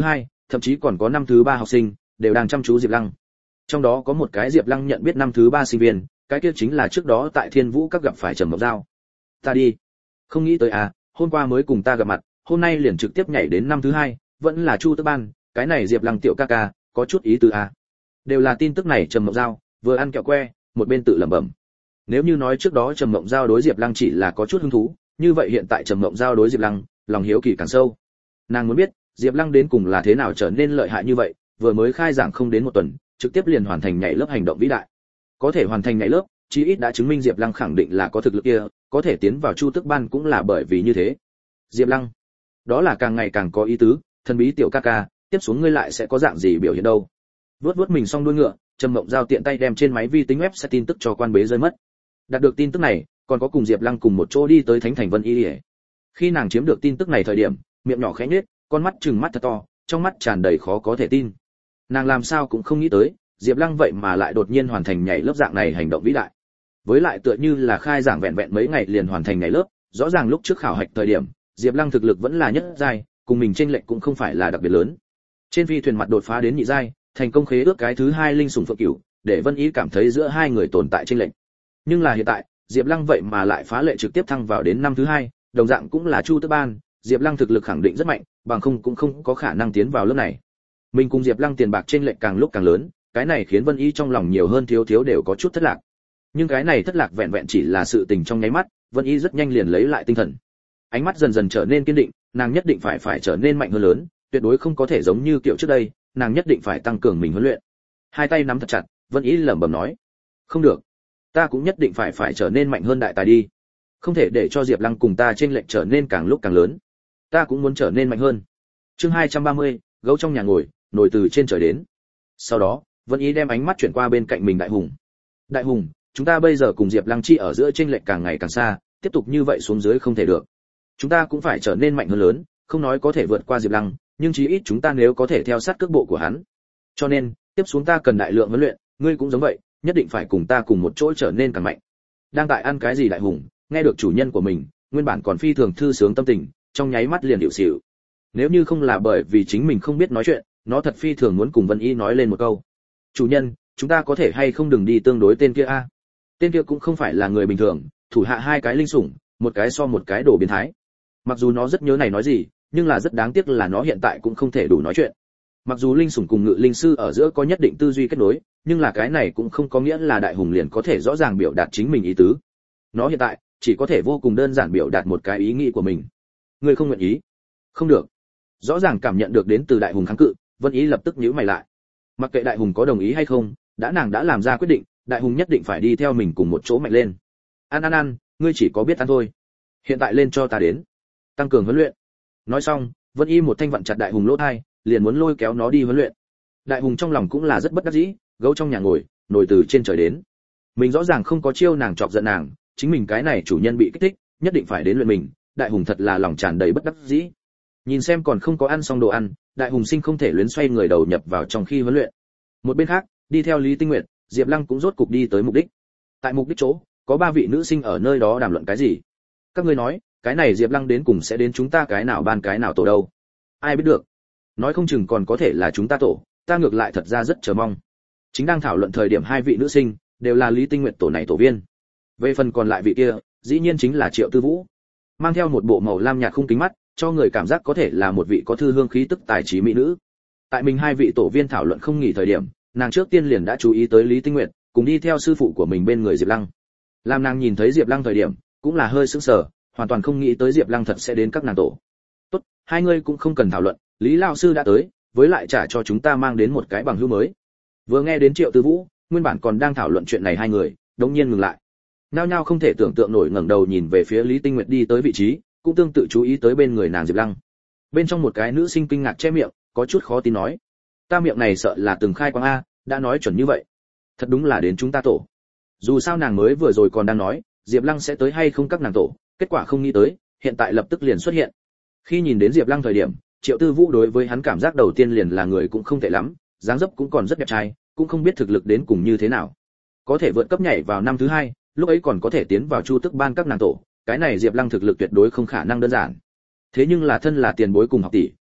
Speaker 1: thậm chí còn có năm thứ ba học sinh đều đang chăm chú Diệp Lăng. Trong đó có một cái Diệp Lăng nhận biết năm thứ ba sinh viên, cái kia chính là trước đó tại Thiên Vũ các gặp phải Trầm Mộng Giao. Ta đi, không nghĩ tới à, hôm qua mới cùng ta gặp mặt, hôm nay liền trực tiếp nhảy đến năm thứ hai, vẫn là Chu Tước Ban, cái này Diệp Lăng tiểu ca ca, có chút ý tứ à. Đều là tin tức này Trầm Mộng Giao, vừa ăn kẹo que, một bên tự lẩm bẩm. Nếu như nói trước đó Trầm Mộng Giao đối Diệp Lăng chỉ là có chút hứng thú, như vậy hiện tại Trầm Mộng Giao đối Diệp Lăng, lòng hiếu kỳ càng sâu. Nàng muốn biết, Diệp Lăng đến cùng là thế nào trở nên lợi hại như vậy, vừa mới khai giảng không đến một tuần, trực tiếp liền hoàn thành nhảy lớp hành động vĩ đại. Có thể hoàn thành nhảy lớp, chí ít đã chứng minh Diệp Lăng khẳng định là có thực lực kia, có thể tiến vào Chu Tước Ban cũng là bởi vì như thế. Diệp Lăng, đó là càng ngày càng có ý tứ, thần bí tiểu ca ca, tiếp xuống ngươi lại sẽ có dạng gì biểu hiện đâu. Vuốt vuốt mình xong đuôi ngựa, Trầm Mộng Giao tiện tay đem trên máy vi tính web sẽ tin tức cho quan bế rơi mất. Đạt được tin tức này, còn có cùng Diệp Lăng cùng một chỗ đi tới Thánh Thành Vân Y. Khi nàng chiếm được tin tức này thời điểm, miệng nhỏ khẽ nhếch, con mắt trừng mắt thật to, trong mắt tràn đầy khó có thể tin. Nàng làm sao cũng không nghĩ tới, Diệp Lăng vậy mà lại đột nhiên hoàn thành nhảy lớp dạng này hành động vĩ đại. Với lại tựa như là khai giảng vẹn vẹn mấy ngày liền hoàn thành nhảy lớp, rõ ràng lúc trước khảo hạch thời điểm, Diệp Lăng thực lực vẫn là nhất giai, cùng mình chênh lệch cũng không phải là đặc biệt lớn. Trên phi thuyền mặt đột phá đến nhị giai, thành công khế ước cái thứ hai linh sủng phượng cửu, để Vân Ý cảm thấy giữa hai người tồn tại chênh lệch. Nhưng là hiện tại, Diệp Lăng vậy mà lại phá lệ trực tiếp thăng vào đến năm thứ hai, đồng dạng cũng là Chu Tước Ban, Diệp Lăng thực lực khẳng định rất mạnh, bằng không cũng không có khả năng tiến vào lớp này. Mình cùng Diệp Lăng tiền bạc chênh lệch càng lúc càng lớn, cái này khiến Vân Y trong lòng nhiều hơn thiếu thiếu đều có chút thất lạc. Nhưng cái này thất lạc vẹn vẹn chỉ là sự tình trong nháy mắt, Vân Y rất nhanh liền lấy lại tinh thần. Ánh mắt dần dần trở nên kiên định, nàng nhất định phải phải trở nên mạnh hơn lớn, tuyệt đối không có thể giống như kiểu trước đây, nàng nhất định phải tăng cường mình huấn luyện. Hai tay nắm thật chặt, Vân Y lẩm bẩm nói: "Không được, ta cũng nhất định phải phải trở nên mạnh hơn đại tài đi. Không thể để cho Diệp Lăng cùng ta chênh lệch trở nên càng lúc càng lớn. Ta cũng muốn trở nên mạnh hơn." Chương hai trăm ba mươi, gấu trong nhà ngồi, nổi từ trên trời đến. Sau đó, Vân Ý đem ánh mắt chuyển qua bên cạnh mình Đại Hùng. "Đại Hùng, chúng ta bây giờ cùng Diệp Lăng chi ở giữa chênh lệch càng ngày càng xa, tiếp tục như vậy xuống dưới không thể được. Chúng ta cũng phải trở nên mạnh hơn lớn, không nói có thể vượt qua Diệp Lăng, nhưng chí ít chúng ta nếu có thể theo sát cước bộ của hắn. Cho nên, tiếp xuống ta cần đại lượng huấn luyện, ngươi cũng giống vậy, nhất định phải cùng ta cùng một chỗ trở nên càng mạnh." Đang tại ăn cái gì Đại Hùng, nghe được chủ nhân của mình, nguyên bản còn phi thường thư sướng tâm tình, trong nháy mắt liền điệu xỉu. Nếu như không là bởi vì chính mình không biết nói chuyện, nó thật phi thường muốn cùng Vân Y nói lên một câu: "Chủ nhân, chúng ta có thể hay không đừng đi tương đối tên kia a? Tên kia cũng không phải là người bình thường, thủ hạ hai cái linh sủng, một cái so một cái đồ biến thái. Mặc dù nó rất nhớ này nói gì, nhưng là rất đáng tiếc là nó hiện tại cũng không thể đủ nói chuyện. Mặc dù linh sủng cùng ngự linh sư ở giữa có nhất định tư duy kết nối, nhưng là cái này cũng không có nghĩa là Đại Hùng liền có thể rõ ràng biểu đạt chính mình ý tứ. Nó hiện tại chỉ có thể vô cùng đơn giản biểu đạt một cái ý nghĩ của mình. Ngươi không nguyện ý? Không được." Rõ ràng cảm nhận được đến từ Đại Hùng kháng cự, Vân Ý lập tức nhíu mày lại. Mặc kệ Đại Hùng có đồng ý hay không, đã nàng đã làm ra quyết định, Đại Hùng nhất định phải đi theo mình cùng một chỗ mạnh lên. "Ăn ăn ăn, ngươi chỉ có biết ăn thôi. Hiện tại lên cho ta đến, tăng cường huấn luyện." Nói xong, Vân Y một thanh vặn chặt Đại Hùng lỗ tai, liền muốn lôi kéo nó đi huấn luyện. Đại Hùng trong lòng cũng là rất bất đắc dĩ, gấu trong nhà ngồi, nổi từ trên trời đến. Mình rõ ràng không có chiêu nàng chọc giận nàng, chính mình cái này chủ nhân bị kích thích, nhất định phải đến luyện mình, Đại Hùng thật là lòng tràn đầy bất đắc dĩ. Nhìn xem còn không có ăn xong đồ ăn, Đại Hùng sinh không thể luyến xoay người đầu nhập vào trong khi huấn luyện. Một bên khác, đi theo Lý Tinh Nguyệt, Diệp Lăng cũng rốt cục đi tới mục đích. Tại mục đích chỗ, có ba vị nữ sinh ở nơi đó đàm luận cái gì. "Các ngươi nói, cái này Diệp Lăng đến cùng sẽ đến chúng ta cái nào ban cái nào tổ đâu? Ai biết được? Nói không chừng còn có thể là chúng ta tổ, ta ngược lại thật ra rất chờ mong." Chính đang thảo luận thời điểm hai vị nữ sinh đều là Lý Tinh Nguyệt tổ này tổ viên. Về phần còn lại vị kia, dĩ nhiên chính là Triệu Tư Vũ, mang theo một bộ màu lam nhạt khung kính mắt, cho người cảm giác có thể là một vị có thư hương khí tức tài trí mỹ nữ. Tại mình hai vị tổ viên thảo luận không nghỉ thời điểm, nàng trước tiên liền đã chú ý tới Lý Tinh Nguyệt, cùng đi theo sư phụ của mình bên người Diệp Lăng. Làm nàng nhìn thấy Diệp Lăng thời điểm, cũng là hơi sững sờ, hoàn toàn không nghĩ tới Diệp Lăng thật sẽ đến các nàng tổ. "Tốt, hai người cũng không cần thảo luận, Lý lão sư đã tới, với lại trả cho chúng ta mang đến một cái bằng hữu mới." Vừa nghe đến Triệu Tư Vũ, nguyên bản còn đang thảo luận chuyện này hai người, đột nhiên ngừng lại. Nao nhao không thể tưởng tượng nổi ngẩng đầu nhìn về phía Lý Tinh Nguyệt đi tới vị trí, cũng tương tự chú ý tới bên người nàng Diệp Lăng. Bên trong một cái nữ sinh kinh ngạc che miệng, có chút khó tin nói: "Ta miệng này sợ là từng khai quang a, đã nói chuẩn như vậy. Thật đúng là đến chúng ta tổ." Dù sao nàng mới vừa rồi còn đang nói, Diệp Lăng sẽ tới hay không các nàng tổ, kết quả không nghĩ tới, hiện tại lập tức liền xuất hiện. Khi nhìn đến Diệp Lăng thời điểm, Triệu Tư Vũ đối với hắn cảm giác đầu tiên liền là người cũng không tệ lắm, dáng dấp cũng còn rất đẹp trai, cũng không biết thực lực đến cùng như thế nào. Có thể vượt cấp nhảy vào năm thứ hai, lúc ấy còn có thể tiến vào Chu Tước Ban các nàng tổ, cái này Diệp Lăng thực lực tuyệt đối không khả năng đơn giản. Thế nhưng là thân là tiền bối cùng học tỷ,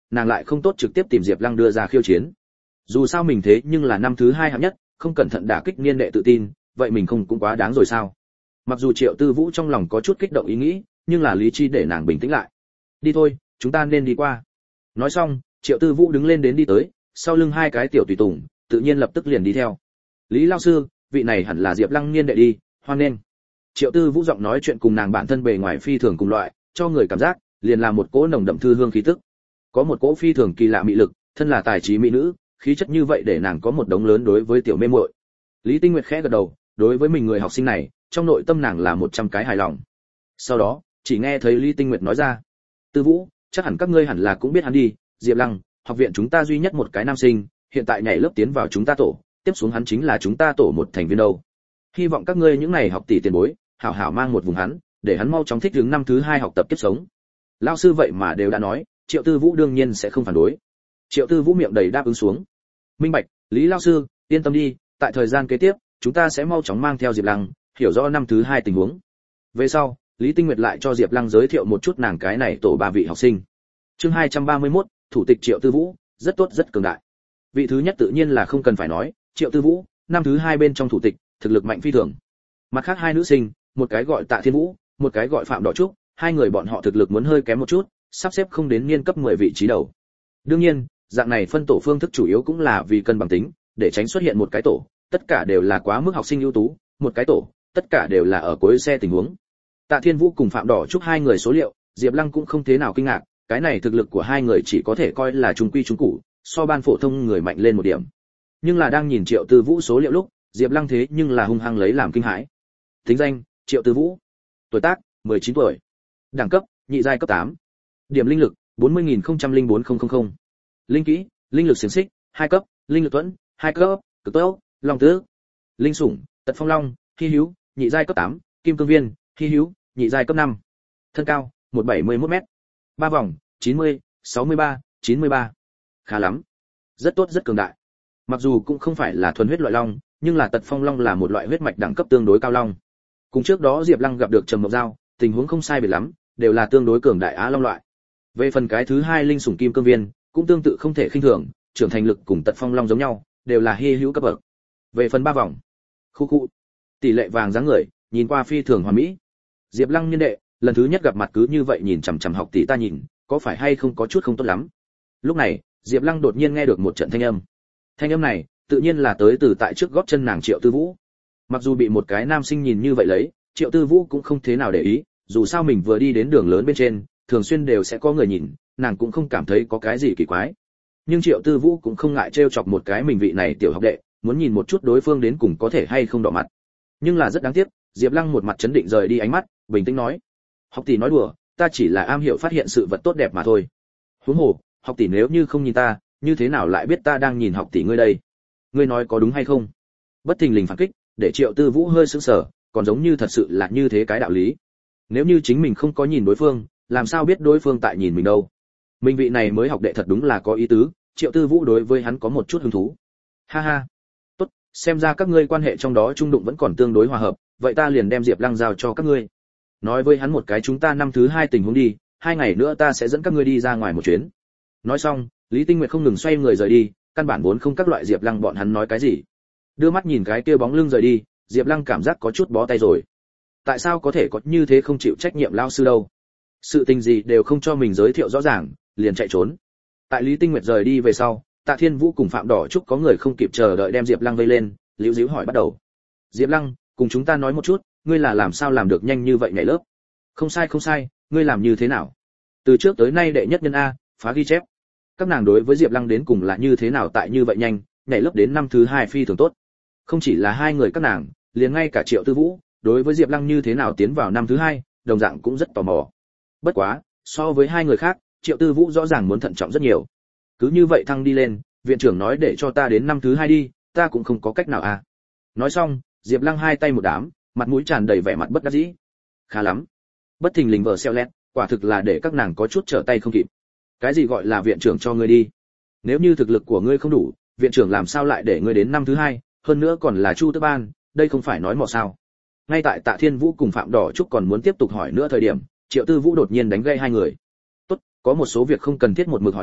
Speaker 1: nàng lại không tốt trực tiếp tìm Diệp Lăng đưa ra khiêu chiến. Dù sao mình thế nhưng là năm thứ hai hạng nhất, không cẩn thận đả kích niên đệ tự tin, vậy mình không cũng quá đáng rồi sao? Mặc dù Triệu Tư Vũ trong lòng có chút kích động ý nghĩ, nhưng là lý trí để nàng bình tĩnh lại. Đi thôi, chúng ta nên đi qua. Nói xong, Triệu Tư Vũ đứng lên đến đi tới, sau lưng hai cái tiểu tùy tùng, tự nhiên lập tức liền đi theo. Lý lão sư, vị này hẳn là Diệp Lăng niên đệ đi, hoan nghênh. Triệu Tư Vũ giọng nói chuyện cùng nàng bản thân bề ngoài phi thường cùng loại, cho người cảm giác liền là một cỗ nồng đậm thư hương khí tức. Có một cỗ phi thường kỳ lạ mị lực, thân là tài trí mỹ nữ, khí chất như vậy để nàng có một đống lớn đối với tiểu mê muội. Lý Tinh Nguyệt khẽ gật đầu, đối với mình người học sinh này, trong nội tâm nàng là một trăm cái hài lòng. Sau đó, chỉ nghe thấy Lý Tinh Nguyệt nói ra: "Tư Vũ, chắc hẳn các ngươi hẳn là cũng biết hắn đi, Diệp Lăng, học viện chúng ta duy nhất một cái nam sinh, hiện tại nhảy lớp tiến vào chúng ta tổ, tiếp xuống hắn chính là chúng ta tổ một thành viên đâu. Hy vọng các ngươi những này học tỷ tiền bối, hảo hảo mang một vùng hắn, để hắn mau chóng thích ứng năm thứ hai học tập kiếp sống." Lão sư vậy mà đều đã nói, Triệu Tư Vũ đương nhiên sẽ không phản đối. Triệu Tư Vũ miệng đầy đáp ứng xuống. "Minh bạch, Lý lão sư, yên tâm đi, tại thời gian kế tiếp, chúng ta sẽ mau chóng mang theo Diệp Lăng, hiểu rõ năm thứ hai tình huống." Về sau, Lý Tinh Nguyệt lại cho Diệp Lăng giới thiệu một chút nàng cái này tổ ba vị học sinh. Chương hai trăm ba mươi mốt, thủ tịch Triệu Tư Vũ, rất tốt rất cường đại. Vị thứ nhất tự nhiên là không cần phải nói, Triệu Tư Vũ, năm thứ hai bên trong thủ tịch, thực lực mạnh phi thường. Mặt khác hai nữ sinh, một cái gọi Tạ Thiên Vũ, một cái gọi Phạm Đỏ Trúc, hai người bọn họ thực lực muốn hơi kém một chút, sắp xếp không đến niên cấp mười vị trí đầu. Đương nhiên, dạng này phân tổ phương thức chủ yếu cũng là vì cân bằng tính, để tránh xuất hiện một cái tổ, tất cả đều là quá mức học sinh ưu tú, một cái tổ, tất cả đều là ở cuối xe tình huống. Tạ Thiên Vũ cùng Phạm Đỏ Trúc hai người số liệu, Diệp Lăng cũng không thế nào kinh ngạc, cái này thực lực của hai người chỉ có thể coi là trung quy trung cụ, so ban phổ thông người mạnh lên một điểm. Nhưng là đang nhìn Triệu Tư Vũ số liệu lúc, Diệp Lăng thế nhưng là hung hăng lấy làm kinh hãi. Tính danh: Triệu Tư Vũ. Tuổi tác: mười chín tuổi. Đẳng cấp: nhị giai cấp tám. Điểm linh lực: bốn mươi nghìn không trăm lẻ bốn nghìn. Linh kỹ: linh lực xiển xích, hai cấp, linh lực tuẫn, hai cấp, cực tốc, long tước. Linh sủng: Tật Phong Long, hi hữu, nhị giai cấp tám, Kim Cương Viên, hi hữu, nhị giai cấp năm. Thân cao: một trăm bảy mươi mốt mét. Ba vòng: chín mươi, sáu mươi ba, chín mươi ba. Khá lắm. Rất tốt rất cường đại. Mặc dù cũng không phải là thuần huyết loại long, nhưng là Tật Phong Long là một loại huyết mạch đẳng cấp tương đối cao long. Cùng trước đó Diệp Lăng gặp được Trầm Mộc Dao, tình huống không sai biệt lắm, đều là tương đối cường đại á long loại. Về phần cái thứ hai linh sủng Kim Cương Viên, cũng tương tự không thể khinh thường, trưởng thành lực cùng Tật Phong Long giống nhau, đều là hi hữu cấp bậc. Về phần ba vòng, khu khu, tỷ lệ vàng dáng người, nhìn qua phi thường hoàn mỹ. Diệp Lăng niên đệ, lần thứ nhất gặp mặt cứ như vậy nhìn chằm chằm học tỷ ta nhìn, có phải hay không có chút không tốt lắm. Lúc này, Diệp Lăng đột nhiên nghe được một trận thanh âm. Thanh âm này, tự nhiên là tới từ tại trước gót chân nàng Triệu Tư Vũ. Mặc dù bị một cái nam sinh nhìn như vậy lấy, Triệu Tư Vũ cũng không thế nào để ý, dù sao mình vừa đi đến đường lớn bên trên, thường xuyên đều sẽ có người nhìn, nàng cũng không cảm thấy có cái gì kỳ quái. Nhưng Triệu Tư Vũ cũng không ngại trêu chọc một cái mình vị này tiểu học đệ, muốn nhìn một chút đối phương đến cùng có thể hay không đỏ mặt. Nhưng là rất đáng tiếc, Diệp Lăng một mặt chấn định rời đi ánh mắt, bình tĩnh nói: "Học tỷ nói đùa, ta chỉ là am hiểu phát hiện sự vật tốt đẹp mà thôi. Huống hồ, học tỷ nếu như không nhìn ta, như thế nào lại biết ta đang nhìn học tỷ ngươi đây? Ngươi nói có đúng hay không?" Bất thình lình phản kích, để Triệu Tư Vũ hơi sững sờ, còn giống như thật sự là như thế cái đạo lý. Nếu như chính mình không có nhìn đối phương, làm sao biết đối phương tại nhìn mình đâu? Mình vị này mới học đệ thật đúng là có ý tứ, Triệu Tư Vũ đối với hắn có một chút hứng thú. Ha ha. Tốt, xem ra các ngươi quan hệ trong đó trung đụng vẫn còn tương đối hòa hợp, vậy ta liền đem Diệp Lăng giao cho các ngươi. Nói với hắn một cái chúng ta năm thứ hai tình huống đi, hai ngày nữa ta sẽ dẫn các ngươi đi ra ngoài một chuyến. Nói xong, Lý Tinh Nguyệt không ngừng xoay người rời đi, căn bản vốn không các loại Diệp Lăng bọn hắn nói cái gì. Đưa mắt nhìn cái kia bóng lưng rời đi, Diệp Lăng cảm giác có chút bó tay rồi. Tại sao có thể có như thế không chịu trách nhiệm lao sư đâu? Sự tình gì đều không cho mình giới thiệu rõ ràng, liền chạy trốn. Tại Lý Tinh Nguyệt rời đi về sau, Tạ Thiên Vũ cùng Phạm Đỏ Trúc có người không kịp chờ đợi đem Diệp Lăng vây lên, líu díu hỏi bắt đầu. "Diệp Lăng, cùng chúng ta nói một chút, ngươi là làm sao làm được nhanh như vậy nhảy lớp?" "Không sai không sai, ngươi làm như thế nào?" "Từ trước tới nay đệ nhất nhân a, phá ghi chép." Các nàng đối với Diệp Lăng đến cùng là như thế nào tại như vậy nhanh, nhảy lớp đến năm thứ hai phi thường tốt. Không chỉ là hai người các nàng, liền ngay cả Triệu Tư Vũ, đối với Diệp Lăng như thế nào tiến vào năm thứ hai, đồng dạng cũng rất tò mò. Bất quá, so với hai người khác, Triệu Tư Vũ rõ ràng muốn thận trọng rất nhiều. Cứ như vậy thăng đi lên, viện trưởng nói để cho ta đến năm thứ hai đi, ta cũng không có cách nào à. Nói xong, Diệp Lăng hai tay một đám, mặt mũi tràn đầy vẻ mặt bất đắc dĩ. Khá lắm. Bất thình lình vờ xeo lét, quả thực là để các nàng có chút trở tay không kịp. Cái gì gọi là viện trưởng cho ngươi đi? Nếu như thực lực của ngươi không đủ, viện trưởng làm sao lại để ngươi đến năm thứ hai, hơn nữa còn là Chu Tước Ban, đây không phải nói mò sao? Ngay tại Tạ Thiên Vũ cùng Phạm Đỏ Trúc còn muốn tiếp tục hỏi nữa thời điểm, Triệu Tư Vũ đột nhiên đánh gây hai người. "Tốt, có một số việc không cần thiết một mực hỏi tới,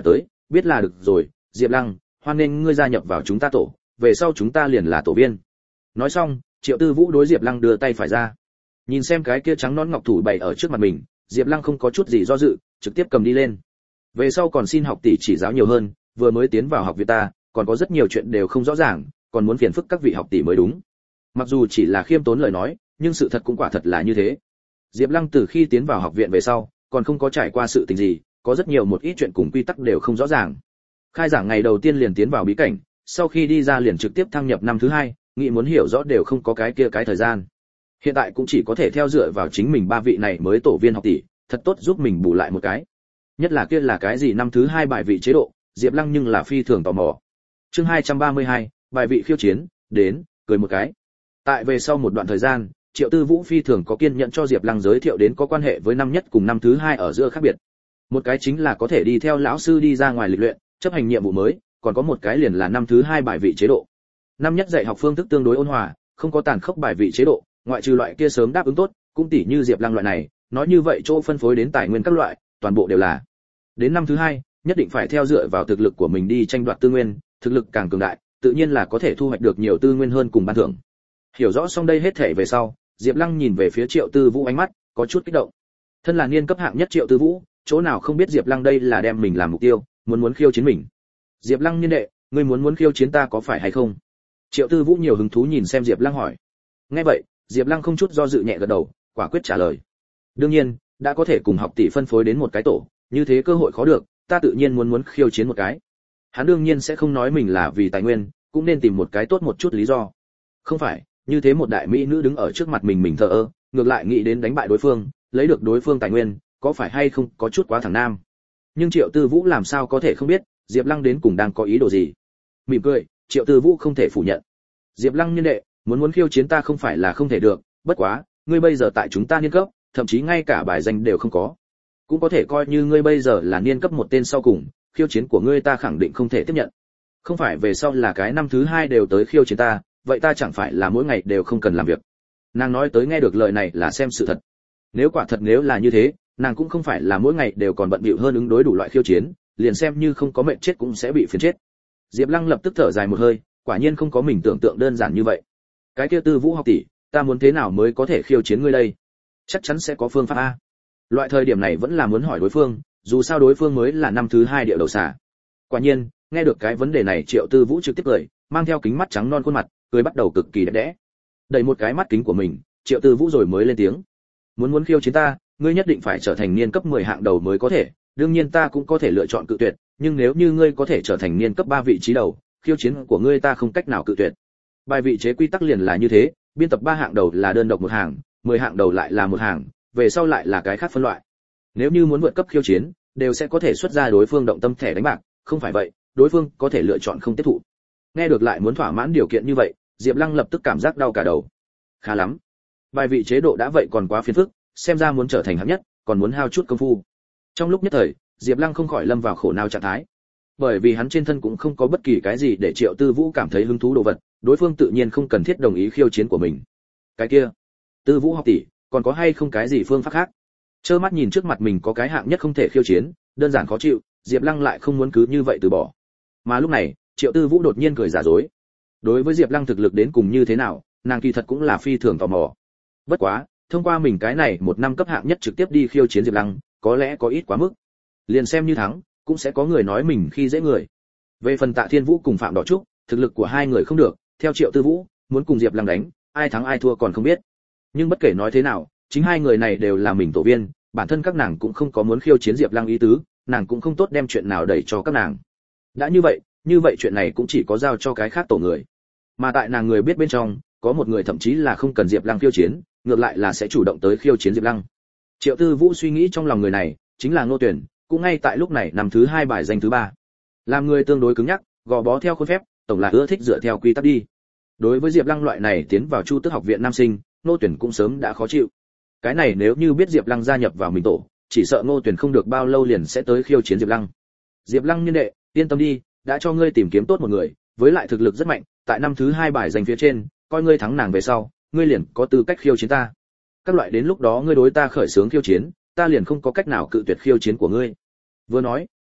Speaker 1: biết là được rồi, Diệp Lăng, hoan nghênh ngươi gia nhập vào chúng ta tổ, về sau chúng ta liền là tổ viên. Nói xong, Triệu Tư Vũ đối Diệp Lăng đưa tay phải ra. Nhìn xem cái kia trắng nõn ngọc thủ bày ở trước mặt mình, Diệp Lăng không có chút gì do dự, trực tiếp cầm đi lên. Về sau còn xin học tỷ chỉ giáo nhiều hơn, vừa mới tiến vào học viện ta, còn có rất nhiều chuyện đều không rõ ràng, còn muốn phiền phức các vị học tỷ mới đúng. Mặc dù chỉ là khiêm tốn lời nói, nhưng sự thật cũng quả thật là như thế. Diệp Lăng từ khi tiến vào học viện về sau, còn không có trải qua sự tình gì, có rất nhiều một ít chuyện cùng quy tắc đều không rõ ràng. Khai giảng ngày đầu tiên liền tiến vào bí cảnh, sau khi đi ra liền trực tiếp thăng nhập năm thứ hai, nghĩ muốn hiểu rõ đều không có cái kia cái thời gian. Hiện tại cũng chỉ có thể theo dựa vào chính mình ba vị này mới tổ viên học tỷ, thật tốt giúp mình bù lại một cái. Nhất là kia là cái gì năm thứ hai bài vị chế độ, Diệp Lăng nhưng là phi thường tò mò. Chương hai trăm ba mươi hai, bài vị khiêu chiến, đến, cười một cái. Tại về sau một đoạn thời gian, Triệu Tư Vũ phi thường có kiên nhẫn cho Diệp Lăng giới thiệu đến có quan hệ với năm nhất cùng năm thứ hai ở giữa khác biệt. Một cái chính là có thể đi theo lão sư đi ra ngoài lịch luyện, chấp hành nhiệm vụ mới, còn có một cái liền là năm thứ hai bài vị chế độ. Năm nhất dạy học phương thức tương đối ôn hòa, không có tàn khốc bài vị chế độ, ngoại trừ loại kia sớm đáp ứng tốt, cũng tỷ như Diệp Lăng loại này, nói như vậy chỗ phân phối đến tài nguyên các loại, toàn bộ đều là. Đến năm thứ hai, nhất định phải theo dựa vào thực lực của mình đi tranh đoạt tư nguyên, thực lực càng cường đại, tự nhiên là có thể thu hoạch được nhiều tư nguyên hơn cùng ban thưởng. Hiểu rõ xong đây hết thảy về sau, Diệp Lăng nhìn về phía Triệu Tư Vũ ánh mắt có chút kích động. Thân là niên cấp hạng nhất Triệu Tư Vũ, chỗ nào không biết Diệp Lăng đây là đem mình làm mục tiêu, muốn muốn khiêu chiến mình. Diệp Lăng niên đệ, ngươi muốn muốn khiêu chiến ta có phải hay không? Triệu Tư Vũ nhiều hứng thú nhìn xem Diệp Lăng hỏi. Nghe vậy, Diệp Lăng không chút do dự nhẹ gật đầu, quả quyết trả lời. Đương nhiên, đã có thể cùng học tỷ phân phối đến một cái tổ, như thế cơ hội khó được, ta tự nhiên muốn muốn khiêu chiến một cái. Hắn đương nhiên sẽ không nói mình là vì tài nguyên, cũng nên tìm một cái tốt một chút lý do. Không phải, như thế một đại mỹ nữ đứng ở trước mặt mình mình thờ ơ, ngược lại nghĩ đến đánh bại đối phương, lấy được đối phương tài nguyên, có phải hay không có chút quá thẳng nam. Nhưng Triệu Tư Vũ làm sao có thể không biết, Diệp Lăng đến cùng đang có ý đồ gì. Mỉm cười, Triệu Tư Vũ không thể phủ nhận. Diệp Lăng nhân đệ, muốn muốn khiêu chiến ta không phải là không thể được, bất quá, ngươi bây giờ tại chúng ta niên cấp, thậm chí ngay cả bài danh đều không có. Cũng có thể coi như ngươi bây giờ là niên cấp một tên sau cùng, khiêu chiến của ngươi ta khẳng định không thể tiếp nhận. Không phải về sau là cái năm thứ hai đều tới khiêu chiến ta, vậy ta chẳng phải là mỗi ngày đều không cần làm việc. Nàng nói tới nghe được lời này là xem sự thật. Nếu quả thật nếu là như thế, nàng cũng không phải là mỗi ngày đều còn bận bịu hơn ứng đối đủ loại khiêu chiến, liền xem như không có mệnh chết cũng sẽ bị phiền chết. Diệp Lăng lập tức thở dài một hơi, quả nhiên không có mình tưởng tượng đơn giản như vậy. Cái kia Tư Vũ học tỷ, ta muốn thế nào mới có thể khiêu chiến ngươi đây? Chắc chắn sẽ có phương pháp a. Loại thời điểm này vẫn là muốn hỏi đối phương, dù sao đối phương mới là năm thứ hai địa đầu xà. Quả nhiên, nghe được cái vấn đề này Triệu Tư Vũ trực tiếp cười, mang theo kính mắt trắng non khuôn mặt, cười bắt đầu cực kỳ đẹp đẽ. Đẩy một cái mắt kính của mình, Triệu Tư Vũ rồi mới lên tiếng. Muốn muốn khiêu chiến ta, ngươi nhất định phải trở thành niên cấp mười hạng đầu mới có thể, đương nhiên ta cũng có thể lựa chọn cự tuyệt, nhưng nếu như ngươi có thể trở thành niên cấp ba vị trí đầu, khiêu chiến của ngươi ta không cách nào cự tuyệt. Bài vị chế quy tắc liền là như thế, biên tập ba hạng đầu là đơn độc một hàng, mười hạng đầu lại là một hàng, về sau lại là cái khác phân loại. Nếu như muốn vượt cấp khiêu chiến, đều sẽ có thể xuất ra đối phương động tâm thẻ đánh bạc, không phải vậy, đối phương có thể lựa chọn không tiếp thụ. Nghe được lại muốn thỏa mãn điều kiện như vậy, Diệp Lăng lập tức cảm giác đau cả đầu. Khá lắm, bài vị chế độ đã vậy còn quá phiền phức, xem ra muốn trở thành hạng nhất, còn muốn hao chút công phu. Trong lúc nhất thời, Diệp Lăng không khỏi lâm vào khổ não trạng thái. Bởi vì hắn trên thân cũng không có bất kỳ cái gì để Triệu Tư Vũ cảm thấy hứng thú đồ vật, đối phương tự nhiên không cần thiết đồng ý khiêu chiến của mình. Cái kia, Tư Vũ học tỷ, còn có hay không cái gì phương pháp khác? Trơ mắt nhìn trước mặt mình có cái hạng nhất không thể khiêu chiến, đơn giản khó chịu, Diệp Lăng lại không muốn cứ như vậy từ bỏ. Mà lúc này, Triệu Tư Vũ đột nhiên cười giả dối. Đối với Diệp Lăng thực lực đến cùng như thế nào, nàng kỳ thật cũng là phi thường tò mò. Bất quá, thông qua mình cái này một năm cấp hạng nhất trực tiếp đi khiêu chiến Diệp Lăng, có lẽ có ít quá mức. Liền xem như thắng, cũng sẽ có người nói mình khi dễ người. Về phần Tạ Thiên Vũ cùng Phạm Đỏ Trúc, thực lực của hai người không được, theo Triệu Tư Vũ, muốn cùng Diệp Lăng đánh, ai thắng ai thua còn không biết. Nhưng bất kể nói thế nào, chính hai người này đều là mình tổ viên, bản thân các nàng cũng không có muốn khiêu chiến Diệp Lăng ý tứ, nàng cũng không tốt đem chuyện nào đẩy cho các nàng. Đã như vậy, như vậy chuyện này cũng chỉ có giao cho cái khác tổ người. Mà tại nàng người biết bên trong, có một người thậm chí là không cần Diệp Lăng khiêu chiến, ngược lại là sẽ chủ động tới khiêu chiến Diệp Lăng. Triệu Tư Vũ suy nghĩ trong lòng người này, chính là Ngô Tuyển, cũng ngay tại lúc này năm thứ hai bài danh thứ ba. Làm người tương đối cứng nhắc, gò bó theo khuôn phép, tổng là ưa thích dựa theo quy tắc đi. Đối với Diệp Lăng loại này tiến vào Chu Tước học viện nam sinh, Ngô Tuyển cũng sớm đã khó chịu. Cái này nếu như biết Diệp Lăng gia nhập vào mình tổ, chỉ sợ Ngô Tuyển không được bao lâu liền sẽ tới khiêu chiến Diệp Lăng. Diệp Lăng nhân đệ, yên tâm đi, đã cho ngươi tìm kiếm tốt một người, với lại thực lực rất mạnh, tại năm thứ hai bài giành phía trên, coi ngươi thắng nàng về sau, ngươi liền có tư cách khiêu chiến ta. Các loại đến lúc đó ngươi đối ta khởi xướng khiêu chiến, ta liền không có cách nào cự tuyệt khiêu chiến của ngươi. Vừa nói,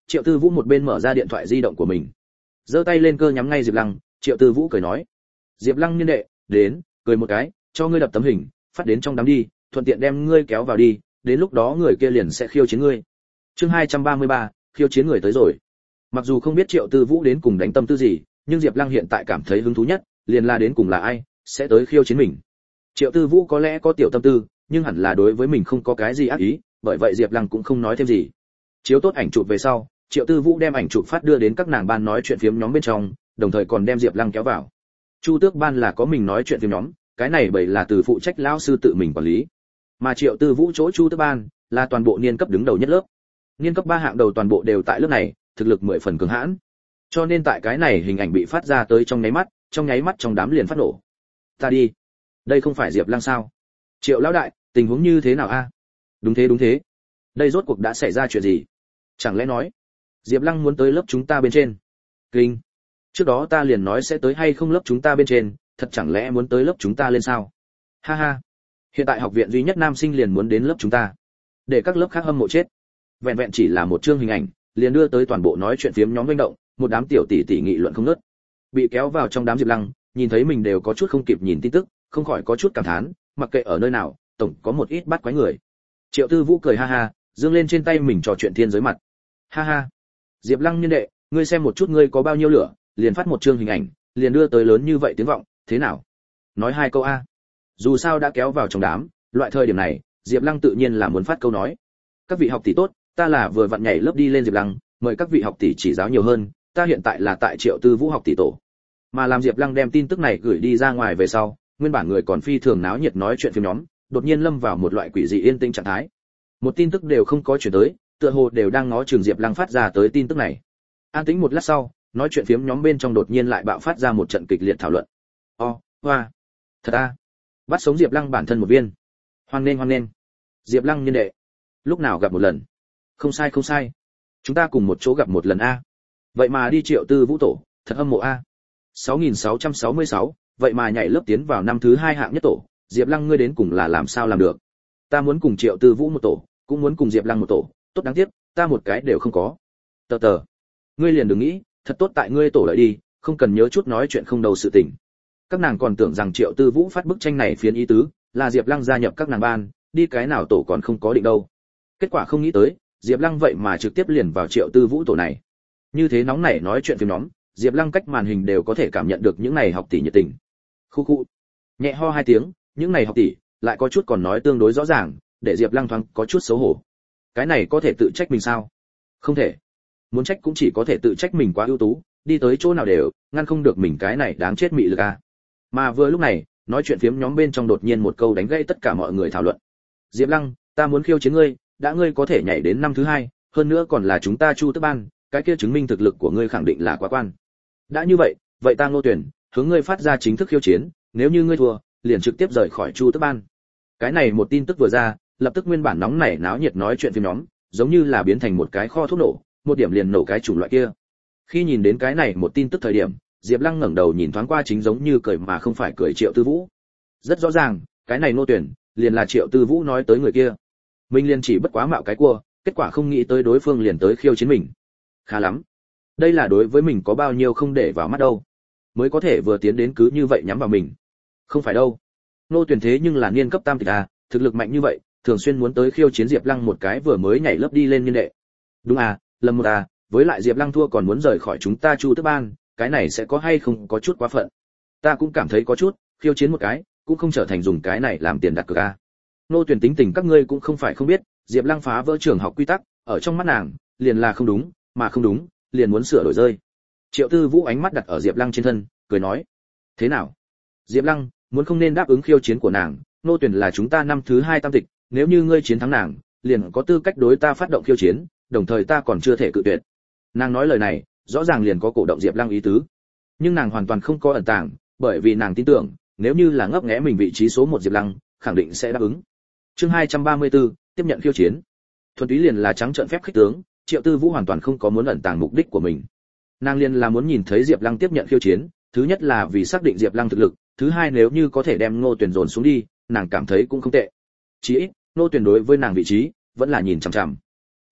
Speaker 1: Triệu Tư Vũ một bên mở ra điện thoại di động của mình, giơ tay lên cơ nhắm ngay Diệp Lăng. Triệu Tư Vũ cười nói: "Diệp Lăng niên đệ, đến, cười một cái, cho ngươi đập tấm hình, phát đến trong đám đi, thuận tiện đem ngươi kéo vào đi, đến lúc đó người kia liền sẽ khiêu chiến ngươi." Chương hai trăm ba mươi ba, khiêu chiến người tới rồi. Mặc dù không biết Triệu Tư Vũ đến cùng đánh tâm tư gì, nhưng Diệp Lăng hiện tại cảm thấy hứng thú nhất, liền là đến cùng là ai sẽ tới khiêu chiến mình. Triệu Tư Vũ có lẽ có tiểu tâm tư, nhưng hẳn là đối với mình không có cái gì ác ý, bởi vậy Diệp Lăng cũng không nói thêm gì. Chiếu tốt ảnh chụp về sau, Triệu Tư Vũ đem ảnh chụp phát đưa đến các nàng ban nói chuyện phiếm nhóm bên trong, đồng thời còn đem Diệp Lăng kéo vào. Chu Tước ban là có mình nói chuyện phiếm nhóm, cái này bởi là từ phụ trách lão sư tự mình quản lý. Mà Triệu Tư Vũ chỗ Chu Tước ban là toàn bộ niên cấp đứng đầu nhất lớp. Niên cấp ba hạng đầu toàn bộ đều tại lớp này, thực lực mười phần cường hãn. Cho nên tại cái này hình ảnh bị phát ra tới trong nháy mắt, trong nháy mắt trong đám liền phát nổ. Ta đi, đây không phải Diệp Lăng sao? Triệu lão đại, tình huống như thế nào a? Đúng thế đúng thế. Đây rốt cuộc đã xảy ra chuyện gì? Chẳng lẽ nói Diệp Lăng muốn tới lớp chúng ta bên trên? Kinh. Trước đó ta liền nói sẽ tới hay không lớp chúng ta bên trên, thật chẳng lẽ muốn tới lớp chúng ta lên sao? Ha ha. Hiện tại học viện duy nhất nam sinh liền muốn đến lớp chúng ta. Để các lớp khác hâm mộ chết. Vẹn vẹn chỉ là một chương hình ảnh, liền đưa tới toàn bộ nói chuyện phiếm nhóm manh động, một đám tiểu tỷ tỷ nghị luận không ngớt. Bị kéo vào trong đám Diệp Lăng, nhìn thấy mình đều có chút không kịp nhìn tin tức, không khỏi có chút cảm thán, mặc kệ ở nơi nào, tổng có một ít bắt quái người. Triệu Tư Vũ cười ha ha, dương lên trên tay mình trò chuyện thiên giới mặt. Ha ha. Diệp Lăng niên đệ, ngươi xem một chút ngươi có bao nhiêu lửa, liền phát một chương hình ảnh, liền đưa tới lớn như vậy tiếng vọng, thế nào? Nói hai câu a. Dù sao đã kéo vào trong đám, loại thời điểm này, Diệp Lăng tự nhiên là muốn phát câu nói. Các vị học tỷ tốt, ta là vừa vặn nhảy lớp đi lên Diệp Lăng, mời các vị học tỷ chỉ giáo nhiều hơn, ta hiện tại là tại Triệu Tư Vũ học tỷ tổ. Mà làm Diệp Lăng đem tin tức này gửi đi ra ngoài về sau, nguyên bản người còn phi thường náo nhiệt nói chuyện phim nhóm, đột nhiên lâm vào một loại quỷ dị yên tĩnh trạng thái. Một tin tức đều không có chuyển tới, tựa hồ đều đang ngó chừng Diệp Lăng phát ra tới tin tức này. An tĩnh một lát sau, nói chuyện phiếm nhóm bên trong đột nhiên lại bạo phát ra một trận kịch liệt thảo luận. O, hoa, thật a, bắt sống Diệp Lăng bản thân một viên. Hoan nghênh hoan nghênh. Diệp Lăng nhân đệ, lúc nào gặp một lần? Không sai không sai, chúng ta cùng một chỗ gặp một lần a. Vậy mà đi Triệu Tư Vũ tổ, thật hâm mộ a. sáu nghìn sáu trăm sáu mươi sáu, vậy mà nhảy lớp tiến vào năm thứ hai hạng nhất tổ, Diệp Lăng ngươi đến cùng là làm sao làm được? Ta muốn cùng Triệu Tư Vũ một tổ, cũng muốn cùng Diệp Lăng một tổ, tốt đáng tiếc, ta một cái đều không có. Tờ tờ, ngươi liền đừng nghĩ, thật tốt tại ngươi tổ lợi đi, không cần nhớ chút nói chuyện không đầu sự tình. Các nàng còn tưởng rằng Triệu Tư Vũ phát bức tranh này phiến ý tứ, là Diệp Lăng gia nhập các nàng ban, đi cái nào tổ còn không có định đâu. Kết quả không nghĩ tới, Diệp Lăng vậy mà trực tiếp liền vào Triệu Tư Vũ tổ này. Như thế nóng nảy nói chuyện phim nhóm, Diệp Lăng cách màn hình đều có thể cảm nhận được những này học tỷ nhiệt tình. Khu khu. Nhẹ ho hai tiếng, những này học tỷ lại có chút còn nói tương đối rõ ràng, để Diệp Lăng thoáng có chút xấu hổ. Cái này có thể tự trách mình sao? Không thể. Muốn trách cũng chỉ có thể tự trách mình quá ưu tú, đi tới chỗ nào đều ngăn không được mình cái này đáng chết mị lực a. Mà vừa lúc này, nói chuyện phiếm nhóm bên trong đột nhiên một câu đánh gãy tất cả mọi người thảo luận. Diệp Lăng, ta muốn khiêu chiến ngươi, đã ngươi có thể nhảy đến năm thứ hai, hơn nữa còn là chúng ta Chu Tước ban, cái kia chứng minh thực lực của ngươi khẳng định là quá quan. Đã như vậy, vậy ta Ngô Tuyển, hướng ngươi phát ra chính thức khiêu chiến, nếu như ngươi thua, liền trực tiếp rời khỏi Chu Tước ban. Cái này một tin tức vừa ra, lập tức nguyên bản nóng nảy náo nhiệt nói chuyện phim nhóm, giống như là biến thành một cái kho thuốc nổ, một điểm liền nổ cái chủng loại kia. Khi nhìn đến cái này một tin tức thời điểm, Diệp Lăng ngẩng đầu nhìn thoáng qua chính giống như cười mà không phải cười Triệu Tư Vũ. Rất rõ ràng, cái này Ngô Tuyển, liền là Triệu Tư Vũ nói tới người kia. Mình liền chỉ bất quá mạo cái cua, kết quả không nghĩ tới đối phương liền tới khiêu chiến mình. Khá lắm. Đây là đối với mình có bao nhiêu không để vào mắt đâu. Mới có thể vừa tiến đến cứ như vậy nhắm vào mình. Không phải đâu. Ngô Tuyển thế nhưng là niên cấp tam tịch à, thực lực mạnh như vậy, thường xuyên muốn tới khiêu chiến Diệp Lăng một cái vừa mới nhảy lớp đi lên niên đệ. Đúng à, lầm một à, với lại Diệp Lăng thua còn muốn rời khỏi chúng ta Chu Tước ban, cái này sẽ có hay không có chút quá phận. Ta cũng cảm thấy có chút, khiêu chiến một cái, cũng không trở thành dùng cái này làm tiền đặt cược a. Ngô Tuyển tính tình các ngươi cũng không phải không biết, Diệp Lăng phá vỡ trường học quy tắc, ở trong mắt nàng, liền là không đúng, mà không đúng, liền muốn sửa đổi rơi. Triệu Tư Vũ ánh mắt đặt ở Diệp Lăng trên thân, cười nói: "Thế nào? Diệp Lăng, muốn không nên đáp ứng khiêu chiến của nàng, Ngô Tuyển là chúng ta năm thứ hai tam tịch, nếu như ngươi chiến thắng nàng, liền có tư cách đối ta phát động khiêu chiến, đồng thời ta còn chưa thể cự tuyệt." Nàng nói lời này, rõ ràng liền có cổ động Diệp Lăng ý tứ. Nhưng nàng hoàn toàn không có ẩn tàng, bởi vì nàng tin tưởng, nếu như là ngấp nghé mình vị trí số một Diệp Lăng, khẳng định sẽ đáp ứng. Chương hai trăm ba mươi tư, tiếp nhận khiêu chiến. Thuần túy liền là trắng trợn phép khích tướng, Triệu Tư Vũ hoàn toàn không có muốn ẩn tàng mục đích của mình. Nàng liền là muốn nhìn thấy Diệp Lăng tiếp nhận khiêu chiến, thứ nhất là vì xác định Diệp Lăng thực lực, thứ hai nếu như có thể đem Ngô Tuyển dồn xuống đi, nàng cảm thấy cũng không tệ. Chỉ ít, Ngô Tuyển đối với nàng vị trí vẫn là nhìn chằm chằm.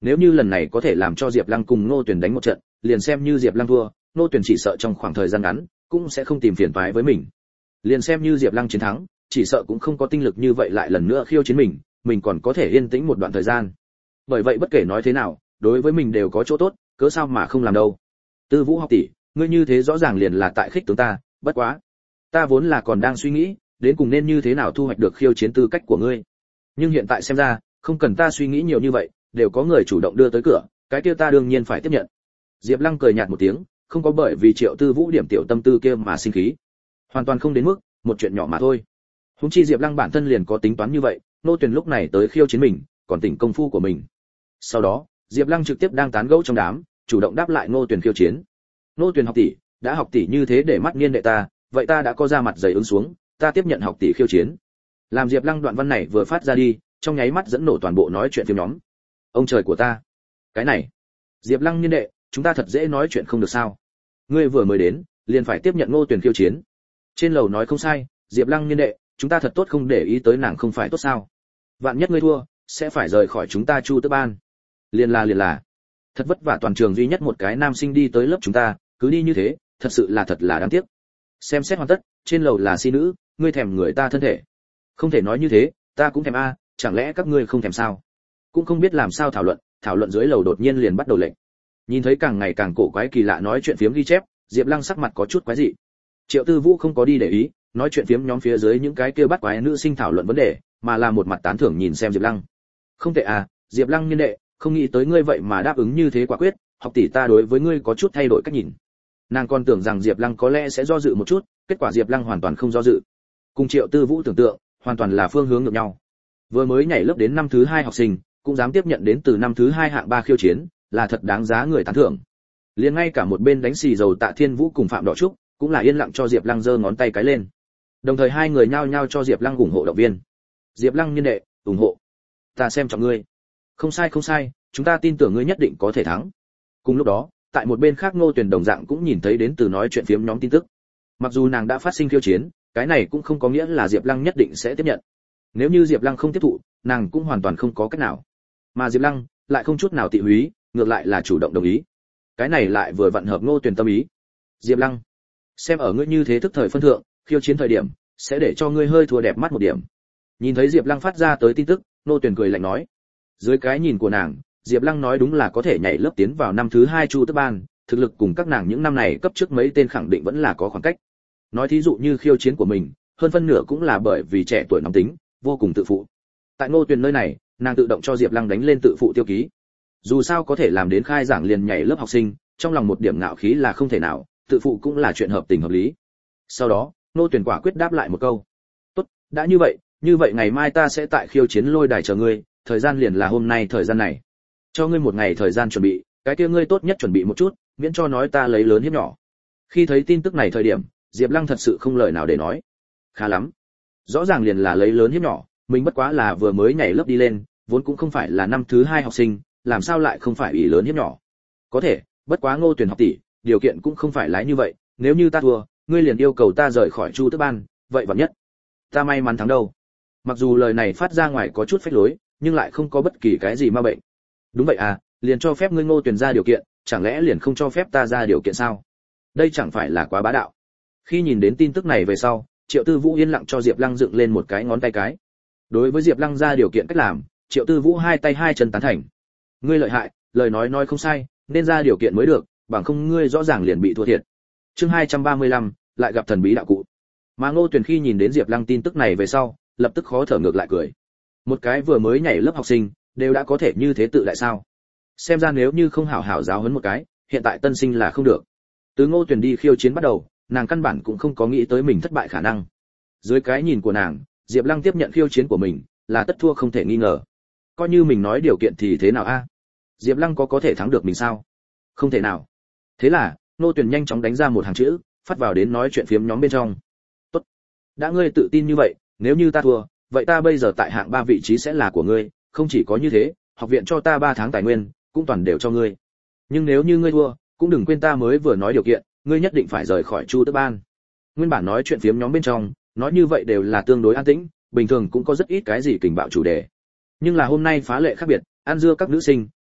Speaker 1: Nếu như lần này có thể làm cho Diệp Lăng cùng Ngô Tuyền đánh một trận, liền xem như Diệp Lăng thua, Ngô Tuyền chỉ sợ trong khoảng thời gian ngắn cũng sẽ không tìm phiền toái với mình. Liền xem như Diệp Lăng chiến thắng, chỉ sợ cũng không có tinh lực như vậy lại lần nữa khiêu chiến mình, mình còn có thể yên tĩnh một đoạn thời gian. Bởi vậy bất kể nói thế nào, đối với mình đều có chỗ tốt, cớ sao mà không làm đâu. Tư Vũ học tỷ, ngươi như thế rõ ràng liền là tại khích tướng ta, bất quá, ta vốn là còn đang suy nghĩ, đến cùng nên như thế nào thu hoạch được khiêu chiến tư cách của ngươi. Nhưng hiện tại xem ra, không cần ta suy nghĩ nhiều như vậy, đều có người chủ động đưa tới cửa, cái kia ta đương nhiên phải tiếp nhận. Diệp Lăng cười nhạt một tiếng, không có bởi vì Triệu Tư Vũ điểm tiểu tâm tư kia mà sinh khí. Hoàn toàn không đến mức, một chuyện nhỏ mà thôi. Huống chi Diệp Lăng bản thân liền có tính toán như vậy, Nô Tuyền lúc này tới khiêu chiến mình, còn tỉnh công phu của mình. Sau đó, Diệp Lăng trực tiếp đang tán gẫu trong đám, chủ động đáp lại Nô Tuyền khiêu chiến. Nô Tuyền học tỷ, đã học tỷ như thế để mắt niên đệ ta, vậy ta đã có ra mặt dày ứng xuống, ta tiếp nhận học tỷ khiêu chiến. Làm Diệp Lăng đoạn văn này vừa phát ra đi, trong nháy mắt dẫn nổ toàn bộ nói chuyện phim nhóm. Ông trời của ta, cái này, Diệp Lăng niên đệ, chúng ta thật dễ nói chuyện không được sao? Ngươi vừa mới đến, liền phải tiếp nhận Ngô Tuyền khiêu chiến. Trên lầu nói không sai, Diệp Lăng niên đệ, chúng ta thật tốt không để ý tới nàng không phải tốt sao? Vạn nhất ngươi thua, sẽ phải rời khỏi chúng ta Chu Tước Ban. Liền là liền là, thật vất vả toàn trường duy nhất một cái nam sinh đi tới lớp chúng ta, cứ đi như thế, thật sự là thật là đáng tiếc. Xem xét hoàn tất, trên lầu là si nữ, ngươi thèm người ta thân thể. Không thể nói như thế, ta cũng thèm a, chẳng lẽ các ngươi không thèm sao? Cũng không biết làm sao thảo luận, thảo luận dưới lầu đột nhiên liền bắt đầu lệnh. Nhìn thấy càng ngày càng cổ quái kỳ lạ nói chuyện phiếm ghi chép, Diệp Lăng sắc mặt có chút quái dị. Triệu Tư Vũ không có đi để ý, nói chuyện phiếm nhóm phía dưới những cái kia bắt quái nữ sinh thảo luận vấn đề, mà là một mặt tán thưởng nhìn xem Diệp Lăng. Không tệ à, Diệp Lăng niên đệ, không nghĩ tới ngươi vậy mà đáp ứng như thế quả quyết, học tỷ ta đối với ngươi có chút thay đổi cách nhìn. Nàng còn tưởng rằng Diệp Lăng có lẽ sẽ do dự một chút, kết quả Diệp Lăng hoàn toàn không do dự. Cùng Triệu Tư Vũ tưởng tượng, hoàn toàn là phương hướng ngược nhau. Vừa mới nhảy lớp đến năm thứ hai học sinh, cũng dám tiếp nhận đến từ năm thứ hai hạng ba khiêu chiến, là thật đáng giá người tán thưởng. Liền ngay cả một bên đánh xì dầu Tạ Thiên Vũ cùng Phạm Đỏ Trúc, cũng là yên lặng cho Diệp Lăng giơ ngón tay cái lên. Đồng thời hai người nhao nhao cho Diệp Lăng ủng hộ động viên. Diệp Lăng niên đệ, ủng hộ. Ta xem trọng ngươi. Không sai không sai, chúng ta tin tưởng ngươi nhất định có thể thắng. Cùng lúc đó, tại một bên khác Ngô Tuyền đồng dạng cũng nhìn thấy đến từ nói chuyện phiếm nhóm tin tức. Mặc dù nàng đã phát sinh khiêu chiến, cái này cũng không có nghĩa là Diệp Lăng nhất định sẽ tiếp nhận. Nếu như Diệp Lăng không tiếp thụ, nàng cũng hoàn toàn không có cách nào. Mà Diệp Lăng lại không chút nào tị húy, ngược lại là chủ động đồng ý. Cái này lại vừa vặn hợp Ngô Tuyền tâm ý. Diệp Lăng, xem ở ngươi như thế thức thời phân thượng, khiêu chiến thời điểm sẽ để cho ngươi hơi thua đẹp mắt một điểm. Nhìn thấy Diệp Lăng phát ra tới tin tức, Ngô Tuyền cười lạnh nói. Dưới cái nhìn của nàng, Diệp Lăng nói đúng là có thể nhảy lớp tiến vào năm thứ hai Chu Tước Ban, thực lực cùng các nàng những năm này cấp trước mấy tên khẳng định vẫn là có khoảng cách. Nói thí dụ như khiêu chiến của mình, hơn phân nửa cũng là bởi vì trẻ tuổi nóng tính, vô cùng tự phụ. Tại Ngô Tuyền nơi này, nàng tự động cho Diệp Lăng đánh lên tự phụ tiêu ký. Dù sao có thể làm đến khai giảng liền nhảy lớp học sinh, trong lòng một điểm ngạo khí là không thể nào, tự phụ cũng là chuyện hợp tình hợp lý. Sau đó, Ngô Tuyền quả quyết đáp lại một câu. "Tốt, đã như vậy, như vậy ngày mai ta sẽ tại khiêu chiến lôi đài chờ ngươi, thời gian liền là hôm nay thời gian này. Cho ngươi một ngày thời gian chuẩn bị, cái kia ngươi tốt nhất chuẩn bị một chút, miễn cho nói ta lấy lớn hiếp nhỏ." Khi thấy tin tức này thời điểm, Diệp Lăng thật sự không lời nào để nói. Khá lắm, rõ ràng liền là lấy lớn hiếp nhỏ, mình bất quá là vừa mới nhảy lớp đi lên, vốn cũng không phải là năm thứ hai học sinh, làm sao lại không phải ủy lớn hiếp nhỏ. Có thể, bất quá Ngô Tuyền học tỷ, điều kiện cũng không phải lái như vậy, nếu như ta thua, ngươi liền yêu cầu ta rời khỏi Chu Tước Ban, vậy vạn nhất ta may mắn thắng đâu. Mặc dù lời này phát ra ngoài có chút phách lối, nhưng lại không có bất kỳ cái gì ma bệnh. Đúng vậy à, liền cho phép ngươi Ngô Tuyền ra điều kiện, chẳng lẽ liền không cho phép ta ra điều kiện sao? Đây chẳng phải là quá bá đạo. Khi nhìn đến tin tức này về sau, Triệu Tư Vũ yên lặng cho Diệp Lăng dựng lên một cái ngón tay cái. Đối với Diệp Lăng ra điều kiện cách làm, Triệu Tư Vũ hai tay hai chân tán thành. Ngươi lợi hại, lời nói nói không sai, nên ra điều kiện mới được, bằng không ngươi rõ ràng liền bị thua thiệt. Chương hai trăm ba mươi lăm, lại gặp thần bí đạo cụ. Mà Ngô Tuyền khi nhìn đến Diệp Lăng tin tức này về sau, lập tức khó thở ngược lại cười. Một cái vừa mới nhảy lớp học sinh, đều đã có thể như thế tự lại sao? Xem ra nếu như không hảo hảo giáo huấn một cái, hiện tại tân sinh là không được. Từ Ngô Tuyền đi khiêu chiến bắt đầu, nàng căn bản cũng không có nghĩ tới mình thất bại khả năng. Dưới cái nhìn của nàng, Diệp Lăng tiếp nhận khiêu chiến của mình, là tất thua không thể nghi ngờ. Coi như mình nói điều kiện thì thế nào a? Diệp Lăng có có thể thắng được mình sao? Không thể nào. Thế là, Ngô Tuyền nhanh chóng đánh ra một hàng chữ, phát vào đến nói chuyện phiếm nhóm bên trong. Tốt, đã ngươi tự tin như vậy, nếu như ta thua, vậy ta bây giờ tại hạng ba vị trí sẽ là của ngươi, không chỉ có như thế, học viện cho ta ba tháng tài nguyên, cũng toàn đều cho ngươi. Nhưng nếu như ngươi thua, cũng đừng quên ta mới vừa nói điều kiện, ngươi nhất định phải rời khỏi Chu Tước Ban. Nguyên bản nói chuyện phiếm nhóm bên trong, nói như vậy đều là tương đối an tĩnh, bình thường cũng có rất ít cái gì kình bạo chủ đề. Nhưng là hôm nay phá lệ khác biệt, ăn dưa các nữ sinh,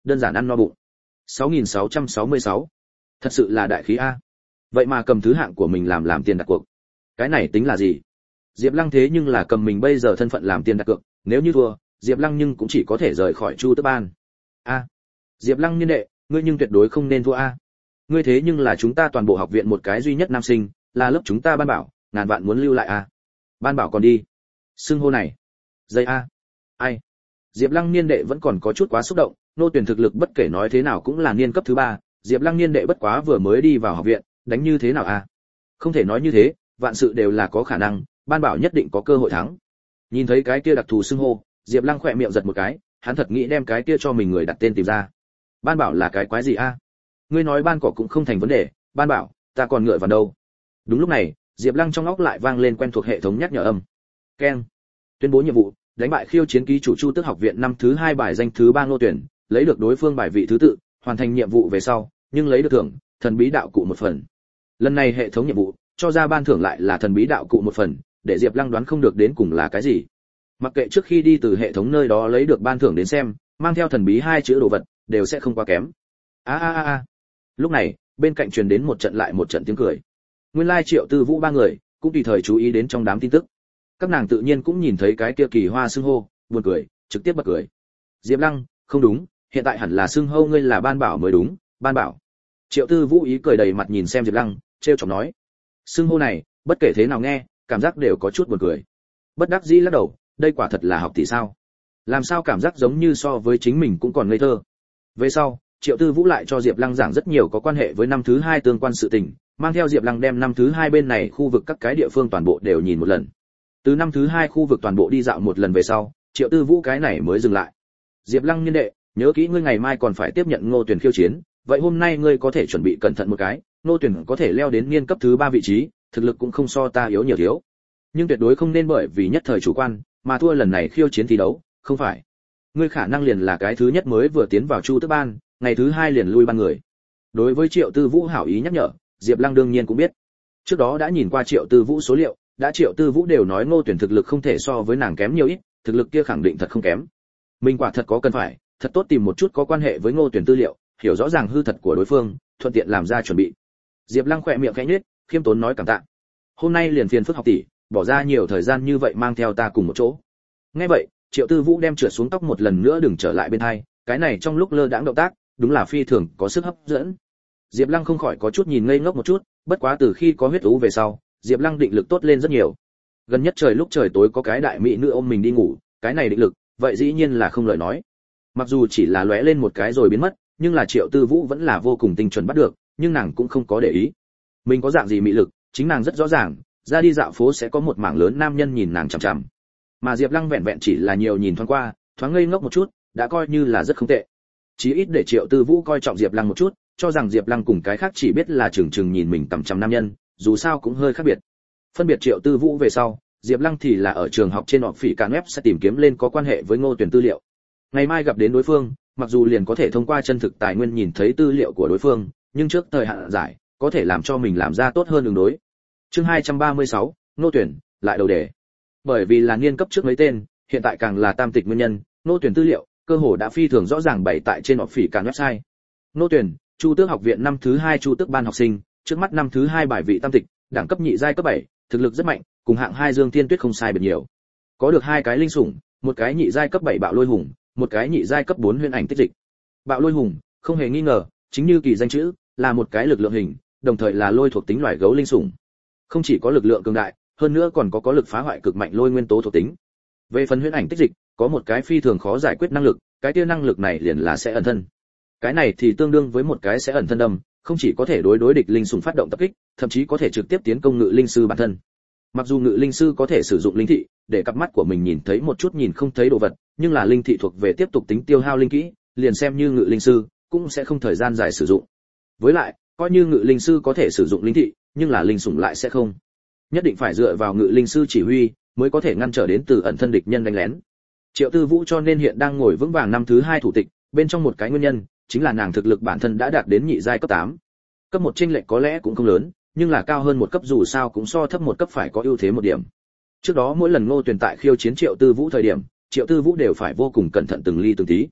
Speaker 1: đơn giản ăn no bụng. sáu nghìn sáu trăm sáu mươi sáu. Thật sự là đại khí a. Vậy mà cầm thứ hạng của mình làm làm tiền đặt cược. Cái này tính là gì? Diệp Lăng thế nhưng là cầm mình bây giờ thân phận làm tiền đặt cược, nếu như thua, Diệp Lăng nhưng cũng chỉ có thể rời khỏi Chu Tước Ban. A. Diệp Lăng niên đệ, ngươi nhưng tuyệt đối không nên thua a. Ngươi thế nhưng là chúng ta toàn bộ học viện một cái duy nhất nam sinh, là lớp chúng ta Ban Bảo, ngàn vạn muốn lưu lại a. Ban Bảo còn đi. Xưng hô này. Dây a. Ai? Diệp Lăng niên đệ vẫn còn có chút quá xúc động, nô tuyển thực lực bất kể nói thế nào cũng là niên cấp thứ ba, Diệp Lăng niên đệ bất quá vừa mới đi vào học viện, đánh như thế nào a? Không thể nói như thế, vạn sự đều là có khả năng, Ban Bảo nhất định có cơ hội thắng. Nhìn thấy cái kia đặc thù xưng hô, Diệp Lăng khẽ miệng giật một cái, hắn thật nghĩ đem cái kia cho mình người đặt tên tìm ra. Ban Bảo là cái quái gì a? Ngươi nói ban cỏ cũng không thành vấn đề, Ban Bảo, ta còn ngựa vào đâu? Đúng lúc này, Diệp Lăng trong óc lại vang lên quen thuộc hệ thống nhắc nhở âm. Keng. Tuyên bố nhiệm vụ, đánh bại khiêu chiến ký chủ Chu Tước học viện năm thứ hai bài danh thứ ba Ngô Tuyển, lấy được đối phương bài vị thứ tự, hoàn thành nhiệm vụ về sau, nhưng lấy được thưởng, thần bí đạo cụ một phần. Lần này hệ thống nhiệm vụ cho ra ban thưởng lại là thần bí đạo cụ một phần, để Diệp Lăng đoán không được đến cùng là cái gì. Mặc kệ trước khi đi từ hệ thống nơi đó lấy được ban thưởng đến xem, mang theo thần bí hai chữ đồ vật, đều sẽ không quá kém. A a a a. Lúc này, bên cạnh truyền đến một trận lại một trận tiếng cười. Nguyên lai Triệu Tư Vũ ba người cũng tùy thời chú ý đến trong đám tin tức. Các nàng tự nhiên cũng nhìn thấy cái kia kỳ hoa xưng hô, buồn cười, trực tiếp bật cười. Diệp Lăng, không đúng, hiện tại hẳn là xưng hô ngươi là Ban Bảo mới đúng, Ban Bảo. Triệu Tư Vũ ý cười đầy mặt nhìn xem Diệp Lăng, trêu chọc nói. Xưng hô này, bất kể thế nào nghe, cảm giác đều có chút buồn cười. Bất đắc dĩ lắc đầu, đây quả thật là học tỷ sao? Làm sao cảm giác giống như so với chính mình cũng còn ngây thơ. Về sau, Triệu Tư Vũ lại cho Diệp Lăng giảng rất nhiều có quan hệ với năm thứ hai tương quan sự tình, mang theo Diệp Lăng đem năm thứ hai bên này khu vực các cái địa phương toàn bộ đều nhìn một lần. Từ năm thứ hai khu vực toàn bộ đi dạo một lần về sau, Triệu Tư Vũ cái này mới dừng lại. Diệp Lăng niên đệ, nhớ kỹ ngươi ngày mai còn phải tiếp nhận Ngô Tuyển khiêu chiến, vậy hôm nay ngươi có thể chuẩn bị cẩn thận một cái, Ngô Tuyển có thể leo đến niên cấp thứ ba vị trí, thực lực cũng không so ta yếu nhiều thiếu. Nhưng tuyệt đối không nên bởi vì nhất thời chủ quan, mà thua lần này khiêu chiến thi đấu, không phải. Ngươi khả năng liền là cái thứ nhất mới vừa tiến vào Chu Tước Ban, ngày thứ hai liền lui ban người. Đối với Triệu Tư Vũ hảo ý nhắc nhở, Diệp Lăng đương nhiên cũng biết. Trước đó đã nhìn qua Triệu Tư Vũ số liệu, đã Triệu Tư Vũ đều nói Ngô Tuyển thực lực không thể so với nàng kém nhiều ít, thực lực kia khẳng định thật không kém. Mình quả thật có cần phải, thật tốt tìm một chút có quan hệ với Ngô Tuyển tư liệu, hiểu rõ ràng hư thật của đối phương, thuận tiện làm ra chuẩn bị. Diệp Lăng khẽ miệng khẽ nhếch, khiêm tốn nói cảm tạ. Hôm nay liền phiền phức học tỷ, bỏ ra nhiều thời gian như vậy mang theo ta cùng một chỗ. Nghe vậy, Triệu Tư Vũ đem trượt xuống tóc một lần nữa đừng trở lại bên hai, cái này trong lúc lơ đãng động tác, đúng là phi thường có sức hấp dẫn. Diệp Lăng không khỏi có chút nhìn ngây ngốc một chút, bất quá từ khi có huyết ú về sau, Diệp Lăng định lực tốt lên rất nhiều. Gần nhất trời lúc trời tối có cái đại mỹ nữ ôm mình đi ngủ, cái này định lực, vậy dĩ nhiên là không lời nói. Mặc dù chỉ là lóe lên một cái rồi biến mất, nhưng là Triệu Tư Vũ vẫn là vô cùng tinh chuẩn bắt được, nhưng nàng cũng không có để ý. Mình có dạng gì mỹ lực, chính nàng rất rõ ràng, ra đi dạo phố sẽ có một mảng lớn nam nhân nhìn nàng chằm chằm. Mà Diệp Lăng vẹn vẹn chỉ là nhiều nhìn thoáng qua, thoáng ngây ngốc một chút, đã coi như là rất không tệ. Chí ít để Triệu Tư Vũ coi trọng Diệp Lăng một chút, cho rằng Diệp Lăng cùng cái khác chỉ biết là chừng chừng nhìn mình tầm chằm nam nhân, dù sao cũng hơi khác biệt. Phân biệt Triệu Tư Vũ về sau, Diệp Lăng thì là ở trường học trên họp phỉ cả web sẽ tìm kiếm lên có quan hệ với Ngô Tuyển tư liệu. Ngày mai gặp đến đối phương, mặc dù liền có thể thông qua chân thực tài nguyên nhìn thấy tư liệu của đối phương, nhưng trước thời hạn giải, có thể làm cho mình làm ra tốt hơn ứng đối. Chương hai trăm ba mươi sáu, Ngô Tuyển, lại đầu đề. Bởi vì là niên cấp trước mấy tên, hiện tại càng là tam tịch nguyên nhân, Ngô Tuyển tư liệu, cơ hồ đã phi thường rõ ràng bày tại trên họp phỉ cả website. Ngô Tuyển, Chu Tước học viện năm thứ hai Chu Tước ban học sinh, trước mắt năm thứ hai bài vị tam tịch, đẳng cấp nhị giai cấp bảy, thực lực rất mạnh, cùng hạng hai Dương Thiên Tuyết không sai biệt nhiều. Có được hai cái linh sủng, một cái nhị giai cấp bảy Bạo Lôi Hùng, một cái nhị giai cấp bốn Huyền Ảnh Tích Dịch. Bạo Lôi Hùng, không hề nghi ngờ, chính như kỳ danh chữ, là một cái lực lượng hình, đồng thời là lôi thuộc tính loài gấu linh sủng. Không chỉ có lực lượng cường đại, hơn nữa còn có có lực phá hoại cực mạnh lôi nguyên tố thuộc tính. Về phần Huyền Ảnh Tích Dịch, có một cái phi thường khó giải quyết năng lực, cái kia năng lực này liền là sẽ ẩn thân. Cái này thì tương đương với một cái sẽ ẩn thân đâm, không chỉ có thể đối đối địch linh sủng phát động tập kích, thậm chí có thể trực tiếp tiến công ngự linh sư bản thân. Mặc dù ngự linh sư có thể sử dụng linh thị để cặp mắt của mình nhìn thấy một chút nhìn không thấy đồ vật, nhưng là linh thị thuộc về tiếp tục tính tiêu hao linh kỹ, liền xem như ngự linh sư cũng sẽ không thời gian dài sử dụng. Với lại, coi như ngự linh sư có thể sử dụng linh thị, nhưng là linh sủng lại sẽ không. Nhất định phải dựa vào ngự linh sư chỉ huy mới có thể ngăn trở đến từ ẩn thân địch nhân đánh lén. Triệu Tư Vũ cho nên hiện đang ngồi vững vàng năm thứ hai thủ tịch, bên trong một cái nguyên nhân chính là nàng thực lực bản thân đã đạt đến nhị giai cấp tám. Cấp một chênh lệch có lẽ cũng không lớn, nhưng là cao hơn một cấp dù sao cũng so thấp một cấp phải có ưu thế một điểm. Trước đó mỗi lần Ngô Tuyển tại khiêu chiến Triệu Tư Vũ thời điểm, Triệu Tư Vũ đều phải vô cùng cẩn thận từng ly từng tí.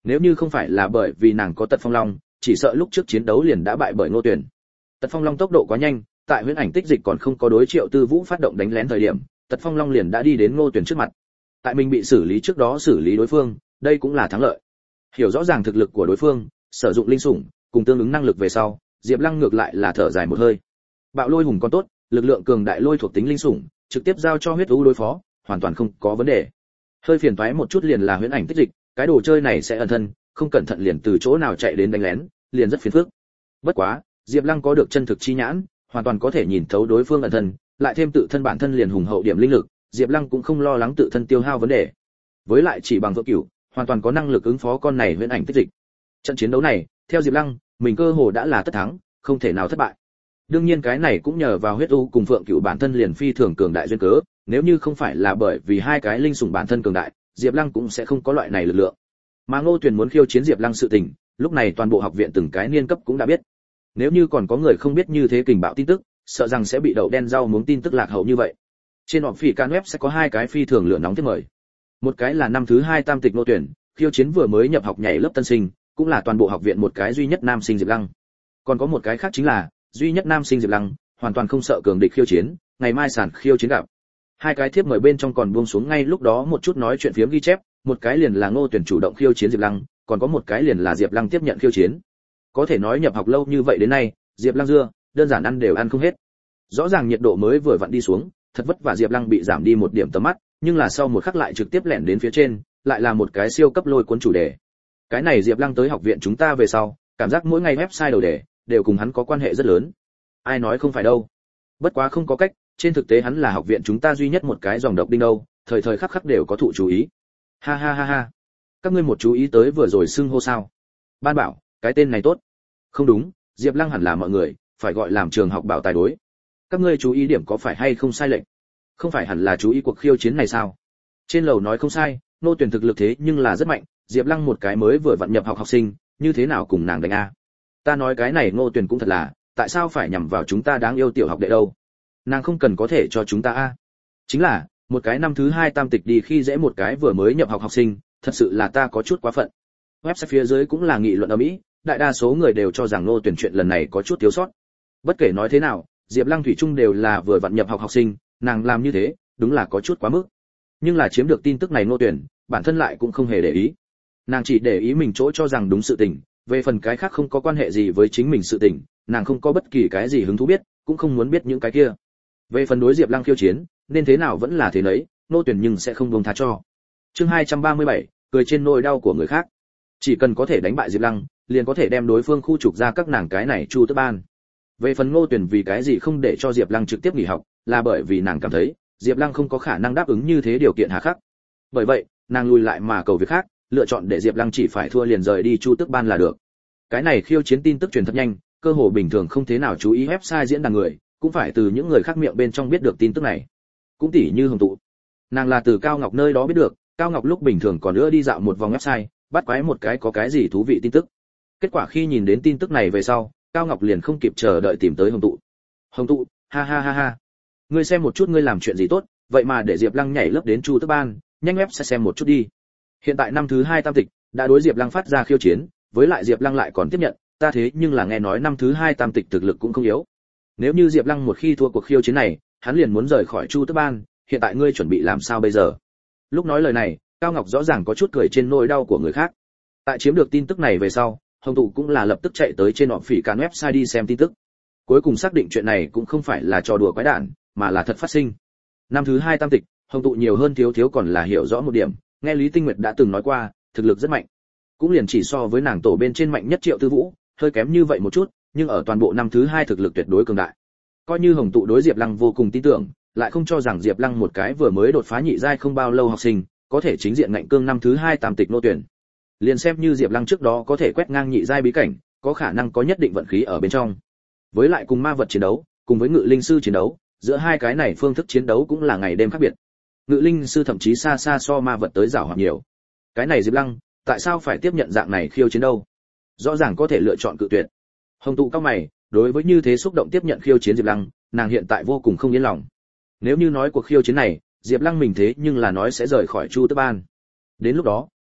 Speaker 1: Nếu như không phải là bởi vì nàng có Tật Phong Long, chỉ sợ lúc trước chiến đấu liền đã bại bởi Ngô Tuyển. Tật Phong Long tốc độ quá nhanh, tại huyễn ảnh tích dịch còn không có đối Triệu Tư Vũ phát động đánh lén thời điểm, Tật Phong Long liền đã đi đến Ngô Tuyển trước mặt. Tại mình bị xử lý trước đó xử lý đối phương, đây cũng là thắng lợi. Hiểu rõ ràng thực lực của đối phương, sử dụng linh sủng cùng tương ứng năng lực về sau, Diệp Lăng ngược lại là thở dài một hơi. Bạo Lôi Hùng còn tốt, lực lượng cường đại lôi thuộc tính linh sủng, trực tiếp giao cho huyết u đối phó, hoàn toàn không có vấn đề. Hơi phiền toái một chút liền là huyễn ảnh tích dịch, cái đồ chơi này sẽ ẩn thân, không cẩn thận liền từ chỗ nào chạy đến đánh lén, liền rất phiền phức. Bất quá, Diệp Lăng có được chân thực chi nhãn, hoàn toàn có thể nhìn thấu đối phương ẩn thân, lại thêm tự thân bản thân liền hùng hậu điểm linh lực, Diệp Lăng cũng không lo lắng tự thân tiêu hao vấn đề. Với lại chỉ bằng Vượng Cửu, hoàn toàn có năng lực ứng phó con này huyễn ảnh tích dịch. Trận chiến đấu này, theo Diệp Lăng, mình cơ hồ đã là tất thắng, không thể nào thất bại. Đương nhiên cái này cũng nhờ vào huyết u cùng Phượng Cửu bản thân liền phi thường cường đại duyên cớ, nếu như không phải là bởi vì hai cái linh sủng bản thân cường đại, Diệp Lăng cũng sẽ không có loại này lực lượng. Mà Ngô Tuyền muốn khiêu chiến Diệp Lăng sự tình, lúc này toàn bộ học viện từng cái niên cấp cũng đã biết. Nếu như còn có người không biết như thế kình bạo tin tức, sợ rằng sẽ bị đậu đen rau muống tin tức lạc hậu như vậy. Trên họp phỉ can web sẽ có hai cái phi thường lửa nóng tiếp mời. Một cái là năm thứ hai tam tịch Ngô Tuyền, khiêu chiến vừa mới nhập học nhảy lớp tân sinh, cũng là toàn bộ học viện một cái duy nhất nam sinh Diệp Lăng. Còn có một cái khác chính là duy nhất nam sinh Diệp Lăng, hoàn toàn không sợ cường địch khiêu chiến, ngày mai sàn khiêu chiến gặp. Hai cái thiếp mời bên trong còn buông xuống ngay lúc đó một chút nói chuyện phiếm ghi chép, một cái liền là Ngô Tuyển chủ động khiêu chiến Diệp Lăng, còn có một cái liền là Diệp Lăng tiếp nhận khiêu chiến. Có thể nói nhập học lâu như vậy đến nay, Diệp Lăng dưa, đơn giản ăn đều ăn không hết. Rõ ràng nhiệt độ mới vừa vặn đi xuống, thật vất vả Diệp Lăng bị giảm đi một điểm tầm mắt, nhưng là sau một khắc lại trực tiếp lẻn đến phía trên, lại là một cái siêu cấp lôi cuốn chủ đề. Cái này Diệp Lăng tới học viện chúng ta về sau, cảm giác mỗi ngày website đầu đề đều cùng hắn có quan hệ rất lớn. Ai nói không phải đâu. Bất quá không có cách, trên thực tế hắn là học viện chúng ta duy nhất một cái dòng độc đinh đâu, thời thời khắc khắc đều có thụ chú ý. Ha ha ha ha. Các ngươi một chú ý tới vừa rồi xưng hô sao? Ban bảo, cái tên này tốt. Không đúng, Diệp Lăng hẳn là mọi người, phải gọi làm trường học bảo tài đối. Các ngươi chú ý điểm có phải hay không sai lệch? Không phải hẳn là chú ý cuộc khiêu chiến này sao? Trên lầu nói không sai, Nô Tuyển thực lực thế nhưng là rất mạnh, Diệp Lăng một cái mới vừa vặn nhập học học sinh, như thế nào cùng nàng đánh a? Ta nói cái này Ngô Tuyển cũng thật là, tại sao phải nhằm vào chúng ta đáng yêu tiểu học đệ đâu? Nàng không cần có thể cho chúng ta a. Chính là, một cái năm thứ hai tam tịch đi khi dễ một cái vừa mới nhập học học sinh, thật sự là ta có chút quá phận. Website phía dưới cũng là nghị luận ầm ĩ, đại đa số người đều cho rằng Ngô Tuyển chuyện lần này có chút thiếu sót. Bất kể nói thế nào, Diệp Lăng thủy chung đều là vừa vặn nhập học học sinh, nàng làm như thế, đúng là có chút quá mức. Nhưng là chiếm được tin tức này Ngô Tuyển, bản thân lại cũng không hề để ý. Nàng chỉ để ý mình chỗ cho rằng đúng sự tình, về phần cái khác không có quan hệ gì với chính mình sự tình, nàng không có bất kỳ cái gì hứng thú biết, cũng không muốn biết những cái kia. Về phần đối Diệp Lăng khiêu chiến, nên thế nào vẫn là thế nấy, Ngô Tuyển nhưng sẽ không buông tha cho. Chương hai trăm ba mươi bảy, cười trên nỗi đau của người khác. Chỉ cần có thể đánh bại Diệp Lăng, liền có thể đem đối phương khu trục ra các nàng cái này Chu Tước Ban. Về phần Ngô Tuyển vì cái gì không để cho Diệp Lăng trực tiếp nghỉ học, là bởi vì nàng cảm thấy, Diệp Lăng không có khả năng đáp ứng như thế điều kiện hà khắc. Bởi vậy, nàng lùi lại mà cầu việc khác, lựa chọn để Diệp Lăng chỉ phải thua liền rời đi Chu Tước Ban là được. Cái này khiêu chiến tin tức truyền thật nhanh, cơ hồ bình thường không thế nào chú ý website diễn đàn người, cũng phải từ những người khác miệng bên trong biết được tin tức này. Cũng tỉ như Hồng Tụ, nàng là từ Cao Ngọc nơi đó biết được, Cao Ngọc lúc bình thường còn nữa đi dạo một vòng website, bắt quái một cái có cái gì thú vị tin tức. Kết quả khi nhìn đến tin tức này về sau, Cao Ngọc liền không kịp chờ đợi tìm tới Hồng Tụ. Hồng Tụ, ha ha ha ha, ngươi xem một chút ngươi làm chuyện gì tốt, vậy mà để Diệp Lăng nhảy lớp đến Chu Tước Ban, nhanh web sẽ xem một chút đi. Hiện tại năm thứ hai tam tịch đã đối Diệp Lăng phát ra khiêu chiến, với lại Diệp Lăng lại còn tiếp nhận, ta thế nhưng là nghe nói năm thứ hai tam tịch thực lực cũng không yếu. Nếu như Diệp Lăng một khi thua cuộc khiêu chiến này, hắn liền muốn rời khỏi Chu Tước Ban, hiện tại ngươi chuẩn bị làm sao bây giờ? Lúc nói lời này, Cao Ngọc rõ ràng có chút cười trên nỗi đau của người khác. Tại chiếm được tin tức này về sau, Hồng Tụ cũng là lập tức chạy tới trên họp phỉ can website đi xem tin tức. Cuối cùng xác định chuyện này cũng không phải là trò đùa quái đản, mà là thật phát sinh. Năm thứ hai tam tịch, Hồng Tụ nhiều hơn thiếu thiếu còn là hiểu rõ một điểm, nghe Lý Tinh Nguyệt đã từng nói qua, thực lực rất mạnh. Cũng liền chỉ so với nàng tổ bên trên mạnh nhất Triệu Tư Vũ, hơi kém như vậy một chút, nhưng ở toàn bộ năm thứ hai thực lực tuyệt đối cường đại. Coi như Hồng Tụ đối Diệp Lăng vô cùng tin tưởng, lại không cho rằng Diệp Lăng một cái vừa mới đột phá nhị giai không bao lâu học sinh, có thể chính diện ngạnh cương năm thứ hai tam tịch nô tuyển. Liền xem như Diệp Lăng trước đó có thể quét ngang nhị giai bí cảnh, có khả năng có nhất định vận khí ở bên trong. Với lại cùng ma vật chiến đấu, cùng với ngự linh sư chiến đấu, giữa hai cái này phương thức chiến đấu cũng là ngày đêm khác biệt. Ngự linh sư thậm chí xa xa so ma vật tới giàu hoạt nhiều. Cái này Diệp Lăng, tại sao phải tiếp nhận dạng này khiêu chiến đâu? Rõ ràng có thể lựa chọn cự tuyệt. Hồng Tụ cao mày, đối với như thế xúc động tiếp nhận khiêu chiến Diệp Lăng, nàng hiện tại vô cùng không yên lòng. Nếu như nói cuộc khiêu chiến này, Diệp Lăng mình thế nhưng là nói sẽ rời khỏi Chu Tước Ban. Đến lúc đó,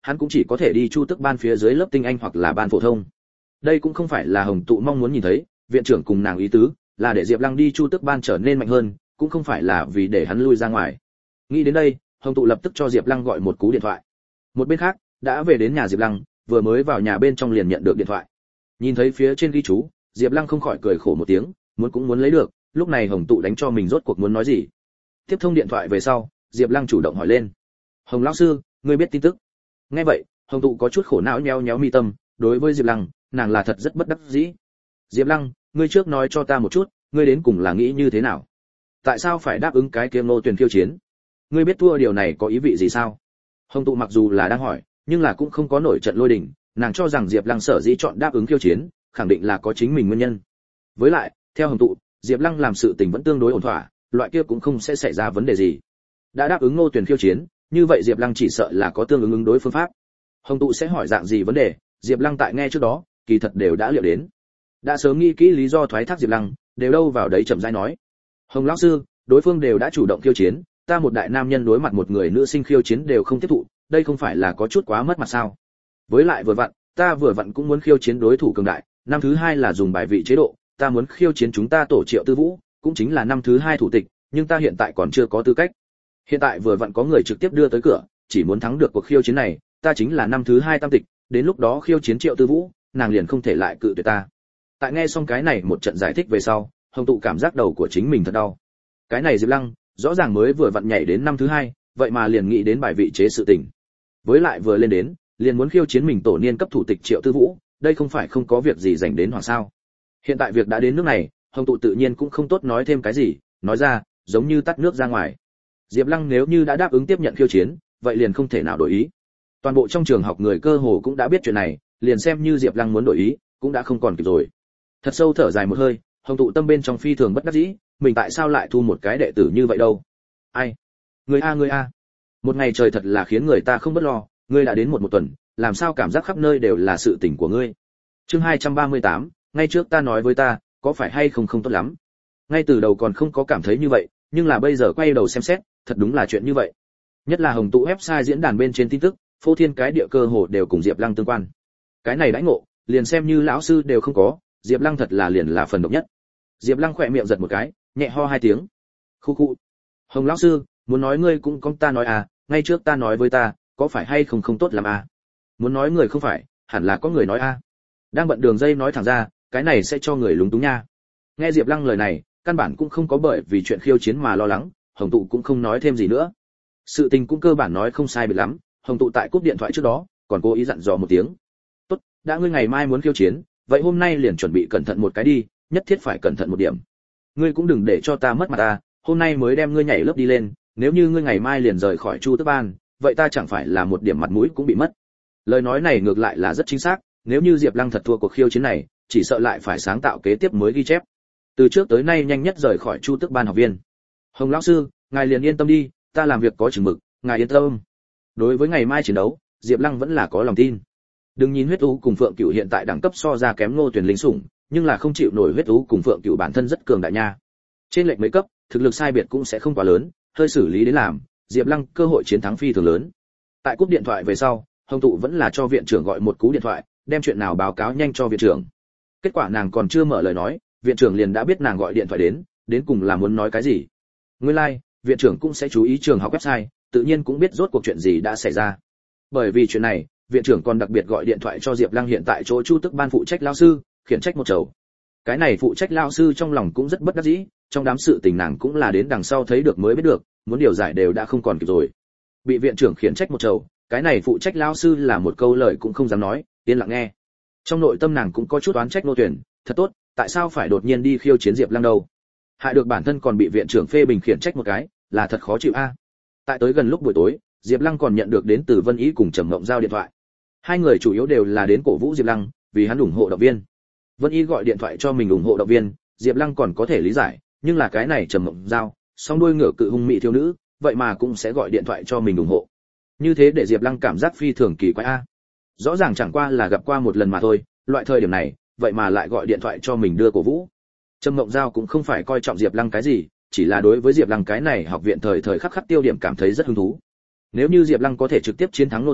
Speaker 1: hắn cũng chỉ có thể đi chu tức ban phía dưới lớp tinh anh hoặc là ban phổ thông. Đây cũng không phải là Hồng Tụ mong muốn nhìn thấy, viện trưởng cùng nàng ý tứ là để Diệp Lăng đi chu tức ban trở nên mạnh hơn, cũng không phải là vì để hắn lui ra ngoài. Nghĩ đến đây, Hồng Tụ lập tức cho Diệp Lăng gọi một cú điện thoại. Một bên khác, đã về đến nhà Diệp Lăng, vừa mới vào nhà bên trong liền nhận được điện thoại. Nhìn thấy phía trên ghi chú, Diệp Lăng không khỏi cười khổ một tiếng, muốn cũng muốn lấy được, lúc này Hồng Tụ đánh cho mình rốt cuộc muốn nói gì. Tiếp thông điện thoại về sau, Diệp Lăng chủ động hỏi lên: "Hồng lão sư, ngươi biết tin tức?" Nghe vậy, Hồng Tụ có chút khổ não nhéo nhéo mi tâm, đối với Diệp Lăng, nàng là thật rất bất đắc dĩ. "Diệp Lăng, ngươi trước nói cho ta một chút, ngươi đến cùng là nghĩ như thế nào? Tại sao phải đáp ứng cái kia Ngô Tuyền khiêu chiến? Ngươi biết thua điều này có ý vị gì sao?" Hồng Tụ mặc dù là đang hỏi, nhưng là cũng không có nổi trận lôi đình, nàng cho rằng Diệp Lăng sở dĩ chọn đáp ứng khiêu chiến, khẳng định là có chính mình nguyên nhân. Với lại, theo Hồng Tụ, Diệp Lăng làm sự tình vẫn tương đối ổn thỏa, loại kia cũng không sẽ xảy ra vấn đề gì. Đã đáp ứng Ngô Tuyền khiêu chiến, như vậy Diệp Lăng chỉ sợ là có tương ứng ứng đối phương pháp. Hồng Tụ sẽ hỏi dạng gì vấn đề, Diệp Lăng tại nghe trước đó, kỳ thật đều đã liệu đến. Đã sớm nghĩ kỹ lý do thoái thác Diệp Lăng, đều đâu vào đấy chậm rãi nói. "Hồng lão sư, đối phương đều đã chủ động khiêu chiến, ta một đại nam nhân đối mặt một người nữ sinh khiêu chiến đều không tiếp thụ, đây không phải là có chút quá mất mặt sao? Với lại vừa vặn, ta vừa vặn cũng muốn khiêu chiến đối thủ cường đại, năm thứ hai là dùng bài vị chế độ, ta muốn khiêu chiến chúng ta tổ Triệu Tư Vũ, cũng chính là năm thứ hai thủ tịch, nhưng ta hiện tại còn chưa có tư cách. Hiện tại vừa vặn có người trực tiếp đưa tới cửa, chỉ muốn thắng được cuộc khiêu chiến này, ta chính là năm thứ hai tam tịch, đến lúc đó khiêu chiến Triệu Tư Vũ, nàng liền không thể lại cự tuyệt ta." Tại nghe xong cái này một trận giải thích về sau, Hồng Tụ cảm giác đầu của chính mình thật đau. Cái này Diệp Lăng, rõ ràng mới vừa vặn nhảy đến năm thứ hai, vậy mà liền nghĩ đến bài vị chế sự tình. Với lại vừa lên đến, liền muốn khiêu chiến mình tổ niên cấp thủ tịch Triệu Tư Vũ, đây không phải không có việc gì dành đến hoàng sao? Hiện tại việc đã đến nước này, Hồng Tụ tự nhiên cũng không tốt nói thêm cái gì, nói ra, giống như tắt nước ra ngoài. Diệp Lăng nếu như đã đáp ứng tiếp nhận khiêu chiến, vậy liền không thể nào đổi ý. Toàn bộ trong trường học người cơ hồ cũng đã biết chuyện này, liền xem như Diệp Lăng muốn đổi ý, cũng đã không còn kịp rồi. Thật sâu thở dài một hơi, Hồng Tụ tâm bên trong phi thường bất đắc dĩ, mình tại sao lại thu một cái đệ tử như vậy đâu? Ai? Người a người a. Một ngày trời thật là khiến người ta không bất lo, ngươi đã đến một một tuần, làm sao cảm giác khắp nơi đều là sự tình của ngươi. Chương hai trăm ba mươi tám, ngay trước ta nói với ta, có phải hay không không tốt lắm. Ngay từ đầu còn không có cảm thấy như vậy, nhưng là bây giờ quay đầu xem xét, thật đúng là chuyện như vậy. Nhất là Hồng Tụ website diễn đàn bên trên tin tức, phô thiên cái địa cơ hồ đều cùng Diệp Lăng tương quan. Cái này đãi ngộ, liền xem như lão sư đều không có, Diệp Lăng thật là liền là phần độc nhất. Diệp Lăng khỏe miệng giật một cái, nhẹ ho hai tiếng. Khu khu. Hồng lão sư, muốn nói ngươi cũng có ta nói à, ngay trước ta nói với ta, có phải hay không không tốt lắm à? Muốn nói người không phải, hẳn là có người nói a. À. Đang bận đường dây nói thẳng ra, cái này sẽ cho người lúng túng nha. Nghe Diệp Lăng lời này, căn bản cũng không có bởi vì chuyện khiêu chiến mà lo lắng, Hồng Tụ cũng không nói thêm gì nữa. Sự tình cũng cơ bản nói không sai biệt lắm, Hồng Tụ tại cúp điện thoại trước đó, còn cố ý dặn dò một tiếng. "Tốt, đã ngươi ngày mai muốn khiêu chiến, vậy hôm nay liền chuẩn bị cẩn thận một cái đi, nhất thiết phải cẩn thận một điểm. Ngươi cũng đừng để cho ta mất mặt ta, hôm nay mới đem ngươi nhảy lớp đi lên, nếu như ngươi ngày mai liền rời khỏi Chu Tước Ban, vậy ta chẳng phải là một điểm mặt mũi cũng bị mất." Lời nói này ngược lại là rất chính xác, nếu như Diệp Lăng thật thua cuộc khiêu chiến này, chỉ sợ lại phải sáng tạo kế tiếp mới ghi chép. Từ trước tới nay nhanh nhất rời khỏi Chu Tước Ban học viên. "Hồng lão sư, ngài liền yên tâm đi, ta làm việc có chừng mực, ngài yên tâm." Đối với ngày mai chiến đấu, Diệp Lăng vẫn là có lòng tin. Đừng nhìn huyết ú cùng Phượng Cửu hiện tại đẳng cấp so ra kém Ngô Tuyền linh sủng, nhưng là không chịu nổi huyết ú cùng Phượng Cửu bản thân rất cường đại nha. Trên lệch mấy cấp, thực lực sai biệt cũng sẽ không quá lớn, hơi xử lý đến làm, Diệp Lăng cơ hội chiến thắng phi thường lớn. Tại cúp điện thoại về sau, Hồng Tụ vẫn là cho viện trưởng gọi một cú điện thoại, đem chuyện nào báo cáo nhanh cho viện trưởng. Kết quả nàng còn chưa mở lời nói, viện trưởng liền đã biết nàng gọi điện thoại đến, đến cùng là muốn nói cái gì. Nguyên lai, like, viện trưởng cũng sẽ chú ý trường học website, tự nhiên cũng biết rốt cuộc chuyện gì đã xảy ra. Bởi vì chuyện này, viện trưởng còn đặc biệt gọi điện thoại cho Diệp Lăng hiện tại chỗ Chu Tước Ban phụ trách lão sư, khiển trách một chầu. Cái này phụ trách lão sư trong lòng cũng rất bất đắc dĩ, trong đám sự tình nàng cũng là đến đằng sau thấy được mới biết được, muốn điều giải đều đã không còn kịp rồi. Bị viện trưởng khiển trách một chầu, cái này phụ trách lão sư là một câu lời cũng không dám nói, yên lặng nghe. Trong nội tâm nàng cũng có chút oán trách Ngô Tuyền, thật tốt, tại sao phải đột nhiên đi khiêu chiến Diệp Lăng đâu? Hại được bản thân còn bị viện trưởng phê bình khiển trách một cái, là thật khó chịu a. À. Tại tới gần lúc buổi tối, Diệp Lăng còn nhận được đến từ Vân Ý cùng Trầm Mộng Giao điện thoại. Hai người chủ yếu đều là đến cổ vũ Diệp Lăng, vì hắn ủng hộ động viên. Vân Ý gọi điện thoại cho mình ủng hộ động viên, Diệp Lăng còn có thể lý giải, nhưng là cái này Trầm Mộng Giao, song đuôi ngựa cự hung mỹ thiếu nữ, vậy mà cũng sẽ gọi điện thoại cho mình ủng hộ. Như thế để Diệp Lăng cảm giác phi thường kỳ quái a. À. Rõ ràng chẳng qua là gặp qua một lần mà thôi, loại thời điểm này, vậy mà lại gọi điện thoại cho mình đưa cổ vũ. Trầm Mộng Giao cũng không phải coi trọng Diệp Lăng cái gì, chỉ là đối với Diệp Lăng cái này học viện thời thời khắc khắc tiêu điểm cảm thấy rất hứng thú. Nếu như Diệp Lăng có thể trực tiếp chiến thắng Ngô Tuyền,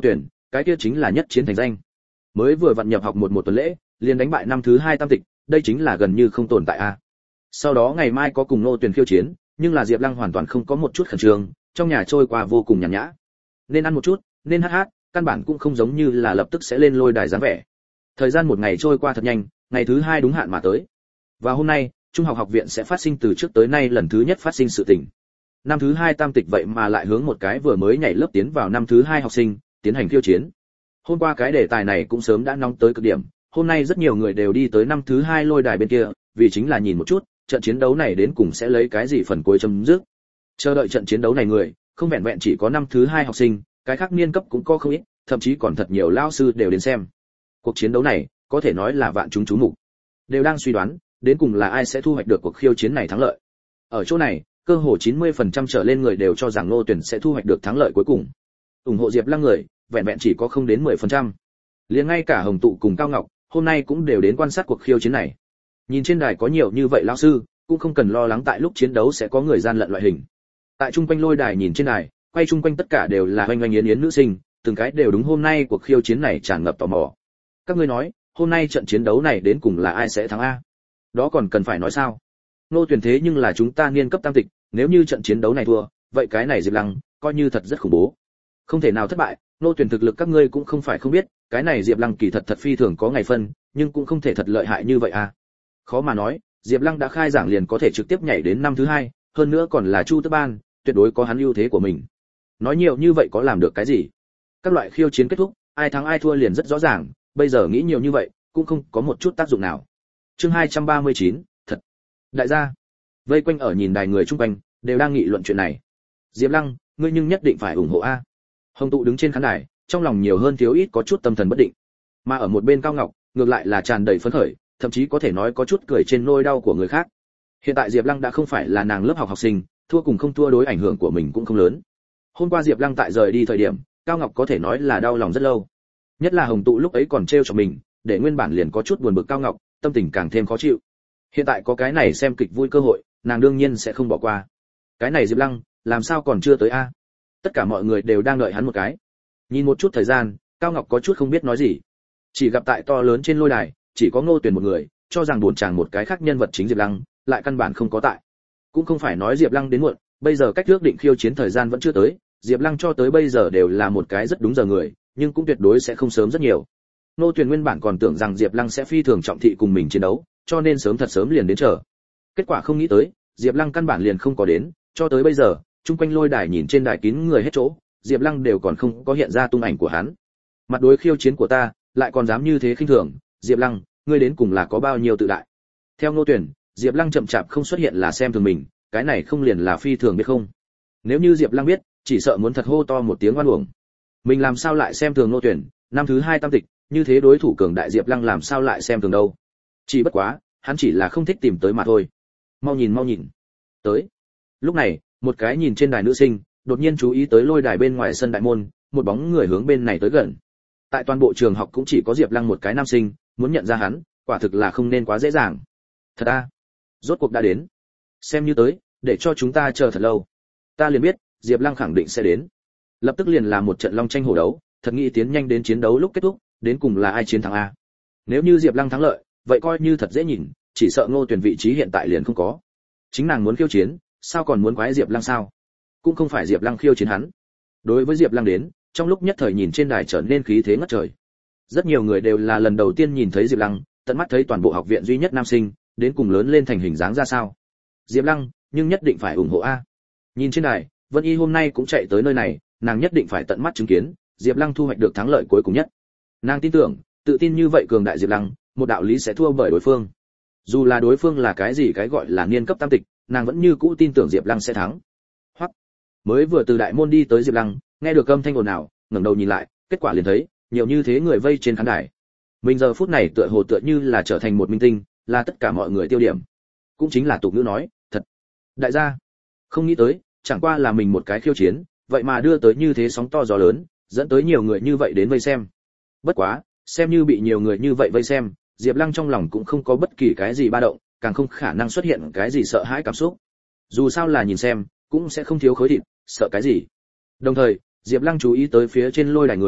Speaker 1: cái kia chính là nhất chiến thành danh. Mới vừa vặn nhập học một một tuần lễ, liền đánh bại năm thứ hai tam tịch, đây chính là gần như không tồn tại a. Sau đó ngày mai có cùng Ngô Tuyền khiêu chiến, nhưng là Diệp Lăng hoàn toàn không có một chút khẩn trương, trong nhà trôi qua vô cùng nhàn nhã. Nên ăn một chút, nên hát hát, căn bản cũng không giống như là lập tức sẽ lên lôi đài dáng vẻ. Thời gian một ngày trôi qua thật nhanh, ngày thứ hai đúng hạn mà tới. Và hôm nay, Trung học học viện sẽ phát sinh từ trước tới nay lần thứ nhất phát sinh sự tình. Năm thứ hai tam tịch vậy mà lại hướng một cái vừa mới nhảy lớp tiến vào năm thứ hai học sinh, tiến hành khiêu chiến. Hôm qua cái đề tài này cũng sớm đã nóng tới cực điểm, hôm nay rất nhiều người đều đi tới năm thứ hai lôi đài bên kia, vì chính là nhìn một chút, trận chiến đấu này đến cùng sẽ lấy cái gì phần cuối chấm dứt. Chờ đợi trận chiến đấu này người, không vẹn vẹn chỉ có năm thứ hai học sinh, cái khác niên cấp cũng có không ít, thậm chí còn thật nhiều lao sư đều đến xem. Cuộc chiến đấu này, có thể nói là vạn chúng chú mục, đều đang suy đoán, đến cùng là ai sẽ thu hoạch được cuộc khiêu chiến này thắng lợi. Ở chỗ này, cơ hồ chín mươi phần trăm trở lên người đều cho rằng Ngô Tuyển sẽ thu hoạch được thắng lợi cuối cùng. Ủng hộ Diệp Lăng người, vẹn vẹn chỉ có không đến mười phần trăm. Liền ngay cả Hồng Tụ cùng Cao Ngọc, hôm nay cũng đều đến quan sát cuộc khiêu chiến này. Nhìn trên đài có nhiều như vậy lão sư, cũng không cần lo lắng tại lúc chiến đấu sẽ có người gian lận loại hình. Tại trung quanh lôi đài nhìn trên đài, quay trung quanh tất cả đều là oanh oanh yến yến nữ sinh, từng cái đều đúng hôm nay cuộc khiêu chiến này tràn ngập tò mò. Các ngươi nói, hôm nay trận chiến đấu này đến cùng là ai sẽ thắng a? Đó còn cần phải nói sao? Ngô Tuyển thế nhưng là chúng ta niên cấp tam tịch, nếu như trận chiến đấu này thua, vậy cái này Diệp Lăng coi như thật rất khủng bố. Không thể nào thất bại, Ngô Tuyển thực lực các ngươi cũng không phải không biết, cái này Diệp Lăng kỳ thật thật phi thường có ngày phân, nhưng cũng không thể thật lợi hại như vậy a. Khó mà nói, Diệp Lăng đã khai giảng liền có thể trực tiếp nhảy đến năm thứ hai, hơn nữa còn là Chu Tước Ban, tuyệt đối có hắn ưu thế của mình. Nói nhiều như vậy có làm được cái gì? Các loại khiêu chiến kết thúc, ai thắng ai thua liền rất rõ ràng, bây giờ nghĩ nhiều như vậy, cũng không có một chút tác dụng nào. Chương hai trăm ba mươi chín, thật. Đại gia, vây quanh ở nhìn đài người chung quanh, đều đang nghị luận chuyện này. Diệp Lăng, ngươi nhưng nhất định phải ủng hộ a. Hồng Tụ đứng trên khán đài, trong lòng nhiều hơn thiếu ít có chút tâm thần bất định. Mà ở một bên Cao Ngọc, ngược lại là tràn đầy phấn khởi, thậm chí có thể nói có chút cười trên nỗi đau của người khác. Hiện tại Diệp Lăng đã không phải là nàng lớp học học sinh, thua cùng không thua đối ảnh hưởng của mình cũng không lớn. Hôm qua Diệp Lăng tại rời đi thời điểm, Cao Ngọc có thể nói là đau lòng rất lâu. Nhất là Hồng Tụ lúc ấy còn trêu chọc mình, để nguyên bản liền có chút buồn bực Cao Ngọc, tâm tình càng thêm khó chịu. Hiện tại có cái này xem kịch vui cơ hội, nàng đương nhiên sẽ không bỏ qua. Cái này Diệp Lăng, làm sao còn chưa tới a? Tất cả mọi người đều đang đợi hắn một cái. Nhìn một chút thời gian, Cao Ngọc có chút không biết nói gì. Chỉ gặp tại to lớn trên lôi đài, chỉ có Ngô Tuyển một người, cho rằng buồn chàng một cái khác nhân vật chính Diệp Lăng, lại căn bản không có tại. Cũng không phải nói Diệp Lăng đến muộn, bây giờ cách ước định khiêu chiến thời gian vẫn chưa tới, Diệp Lăng cho tới bây giờ đều là một cái rất đúng giờ người, nhưng cũng tuyệt đối sẽ không sớm rất nhiều. Ngô Tuyển nguyên bản còn tưởng rằng Diệp Lăng sẽ phi thường trọng thị cùng mình chiến đấu, cho nên sớm thật sớm liền đến chờ. Kết quả không nghĩ tới, Diệp Lăng căn bản liền không có đến, cho tới bây giờ, chung quanh lôi đài nhìn trên đài kín người hết chỗ, Diệp Lăng đều còn không có hiện ra tung ảnh của hắn. Mặt đối khiêu chiến của ta, lại còn dám như thế khinh thường, Diệp Lăng, ngươi đến cùng là có bao nhiêu tự đại? Theo Ngô Tuyển, Diệp Lăng chậm chạp không xuất hiện là xem thường mình, cái này không liền là phi thường biết không? Nếu như Diệp Lăng biết, chỉ sợ muốn thật hô to một tiếng oan uổng. Mình làm sao lại xem thường Ngô Tuyển, năm thứ hai tam tịch, như thế đối thủ cường đại Diệp Lăng làm sao lại xem thường đâu? Chỉ bất quá, hắn chỉ là không thích tìm tới mà thôi. Mau nhìn mau nhìn. Tới. Lúc này, một cái nhìn trên đài nữ sinh, đột nhiên chú ý tới lôi đài bên ngoài sân đại môn, một bóng người hướng bên này tới gần. Tại toàn bộ trường học cũng chỉ có Diệp Lăng một cái nam sinh, muốn nhận ra hắn, quả thực là không nên quá dễ dàng. Thật a, rốt cuộc đã đến. Xem như tới, để cho chúng ta chờ thật lâu. Ta liền biết, Diệp Lăng khẳng định sẽ đến. Lập tức liền là một trận long tranh hổ đấu, thật nghĩ tiến nhanh đến chiến đấu lúc kết thúc, đến cùng là ai chiến thắng a. Nếu như Diệp Lăng thắng lợi, vậy coi như thật dễ nhìn, chỉ sợ Ngô Tuyển vị trí hiện tại liền không có. Chính nàng muốn khiêu chiến, sao còn muốn quái Diệp Lăng sao? Cũng không phải Diệp Lăng khiêu chiến hắn. Đối với Diệp Lăng đến, trong lúc nhất thời nhìn trên đài trở nên khí thế ngất trời. Rất nhiều người đều là lần đầu tiên nhìn thấy Diệp Lăng, tận mắt thấy toàn bộ học viện duy nhất nam sinh, đến cùng lớn lên thành hình dáng ra sao. Diệp Lăng, nhưng nhất định phải ủng hộ a. Nhìn trên đài, Vân Y hôm nay cũng chạy tới nơi này, nàng nhất định phải tận mắt chứng kiến, Diệp Lăng thu hoạch được thắng lợi cuối cùng nhất. Nàng tin tưởng, tự tin như vậy cường đại Diệp Lăng, một đạo lý sẽ thua bởi đối phương. Dù là đối phương là cái gì cái gọi là niên cấp tam tịch, nàng vẫn như cũ tin tưởng Diệp Lăng sẽ thắng. Hoặc, mới vừa từ đại môn đi tới Diệp Lăng, nghe được âm thanh ồn ào, ngẩng đầu nhìn lại, kết quả liền thấy, nhiều như thế người vây trên khán đài. Mình giờ phút này tựa hồ tựa như là trở thành một minh tinh, là tất cả mọi người tiêu điểm. Cũng chính là tục ngữ nói, thật. Đại gia, không nghĩ tới, chẳng qua là mình một cái khiêu chiến, vậy mà đưa tới như thế sóng to gió lớn, dẫn tới nhiều người như vậy đến vây xem. Bất quá, xem như bị nhiều người như vậy vây xem, Diệp Lăng trong lòng cũng không có bất kỳ cái gì ba động, càng không khả năng xuất hiện cái gì sợ hãi cảm xúc. Dù sao là nhìn xem, cũng sẽ không thiếu khối thịt, sợ cái gì. Đồng thời, Diệp Lăng chú ý tới phía trên lôi đài người,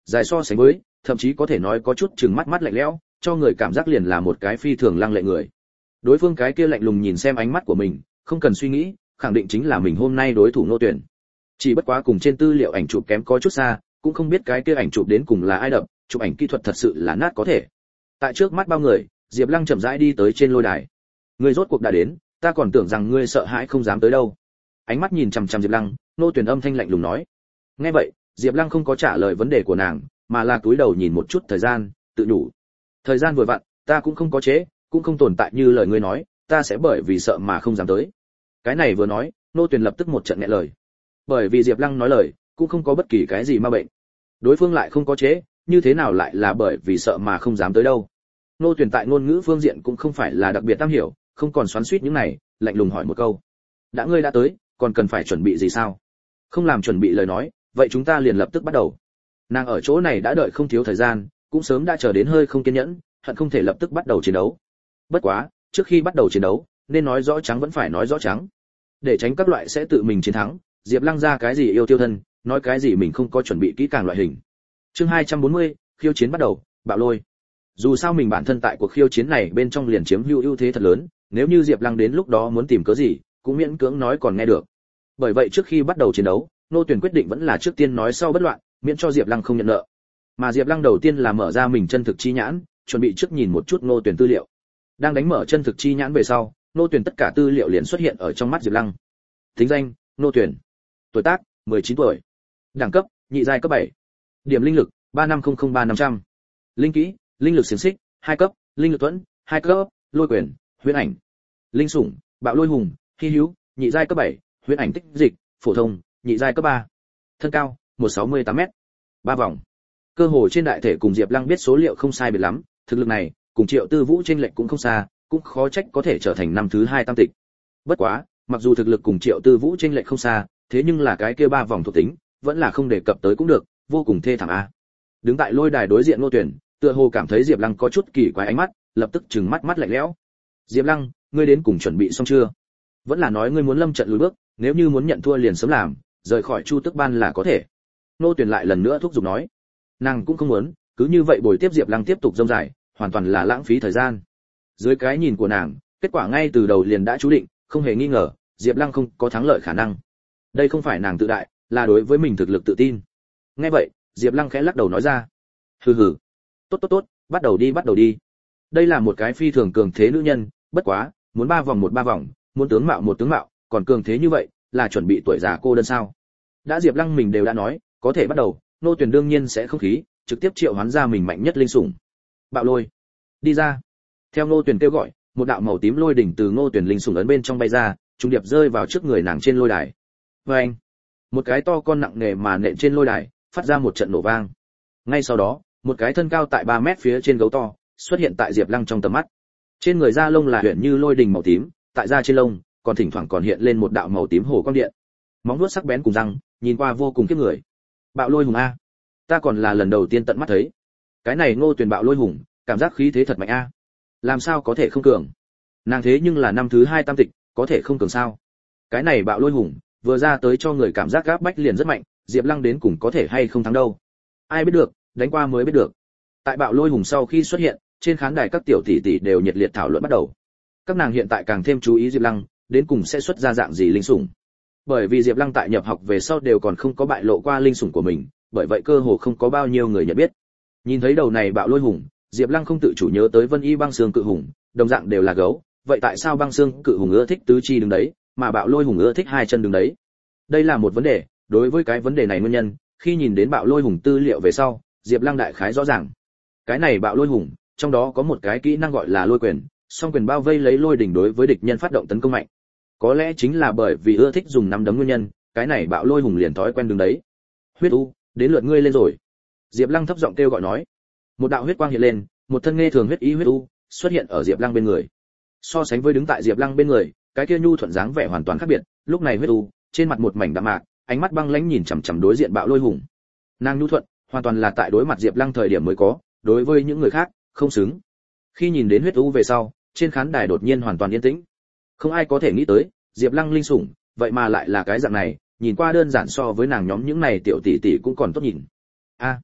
Speaker 1: dài so sánh với, thậm chí có thể nói có chút chừng mắt mắt lạnh lẽo, cho người cảm giác liền là một cái phi thường lăng lệ người. Đối phương cái kia lạnh lùng nhìn xem ánh mắt của mình, không cần suy nghĩ, khẳng định chính là mình hôm nay đối thủ Ngô Tuyển. Chỉ bất quá cùng trên tư liệu ảnh chụp kém có chút xa, cũng không biết cái kia ảnh chụp đến cùng là ai đập, chụp ảnh kỹ thuật thật sự là nát có thể. Tại trước mắt bao người, Diệp Lăng chậm rãi đi tới trên lôi đài. Ngươi rốt cuộc đã đến, ta còn tưởng rằng ngươi sợ hãi không dám tới đâu. Ánh mắt nhìn chằm chằm Diệp Lăng, Ngô Tuyển âm thanh lạnh lùng nói. Nghe vậy, Diệp Lăng không có trả lời vấn đề của nàng, mà là cúi đầu nhìn một chút thời gian, tự nhủ. Thời gian vừa vặn, ta cũng không có chế, cũng không tồn tại như lời ngươi nói, ta sẽ bởi vì sợ mà không dám tới. Cái này vừa nói, Ngô Tuyển lập tức một trận nghẹn lời. Bởi vì Diệp Lăng nói lời, cũng không có bất kỳ cái gì ma bệnh. Đối phương lại không có chế, như thế nào lại là bởi vì sợ mà không dám tới đâu. Ngô Tuyển tại ngôn ngữ phương diện cũng không phải là đặc biệt am hiểu, không còn xoắn xuýt những này, lạnh lùng hỏi một câu. Đã ngươi đã tới, còn cần phải chuẩn bị gì sao? Không làm chuẩn bị lời nói, vậy chúng ta liền lập tức bắt đầu. Nàng ở chỗ này đã đợi không thiếu thời gian, cũng sớm đã chờ đến hơi không kiên nhẫn, hận không thể lập tức bắt đầu chiến đấu. Bất quá, trước khi bắt đầu chiến đấu, nên nói rõ trắng vẫn phải nói rõ trắng. Để tránh các loại sẽ tự mình chiến thắng, Diệp Lăng ra cái gì yêu tiêu thân, nói cái gì mình không có chuẩn bị kỹ càng loại hình. Chương hai trăm bốn mươi, khiêu chiến bắt đầu, bạo lôi. Dù sao mình bản thân tại cuộc khiêu chiến này bên trong liền chiếm hữu ưu thế thật lớn, nếu như Diệp Lăng đến lúc đó muốn tìm cớ gì, cũng miễn cưỡng nói còn nghe được. Bởi vậy trước khi bắt đầu chiến đấu, Ngô Tuyển quyết định vẫn là trước tiên nói sau bất loạn, miễn cho Diệp Lăng không nhận nợ. Mà Diệp Lăng đầu tiên là mở ra mình chân thực chi nhãn, chuẩn bị trước nhìn một chút Ngô Tuyển tư liệu. Đang đánh mở chân thực chi nhãn về sau, Ngô Tuyển tất cả tư liệu liền xuất hiện ở trong mắt Diệp Lăng. Tính danh: Ngô Tuyển. Tuổi tác: mười chín tuổi. Đẳng cấp: nhị giai cấp bảy. Điểm linh lực: ba năm không không ba năm trăm. Linh kỹ: linh lực xiển xích, hai cấp, linh lực thuẫn, hai cấp, lôi quyền, huyễn ảnh. Linh sủng: bạo lôi hùng, hi hữu, nhị giai cấp bảy, huyễn ảnh tích dịch, phổ thông, nhị giai cấp ba. Thân cao: một sáu tám mét. Ba vòng. Cơ hồ trên đại thể cùng Diệp Lăng biết số liệu không sai biệt lắm, thực lực này cùng Triệu Tư Vũ chênh lệch cũng không xa, cũng khó trách có thể trở thành năm thứ hai tam tịch. Bất quá, mặc dù thực lực cùng Triệu Tư Vũ chênh lệch không xa, thế nhưng là cái kia ba vòng thuộc tính, vẫn là không đề cập tới cũng được, vô cùng thê thảm a. Đứng tại lôi đài đối diện Ngô Tuyển, tựa hồ cảm thấy Diệp Lăng có chút kỳ quái ánh mắt, lập tức trừng mắt mắt lạnh lẽo. "Diệp Lăng, ngươi đến cùng chuẩn bị xong chưa? Vẫn là nói ngươi muốn lâm trận lùi bước, nếu như muốn nhận thua liền sớm làm, rời khỏi Chu Tức Ban là có thể." Ngô Tuyển lại lần nữa thúc giục nói. Nàng cũng không muốn, cứ như vậy bồi tiếp Diệp Lăng tiếp tục dông dài, hoàn toàn là lãng phí thời gian. Dưới cái nhìn của nàng, kết quả ngay từ đầu liền đã chú định, không hề nghi ngờ, Diệp Lăng không có thắng lợi khả năng. Đây không phải nàng tự đại, là đối với mình thực lực tự tin. Nghe vậy, Diệp Lăng khẽ lắc đầu nói ra. Hừ hừ. Tốt tốt tốt, bắt đầu đi bắt đầu đi. Đây là một cái phi thường cường thế nữ nhân, bất quá, muốn ba vòng một ba vòng, muốn tướng mạo một tướng mạo, còn cường thế như vậy, là chuẩn bị tuổi già cô đơn sao? Đã Diệp Lăng mình đều đã nói, có thể bắt đầu, Ngô Tuyển đương nhiên sẽ không khí, trực tiếp triệu hoán ra mình mạnh nhất linh sủng. Bạo lôi, đi ra. Theo Ngô Tuyển kêu gọi, một đạo màu tím lôi đỉnh từ Ngô Tuyển linh sủng ấn bên trong bay ra, trùng điệp rơi vào trước người nàng trên lôi đài. Oeng! Một cái to con nặng nề mà nện trên lôi đài, phát ra một trận nổ vang. Ngay sau đó, một cái thân cao tại ba mét phía trên gấu to xuất hiện tại Diệp Lăng trong tầm mắt. Trên người da lông là huyền như lôi đình màu tím, tại da trên lông còn thỉnh thoảng còn hiện lên một đạo màu tím hồ quang điện. Móng vuốt sắc bén cùng răng, nhìn qua vô cùng kiếp người. Bạo lôi hùng a, ta còn là lần đầu tiên tận mắt thấy. Cái này Ngô Tuyển bạo lôi hùng, cảm giác khí thế thật mạnh a. Làm sao có thể không cường? Nàng thế nhưng là năm thứ hai tam tịch, có thể không cường sao? Cái này bạo lôi hùng, vừa ra tới cho người cảm giác gáp bách liền rất mạnh, Diệp Lăng đến cùng có thể hay không thắng đâu. Ai biết được, đánh qua mới biết được. Tại bạo lôi hùng sau khi xuất hiện, trên khán đài các tiểu tỷ tỷ đều nhiệt liệt thảo luận bắt đầu. Các nàng hiện tại càng thêm chú ý Diệp Lăng, đến cùng sẽ xuất ra dạng gì linh sủng. Bởi vì Diệp Lăng tại nhập học về sau đều còn không có bại lộ qua linh sủng của mình, bởi vậy cơ hồ không có bao nhiêu người nhận biết. Nhìn thấy đầu này bạo lôi hùng, Diệp Lăng không tự chủ nhớ tới Vân Y băng xương cự hùng, đồng dạng đều là gấu, vậy tại sao băng xương cự hùng ưa thích tứ chi đứng đấy, mà bạo lôi hùng ưa thích hai chân đứng đấy? Đây là một vấn đề, đối với cái vấn đề này nguyên nhân, khi nhìn đến bạo lôi hùng tư liệu về sau, Diệp Lăng đại khái rõ ràng. Cái này bạo lôi hùng, trong đó có một cái kỹ năng gọi là lôi quyền, song quyền bao vây lấy lôi đỉnh đối với địch nhân phát động tấn công mạnh. Có lẽ chính là bởi vì ưa thích dùng nắm đấm nguyên nhân, cái này bạo lôi hùng liền thói quen đứng đấy. Huyết u, đến lượt ngươi lên rồi. Diệp Lăng thấp giọng kêu gọi nói. Một đạo huyết quang hiện lên, một thân nghe thường huyết ý huyết u xuất hiện ở Diệp Lăng bên người. So sánh với đứng tại Diệp Lăng bên người, cái kia nhu thuận dáng vẻ hoàn toàn khác biệt, lúc này huyết u, trên mặt một mảnh đạm mạc, ánh mắt băng lãnh nhìn chằm chằm đối diện bạo lôi hùng. Nàng nhu thuận, hoàn toàn là tại đối mặt Diệp Lăng thời điểm mới có, đối với những người khác, không xứng. Khi nhìn đến huyết u về sau, trên khán đài đột nhiên hoàn toàn yên tĩnh. Không ai có thể nghĩ tới, Diệp Lăng linh sủng, vậy mà lại là cái dạng này, nhìn qua đơn giản so với nàng nhóm những này tiểu tỷ tỷ cũng còn tốt nhìn. A,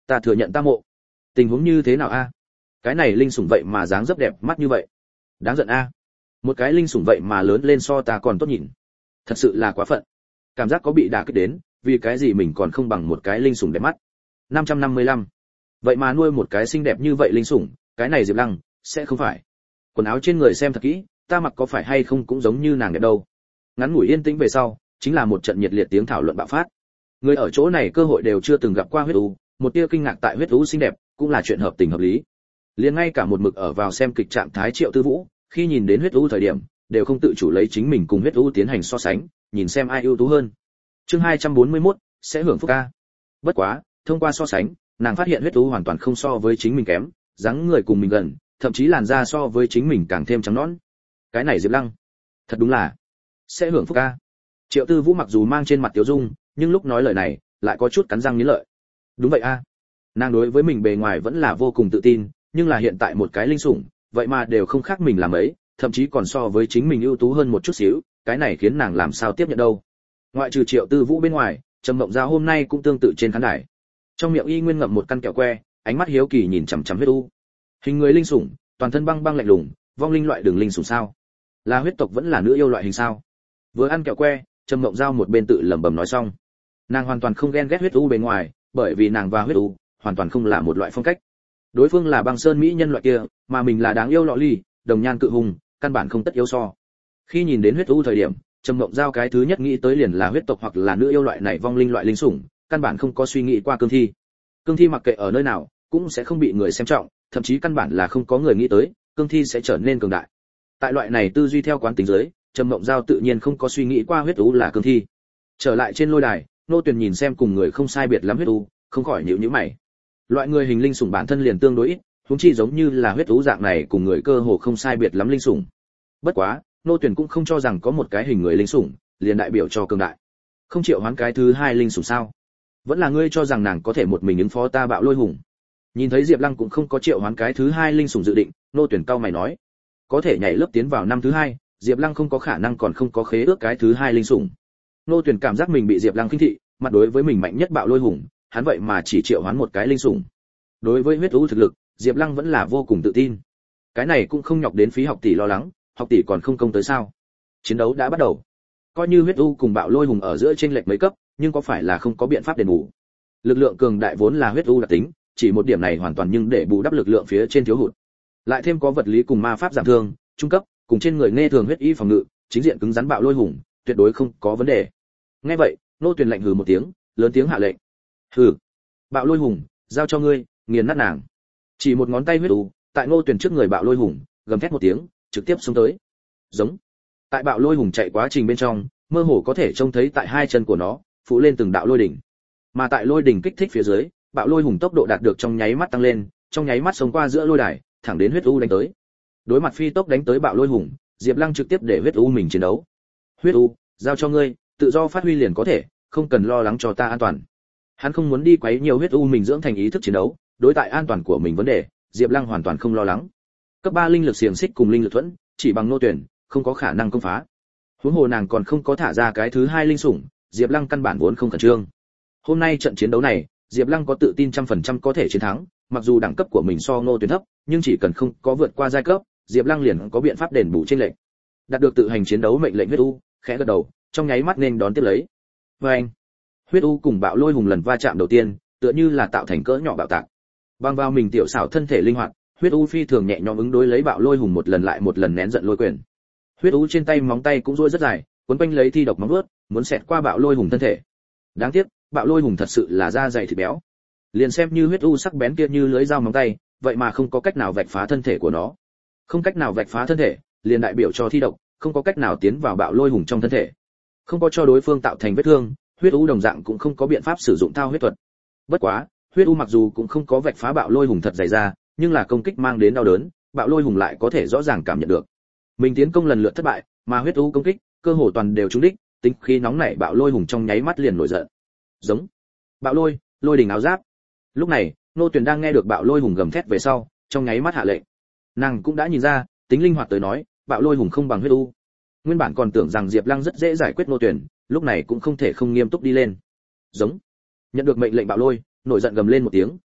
Speaker 1: Ta thừa nhận ta mộ. Tình huống như thế nào a? Cái này linh sủng vậy mà dáng dấp đẹp mắt như vậy. Đáng giận a. Một cái linh sủng vậy mà lớn lên so ta còn tốt nhìn. Thật sự là quá phận. Cảm giác có bị đả kích đến, vì cái gì mình còn không bằng một cái linh sủng đẹp mắt. năm trăm năm mươi lăm. Vậy mà nuôi một cái xinh đẹp như vậy linh sủng, cái này Diệp Lăng sẽ không phải. Quần áo trên người xem thật kỹ, ta mặc có phải hay không cũng giống như nàng đẹp đâu. Ngắn ngủi yên tĩnh về sau, chính là một trận nhiệt liệt tiếng thảo luận bạo phát. Người ở chỗ này cơ hội đều chưa từng gặp qua huyết u, một tia kinh ngạc tại huyết u xinh đẹp, cũng là chuyện hợp tình hợp lý. Liền ngay cả một mực ở vào xem kịch trạng thái Triệu Tư Vũ, khi nhìn đến huyết u thời điểm, đều không tự chủ lấy chính mình cùng huyết u tiến hành so sánh, nhìn xem ai ưu tú hơn. Chương hai trăm bốn mươi mốt, sẽ hưởng phúc ca. Bất quá, thông qua so sánh, nàng phát hiện huyết u hoàn toàn không so với chính mình kém, dáng người cùng mình gần, thậm chí làn da so với chính mình càng thêm trắng nõn. Cái này Diệp Lăng, thật đúng là sẽ hưởng phúc ca. Triệu Tư Vũ mặc dù mang trên mặt tiêu dung, nhưng lúc nói lời này, lại có chút cắn răng nghiến lợi. Đúng vậy a. Nàng đối với mình bề ngoài vẫn là vô cùng tự tin, nhưng là hiện tại một cái linh sủng, vậy mà đều không khác mình làm ấy, thậm chí còn so với chính mình ưu tú hơn một chút xíu, cái này khiến nàng làm sao tiếp nhận đâu. Ngoại trừ Triệu Tư Vũ bên ngoài, Trầm Mộng Giao hôm nay cũng tương tự trên khán đài. Trong miệng y nguyên ngậm một căn kẹo que, ánh mắt hiếu kỳ nhìn chằm chằm huyết u. Hình người linh sủng, toàn thân băng băng lạnh lùng, vong linh loại đường linh sủng sao? Là huyết tộc vẫn là nữ yêu loại hình sao? Vừa ăn kẹo que, Trầm Mộng Giao một bên tự lẩm bẩm nói xong. Nàng hoàn toàn không ghen ghét huyết u bên ngoài, bởi vì nàng và huyết u hoàn toàn không là một loại phong cách. Đối phương là băng sơn mỹ nhân loại kia, mà mình là đáng yêu lọ ly, đồng nhan cự hùng, căn bản không tất yếu so. Khi nhìn đến huyết u thời điểm, Trầm Mộng Giao cái thứ nhất nghĩ tới liền là huyết tộc hoặc là nữ yêu loại này vong linh loại linh sủng, căn bản không có suy nghĩ qua cương thi. Cương thi mặc kệ ở nơi nào, cũng sẽ không bị người xem trọng, thậm chí căn bản là không có người nghĩ tới, cương thi sẽ trở nên cường đại. Tại loại này tư duy theo quán tính giới, Trầm Mộng Giao tự nhiên không có suy nghĩ qua huyết u là cương thi. Trở lại trên lôi đài, Nô Tuyền nhìn xem cùng người không sai biệt lắm huyết u, không khỏi nhíu nhíu mày. Loại người hình linh sủng bản thân liền tương đối ít, huống chi giống như là huyết u dạng này cùng người cơ hồ không sai biệt lắm linh sủng. Bất quá, Nô Tuyền cũng không cho rằng có một cái hình người linh sủng liền đại biểu cho cường đại. Không chịu hoán cái thứ hai linh sủng sao? Vẫn là ngươi cho rằng nàng có thể một mình ứng phó ta Bạo Lôi Hùng? Nhìn thấy Diệp Lăng cũng không có triệu hoán cái thứ hai linh sủng dự định, Nô Tuyển cau mày nói, có thể nhảy lớp tiến vào năm thứ hai, Diệp Lăng không có khả năng còn không có khế ước cái thứ hai linh sủng. Nô Tuyển cảm giác mình bị Diệp Lăng khinh thị, mặt đối với mình mạnh nhất Bạo Lôi Hùng, hắn vậy mà chỉ triệu hoán một cái linh sủng. Đối với huyết thú thực lực, Diệp Lăng vẫn là vô cùng tự tin. Cái này cũng không nhọc đến phí học tỷ lo lắng, học tỷ còn không công tới sao? Chiến đấu đã bắt đầu. Coi như huyết u cùng Bạo Lôi Hùng ở giữa chênh lệch mấy cấp, nhưng có phải là không có biện pháp đền bù. Lực lượng cường đại vốn là huyết u đặc tính, chỉ một điểm này hoàn toàn nhưng để bù đắp lực lượng phía trên thiếu hụt. Lại thêm có vật lý cùng ma pháp giảm thương, trung cấp, cùng trên người nghe thường huyết y phòng ngự, chính diện cứng rắn Bạo Lôi Hùng, tuyệt đối không có vấn đề. Nghe vậy, Nô Tuyền lạnh hừ một tiếng, lớn tiếng hạ lệnh. Hừ, Bạo Lôi Hùng, giao cho ngươi, nghiền nát nàng. Chỉ một ngón tay huyết u, tại Nô Tuyền trước người Bạo Lôi Hùng, gầm thét một tiếng, trực tiếp xông tới. Giống. Tại Bạo Lôi Hùng chạy quá trình bên trong, mơ hồ có thể trông thấy tại hai chân của nó phụ lên từng đạo lôi đỉnh. Mà tại lôi đỉnh kích thích phía dưới, Bạo Lôi Hùng tốc độ đạt được trong nháy mắt tăng lên, trong nháy mắt xông qua giữa lôi đài, thẳng đến huyết u đánh tới. Đối mặt phi tốc đánh tới Bạo Lôi Hùng, Diệp Lăng trực tiếp để huyết u mình chiến đấu. Huyết u, giao cho ngươi, tự do phát huy liền có thể, không cần lo lắng cho ta an toàn. Hắn không muốn đi quấy nhiều huyết u mình dưỡng thành ý thức chiến đấu, đối tại an toàn của mình vấn đề, Diệp Lăng hoàn toàn không lo lắng. Cấp ba linh lực xiềng xích cùng linh lực thuẫn, chỉ bằng Nô Tuyển, không có khả năng công phá. Huống hồ nàng còn không có thả ra cái thứ hai linh sủng, Diệp Lăng căn bản vốn không khẩn trương. Hôm nay trận chiến đấu này, Diệp Lăng có tự tin trăm phần trăm có thể chiến thắng, mặc dù đẳng cấp của mình so Ngô Tuyển thấp, nhưng chỉ cần không có vượt qua giai cấp, Diệp Lăng liền có biện pháp đền bù chênh lệch. Đạt được tự hành chiến đấu mệnh lệnh huyết u, khẽ gật đầu, trong nháy mắt nên đón tiếp lấy. Oeng! Huyết u cùng Bạo Lôi Hùng lần va chạm đầu tiên, tựa như là tạo thành cỡ nhỏ bạo tạc. Bang vào mình tiểu xảo thân thể linh hoạt, huyết u phi thường nhẹ nhõm ứng đối lấy Bạo Lôi Hùng một lần lại một lần nén giận lôi quyền. Huyết u trên tay móng tay cũng duỗi rất dài, cuốn quanh lấy thi độc móng vuốt, muốn xẹt qua Bạo Lôi Hùng thân thể. Đáng tiếc, Bạo Lôi Hùng thật sự là da dày thịt béo. Liền xem như huyết u sắc bén kia như lưỡi dao móng tay, vậy mà không có cách nào vạch phá thân thể của nó. Không cách nào vạch phá thân thể, liền đại biểu cho thi độc, không có cách nào tiến vào Bạo Lôi Hùng trong thân thể. Không có cho đối phương tạo thành vết thương, huyết u đồng dạng cũng không có biện pháp sử dụng thao huyết thuật. Bất quá, huyết u mặc dù cũng không có vạch phá Bạo Lôi Hùng thật dày ra, nhưng là công kích mang đến đau đớn, Bạo Lôi Hùng lại có thể rõ ràng cảm nhận được. Mình tiến công lần lượt thất bại, mà huyết u công kích, cơ hồ toàn đều trúng đích, tính khí nóng nảy Bạo Lôi Hùng trong nháy mắt liền nổi giận. Giống. Bạo Lôi, Lôi đỉnh áo giáp. Lúc này, Nô Tuyền đang nghe được Bạo Lôi Hùng gầm thét về sau, trong nháy mắt hạ lệnh. Nàng cũng đã nhìn ra, tính linh hoạt tới nói, Bạo Lôi Hùng không bằng huyết u. Nguyên bản còn tưởng rằng Diệp Lăng rất dễ giải quyết Nô Tuyền, lúc này cũng không thể không nghiêm túc đi lên. Giống. Nhận được mệnh lệnh Bạo Lôi, nổi giận gầm lên một tiếng,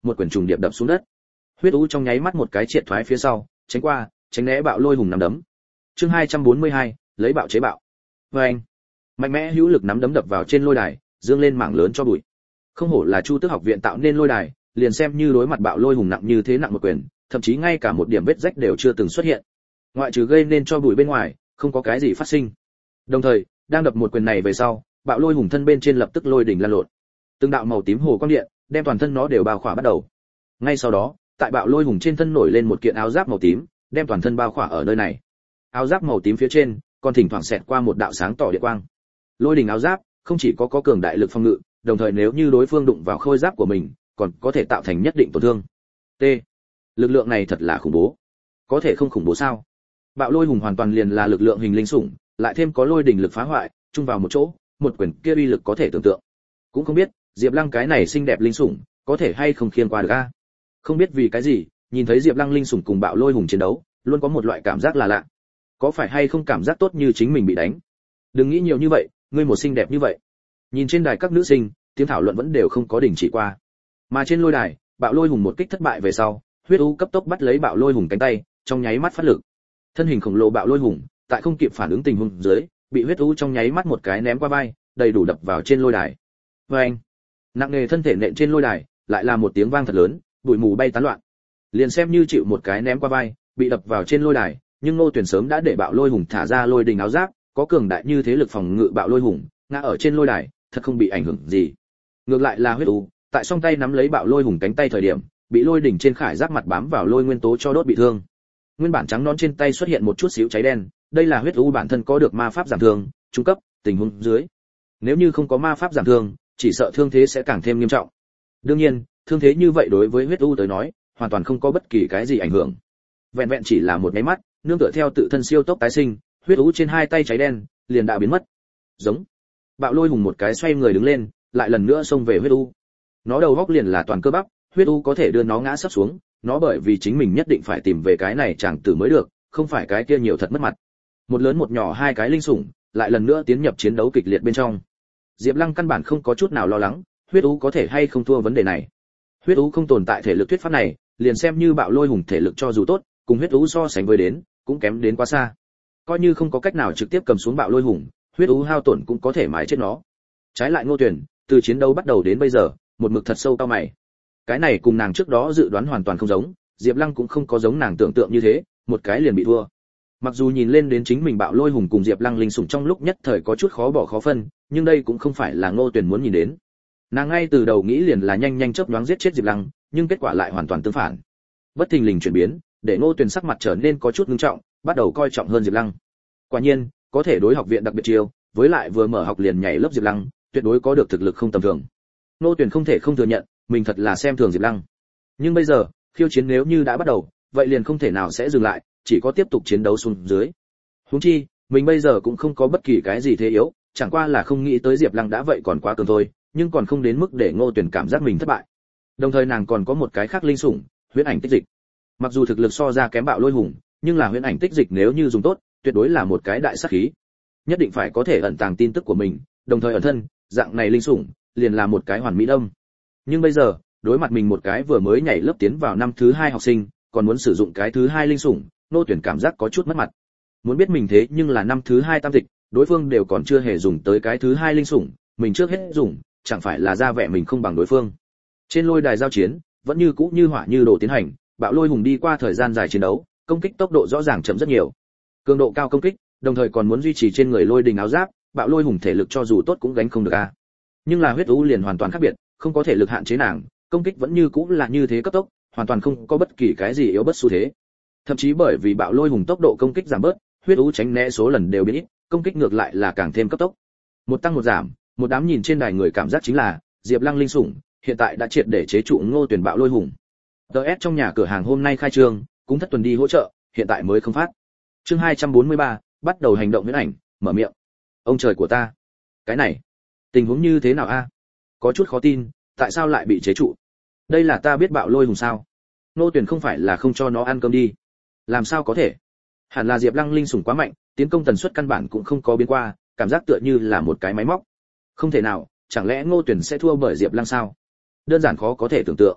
Speaker 1: một quyển trùng điệp đập xuống đất. Huyết u trong nháy mắt một cái triệt thoái phía sau, tránh qua, tránh né bạo lôi hùng nắm đấm. Chương hai trăm bốn mươi hai, lấy bạo chế bạo. Oeng! Mạnh mẽ hữu lực nắm đấm đập vào trên lôi đài, dương lên mảng lớn cho bụi. Không hổ là Chu Tước học viện tạo nên lôi đài, liền xem như đối mặt bạo lôi hùng nặng như thế nặng một quyền, thậm chí ngay cả một điểm vết rách đều chưa từng xuất hiện. Ngoại trừ gây nên cho bụi bên ngoài, không có cái gì phát sinh. Đồng thời, đang đập một quyền này về sau, bạo lôi hùng thân bên trên lập tức lôi đỉnh lan lộn. Từng đạo màu tím hồ quang điện, đem toàn thân nó đều bao khỏa bắt đầu. Ngay sau đó, tại bạo lôi hùng trên thân nổi lên một kiện áo giáp màu tím, đem toàn thân bao khỏa ở nơi này. Áo giáp màu tím phía trên, còn thỉnh thoảng xẹt qua một đạo sáng tỏ điện quang. Lôi đỉnh áo giáp không chỉ có có cường đại lực phòng ngự, đồng thời nếu như đối phương đụng vào khôi giáp của mình, còn có thể tạo thành nhất định tổn thương. T. Lực lượng này thật là khủng bố. Có thể không khủng bố sao? Bạo lôi hùng hoàn toàn liền là lực lượng hình linh sủng, lại thêm có lôi đỉnh lực phá hoại, chung vào một chỗ, một quyền kia uy lực có thể tưởng tượng. Cũng không biết, Diệp Lăng cái này xinh đẹp linh sủng, có thể hay không khiêng qua được a? Không biết vì cái gì, nhìn thấy Diệp Lăng linh sủng cùng bạo lôi hùng chiến đấu, luôn có một loại cảm giác là lạ. Có phải hay không cảm giác tốt như chính mình bị đánh? Đừng nghĩ nhiều như vậy, ngươi một xinh đẹp như vậy. Nhìn trên đài các nữ sinh, tiếng thảo luận vẫn đều không có đình chỉ qua. Mà trên lôi đài, bạo lôi hùng một kích thất bại về sau, huyết u cấp tốc bắt lấy bạo lôi hùng cánh tay, trong nháy mắt phát lực. Thân hình khổng lồ bạo lôi hùng, tại không kịp phản ứng tình huống dưới, bị huyết u trong nháy mắt một cái ném qua vai, đầy đủ đập vào trên lôi đài. Oeng! Nặng nề thân thể nện trên lôi đài, lại là một tiếng vang thật lớn, bụi mù bay tán loạn. Liền xem như chịu một cái ném qua vai, bị đập vào trên lôi đài, nhưng Ngô Tuyển sớm đã để bạo lôi hùng thả ra lôi đình áo giáp, có cường đại như thế lực phòng ngự bạo lôi hùng, ngã ở trên lôi đài, thật không bị ảnh hưởng gì. Ngược lại là huyết u, tại song tay nắm lấy bạo lôi hùng cánh tay thời điểm, bị lôi đỉnh trên khải giáp mặt bám vào lôi nguyên tố cho đốt bị thương. Nguyên bản trắng nón trên tay xuất hiện một chút xíu cháy đen, đây là huyết u bản thân có được ma pháp giảm thương, trung cấp, tình huống dưới. Nếu như không có ma pháp giảm thương, chỉ sợ thương thế sẽ càng thêm nghiêm trọng. Đương nhiên, thương thế như vậy đối với huyết u tới nói, hoàn toàn không có bất kỳ cái gì ảnh hưởng. Vẹn vẹn chỉ là một cái mắt, nương tựa theo tự thân siêu tốc tái sinh, huyết u trên hai tay cháy đen liền đã biến mất. Giống. Bạo lôi hùng một cái xoay người đứng lên, lại lần nữa xông về huyết u. Nó đầu góc liền là toàn cơ bắp, huyết u có thể đưa nó ngã sấp xuống, nó bởi vì chính mình nhất định phải tìm về cái này chàng tử mới được, không phải cái kia nhiều thật mất mặt. Một lớn một nhỏ hai cái linh sủng, lại lần nữa tiến nhập chiến đấu kịch liệt bên trong. Diệp Lăng căn bản không có chút nào lo lắng, huyết u có thể hay không thua vấn đề này. Huyết u không tồn tại thể lực thuyết pháp này, liền xem như bạo lôi hùng thể lực cho dù tốt, cùng huyết u so sánh với đến, cũng kém đến quá xa. Coi như không có cách nào trực tiếp cầm xuống bạo lôi hùng, huyết u hao tổn cũng có thể mái chết nó. Trái lại Ngô Tuyển, từ chiến đấu bắt đầu đến bây giờ, một mực thật sâu cao mày. Cái này cùng nàng trước đó dự đoán hoàn toàn không giống, Diệp Lăng cũng không có giống nàng tưởng tượng như thế, một cái liền bị thua. Mặc dù nhìn lên đến chính mình bạo lôi hùng cùng Diệp Lăng linh sủng trong lúc nhất thời có chút khó bỏ khó phân, nhưng đây cũng không phải là Ngô Tuyển muốn nhìn đến. Nàng ngay từ đầu nghĩ liền là nhanh nhanh chớp nhoáng giết chết Diệp Lăng, nhưng kết quả lại hoàn toàn tương phản. Bất thình lình chuyển biến, để Ngô Tuyển sắc mặt trở nên có chút nghiêm trọng, bắt đầu coi trọng hơn Diệp Lăng. Quả nhiên, có thể đối học viện đặc biệt chiêu, với lại vừa mở học liền nhảy lớp Diệp Lăng, tuyệt đối có được thực lực không tầm thường. Ngô Tuyển không thể không thừa nhận, mình thật là xem thường Diệp Lăng. Nhưng bây giờ, khiêu chiến nếu như đã bắt đầu, vậy liền không thể nào sẽ dừng lại, chỉ có tiếp tục chiến đấu xuống dưới. Huống chi, mình bây giờ cũng không có bất kỳ cái gì thế yếu, chẳng qua là không nghĩ tới Diệp Lăng đã vậy còn quá cường thôi, nhưng còn không đến mức để Ngô Tuyển cảm giác mình thất bại. Đồng thời nàng còn có một cái khác linh sủng, huyễn ảnh tích dịch. Mặc dù thực lực so ra kém bạo lôi hùng, nhưng là huyễn ảnh tích dịch nếu như dùng tốt, tuyệt đối là một cái đại sát khí. Nhất định phải có thể ẩn tàng tin tức của mình, đồng thời ẩn thân, dạng này linh sủng liền là một cái hoàn mỹ đâm. Nhưng bây giờ, đối mặt mình một cái vừa mới nhảy lớp tiến vào năm thứ hai học sinh, còn muốn sử dụng cái thứ hai linh sủng, Ngô Tuyển cảm giác có chút mất mặt. Muốn biết mình thế nhưng là năm thứ hai tam tịch, đối phương đều còn chưa hề dùng tới cái thứ hai linh sủng, mình trước hết dùng, chẳng phải là ra vẻ mình không bằng đối phương. Trên lôi đài giao chiến, vẫn như cũ như hỏa như đồ tiến hành, bạo lôi hùng đi qua thời gian dài chiến đấu, công kích tốc độ rõ ràng chậm rất nhiều. Cường độ cao công kích, đồng thời còn muốn duy trì trên người lôi đình áo giáp, bạo lôi hùng thể lực cho dù tốt cũng gánh không được a. Nhưng là huyết u liền hoàn toàn khác biệt, không có thể lực hạn chế nàng, công kích vẫn như cũ là như thế cấp tốc, hoàn toàn không có bất kỳ cái gì yếu bất xu thế. Thậm chí bởi vì bạo lôi hùng tốc độ công kích giảm bớt, huyết u tránh né số lần đều biến ít, công kích ngược lại là càng thêm cấp tốc. Một tăng một giảm, một đám nhìn trên đài người cảm giác chính là Diệp Lăng linh sủng hiện tại đã triệt để chế trụ Ngô Tuyển bạo lôi hùng. đê ét trong nhà cửa hàng hôm nay khai trương, cũng thất tuần đi hỗ trợ, hiện tại mới không phát. Chương hai trăm bốn mươi ba, bắt đầu hành động huyễn ảnh, mở miệng. Ông trời của ta, cái này, tình huống như thế nào a? Có chút khó tin, tại sao lại bị chế trụ? Đây là ta biết bạo lôi hùng sao? Ngô Tuyển không phải là không cho nó ăn cơm đi? Làm sao có thể? Hẳn là Diệp Lăng linh sủng quá mạnh, tiến công tần suất căn bản cũng không có biến qua, cảm giác tựa như là một cái máy móc. Không thể nào, chẳng lẽ Ngô Tuyển sẽ thua bởi Diệp Lăng sao? Đơn giản khó có thể tưởng tượng.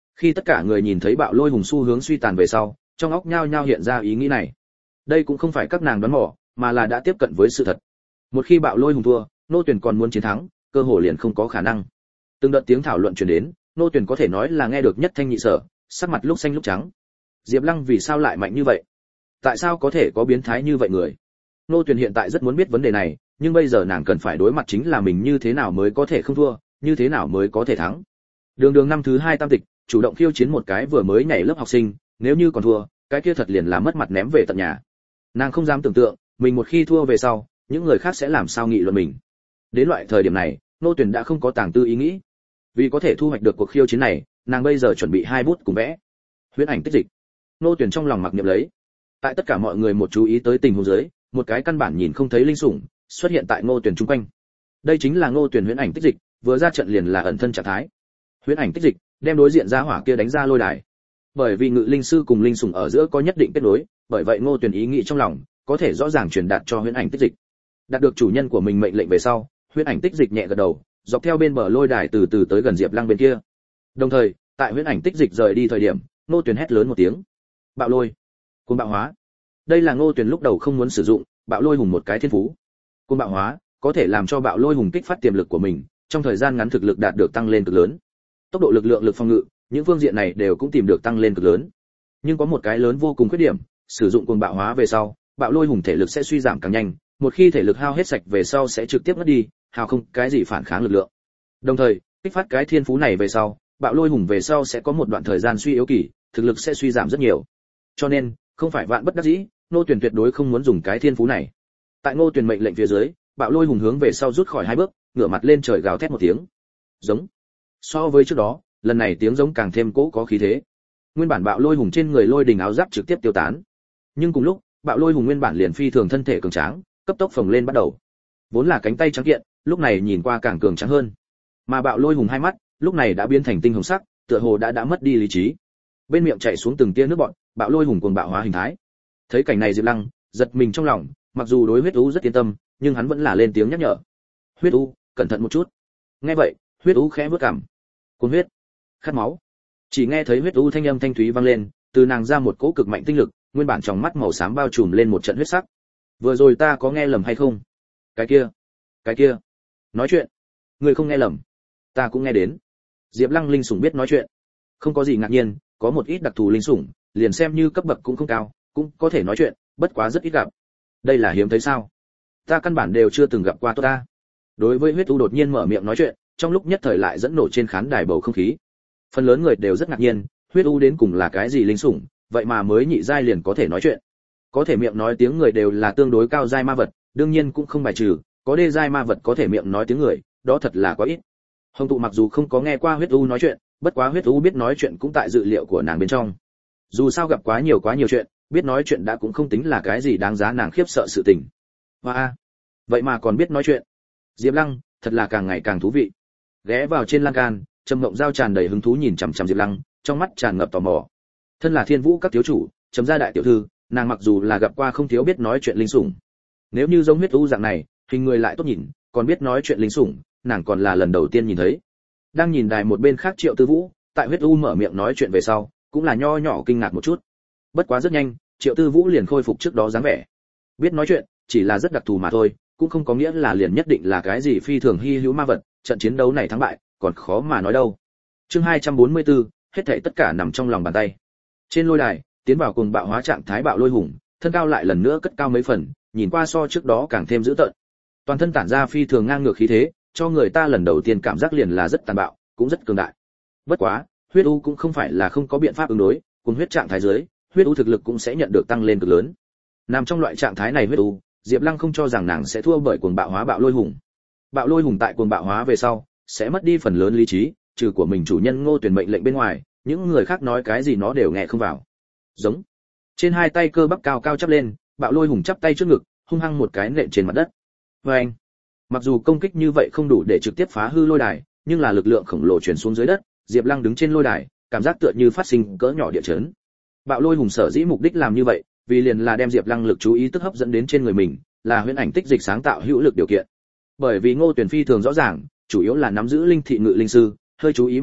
Speaker 1: Khi tất cả người nhìn thấy bạo lôi hùng xu hướng suy tàn về sau, trong óc nhao nhao hiện ra ý nghĩ này. Đây cũng không phải các nàng đoán mò, mà là đã tiếp cận với sự thật. Một khi bạo lôi hùng thua, nô tuyển còn muốn chiến thắng, cơ hội liền không có khả năng. Từng đợt tiếng thảo luận truyền đến, nô tuyển có thể nói là nghe được nhất thanh nhị sở, sắc mặt lúc xanh lúc trắng. Diệp Lăng vì sao lại mạnh như vậy? Tại sao có thể có biến thái như vậy người? Nô tuyển hiện tại rất muốn biết vấn đề này, nhưng bây giờ nàng cần phải đối mặt chính là mình như thế nào mới có thể không thua, như thế nào mới có thể thắng. Đường Đường năm thứ hai tam tịch, chủ động khiêu chiến một cái vừa mới nhảy lớp học sinh, nếu như còn thua, cái kia thật liền là mất mặt ném về tận nhà. Nàng không dám tưởng tượng, mình một khi thua về sau, những người khác sẽ làm sao nghị luận mình. Đến loại thời điểm này, nô tuyển đã không có tàng tư ý nghĩ. Vì có thể thu hoạch được cuộc khiêu chiến này, nàng bây giờ chuẩn bị hai bút cùng vẽ. Huyễn ảnh tích dịch. Nô tuyển trong lòng mặc niệm lấy. Tại tất cả mọi người một chú ý tới tình huống dưới, một cái căn bản nhìn không thấy linh sủng xuất hiện tại Ngô Tuyển trung quanh. Đây chính là Ngô Tuyển huyễn ảnh tích dịch, vừa ra trận liền là ẩn thân trạng thái. Huyễn ảnh tích dịch đem đối diện ra hỏa kia đánh ra lôi đài. Bởi vì ngự linh sư cùng linh sủng ở giữa có nhất định kết nối, bởi vậy Ngô Tuyển ý nghĩ trong lòng có thể rõ ràng truyền đạt cho huyễn ảnh tích dịch. Đạt được chủ nhân của mình mệnh lệnh về sau, huyễn ảnh tích dịch nhẹ gật đầu, dọc theo bên bờ lôi đài từ từ tới gần Diệp Lăng bên kia. Đồng thời, tại huyễn ảnh tích dịch rời đi thời điểm, Ngô Tuyển hét lớn một tiếng: "Bạo lôi!" Cuồng bạo hóa. Đây là Ngô Tuyển lúc đầu không muốn sử dụng, bạo lôi hùng một cái thiên phú. Cuồng bạo hóa có thể làm cho bạo lôi hùng kích phát tiềm lực của mình, trong thời gian ngắn thực lực đạt được tăng lên cực lớn. Tốc độ, lực lượng, lực phòng ngự, những phương diện này đều cũng tìm được tăng lên cực lớn. Nhưng có một cái lớn vô cùng khuyết điểm, sử dụng cuồng bạo hóa về sau, bạo lôi hùng thể lực sẽ suy giảm càng nhanh, một khi thể lực hao hết sạch về sau sẽ trực tiếp mất đi, hao không cái gì phản kháng lực lượng. Đồng thời, kích phát cái thiên phú này về sau, bạo lôi hùng về sau sẽ có một đoạn thời gian suy yếu kỳ, thực lực sẽ suy giảm rất nhiều. Cho nên, không phải vạn bất đắc dĩ, Ngô Tuyển tuyệt đối không muốn dùng cái thiên phú này. Tại Ngô Tuyển mệnh lệnh phía dưới, bạo lôi hùng hướng về sau rút khỏi hai bước, ngửa mặt lên trời gào thét một tiếng. Giống. So với trước đó, lần này tiếng giống càng thêm cố có khí thế. Nguyên bản bạo lôi hùng trên người lôi đình áo giáp trực tiếp tiêu tán. Nhưng cùng lúc, bạo lôi hùng nguyên bản liền phi thường thân thể cường tráng, cấp tốc phồng lên bắt đầu. Vốn là cánh tay trắng kiện, lúc này nhìn qua càng cường tráng hơn. Mà bạo lôi hùng hai mắt, lúc này đã biến thành tinh hồng sắc, tựa hồ đã đã mất đi lý trí. Bên miệng chảy xuống từng tia nước bọt, bạo lôi hùng cuồng bạo hóa hình thái. Thấy cảnh này Diệp Lăng giật mình trong lòng, mặc dù đối huyết u rất yên tâm, nhưng hắn vẫn là lên tiếng nhắc nhở. "Huyết u, cẩn thận một chút." Nghe vậy, huyết u khẽ bước cằm. "Cuốn huyết, khát máu." Chỉ nghe thấy huyết u thanh âm thanh thúy vang lên, từ nàng ra một cỗ cực mạnh tinh lực, nguyên bản trong mắt màu xám bao trùm lên một trận huyết sắc. "Vừa rồi ta có nghe lầm hay không?" "Cái kia, cái kia." "Nói chuyện." "Ngươi không nghe lầm, ta cũng nghe đến." Diệp Lăng linh sủng biết nói chuyện, không có gì ngạc nhiên, có một ít đặc thù linh sủng, liền xem như cấp bậc cũng không cao, cũng có thể nói chuyện, bất quá rất ít gặp. Đây là hiếm thấy sao? Ta căn bản đều chưa từng gặp qua tốt ta. Đối với huyết u đột nhiên mở miệng nói chuyện, trong lúc nhất thời lại dẫn nổ trên khán đài bầu không khí. Phần lớn người đều rất ngạc nhiên, huyết u đến cùng là cái gì linh sủng, vậy mà mới nhị giai liền có thể nói chuyện. Có thể miệng nói tiếng người đều là tương đối cao giai ma vật, đương nhiên cũng không bài trừ, có đê giai ma vật có thể miệng nói tiếng người, đó thật là quá ít. Hồng tụ mặc dù không có nghe qua huyết u nói chuyện, bất quá huyết u biết nói chuyện cũng tại dự liệu của nàng bên trong. Dù sao gặp quá nhiều quá nhiều chuyện, biết nói chuyện đã cũng không tính là cái gì đáng giá nàng khiếp sợ sự tình. Hoa a, vậy mà còn biết nói chuyện. Diệp Lăng, thật là càng ngày càng thú vị. Ghé vào trên lan can, Trầm Mộng Giao tràn đầy hứng thú nhìn chằm chằm Diệp Lăng, trong mắt tràn ngập tò mò. Thân là Thiên Vũ các thiếu chủ, Trầm gia đại tiểu thư, nàng mặc dù là gặp qua không thiếu biết nói chuyện linh sủng. Nếu như giống huyết u dạng này, hình người lại tốt nhìn, còn biết nói chuyện linh sủng, nàng còn là lần đầu tiên nhìn thấy. Đang nhìn đài một bên khác Triệu Tư Vũ, tại huyết u mở miệng nói chuyện về sau, cũng là nho nhỏ kinh ngạc một chút. Bất quá rất nhanh, Triệu Tư Vũ liền khôi phục trước đó dáng vẻ. Biết nói chuyện, chỉ là rất đặc thù mà thôi, cũng không có nghĩa là liền nhất định là cái gì phi thường hi hữu ma vật, trận chiến đấu này thắng bại, còn khó mà nói đâu. Chương hai trăm bốn mươi tư, hết thảy tất cả nằm trong lòng bàn tay. Trên lôi đài, tiến vào cùng bạo hóa trạng thái bạo lôi hùng, thân cao lại lần nữa cất cao mấy phần, nhìn qua so trước đó càng thêm dữ tợn. Toàn thân tản ra phi thường ngang ngược khí thế, cho người ta lần đầu tiên cảm giác liền là rất tàn bạo, cũng rất cường đại. Bất quá, huyết u cũng không phải là không có biện pháp ứng đối, cùng huyết trạng thái dưới, huyết u thực lực cũng sẽ nhận được tăng lên cực lớn. Nằm trong loại trạng thái này huyết u, Diệp Lăng không cho rằng nàng sẽ thua bởi cuồng bạo hóa bạo lôi hùng. Bạo lôi hùng tại cuồng bạo hóa về sau, sẽ mất đi phần lớn lý trí, trừ của mình chủ nhân Ngô Tuyển mệnh lệnh bên ngoài, những người khác nói cái gì nó đều nghe không vào. Giống. Trên hai tay cơ bắp cao cao chắp lên, bạo lôi hùng chắp tay trước ngực, hung hăng một cái nện trên mặt đất. Oeng. Mặc dù công kích như vậy không đủ để trực tiếp phá hư lôi đài, nhưng là lực lượng khổng lồ truyền xuống dưới đất, Diệp Lăng đứng trên lôi đài, cảm giác tựa như phát sinh cỡ nhỏ địa chấn. Bạo lôi hùng sở dĩ mục đích làm như vậy, vì liền là đem Diệp Lăng lực chú ý tức hấp dẫn đến trên người mình, là huyễn ảnh tích dịch sáng tạo hữu lực điều kiện. Bởi vì Ngô Tuyển phi thường rõ ràng, chủ yếu là nắm giữ linh thị ngự linh sư, hơi chú ý một chút,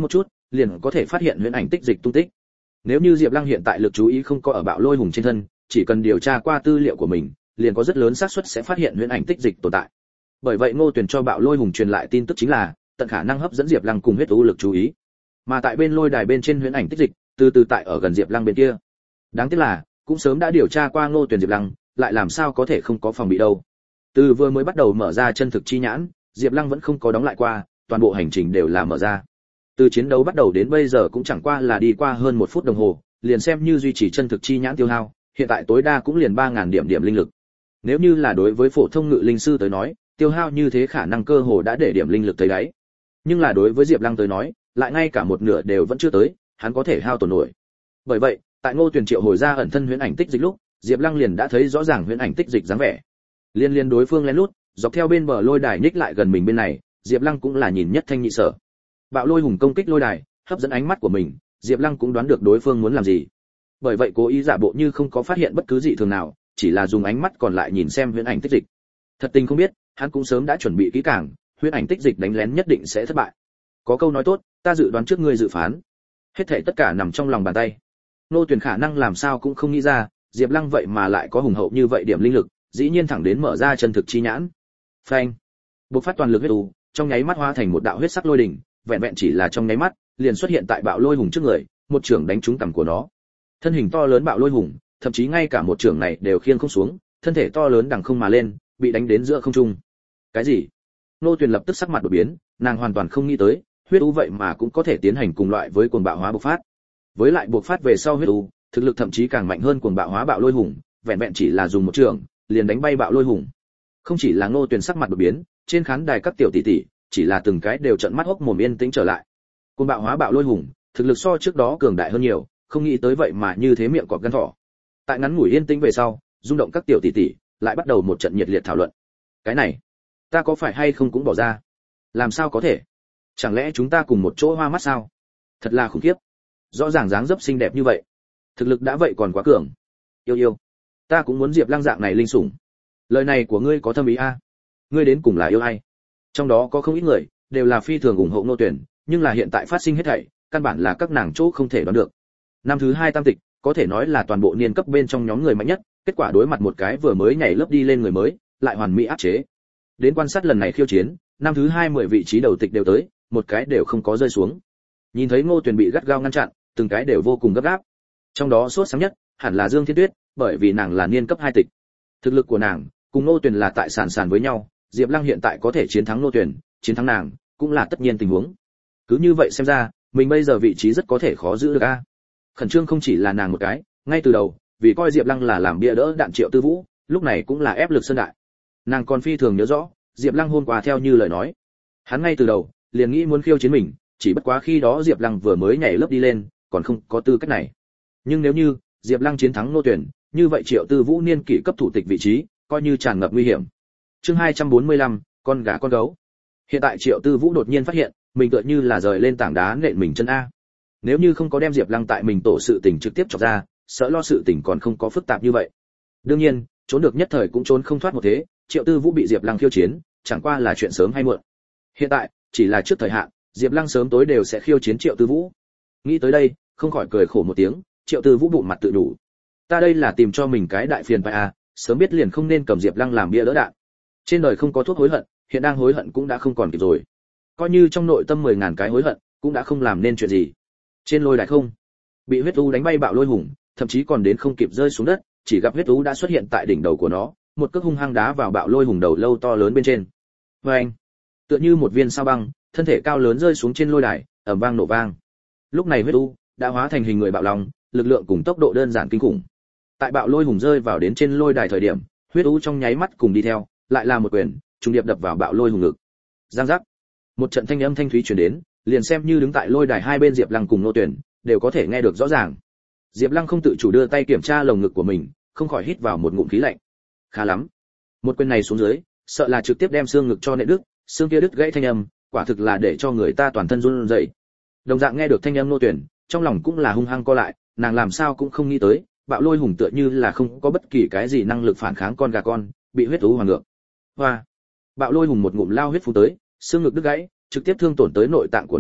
Speaker 1: liền có thể phát hiện huyễn ảnh tích dịch tung tích. Nếu như Diệp Lăng hiện tại lực chú ý không có ở bạo lôi hùng trên thân, chỉ cần điều tra qua tư liệu của mình, liền có rất lớn xác suất sẽ phát hiện huyễn ảnh tích dịch tồn tại. Bởi vậy Ngô Tuyền cho bạo lôi hùng truyền lại tin tức chính là tận khả năng hấp dẫn Diệp Lăng cùng huyết u lực chú ý. Mà tại bên lôi đài bên trên huyễn ảnh tích dịch, từ từ tại ở gần Diệp Lăng bên kia. Đáng tiếc là, cũng sớm đã điều tra qua Ngô Tuyền Diệp Lăng, lại làm sao có thể không có phòng bị đâu. Từ vừa mới bắt đầu mở ra chân thực chi nhãn, Diệp Lăng vẫn không có đóng lại qua, toàn bộ hành trình đều là mở ra. Từ chiến đấu bắt đầu đến bây giờ cũng chẳng qua là đi qua hơn một phút đồng hồ, liền xem như duy trì chân thực chi nhãn tiêu hao, hiện tại tối đa cũng liền ba nghìn điểm điểm linh lực. Nếu như là đối với phổ thông ngự linh sư tới nói, tiêu hao như thế khả năng cơ hồ đã để điểm linh lực tới đáy. Nhưng là đối với Diệp Lăng tới nói, lại ngay cả một nửa đều vẫn chưa tới, hắn có thể hao tổn nổi. Bởi vậy, tại Ngô Tuyền triệu hồi ra ẩn thân huyễn ảnh tích dịch lúc, Diệp Lăng liền đã thấy rõ ràng huyễn ảnh tích dịch dáng vẻ. Liên liên đối phương lén lút, dọc theo bên bờ lôi đài nhích lại gần mình bên này, Diệp Lăng cũng là nhìn nhất thanh nhị sở. Bạo lôi hùng công kích lôi đài, hấp dẫn ánh mắt của mình, Diệp Lăng cũng đoán được đối phương muốn làm gì. Bởi vậy cố ý giả bộ như không có phát hiện bất cứ gì thường nào, chỉ là dùng ánh mắt còn lại nhìn xem huyễn ảnh tích dịch. Thật tình không biết, hắn cũng sớm đã chuẩn bị kỹ càng, huyễn ảnh tích dịch đánh lén nhất định sẽ thất bại. Có câu nói tốt, ta dự đoán trước ngươi dự phán. Hết thảy tất cả nằm trong lòng bàn tay. Nô Tuyền khả năng làm sao cũng không nghĩ ra, Diệp Lăng vậy mà lại có hùng hậu như vậy điểm linh lực, dĩ nhiên thẳng đến mở ra chân thực chi nhãn. Phanh! Bộc phát toàn lực huyết u, trong nháy mắt hóa thành một đạo huyết sắc lôi đỉnh, vẹn vẹn chỉ là trong nháy mắt, liền xuất hiện tại bạo lôi hùng trước người, một chưởng đánh trúng cằm của nó. Thân hình to lớn bạo lôi hùng, thậm chí ngay cả một chưởng này đều khiêng không xuống, thân thể to lớn đằng không mà lên, bị đánh đến giữa không trung. Cái gì? Nô Tuyền lập tức sắc mặt đổi biến, nàng hoàn toàn không nghĩ tới, huyết u vậy mà cũng có thể tiến hành cùng loại với cuồng bạo hóa bộc phát. Với lại bộc phát về sau huyết u, thực lực thậm chí càng mạnh hơn cuồng bạo hóa bạo lôi hùng, vẹn vẹn chỉ là dùng một trường, liền đánh bay bạo lôi hùng. Không chỉ là Ngô Tuyền sắc mặt đổi biến, trên khán đài các tiểu tỷ tỷ, chỉ là từng cái đều trợn mắt hốc mồm yên tĩnh trở lại. Cuồng bạo hóa bạo lôi hùng, thực lực so trước đó cường đại hơn nhiều, không nghĩ tới vậy mà như thế miệng cọp gan thỏ. Tại ngắn ngủi yên tĩnh về sau, rung động các tiểu tỷ tỷ, lại bắt đầu một trận nhiệt liệt thảo luận. Cái này, ta có phải hay không cũng bỏ ra? Làm sao có thể? Chẳng lẽ chúng ta cùng một chỗ hoa mắt sao? Thật là khủng khiếp. Rõ ràng dáng dấp xinh đẹp như vậy, thực lực đã vậy còn quá cường. Yêu yêu, ta cũng muốn Diệp Lăng dạng này linh sủng. Lời này của ngươi có thâm ý a? À? Ngươi đến cùng là yêu ai? Trong đó có không ít người đều là phi thường ủng hộ Ngô Tuyền, nhưng là hiện tại phát sinh hết thảy, căn bản là các nàng chỗ không thể đoán được. Năm thứ hai tam tịch, có thể nói là toàn bộ niên cấp bên trong nhóm người mạnh nhất, kết quả đối mặt một cái vừa mới nhảy lớp đi lên người mới, lại hoàn mỹ áp chế. Đến quan sát lần này khiêu chiến, năm thứ hai mười vị trí đầu tịch đều tới, một cái đều không có rơi xuống. Nhìn thấy Ngô Tuyền bị gắt gao ngăn chặn, từng cái đều vô cùng gấp gáp. Trong đó sốt sáng nhất, hẳn là Dương Thiên Tuyết, bởi vì nàng là niên cấp hai tịch. Thực lực của nàng cùng Ngô Tuyền là tại sàn sàn với nhau, Diệp Lăng hiện tại có thể chiến thắng Ngô Tuyền, chiến thắng nàng, cũng là tất nhiên tình huống. Cứ như vậy xem ra, mình bây giờ vị trí rất có thể khó giữ được a. Khẩn trương không chỉ là nàng một cái, ngay từ đầu, vì coi Diệp Lăng là làm bia đỡ đạn Triệu Tư Vũ, lúc này cũng là ép lực sơn đại. Nàng còn phi thường nhớ rõ, Diệp Lăng hôm qua theo như lời nói, hắn ngay từ đầu liền nghĩ muốn khiêu chiến mình, chỉ bất quá khi đó Diệp Lăng vừa mới nhảy lớp đi lên, còn không có tư cách này. Nhưng nếu như Diệp Lăng chiến thắng Ngô Tuyền, như vậy Triệu Tư Vũ niên kỷ cấp thủ tịch vị trí, coi như tràn ngập nguy hiểm. Chương hai trăm bốn mươi lăm, con gà con gấu. Hiện tại Triệu Tư Vũ đột nhiên phát hiện, mình tựa như là rời lên tảng đá nện mình chân a. Nếu như không có đem Diệp Lăng tại mình tổ sự tình trực tiếp chọc ra, sợ lo sự tình còn không có phức tạp như vậy. Đương nhiên, trốn được nhất thời cũng trốn không thoát một thế, Triệu Tư Vũ bị Diệp Lăng khiêu chiến, chẳng qua là chuyện sớm hay muộn. Hiện tại, chỉ là trước thời hạn, Diệp Lăng sớm tối đều sẽ khiêu chiến Triệu Tư Vũ. Nghĩ tới đây, không khỏi cười khổ một tiếng, Triệu Tư Vũ bụng mặt tự đủ. Ta đây là tìm cho mình cái đại phiền phải à, sớm biết liền không nên cầm Diệp Lăng làm bia đỡ đạn. Trên đời không có thuốc hối hận, hiện đang hối hận cũng đã không còn kịp rồi. Coi như trong nội tâm mười ngàn cái hối hận, cũng đã không làm nên chuyện gì. Trên lôi đài không, bị huyết u đánh bay bạo lôi hùng, thậm chí còn đến không kịp rơi xuống đất, chỉ gặp huyết u đã xuất hiện tại đỉnh đầu của nó, một cước hung hăng đá vào bạo lôi hùng đầu lâu to lớn bên trên. Oeng! Tựa như một viên sao băng, thân thể cao lớn rơi xuống trên lôi đài, ầm vang nổ vang. Lúc này huyết u đã hóa thành hình người bạo long, lực lượng cùng tốc độ đơn giản kinh khủng. Tại bạo lôi hùng rơi vào đến trên lôi đài thời điểm, huyết u trong nháy mắt cùng đi theo, lại là một quyền, trùng điệp đập vào bạo lôi hùng ngực. Giang giác! Một trận thanh âm thanh thúy truyền đến, liền xem như đứng tại lôi đài hai bên Diệp Lăng cùng Ngô Tuyền, đều có thể nghe được rõ ràng. Diệp Lăng không tự chủ đưa tay kiểm tra lồng ngực của mình, không khỏi hít vào một ngụm khí lạnh. Khá lắm. Một quyền này xuống dưới, sợ là trực tiếp đem xương ngực cho nện đứt, xương kia đứt gãy thanh âm, quả thực là để cho người ta toàn thân run rẩy. Đồng dạng nghe được thanh âm Ngô Tuyền, trong lòng cũng là hung hăng co lại, nàng làm sao cũng không nghĩ tới, bạo lôi hùng tựa như là không có bất kỳ cái gì năng lực phản kháng con gà con, bị huyết thú hoàn ngược. Hoa. Bạo lôi hùng một ngụm lao huyết phun tới, xương ngực đứt gãy, trực tiếp thương tổn tới nội tạng của nó,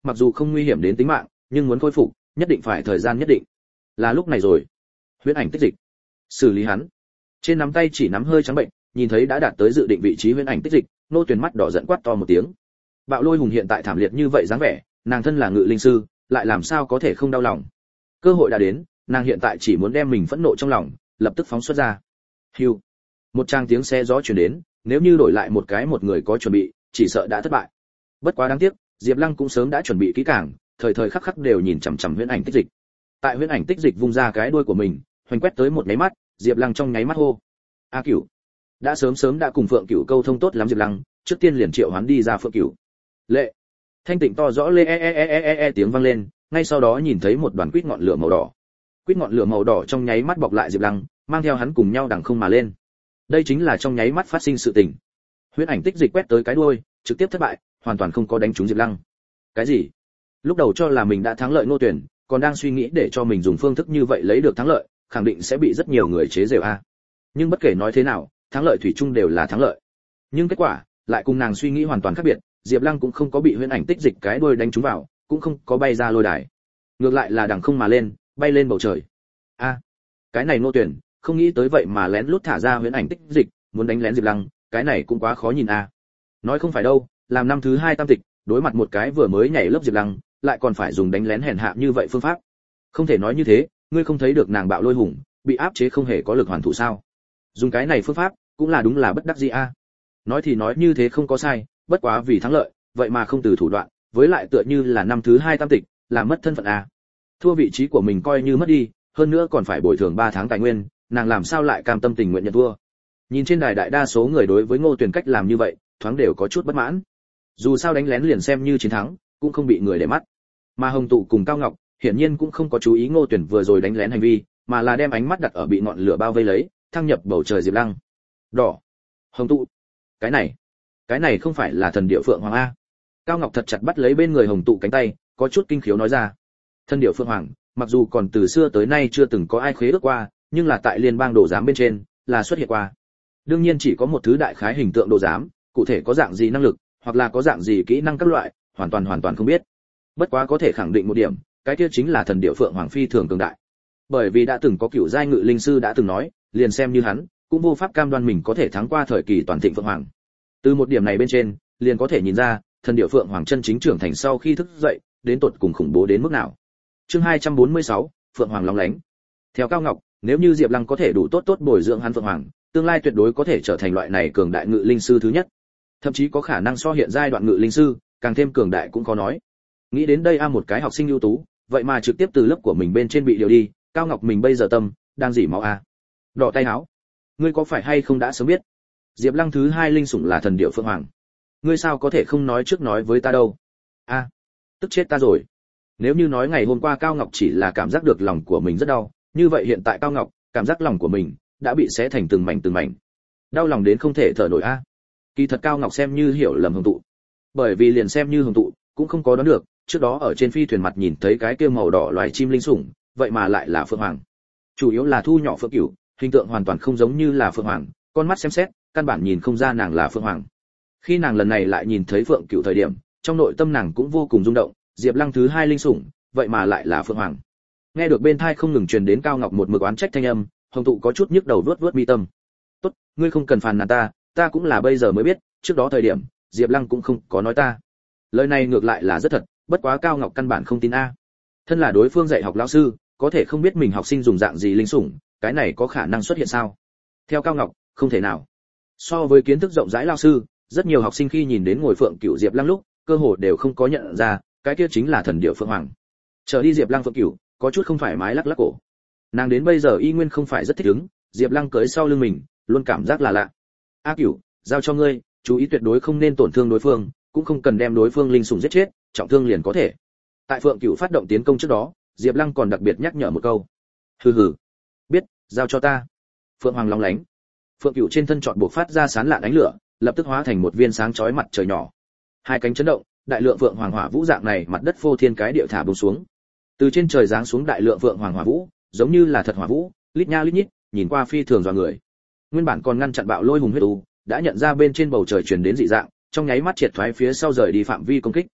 Speaker 1: mặc dù không nguy hiểm đến tính mạng, nhưng muốn khôi phục, nhất định phải thời gian nhất định. Là lúc này rồi. Huyễn ảnh tích dịch. Xử lý hắn. Trên nắm tay chỉ nắm hơi trắng bệnh, nhìn thấy đã đạt tới dự định vị trí huyễn ảnh tích dịch, Ngô Tuyền mắt đỏ giận quát to một tiếng. Bạo Lôi Hùng hiện tại thảm liệt như vậy dáng vẻ, nàng thân là ngự linh sư, lại làm sao có thể không đau lòng. Cơ hội đã đến, nàng hiện tại chỉ muốn đem mình phẫn nộ trong lòng lập tức phóng xuất ra. Hưu. Một tràng tiếng xe gió truyền đến, nếu như đổi lại một cái một người có chuẩn bị, chỉ sợ đã thất bại. Bất quá đáng tiếc, Diệp Lăng cũng sớm đã chuẩn bị kỹ càng, thời thời khắc khắc đều nhìn chằm chằm huyễn ảnh tích dịch. Tại huyễn ảnh tích dịch vung ra cái đuôi của mình, hoành quét tới một cái mắt, Diệp Lăng trong nháy mắt hô: "A Cửu!" Đã sớm sớm đã cùng Phượng Cửu câu thông tốt lắm Diệp Lăng, trước tiên liền triệu hoán đi ra Phượng Cửu. Lệ. Thanh tịnh to rõ lê e e e e e tiếng vang lên, ngay sau đó nhìn thấy một đoàn quýt ngọn lửa màu đỏ. Quýt ngọn lửa màu đỏ trong nháy mắt bọc lại Diệp Lăng, mang theo hắn cùng nhau đằng không mà lên. Đây chính là trong nháy mắt phát sinh sự tình. Huyễn ảnh tích dịch quét tới cái đuôi, trực tiếp thất bại, hoàn toàn không có đánh trúng Diệp Lăng. Cái gì? Lúc đầu cho là mình đã thắng lợi Ngô Tuyển, còn đang suy nghĩ để cho mình dùng phương thức như vậy lấy được thắng lợi, khẳng định sẽ bị rất nhiều người chế giễu a. Nhưng bất kể nói thế nào, thắng lợi thủy chung đều là thắng lợi. Nhưng kết quả lại cùng nàng suy nghĩ hoàn toàn khác biệt, Diệp Lăng cũng không có bị huyễn ảnh tích dịch cái đuôi đánh trúng vào, cũng không có bay ra lôi đài. Ngược lại là đằng không mà lên, bay lên bầu trời. A, cái này Ngô Tuyển, không nghĩ tới vậy mà lén lút thả ra huyễn ảnh tích dịch, muốn đánh lén Diệp Lăng, cái này cũng quá khó nhìn a. Nói không phải đâu, làm năm thứ hai tam tịch, đối mặt một cái vừa mới nhảy lớp Diệp Lăng, lại còn phải dùng đánh lén hèn hạ như vậy phương pháp. Không thể nói như thế, ngươi không thấy được nàng Bạo Lôi Hùng bị áp chế không hề có lực hoàn thủ sao? Dùng cái này phương pháp, cũng là đúng là bất đắc dĩ a. Nói thì nói như thế không có sai, bất quá vì thắng lợi, vậy mà không từ thủ đoạn, với lại tựa như là năm thứ hai tam tịch, là mất thân phận a. Thua vị trí của mình coi như mất đi, hơn nữa còn phải bồi thường ba tháng tài nguyên, nàng làm sao lại cam tâm tình nguyện nhận thua? Nhìn trên đài đại đa số người đối với Ngô Tuyển cách làm như vậy, thoáng đều có chút bất mãn. Dù sao đánh lén liền xem như chiến thắng, cũng không bị người để mắt. Mà Hồng Tụ cùng Cao Ngọc, hiển nhiên cũng không có chú ý Ngô Tuyển vừa rồi đánh lén hành vi, mà là đem ánh mắt đặt ở bị ngọn lửa bao vây lấy, thăng nhập bầu trời Diệp Lăng. Đỏ. Hồng Tụ. Cái này, cái này không phải là thần điệu Phượng Hoàng a? Cao Ngọc thật chặt bắt lấy bên người Hồng Tụ cánh tay, có chút kinh khiếu nói ra. Thần điệu Phượng Hoàng, mặc dù còn từ xưa tới nay chưa từng có ai khế ước qua, nhưng là tại liên bang đồ giám bên trên, là xuất hiện qua. Đương nhiên chỉ có một thứ đại khái hình tượng đồ giám, cụ thể có dạng gì năng lực, hoặc là có dạng gì kỹ năng các loại, hoàn toàn hoàn toàn không biết. Bất quá có thể khẳng định một điểm, cái kia chính là thần điệu Phượng Hoàng phi thường cường đại. Bởi vì đã từng có cửu giai ngự linh sư đã từng nói, liền xem như hắn, cũng vô pháp cam đoan mình có thể thắng qua thời kỳ toàn thịnh Phượng Hoàng. Từ một điểm này bên trên, liền có thể nhìn ra, thần điệu Phượng Hoàng chân chính trưởng thành sau khi thức dậy, đến tột cùng khủng bố đến mức nào. Chương hai trăm bốn mươi sáu, Phượng Hoàng lóng lánh. Theo Cao Ngọc, nếu như Diệp Lăng có thể đủ tốt tốt bồi dưỡng hắn Phượng Hoàng, tương lai tuyệt đối có thể trở thành loại này cường đại ngự linh sư thứ nhất. Thậm chí có khả năng so hiện giai đoạn ngự linh sư, càng thêm cường đại cũng có nói. Nghĩ đến đây a một cái học sinh ưu tú, vậy mà trực tiếp từ lớp của mình bên trên bị điều đi, Cao Ngọc mình bây giờ tâm đang dỉ máu a. Đỏ tay áo. Ngươi có phải hay không đã sớm biết? Diệp Lăng thứ hai linh sủng là thần điệu Phượng Hoàng. Ngươi sao có thể không nói trước nói với ta đâu? A, tức chết ta rồi. Nếu như nói ngày hôm qua Cao Ngọc chỉ là cảm giác được lòng của mình rất đau, như vậy hiện tại Cao Ngọc, cảm giác lòng của mình đã bị xé thành từng mảnh từng mảnh. Đau lòng đến không thể thở nổi a. Kỳ thật Cao Ngọc xem như hiểu lầm Hồng Tụ. Bởi vì liền xem như Hồng Tụ, cũng không có đoán được, trước đó ở trên phi thuyền mặt nhìn thấy cái kia màu đỏ loài chim linh sủng, vậy mà lại là Phượng Hoàng. Chủ yếu là thu nhỏ Phượng Cửu, hình tượng hoàn toàn không giống như là Phượng Hoàng, con mắt xem xét, căn bản nhìn không ra nàng là Phượng Hoàng. Khi nàng lần này lại nhìn thấy Phượng Cửu thời điểm, trong nội tâm nàng cũng vô cùng rung động, Diệp Lăng thứ hai linh sủng, vậy mà lại là Phượng Hoàng. Nghe được bên tai không ngừng truyền đến Cao Ngọc một mực oán trách thanh âm, Hồng Tụ có chút nhức đầu vuốt vuốt mi tâm. "Tốt, ngươi không cần phàn nàn ta, ta cũng là bây giờ mới biết, trước đó thời điểm, Diệp Lăng cũng không có nói ta." Lời này ngược lại là rất thật, bất quá Cao Ngọc căn bản không tin a. Thân là đối phương dạy học lão sư, có thể không biết mình học sinh dùng dạng gì linh sủng, cái này có khả năng xuất hiện sao? Theo Cao Ngọc, không thể nào. So với kiến thức rộng rãi lão sư, rất nhiều học sinh khi nhìn đến ngồi Phượng Cửu Diệp Lăng lúc, cơ hồ đều không có nhận ra, cái kia chính là thần điệu Phượng Hoàng. Trở đi Diệp Lăng Phượng Cửu, có chút không thoải mái lắc lắc cổ. Nàng đến bây giờ y nguyên không phải rất thích ứng, Diệp Lăng cưỡi sau lưng mình, luôn cảm giác là lạ. "A Cửu, giao cho ngươi, chú ý tuyệt đối không nên tổn thương đối phương, cũng không cần đem đối phương linh sủng giết chết, trọng thương liền có thể." Tại Phượng Cửu phát động tiến công trước đó, Diệp Lăng còn đặc biệt nhắc nhở một câu. "Hừ hừ, biết, giao cho ta." Phượng Hoàng lóng lánh. Phượng Cửu trên thân trọn buộc phát ra sáng lạn ánh lửa, lập tức hóa thành một viên sáng chói mặt trời nhỏ. Hai cánh chấn động, đại lượng Phượng Hoàng hỏa vũ dạng này mặt đất phô thiên cái địa thả bùng xuống. Từ trên trời giáng xuống đại lượng Phượng Hoàng hỏa vũ, giống như là thật hỏa vũ, lít nha lít nhít, nhìn qua phi thường dọa người. Nguyên bản còn ngăn chặn Bạo Lôi Hùng huyết u, đã nhận ra bên trên bầu trời truyền đến dị dạng, trong nháy mắt triệt thoái phía sau rời đi phạm vi công kích.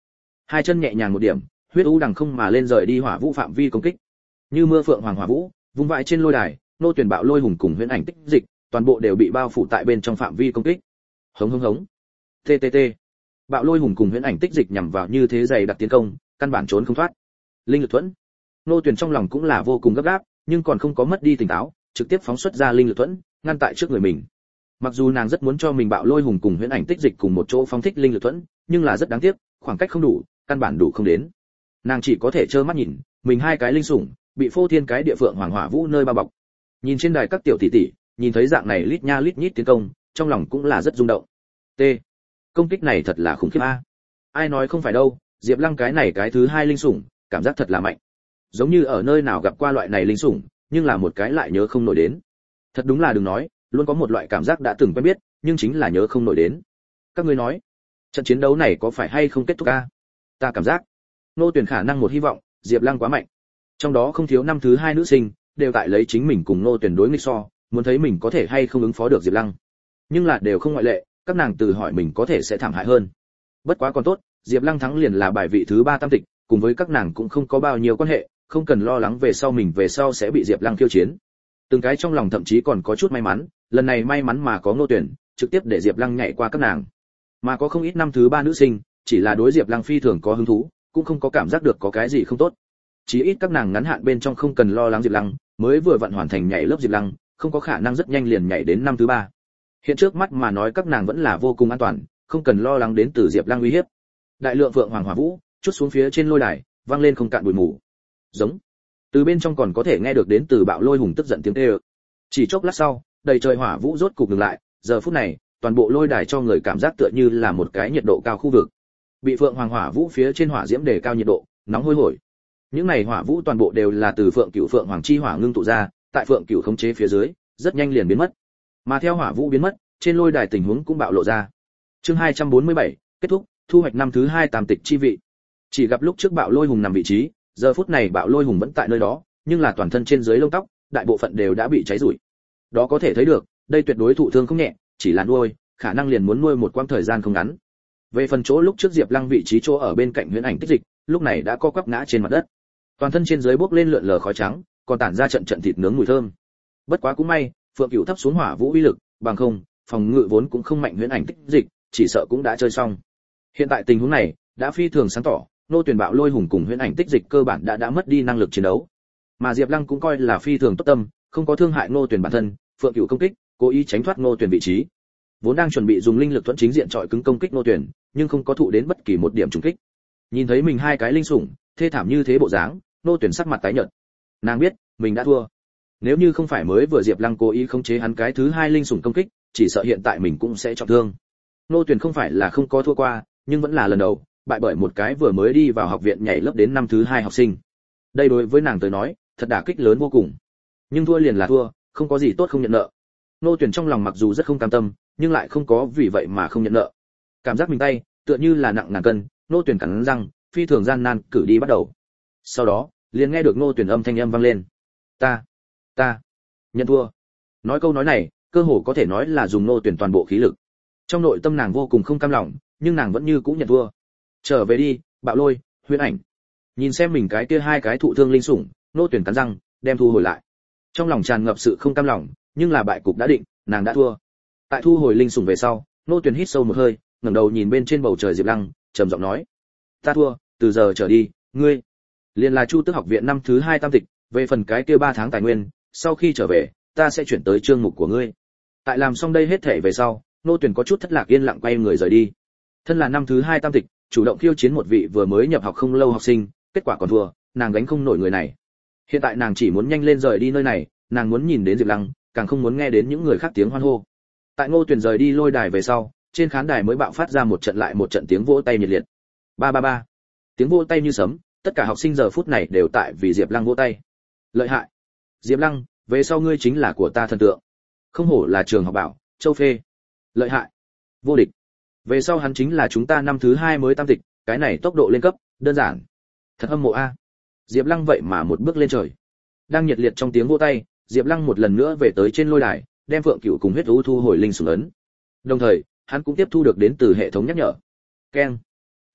Speaker 1: Hai chân nhẹ nhàng một điểm, huyết u đằng không mà lên rời đi hỏa vũ phạm vi công kích. Như mưa phượng hoàng hỏa vũ, vung vãi trên lôi đài, nô tuyển bạo lôi hùng cùng huyễn ảnh tích dịch, toàn bộ đều bị bao phủ tại bên trong phạm vi công kích. Hống hống hống. tê tê tê. Bạo lôi hùng cùng huyễn ảnh tích dịch nhằm vào như thế dày đặc tiến công, căn bản trốn không thoát. Linh lực thuẫn. Nô tuyển trong lòng cũng là vô cùng gấp gáp, nhưng còn không có mất đi tỉnh táo, trực tiếp phóng xuất ra linh lực thuẫn, ngăn tại trước người mình. Mặc dù nàng rất muốn cho mình bạo lôi hùng cùng huyễn ảnh tích dịch cùng một chỗ phóng thích linh lực thuẫn, nhưng là rất đáng tiếc, khoảng cách không đủ, căn bản đủ không đến. Nàng chỉ có thể trơ mắt nhìn, mình hai cái linh sủng bị phô thiên cái địa phượng hoàng hỏa vũ nơi bao bọc. Nhìn trên đài các tiểu tỷ tỷ, nhìn thấy dạng này lít nha lít nhít tiến công, trong lòng cũng là rất rung động. T. Công kích này thật là khủng khiếp a. Ai nói không phải đâu, Diệp Lăng cái này cái thứ hai linh sủng, cảm giác thật là mạnh. Giống như ở nơi nào gặp qua loại này linh sủng, nhưng là một cái lại nhớ không nổi đến. Thật đúng là đừng nói, luôn có một loại cảm giác đã từng quen biết, nhưng chính là nhớ không nổi đến. Các ngươi nói, trận chiến đấu này có phải hay không kết thúc a? Ta cảm giác, nô tuyển khả năng một hy vọng, Diệp Lăng quá mạnh. Trong đó không thiếu năm thứ hai nữ sinh, đều tại lấy chính mình cùng nô tuyển đối nghịch so, muốn thấy mình có thể hay không ứng phó được Diệp Lăng. Nhưng là đều không ngoại lệ, các nàng tự hỏi mình có thể sẽ thảm hại hơn. Bất quá còn tốt, Diệp Lăng thắng liền là bài vị thứ ba tam tịch, cùng với các nàng cũng không có bao nhiêu quan hệ, không cần lo lắng về sau mình về sau sẽ bị Diệp Lăng khiêu chiến. Từng cái trong lòng thậm chí còn có chút may mắn, lần này may mắn mà có nô tuyển, trực tiếp để Diệp Lăng nhảy qua các nàng. Mà có không ít năm thứ ba nữ sinh, chỉ là đối Diệp Lăng phi thường có hứng thú, cũng không có cảm giác được có cái gì không tốt. Chí ít các nàng ngắn hạn bên trong không cần lo lắng Diệp Lăng, mới vừa vận hoàn thành nhảy lớp Diệp Lăng, không có khả năng rất nhanh liền nhảy đến năm thứ ba. Hiện trước mắt mà nói các nàng vẫn là vô cùng an toàn, không cần lo lắng đến từ Diệp Lăng uy hiếp. Đại lượng vượng hoàng hỏa vũ, chút xuống phía trên lôi đài, vang lên không cạn bụi mù. Giống. Từ bên trong còn có thể nghe được đến từ bạo lôi hùng tức giận tiếng kêu. Chỉ chốc lát sau, đầy trời hỏa vũ rốt cục ngừng lại, giờ phút này, toàn bộ lôi đài cho người cảm giác tựa như là một cái nhiệt độ cao khu vực. Bị phượng hoàng hỏa vũ phía trên hỏa diễm đề cao nhiệt độ, nóng hôi hổi. Những này hỏa vũ toàn bộ đều là từ phượng cửu phượng hoàng chi hỏa ngưng tụ ra, tại phượng cửu khống chế phía dưới, rất nhanh liền biến mất. Mà theo hỏa vũ biến mất, trên lôi đài tình huống cũng bạo lộ ra. Chương hai trăm bốn mươi bảy, kết thúc, thu hoạch năm thứ hai tam tịch chi vị. Chỉ gặp lúc trước bạo lôi hùng nằm vị trí, giờ phút này bạo lôi hùng vẫn tại nơi đó, nhưng là toàn thân trên dưới lông tóc, đại bộ phận đều đã bị cháy rụi. Đó có thể thấy được, đây tuyệt đối thụ thương không nhẹ, chỉ là nuôi, khả năng liền muốn nuôi một quãng thời gian không ngắn. Về phần chỗ lúc trước Diệp Lăng vị trí chỗ ở bên cạnh huyễn ảnh tích dịch, lúc này đã co quắp ngã trên mặt đất. Toàn thân trên dưới bốc lên lượn lờ khói trắng, còn tản ra trận trận thịt nướng mùi thơm. Bất quá cũng may, Phượng Cửu thấp xuống hỏa vũ uy lực, bằng không, phòng ngự vốn cũng không mạnh huyễn ảnh tích dịch, chỉ sợ cũng đã chơi xong. Hiện tại tình huống này, đã phi thường sáng tỏ, nô tuyển bạo lôi hùng cùng huyễn ảnh tích dịch cơ bản đã đã mất đi năng lực chiến đấu. Mà Diệp Lăng cũng coi là phi thường tốt tâm, không có thương hại nô tuyển bản thân, Phượng Cửu công kích, cố ý tránh thoát nô tuyển vị trí. Vốn đang chuẩn bị dùng linh lực thuẫn chính diện trọi cứng công kích nô tuyển, nhưng không có thụ đến bất kỳ một điểm trùng kích. Nhìn thấy mình hai cái linh sủng, thê thảm như thế bộ dáng, nô tuyển sắc mặt tái nhợt. Nàng biết, mình đã thua. Nếu như không phải mới vừa Diệp Lăng cố ý khống chế hắn cái thứ hai linh sủng công kích, chỉ sợ hiện tại mình cũng sẽ trọng thương. Nô tuyển không phải là không có thua qua, nhưng vẫn là lần đầu bại bởi một cái vừa mới đi vào học viện nhảy lớp đến năm thứ hai học sinh. Đây đối với nàng tới nói, thật đả kích lớn vô cùng. Nhưng thua liền là thua, không có gì tốt không nhận nợ. Nô tuyển trong lòng mặc dù rất không cam tâm, nhưng lại không có vì vậy mà không nhận nợ. Cảm giác mình tay tựa như là nặng ngàn cân, nô tuyển cắn răng, phi thường gian nan cử đi bắt đầu. Sau đó, liền nghe được nô tuyển âm thanh âm vang lên. Ta, ta, nhận thua. Nói câu nói này, cơ hồ có thể nói là dùng nô tuyển toàn bộ khí lực. Trong nội tâm nàng vô cùng không cam lòng, nhưng nàng vẫn như cũ nhận thua. Trở về đi, bạo lôi, huyễn ảnh. Nhìn xem mình cái kia hai cái thụ thương linh sủng, nô tuyển cắn răng, đem thu hồi lại. Trong lòng tràn ngập sự không cam lòng, nhưng là bại cục đã định, nàng đã thua. Tại thu hồi linh sủng về sau, nô tuyển hít sâu một hơi, ngẩng đầu nhìn bên trên bầu trời Diệp Lăng, trầm giọng nói: "Ta thua, từ giờ trở đi, ngươi liền là Chu Tước học viện năm thứ hai tam tịch, về phần cái kia ba tháng tài nguyên, sau khi trở về, ta sẽ chuyển tới chương mục của ngươi." Tại làm xong đây hết thể về sau, nô tuyển có chút thất lạc yên lặng quay người rời đi. Thân là năm thứ hai tam tịch, chủ động khiêu chiến một vị vừa mới nhập học không lâu học sinh, kết quả còn thua, nàng gánh không nổi người này. Hiện tại nàng chỉ muốn nhanh lên rời đi nơi này, nàng muốn nhìn đến Diệp Lăng, càng không muốn nghe đến những người khác tiếng hoan hô. Tại Ngô Tuyền rời đi lôi đài về sau, trên khán đài mới bạo phát ra một trận lại một trận tiếng vỗ tay nhiệt liệt. Ba ba ba. Tiếng vỗ tay như sấm, tất cả học sinh giờ phút này đều tại vì Diệp Lăng vỗ tay. Lợi hại. Diệp Lăng, về sau ngươi chính là của ta thần tượng. Không hổ là trường học bảo, Châu Phê. Lợi hại. Vô địch. Về sau hắn chính là chúng ta năm thứ hai mới tam tịch, cái này tốc độ lên cấp, đơn giản. Thật hâm mộ a. Diệp Lăng vậy mà một bước lên trời. Đang nhiệt liệt trong tiếng vỗ tay, Diệp Lăng một lần nữa về tới trên lôi đài, đem Phượng Cửu cùng huyết thú thu hồi linh sủng ấn. Đồng thời, hắn cũng tiếp thu được đến từ hệ thống nhắc nhở. Keng.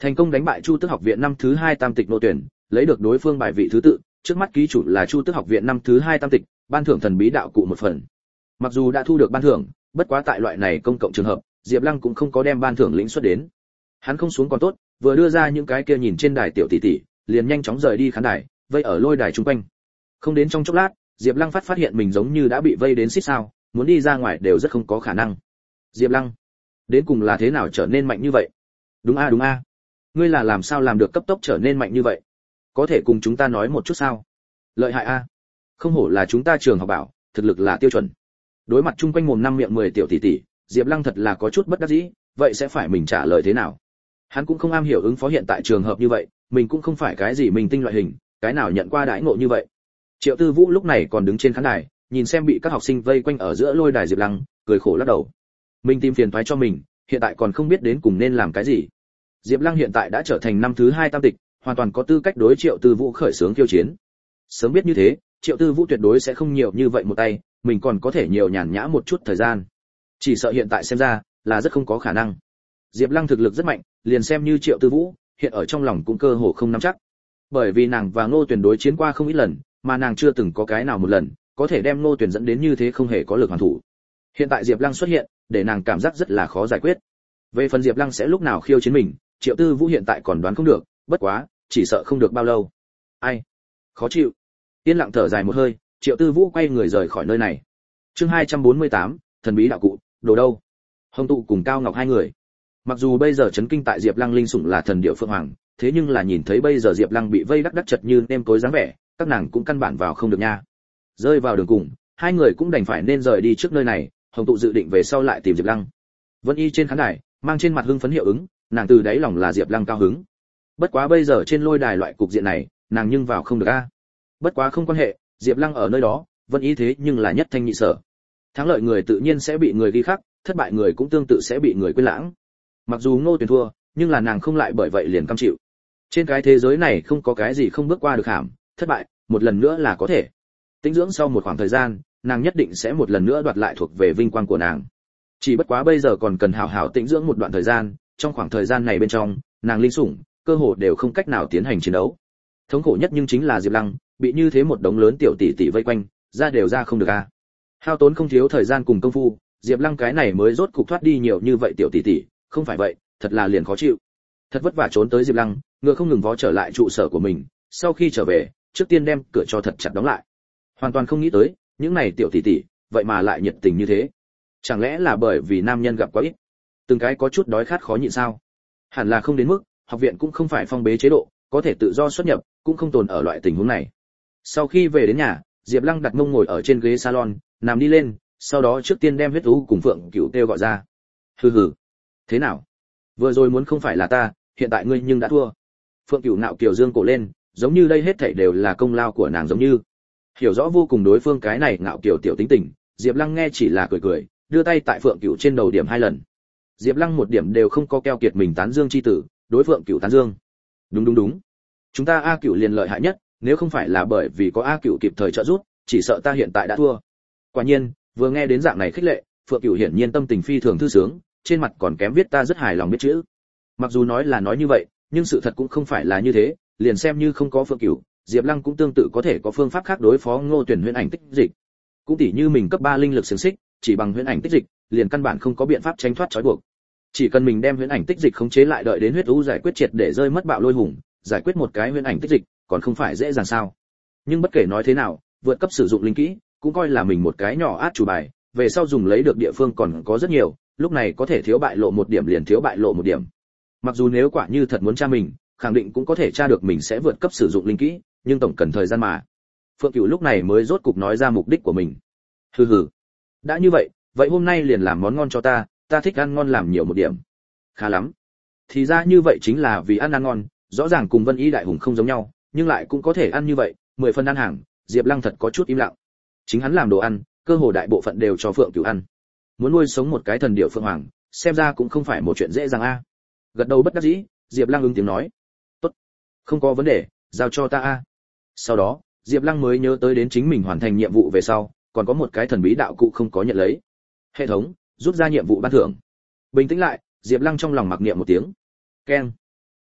Speaker 1: Thành công đánh bại Chu Tước học viện năm thứ hai tam tịch nô tuyển, lấy được đối phương bài vị thứ tự, trước mắt ký chủ là Chu Tước học viện năm thứ hai tam tịch, ban thưởng thần bí đạo cụ một phần. Mặc dù đã thu được ban thưởng, bất quá tại loại này công cộng trường hợp, Diệp Lăng cũng không có đem ban thưởng lĩnh xuất đến. Hắn không xuống còn tốt, vừa đưa ra những cái kia nhìn trên đài tiểu tỷ tỷ, liền nhanh chóng rời đi khán đài, vây ở lôi đài chung quanh. Không đến trong chốc lát, Diệp Lăng phát phát hiện mình giống như đã bị vây đến xít sao, muốn đi ra ngoài đều rất không có khả năng. Diệp Lăng, đến cùng là thế nào trở nên mạnh như vậy? Đúng a đúng a. Ngươi là làm sao làm được cấp tốc trở nên mạnh như vậy? Có thể cùng chúng ta nói một chút sao? Lợi hại a. Không hổ là chúng ta trường học bảo, thực lực là tiêu chuẩn. Đối mặt chung quanh mồm năm miệng mười tiểu tỷ tỷ, Diệp Lăng thật là có chút bất đắc dĩ, vậy sẽ phải mình trả lời thế nào? Hắn cũng không am hiểu ứng phó hiện tại trường hợp như vậy, mình cũng không phải cái gì mình tinh loại hình, cái nào nhận qua đãi ngộ như vậy. Triệu Tư Vũ lúc này còn đứng trên khán đài, nhìn xem bị các học sinh vây quanh ở giữa lôi đài Diệp Lăng, cười khổ lắc đầu. Mình tìm phiền toái cho mình, hiện tại còn không biết đến cùng nên làm cái gì. Diệp Lăng hiện tại đã trở thành năm thứ hai tam tịch, hoàn toàn có tư cách đối Triệu Tư Vũ khởi xướng khiêu chiến. Sớm biết như thế, Triệu Tư Vũ tuyệt đối sẽ không nhiều như vậy một tay, mình còn có thể nhiều nhàn nhã một chút thời gian. Chỉ sợ hiện tại xem ra là rất không có khả năng. Diệp Lăng thực lực rất mạnh, liền xem như Triệu Tư Vũ, hiện ở trong lòng cũng cơ hồ không nắm chắc. Bởi vì nàng và Ngô Tuyền đối chiến qua không ít lần, mà nàng chưa từng có cái nào một lần có thể đem Ngô Tuyền dẫn đến như thế không hề có lực hoàn thủ. Hiện tại Diệp Lăng xuất hiện, để nàng cảm giác rất là khó giải quyết. Về phần Diệp Lăng sẽ lúc nào khiêu chiến mình, Triệu Tư Vũ hiện tại còn đoán không được, bất quá, chỉ sợ không được bao lâu. Ai? Khó chịu. Yên lặng thở dài một hơi, Triệu Tư Vũ quay người rời khỏi nơi này. Chương hai trăm bốn mươi tám, thần bí đạo cụ, đồ đâu? Hồng Tụ cùng Cao Ngọc hai người. Mặc dù bây giờ chấn kinh tại Diệp Lăng linh sủng là thần điệu phượng hoàng, thế nhưng là nhìn thấy bây giờ Diệp Lăng bị vây đắc đắc chật như nêm tối dáng vẻ, các nàng cũng căn bản vào không được nha. Rơi vào đường cùng, hai người cũng đành phải nên rời đi trước nơi này, Hồng Tụ dự định về sau lại tìm Diệp Lăng. Vân Y trên khán đài, mang trên mặt hưng phấn hiệu ứng, nàng từ đáy lòng là Diệp Lăng cao hứng. Bất quá bây giờ trên lôi đài loại cục diện này, nàng nhưng vào không được a. Bất quá không quan hệ, Diệp Lăng ở nơi đó, Vân Y thế nhưng là nhất thanh nhị sở. Thắng lợi người tự nhiên sẽ bị người ghi khắc, thất bại người cũng tương tự sẽ bị người quên lãng. Mặc dù Ngô Tuyền thua, nhưng là nàng không lại bởi vậy liền cam chịu. Trên cái thế giới này không có cái gì không bước qua được hàm, thất bại, một lần nữa là có thể. Tĩnh dưỡng sau một khoảng thời gian, nàng nhất định sẽ một lần nữa đoạt lại thuộc về vinh quang của nàng. Chỉ bất quá bây giờ còn cần hào hào tĩnh dưỡng một đoạn thời gian, trong khoảng thời gian này bên trong, nàng linh sủng, cơ hồ đều không cách nào tiến hành chiến đấu. Thống khổ nhất nhưng chính là Diệp Lăng, bị như thế một đống lớn tiểu tỷ tỷ vây quanh, ra đều ra không được a. Hao tốn không thiếu thời gian cùng công phu, Diệp Lăng cái này mới rốt cục thoát đi nhiều như vậy tiểu tỷ tỷ, không phải vậy, thật là liền khó chịu. Thật vất vả trốn tới Diệp Lăng, ngựa không ngừng vó trở lại trụ sở của mình, sau khi trở về, trước tiên đem cửa cho thật chặt đóng lại. Hoàn toàn không nghĩ tới, những này tiểu tỷ tỷ, vậy mà lại nhiệt tình như thế. Chẳng lẽ là bởi vì nam nhân gặp quá ít, từng cái có chút đói khát khó nhịn sao? Hẳn là không đến mức, học viện cũng không phải phong bế chế độ, có thể tự do xuất nhập, cũng không tồn ở loại tình huống này. Sau khi về đến nhà, Diệp Lăng đặt mông ngồi ở trên ghế salon, nằm đi lên, sau đó trước tiên đem huyết thú cùng Phượng Cửu kêu gọi ra. Hừ hừ, thế nào? Vừa rồi muốn không phải là ta, hiện tại ngươi nhưng đã thua. Phượng Cửu nạo kiều dương cổ lên, giống như đây hết thảy đều là công lao của nàng giống như. Hiểu rõ vô cùng đối phương cái này ngạo kiều tiểu tính tình, Diệp Lăng nghe chỉ là cười cười, đưa tay tại Phượng Cửu trên đầu điểm hai lần. Diệp Lăng một điểm đều không có keo kiệt mình tán dương chi tử, đối Phượng Cửu tán dương. Đúng đúng đúng, chúng ta A Cửu liền lợi hại nhất, nếu không phải là bởi vì có A Cửu kịp thời trợ giúp, chỉ sợ ta hiện tại đã thua. Quả nhiên, vừa nghe đến dạng này khích lệ, Phượng Cửu hiển nhiên tâm tình phi thường thư sướng, trên mặt còn kém viết ta rất hài lòng biết chữ. Mặc dù nói là nói như vậy, nhưng sự thật cũng không phải là như thế, liền xem như không có Phượng Cửu, Diệp Lăng cũng tương tự có thể có phương pháp khác đối phó Ngô Tuyển huyễn ảnh tích dịch. Cũng tỉ như mình cấp ba linh lực xiển xích, chỉ bằng huyễn ảnh tích dịch, liền căn bản không có biện pháp tránh thoát trói buộc. Chỉ cần mình đem huyễn ảnh tích dịch khống chế lại đợi đến huyết u giải quyết triệt để rơi mất bạo lôi hùng, giải quyết một cái huyễn ảnh tích dịch, còn không phải dễ dàng sao? Nhưng bất kể nói thế nào, vượt cấp sử dụng linh kỹ, cũng coi là mình một cái nhỏ át chủ bài, về sau dùng lấy được địa phương còn có rất nhiều, lúc này có thể thiếu bại lộ một điểm liền thiếu bại lộ một điểm. Mặc dù nếu quả như thật muốn tra mình, khẳng định cũng có thể tra được mình sẽ vượt cấp sử dụng linh kỹ, nhưng tổng cần thời gian mà. Phượng Cửu lúc này mới rốt cục nói ra mục đích của mình. Hừ hừ, đã như vậy, vậy hôm nay liền làm món ngon cho ta, ta thích ăn ngon làm nhiều một điểm. Khá lắm. Thì ra như vậy chính là vì ăn ăn ngon, rõ ràng cùng Vân Y đại hùng không giống nhau, nhưng lại cũng có thể ăn như vậy, mười phần ăn hàng, Diệp Lăng thật có chút im lặng. Chính hắn làm đồ ăn, cơ hồ đại bộ phận đều cho Phượng Cửu ăn. Muốn nuôi sống một cái thần điệu phượng hoàng, xem ra cũng không phải một chuyện dễ dàng a. Gật đầu bất đắc dĩ, Diệp Lăng ứng tiếng nói, "Tốt, không có vấn đề, giao cho ta a." Sau đó, Diệp Lăng mới nhớ tới đến chính mình hoàn thành nhiệm vụ về sau, còn có một cái thần bí đạo cụ không có nhận lấy. Hệ thống, rút ra nhiệm vụ ban thưởng. Bình tĩnh lại, Diệp Lăng trong lòng mặc niệm một tiếng. Keng.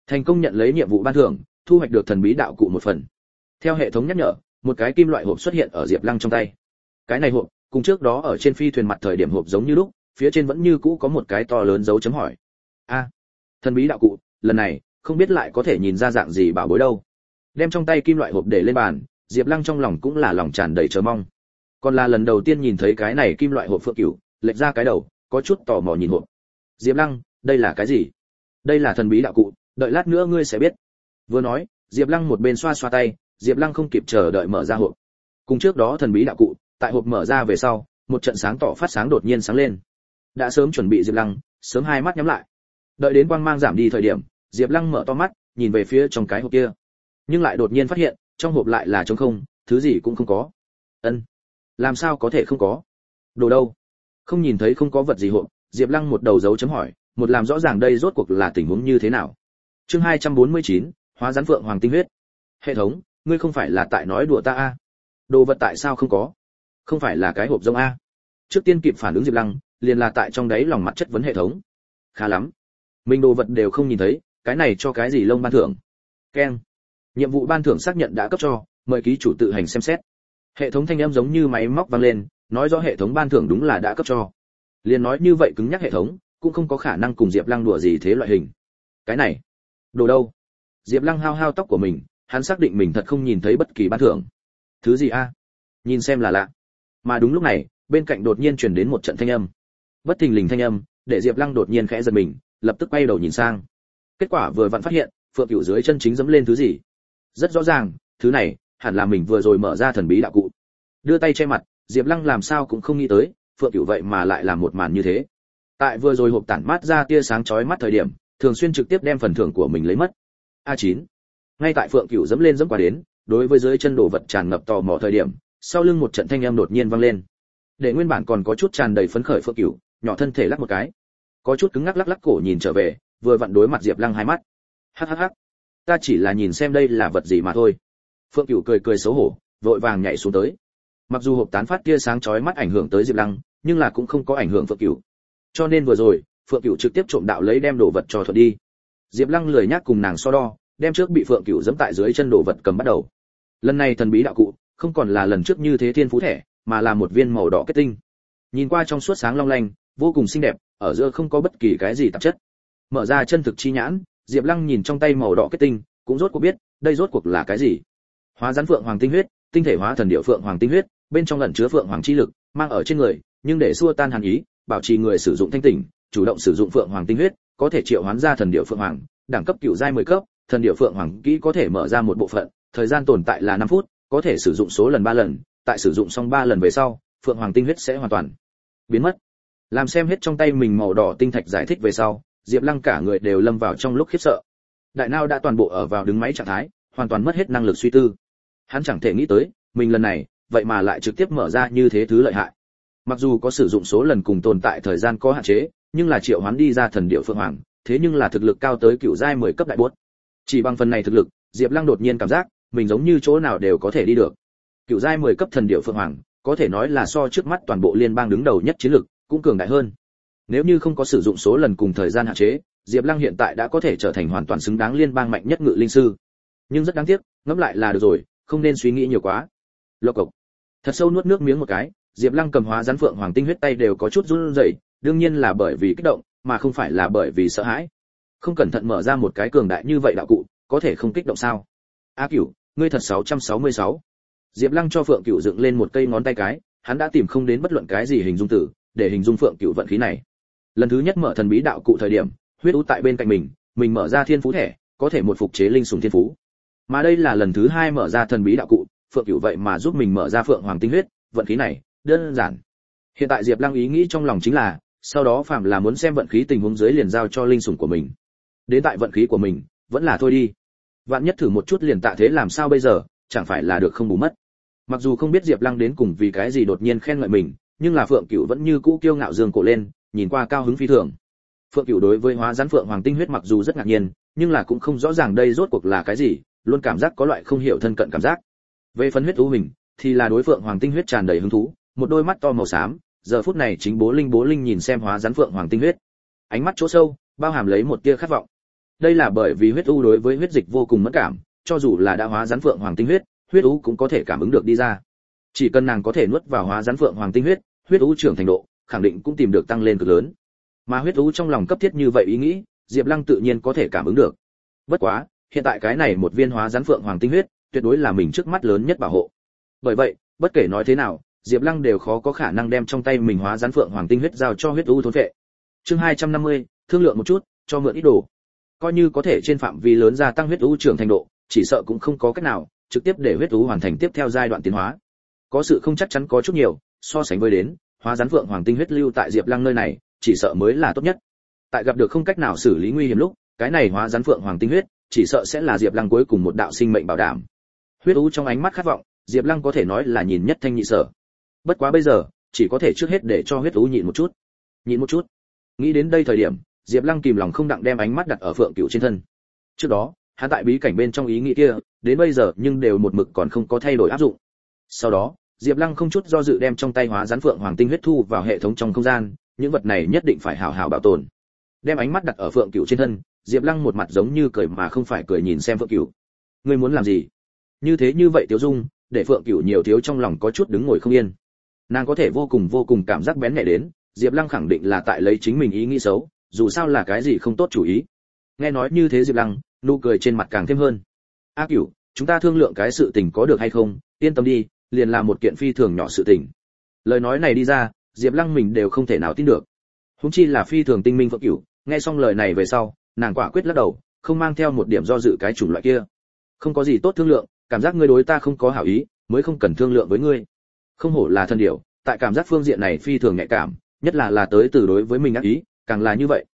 Speaker 1: Thành công nhận lấy nhiệm vụ ban thưởng, thu hoạch được thần bí đạo cụ một phần. Theo hệ thống nhắc nhở, một cái kim loại hộp xuất hiện ở Diệp Lăng trong tay. Cái này hộp, cùng trước đó ở trên phi thuyền mặt thời điểm hộp giống như lúc, phía trên vẫn như cũ có một cái to lớn dấu chấm hỏi. A, thần bí đạo cụ, lần này không biết lại có thể nhìn ra dạng gì bảo bối đâu. Đem trong tay kim loại hộp để lên bàn, Diệp Lăng trong lòng cũng là lòng tràn đầy chờ mong. Còn là lần đầu tiên nhìn thấy cái này kim loại hộp Phượng Cửu, lệch ra cái đầu, có chút tò mò nhìn hộp. Diệp Lăng, đây là cái gì? Đây là thần bí đạo cụ, đợi lát nữa ngươi sẽ biết. Vừa nói, Diệp Lăng một bên xoa xoa tay, Diệp Lăng không kịp chờ đợi mở ra hộp. Cùng trước đó thần bí đạo cụ, tại hộp mở ra về sau, một trận sáng tỏ phát sáng đột nhiên sáng lên. Đã sớm chuẩn bị Diệp Lăng, sớm hai mắt nhắm lại. Đợi đến quang mang giảm đi thời điểm, Diệp Lăng mở to mắt, nhìn về phía trong cái hộp kia. Nhưng lại đột nhiên phát hiện, trong hộp lại là trống không, thứ gì cũng không có. Ân, làm sao có thể không có? Đồ đâu? Không nhìn thấy không có vật gì hộp, Diệp Lăng một đầu dấu chấm hỏi, một làm rõ ràng đây rốt cuộc là tình huống như thế nào. Chương hai trăm bốn mươi chín, hóa rắn phượng hoàng tinh huyết. Hệ thống, ngươi không phải là tại nói đùa ta a? Đồ vật tại sao không có? Không phải là cái hộp rông a? Trước tiên kịp phản ứng Diệp Lăng, liền là tại trong đáy lòng mặt chất vấn hệ thống. Khá lắm, mình đồ vật đều không nhìn thấy, cái này cho cái gì lông ban thưởng? Keng. Nhiệm vụ ban thưởng xác nhận đã cấp cho, mời ký chủ tự hành xem xét. Hệ thống thanh âm giống như máy móc vang lên, nói rõ hệ thống ban thưởng đúng là đã cấp cho. Liền nói như vậy cứng nhắc hệ thống, cũng không có khả năng cùng Diệp Lăng đùa gì thế loại hình. Cái này, đồ đâu? Diệp Lăng hao hao tóc của mình, hắn xác định mình thật không nhìn thấy bất kỳ ban thưởng. Thứ gì a? Nhìn xem là lạ. Mà đúng lúc này, bên cạnh đột nhiên truyền đến một trận thanh âm. Bất thình lình thanh âm, để Diệp Lăng đột nhiên khẽ giật mình, lập tức quay đầu nhìn sang. Kết quả vừa vặn phát hiện, Phượng Cửu dưới chân chính giẫm lên thứ gì. Rất rõ ràng, thứ này hẳn là mình vừa rồi mở ra thần bí đạo cụ. Đưa tay che mặt, Diệp Lăng làm sao cũng không nghĩ tới, Phượng Cửu vậy mà lại làm một màn như thế. Tại vừa rồi hộp tản mát ra tia sáng chói mắt thời điểm, thường xuyên trực tiếp đem phần thưởng của mình lấy mất. A chín. Ngay tại Phượng Cửu dẫm lên dẫm qua đến, đối với dưới chân đồ vật tràn ngập tò mò thời điểm, sau lưng một trận thanh âm đột nhiên vang lên. Để nguyên bản còn có chút tràn đầy phấn khởi Phượng Cửu, nhỏ thân thể lắc một cái, có chút cứng ngắc lắc lắc cổ nhìn trở về, vừa vặn đối mặt Diệp Lăng hai mắt. Hắc hắc hắc, ta chỉ là nhìn xem đây là vật gì mà thôi. Phượng Cửu cười cười xấu hổ, vội vàng nhảy xuống tới. Mặc dù hộp tán phát tia sáng chói mắt ảnh hưởng tới Diệp Lăng, nhưng là cũng không có ảnh hưởng Phượng Cửu. Cho nên vừa rồi, Phượng Cửu trực tiếp trộm đạo lấy đem đồ vật cho thuận đi. Diệp Lăng lười nhác cùng nàng so đo, đem trước bị Phượng Cửu giẫm tại dưới chân đồ vật cầm bắt đầu. Lần này thần bí đạo cụ, không còn là lần trước như thế thiên phú thẻ, mà là một viên màu đỏ kết tinh. Nhìn qua trong suốt sáng long lanh, vô cùng xinh đẹp, ở giữa không có bất kỳ cái gì tạp chất. Mở ra chân thực chi nhãn, Diệp Lăng nhìn trong tay màu đỏ kết tinh, cũng rốt cuộc biết, đây rốt cuộc là cái gì. Hóa rắn phượng hoàng tinh huyết, tinh thể hóa thần điệu phượng hoàng tinh huyết, bên trong ẩn chứa phượng hoàng chi lực, mang ở trên người, nhưng để xua tan hàn ý, bảo trì người sử dụng thanh tỉnh, chủ động sử dụng phượng hoàng tinh huyết, có thể triệu hoán ra thần điệu phượng hoàng, đẳng cấp cửu giai mười cấp, thần điệu phượng hoàng kỹ có thể mở ra một bộ phận, thời gian tồn tại là năm phút, có thể sử dụng số lần ba lần, tại sử dụng xong ba lần về sau, phượng hoàng tinh huyết sẽ hoàn toàn biến mất. Làm xem hết trong tay mình màu đỏ tinh thạch giải thích về sau, Diệp Lăng cả người đều lâm vào trong lúc khiếp sợ. Đại não đã toàn bộ ở vào đứng máy trạng thái, hoàn toàn mất hết năng lực suy tư. Hắn chẳng thể nghĩ tới, mình lần này, vậy mà lại trực tiếp mở ra như thế thứ lợi hại. Mặc dù có sử dụng số lần cùng tồn tại thời gian có hạn chế, nhưng là triệu hoán đi ra thần điệu phượng hoàng, thế nhưng là thực lực cao tới cửu giai mười cấp đại bốt. Chỉ bằng phần này thực lực, Diệp Lăng đột nhiên cảm giác, mình giống như chỗ nào đều có thể đi được. Cửu giai mười cấp thần điệu phượng hoàng, có thể nói là so trước mắt toàn bộ liên bang đứng đầu nhất chiến lực, cũng cường đại hơn. Nếu như không có sử dụng số lần cùng thời gian hạn chế, Diệp Lăng hiện tại đã có thể trở thành hoàn toàn xứng đáng liên bang mạnh nhất ngự linh sư. Nhưng rất đáng tiếc, ngẫm lại là được rồi, không nên suy nghĩ nhiều quá. Lộc cộc. Thật sâu nuốt nước miếng một cái, Diệp Lăng cầm hóa rắn phượng hoàng tinh huyết tay đều có chút run rẩy, đương nhiên là bởi vì kích động, mà không phải là bởi vì sợ hãi. Không cẩn thận mở ra một cái cường đại như vậy đạo cụ, có thể không kích động sao? A Cửu, ngươi thật sáu trăm sáu mươi sáu. Diệp Lăng cho Phượng Cửu dựng lên một cây ngón tay cái, hắn đã tìm không đến bất luận cái gì hình dung từ để hình dung Phượng Cửu vận khí này. Lần thứ nhất mở thần bí đạo cụ thời điểm, huyết u tại bên cạnh mình, mình mở ra thiên phú thẻ, có thể một phục chế linh sủng thiên phú. Mà đây là lần thứ hai mở ra thần bí đạo cụ, Phượng Cửu vậy mà giúp mình mở ra phượng hoàng tinh huyết, vận khí này, đơn giản. Hiện tại Diệp Lăng ý nghĩ trong lòng chính là, sau đó phạm là muốn xem vận khí tình huống dưới liền giao cho linh sủng của mình. Đến tại vận khí của mình, vẫn là thôi đi. Vạn nhất thử một chút liền tạ thế làm sao bây giờ, chẳng phải là được không bù mất. Mặc dù không biết Diệp Lăng đến cùng vì cái gì đột nhiên khen ngợi mình, nhưng là Phượng Cửu vẫn như cũ kiêu ngạo dương cổ lên, nhìn qua cao hứng phi thường. Phượng Cửu đối với hóa rắn phượng hoàng tinh huyết mặc dù rất ngạc nhiên, nhưng là cũng không rõ ràng đây rốt cuộc là cái gì, luôn cảm giác có loại không hiểu thân cận cảm giác. Về phần huyết u mình, thì là đối phượng hoàng tinh huyết tràn đầy hứng thú, một đôi mắt to màu xám, giờ phút này chính bố linh bố linh nhìn xem hóa rắn phượng hoàng tinh huyết. Ánh mắt chỗ sâu, bao hàm lấy một tia khát vọng. Đây là bởi vì huyết u đối với huyết dịch vô cùng mẫn cảm, cho dù là đã hóa rắn phượng hoàng tinh huyết, huyết u cũng có thể cảm ứng được đi ra. Chỉ cần nàng có thể nuốt vào hóa rắn phượng hoàng tinh huyết, huyết u trưởng thành độ khẳng định cũng tìm được tăng lên cực lớn. Mà huyết u trong lòng cấp thiết như vậy ý nghĩ, Diệp Lăng tự nhiên có thể cảm ứng được. Bất quá, hiện tại cái này một viên hóa rắn phượng hoàng tinh huyết, tuyệt đối là mình trước mắt lớn nhất bảo hộ. Bởi vậy, bất kể nói thế nào, Diệp Lăng đều khó có khả năng đem trong tay mình hóa rắn phượng hoàng tinh huyết giao cho huyết u thôn phệ. Chương hai trăm năm mươi, thương lượng một chút, cho mượn ít đồ. Coi như có thể trên phạm vi lớn gia tăng huyết u trưởng thành độ, chỉ sợ cũng không có cách nào trực tiếp để huyết u hoàn thành tiếp theo giai đoạn tiến hóa. Có sự không chắc chắn có chút nhiều, so sánh với đến, hóa rắn phượng hoàng tinh huyết lưu tại Diệp Lăng nơi này, chỉ sợ mới là tốt nhất. Tại gặp được không cách nào xử lý nguy hiểm lúc, cái này hóa rắn phượng hoàng tinh huyết, chỉ sợ sẽ là Diệp Lăng cuối cùng một đạo sinh mệnh bảo đảm. Huyết u trong ánh mắt khát vọng, Diệp Lăng có thể nói là nhìn nhất thanh nhị sở. Bất quá bây giờ, chỉ có thể trước hết để cho huyết u nhịn một chút. Nhịn một chút. Nghĩ đến đây thời điểm, Diệp Lăng kìm lòng không đặng đem ánh mắt đặt ở Phượng Cửu trên thân. Trước đó, hắn tại bí cảnh bên trong ý nghĩ kia, đến bây giờ nhưng đều một mực còn không có thay đổi áp dụng. Sau đó, Diệp Lăng không chút do dự đem trong tay hóa rắn phượng hoàng tinh huyết thu vào hệ thống trong không gian, những vật này nhất định phải hảo hảo bảo tồn. Đem ánh mắt đặt ở Phượng Cửu trên thân, Diệp Lăng một mặt giống như cười mà không phải cười nhìn xem Phượng Cửu. Ngươi muốn làm gì? Như thế như vậy Tiếu Dung, để Phượng Cửu nhiều thiếu trong lòng có chút đứng ngồi không yên. Nàng có thể vô cùng vô cùng cảm giác bén nhạy đến, Diệp Lăng khẳng định là tại lấy chính mình ý nghĩ xấu, dù sao là cái gì không tốt chủ ý. Nghe nói như thế Diệp Lăng, nụ cười trên mặt càng thêm hơn. A Cửu, chúng ta thương lượng cái sự tình có được hay không, yên tâm đi, liền là một kiện phi thường nhỏ sự tình. Lời nói này đi ra, Diệp Lăng mình đều không thể nào tin được. Huống chi là phi thường tinh minh Phượng Cửu, nghe xong lời này về sau, nàng quả quyết lắc đầu, không mang theo một điểm do dự cái chủng loại kia. Không có gì tốt thương lượng, cảm giác ngươi đối ta không có hảo ý, mới không cần thương lượng với ngươi. Không hổ là thần điểu, tại cảm giác phương diện này phi thường nhạy cảm, nhất là là tới từ đối với mình ác ý, càng là như vậy.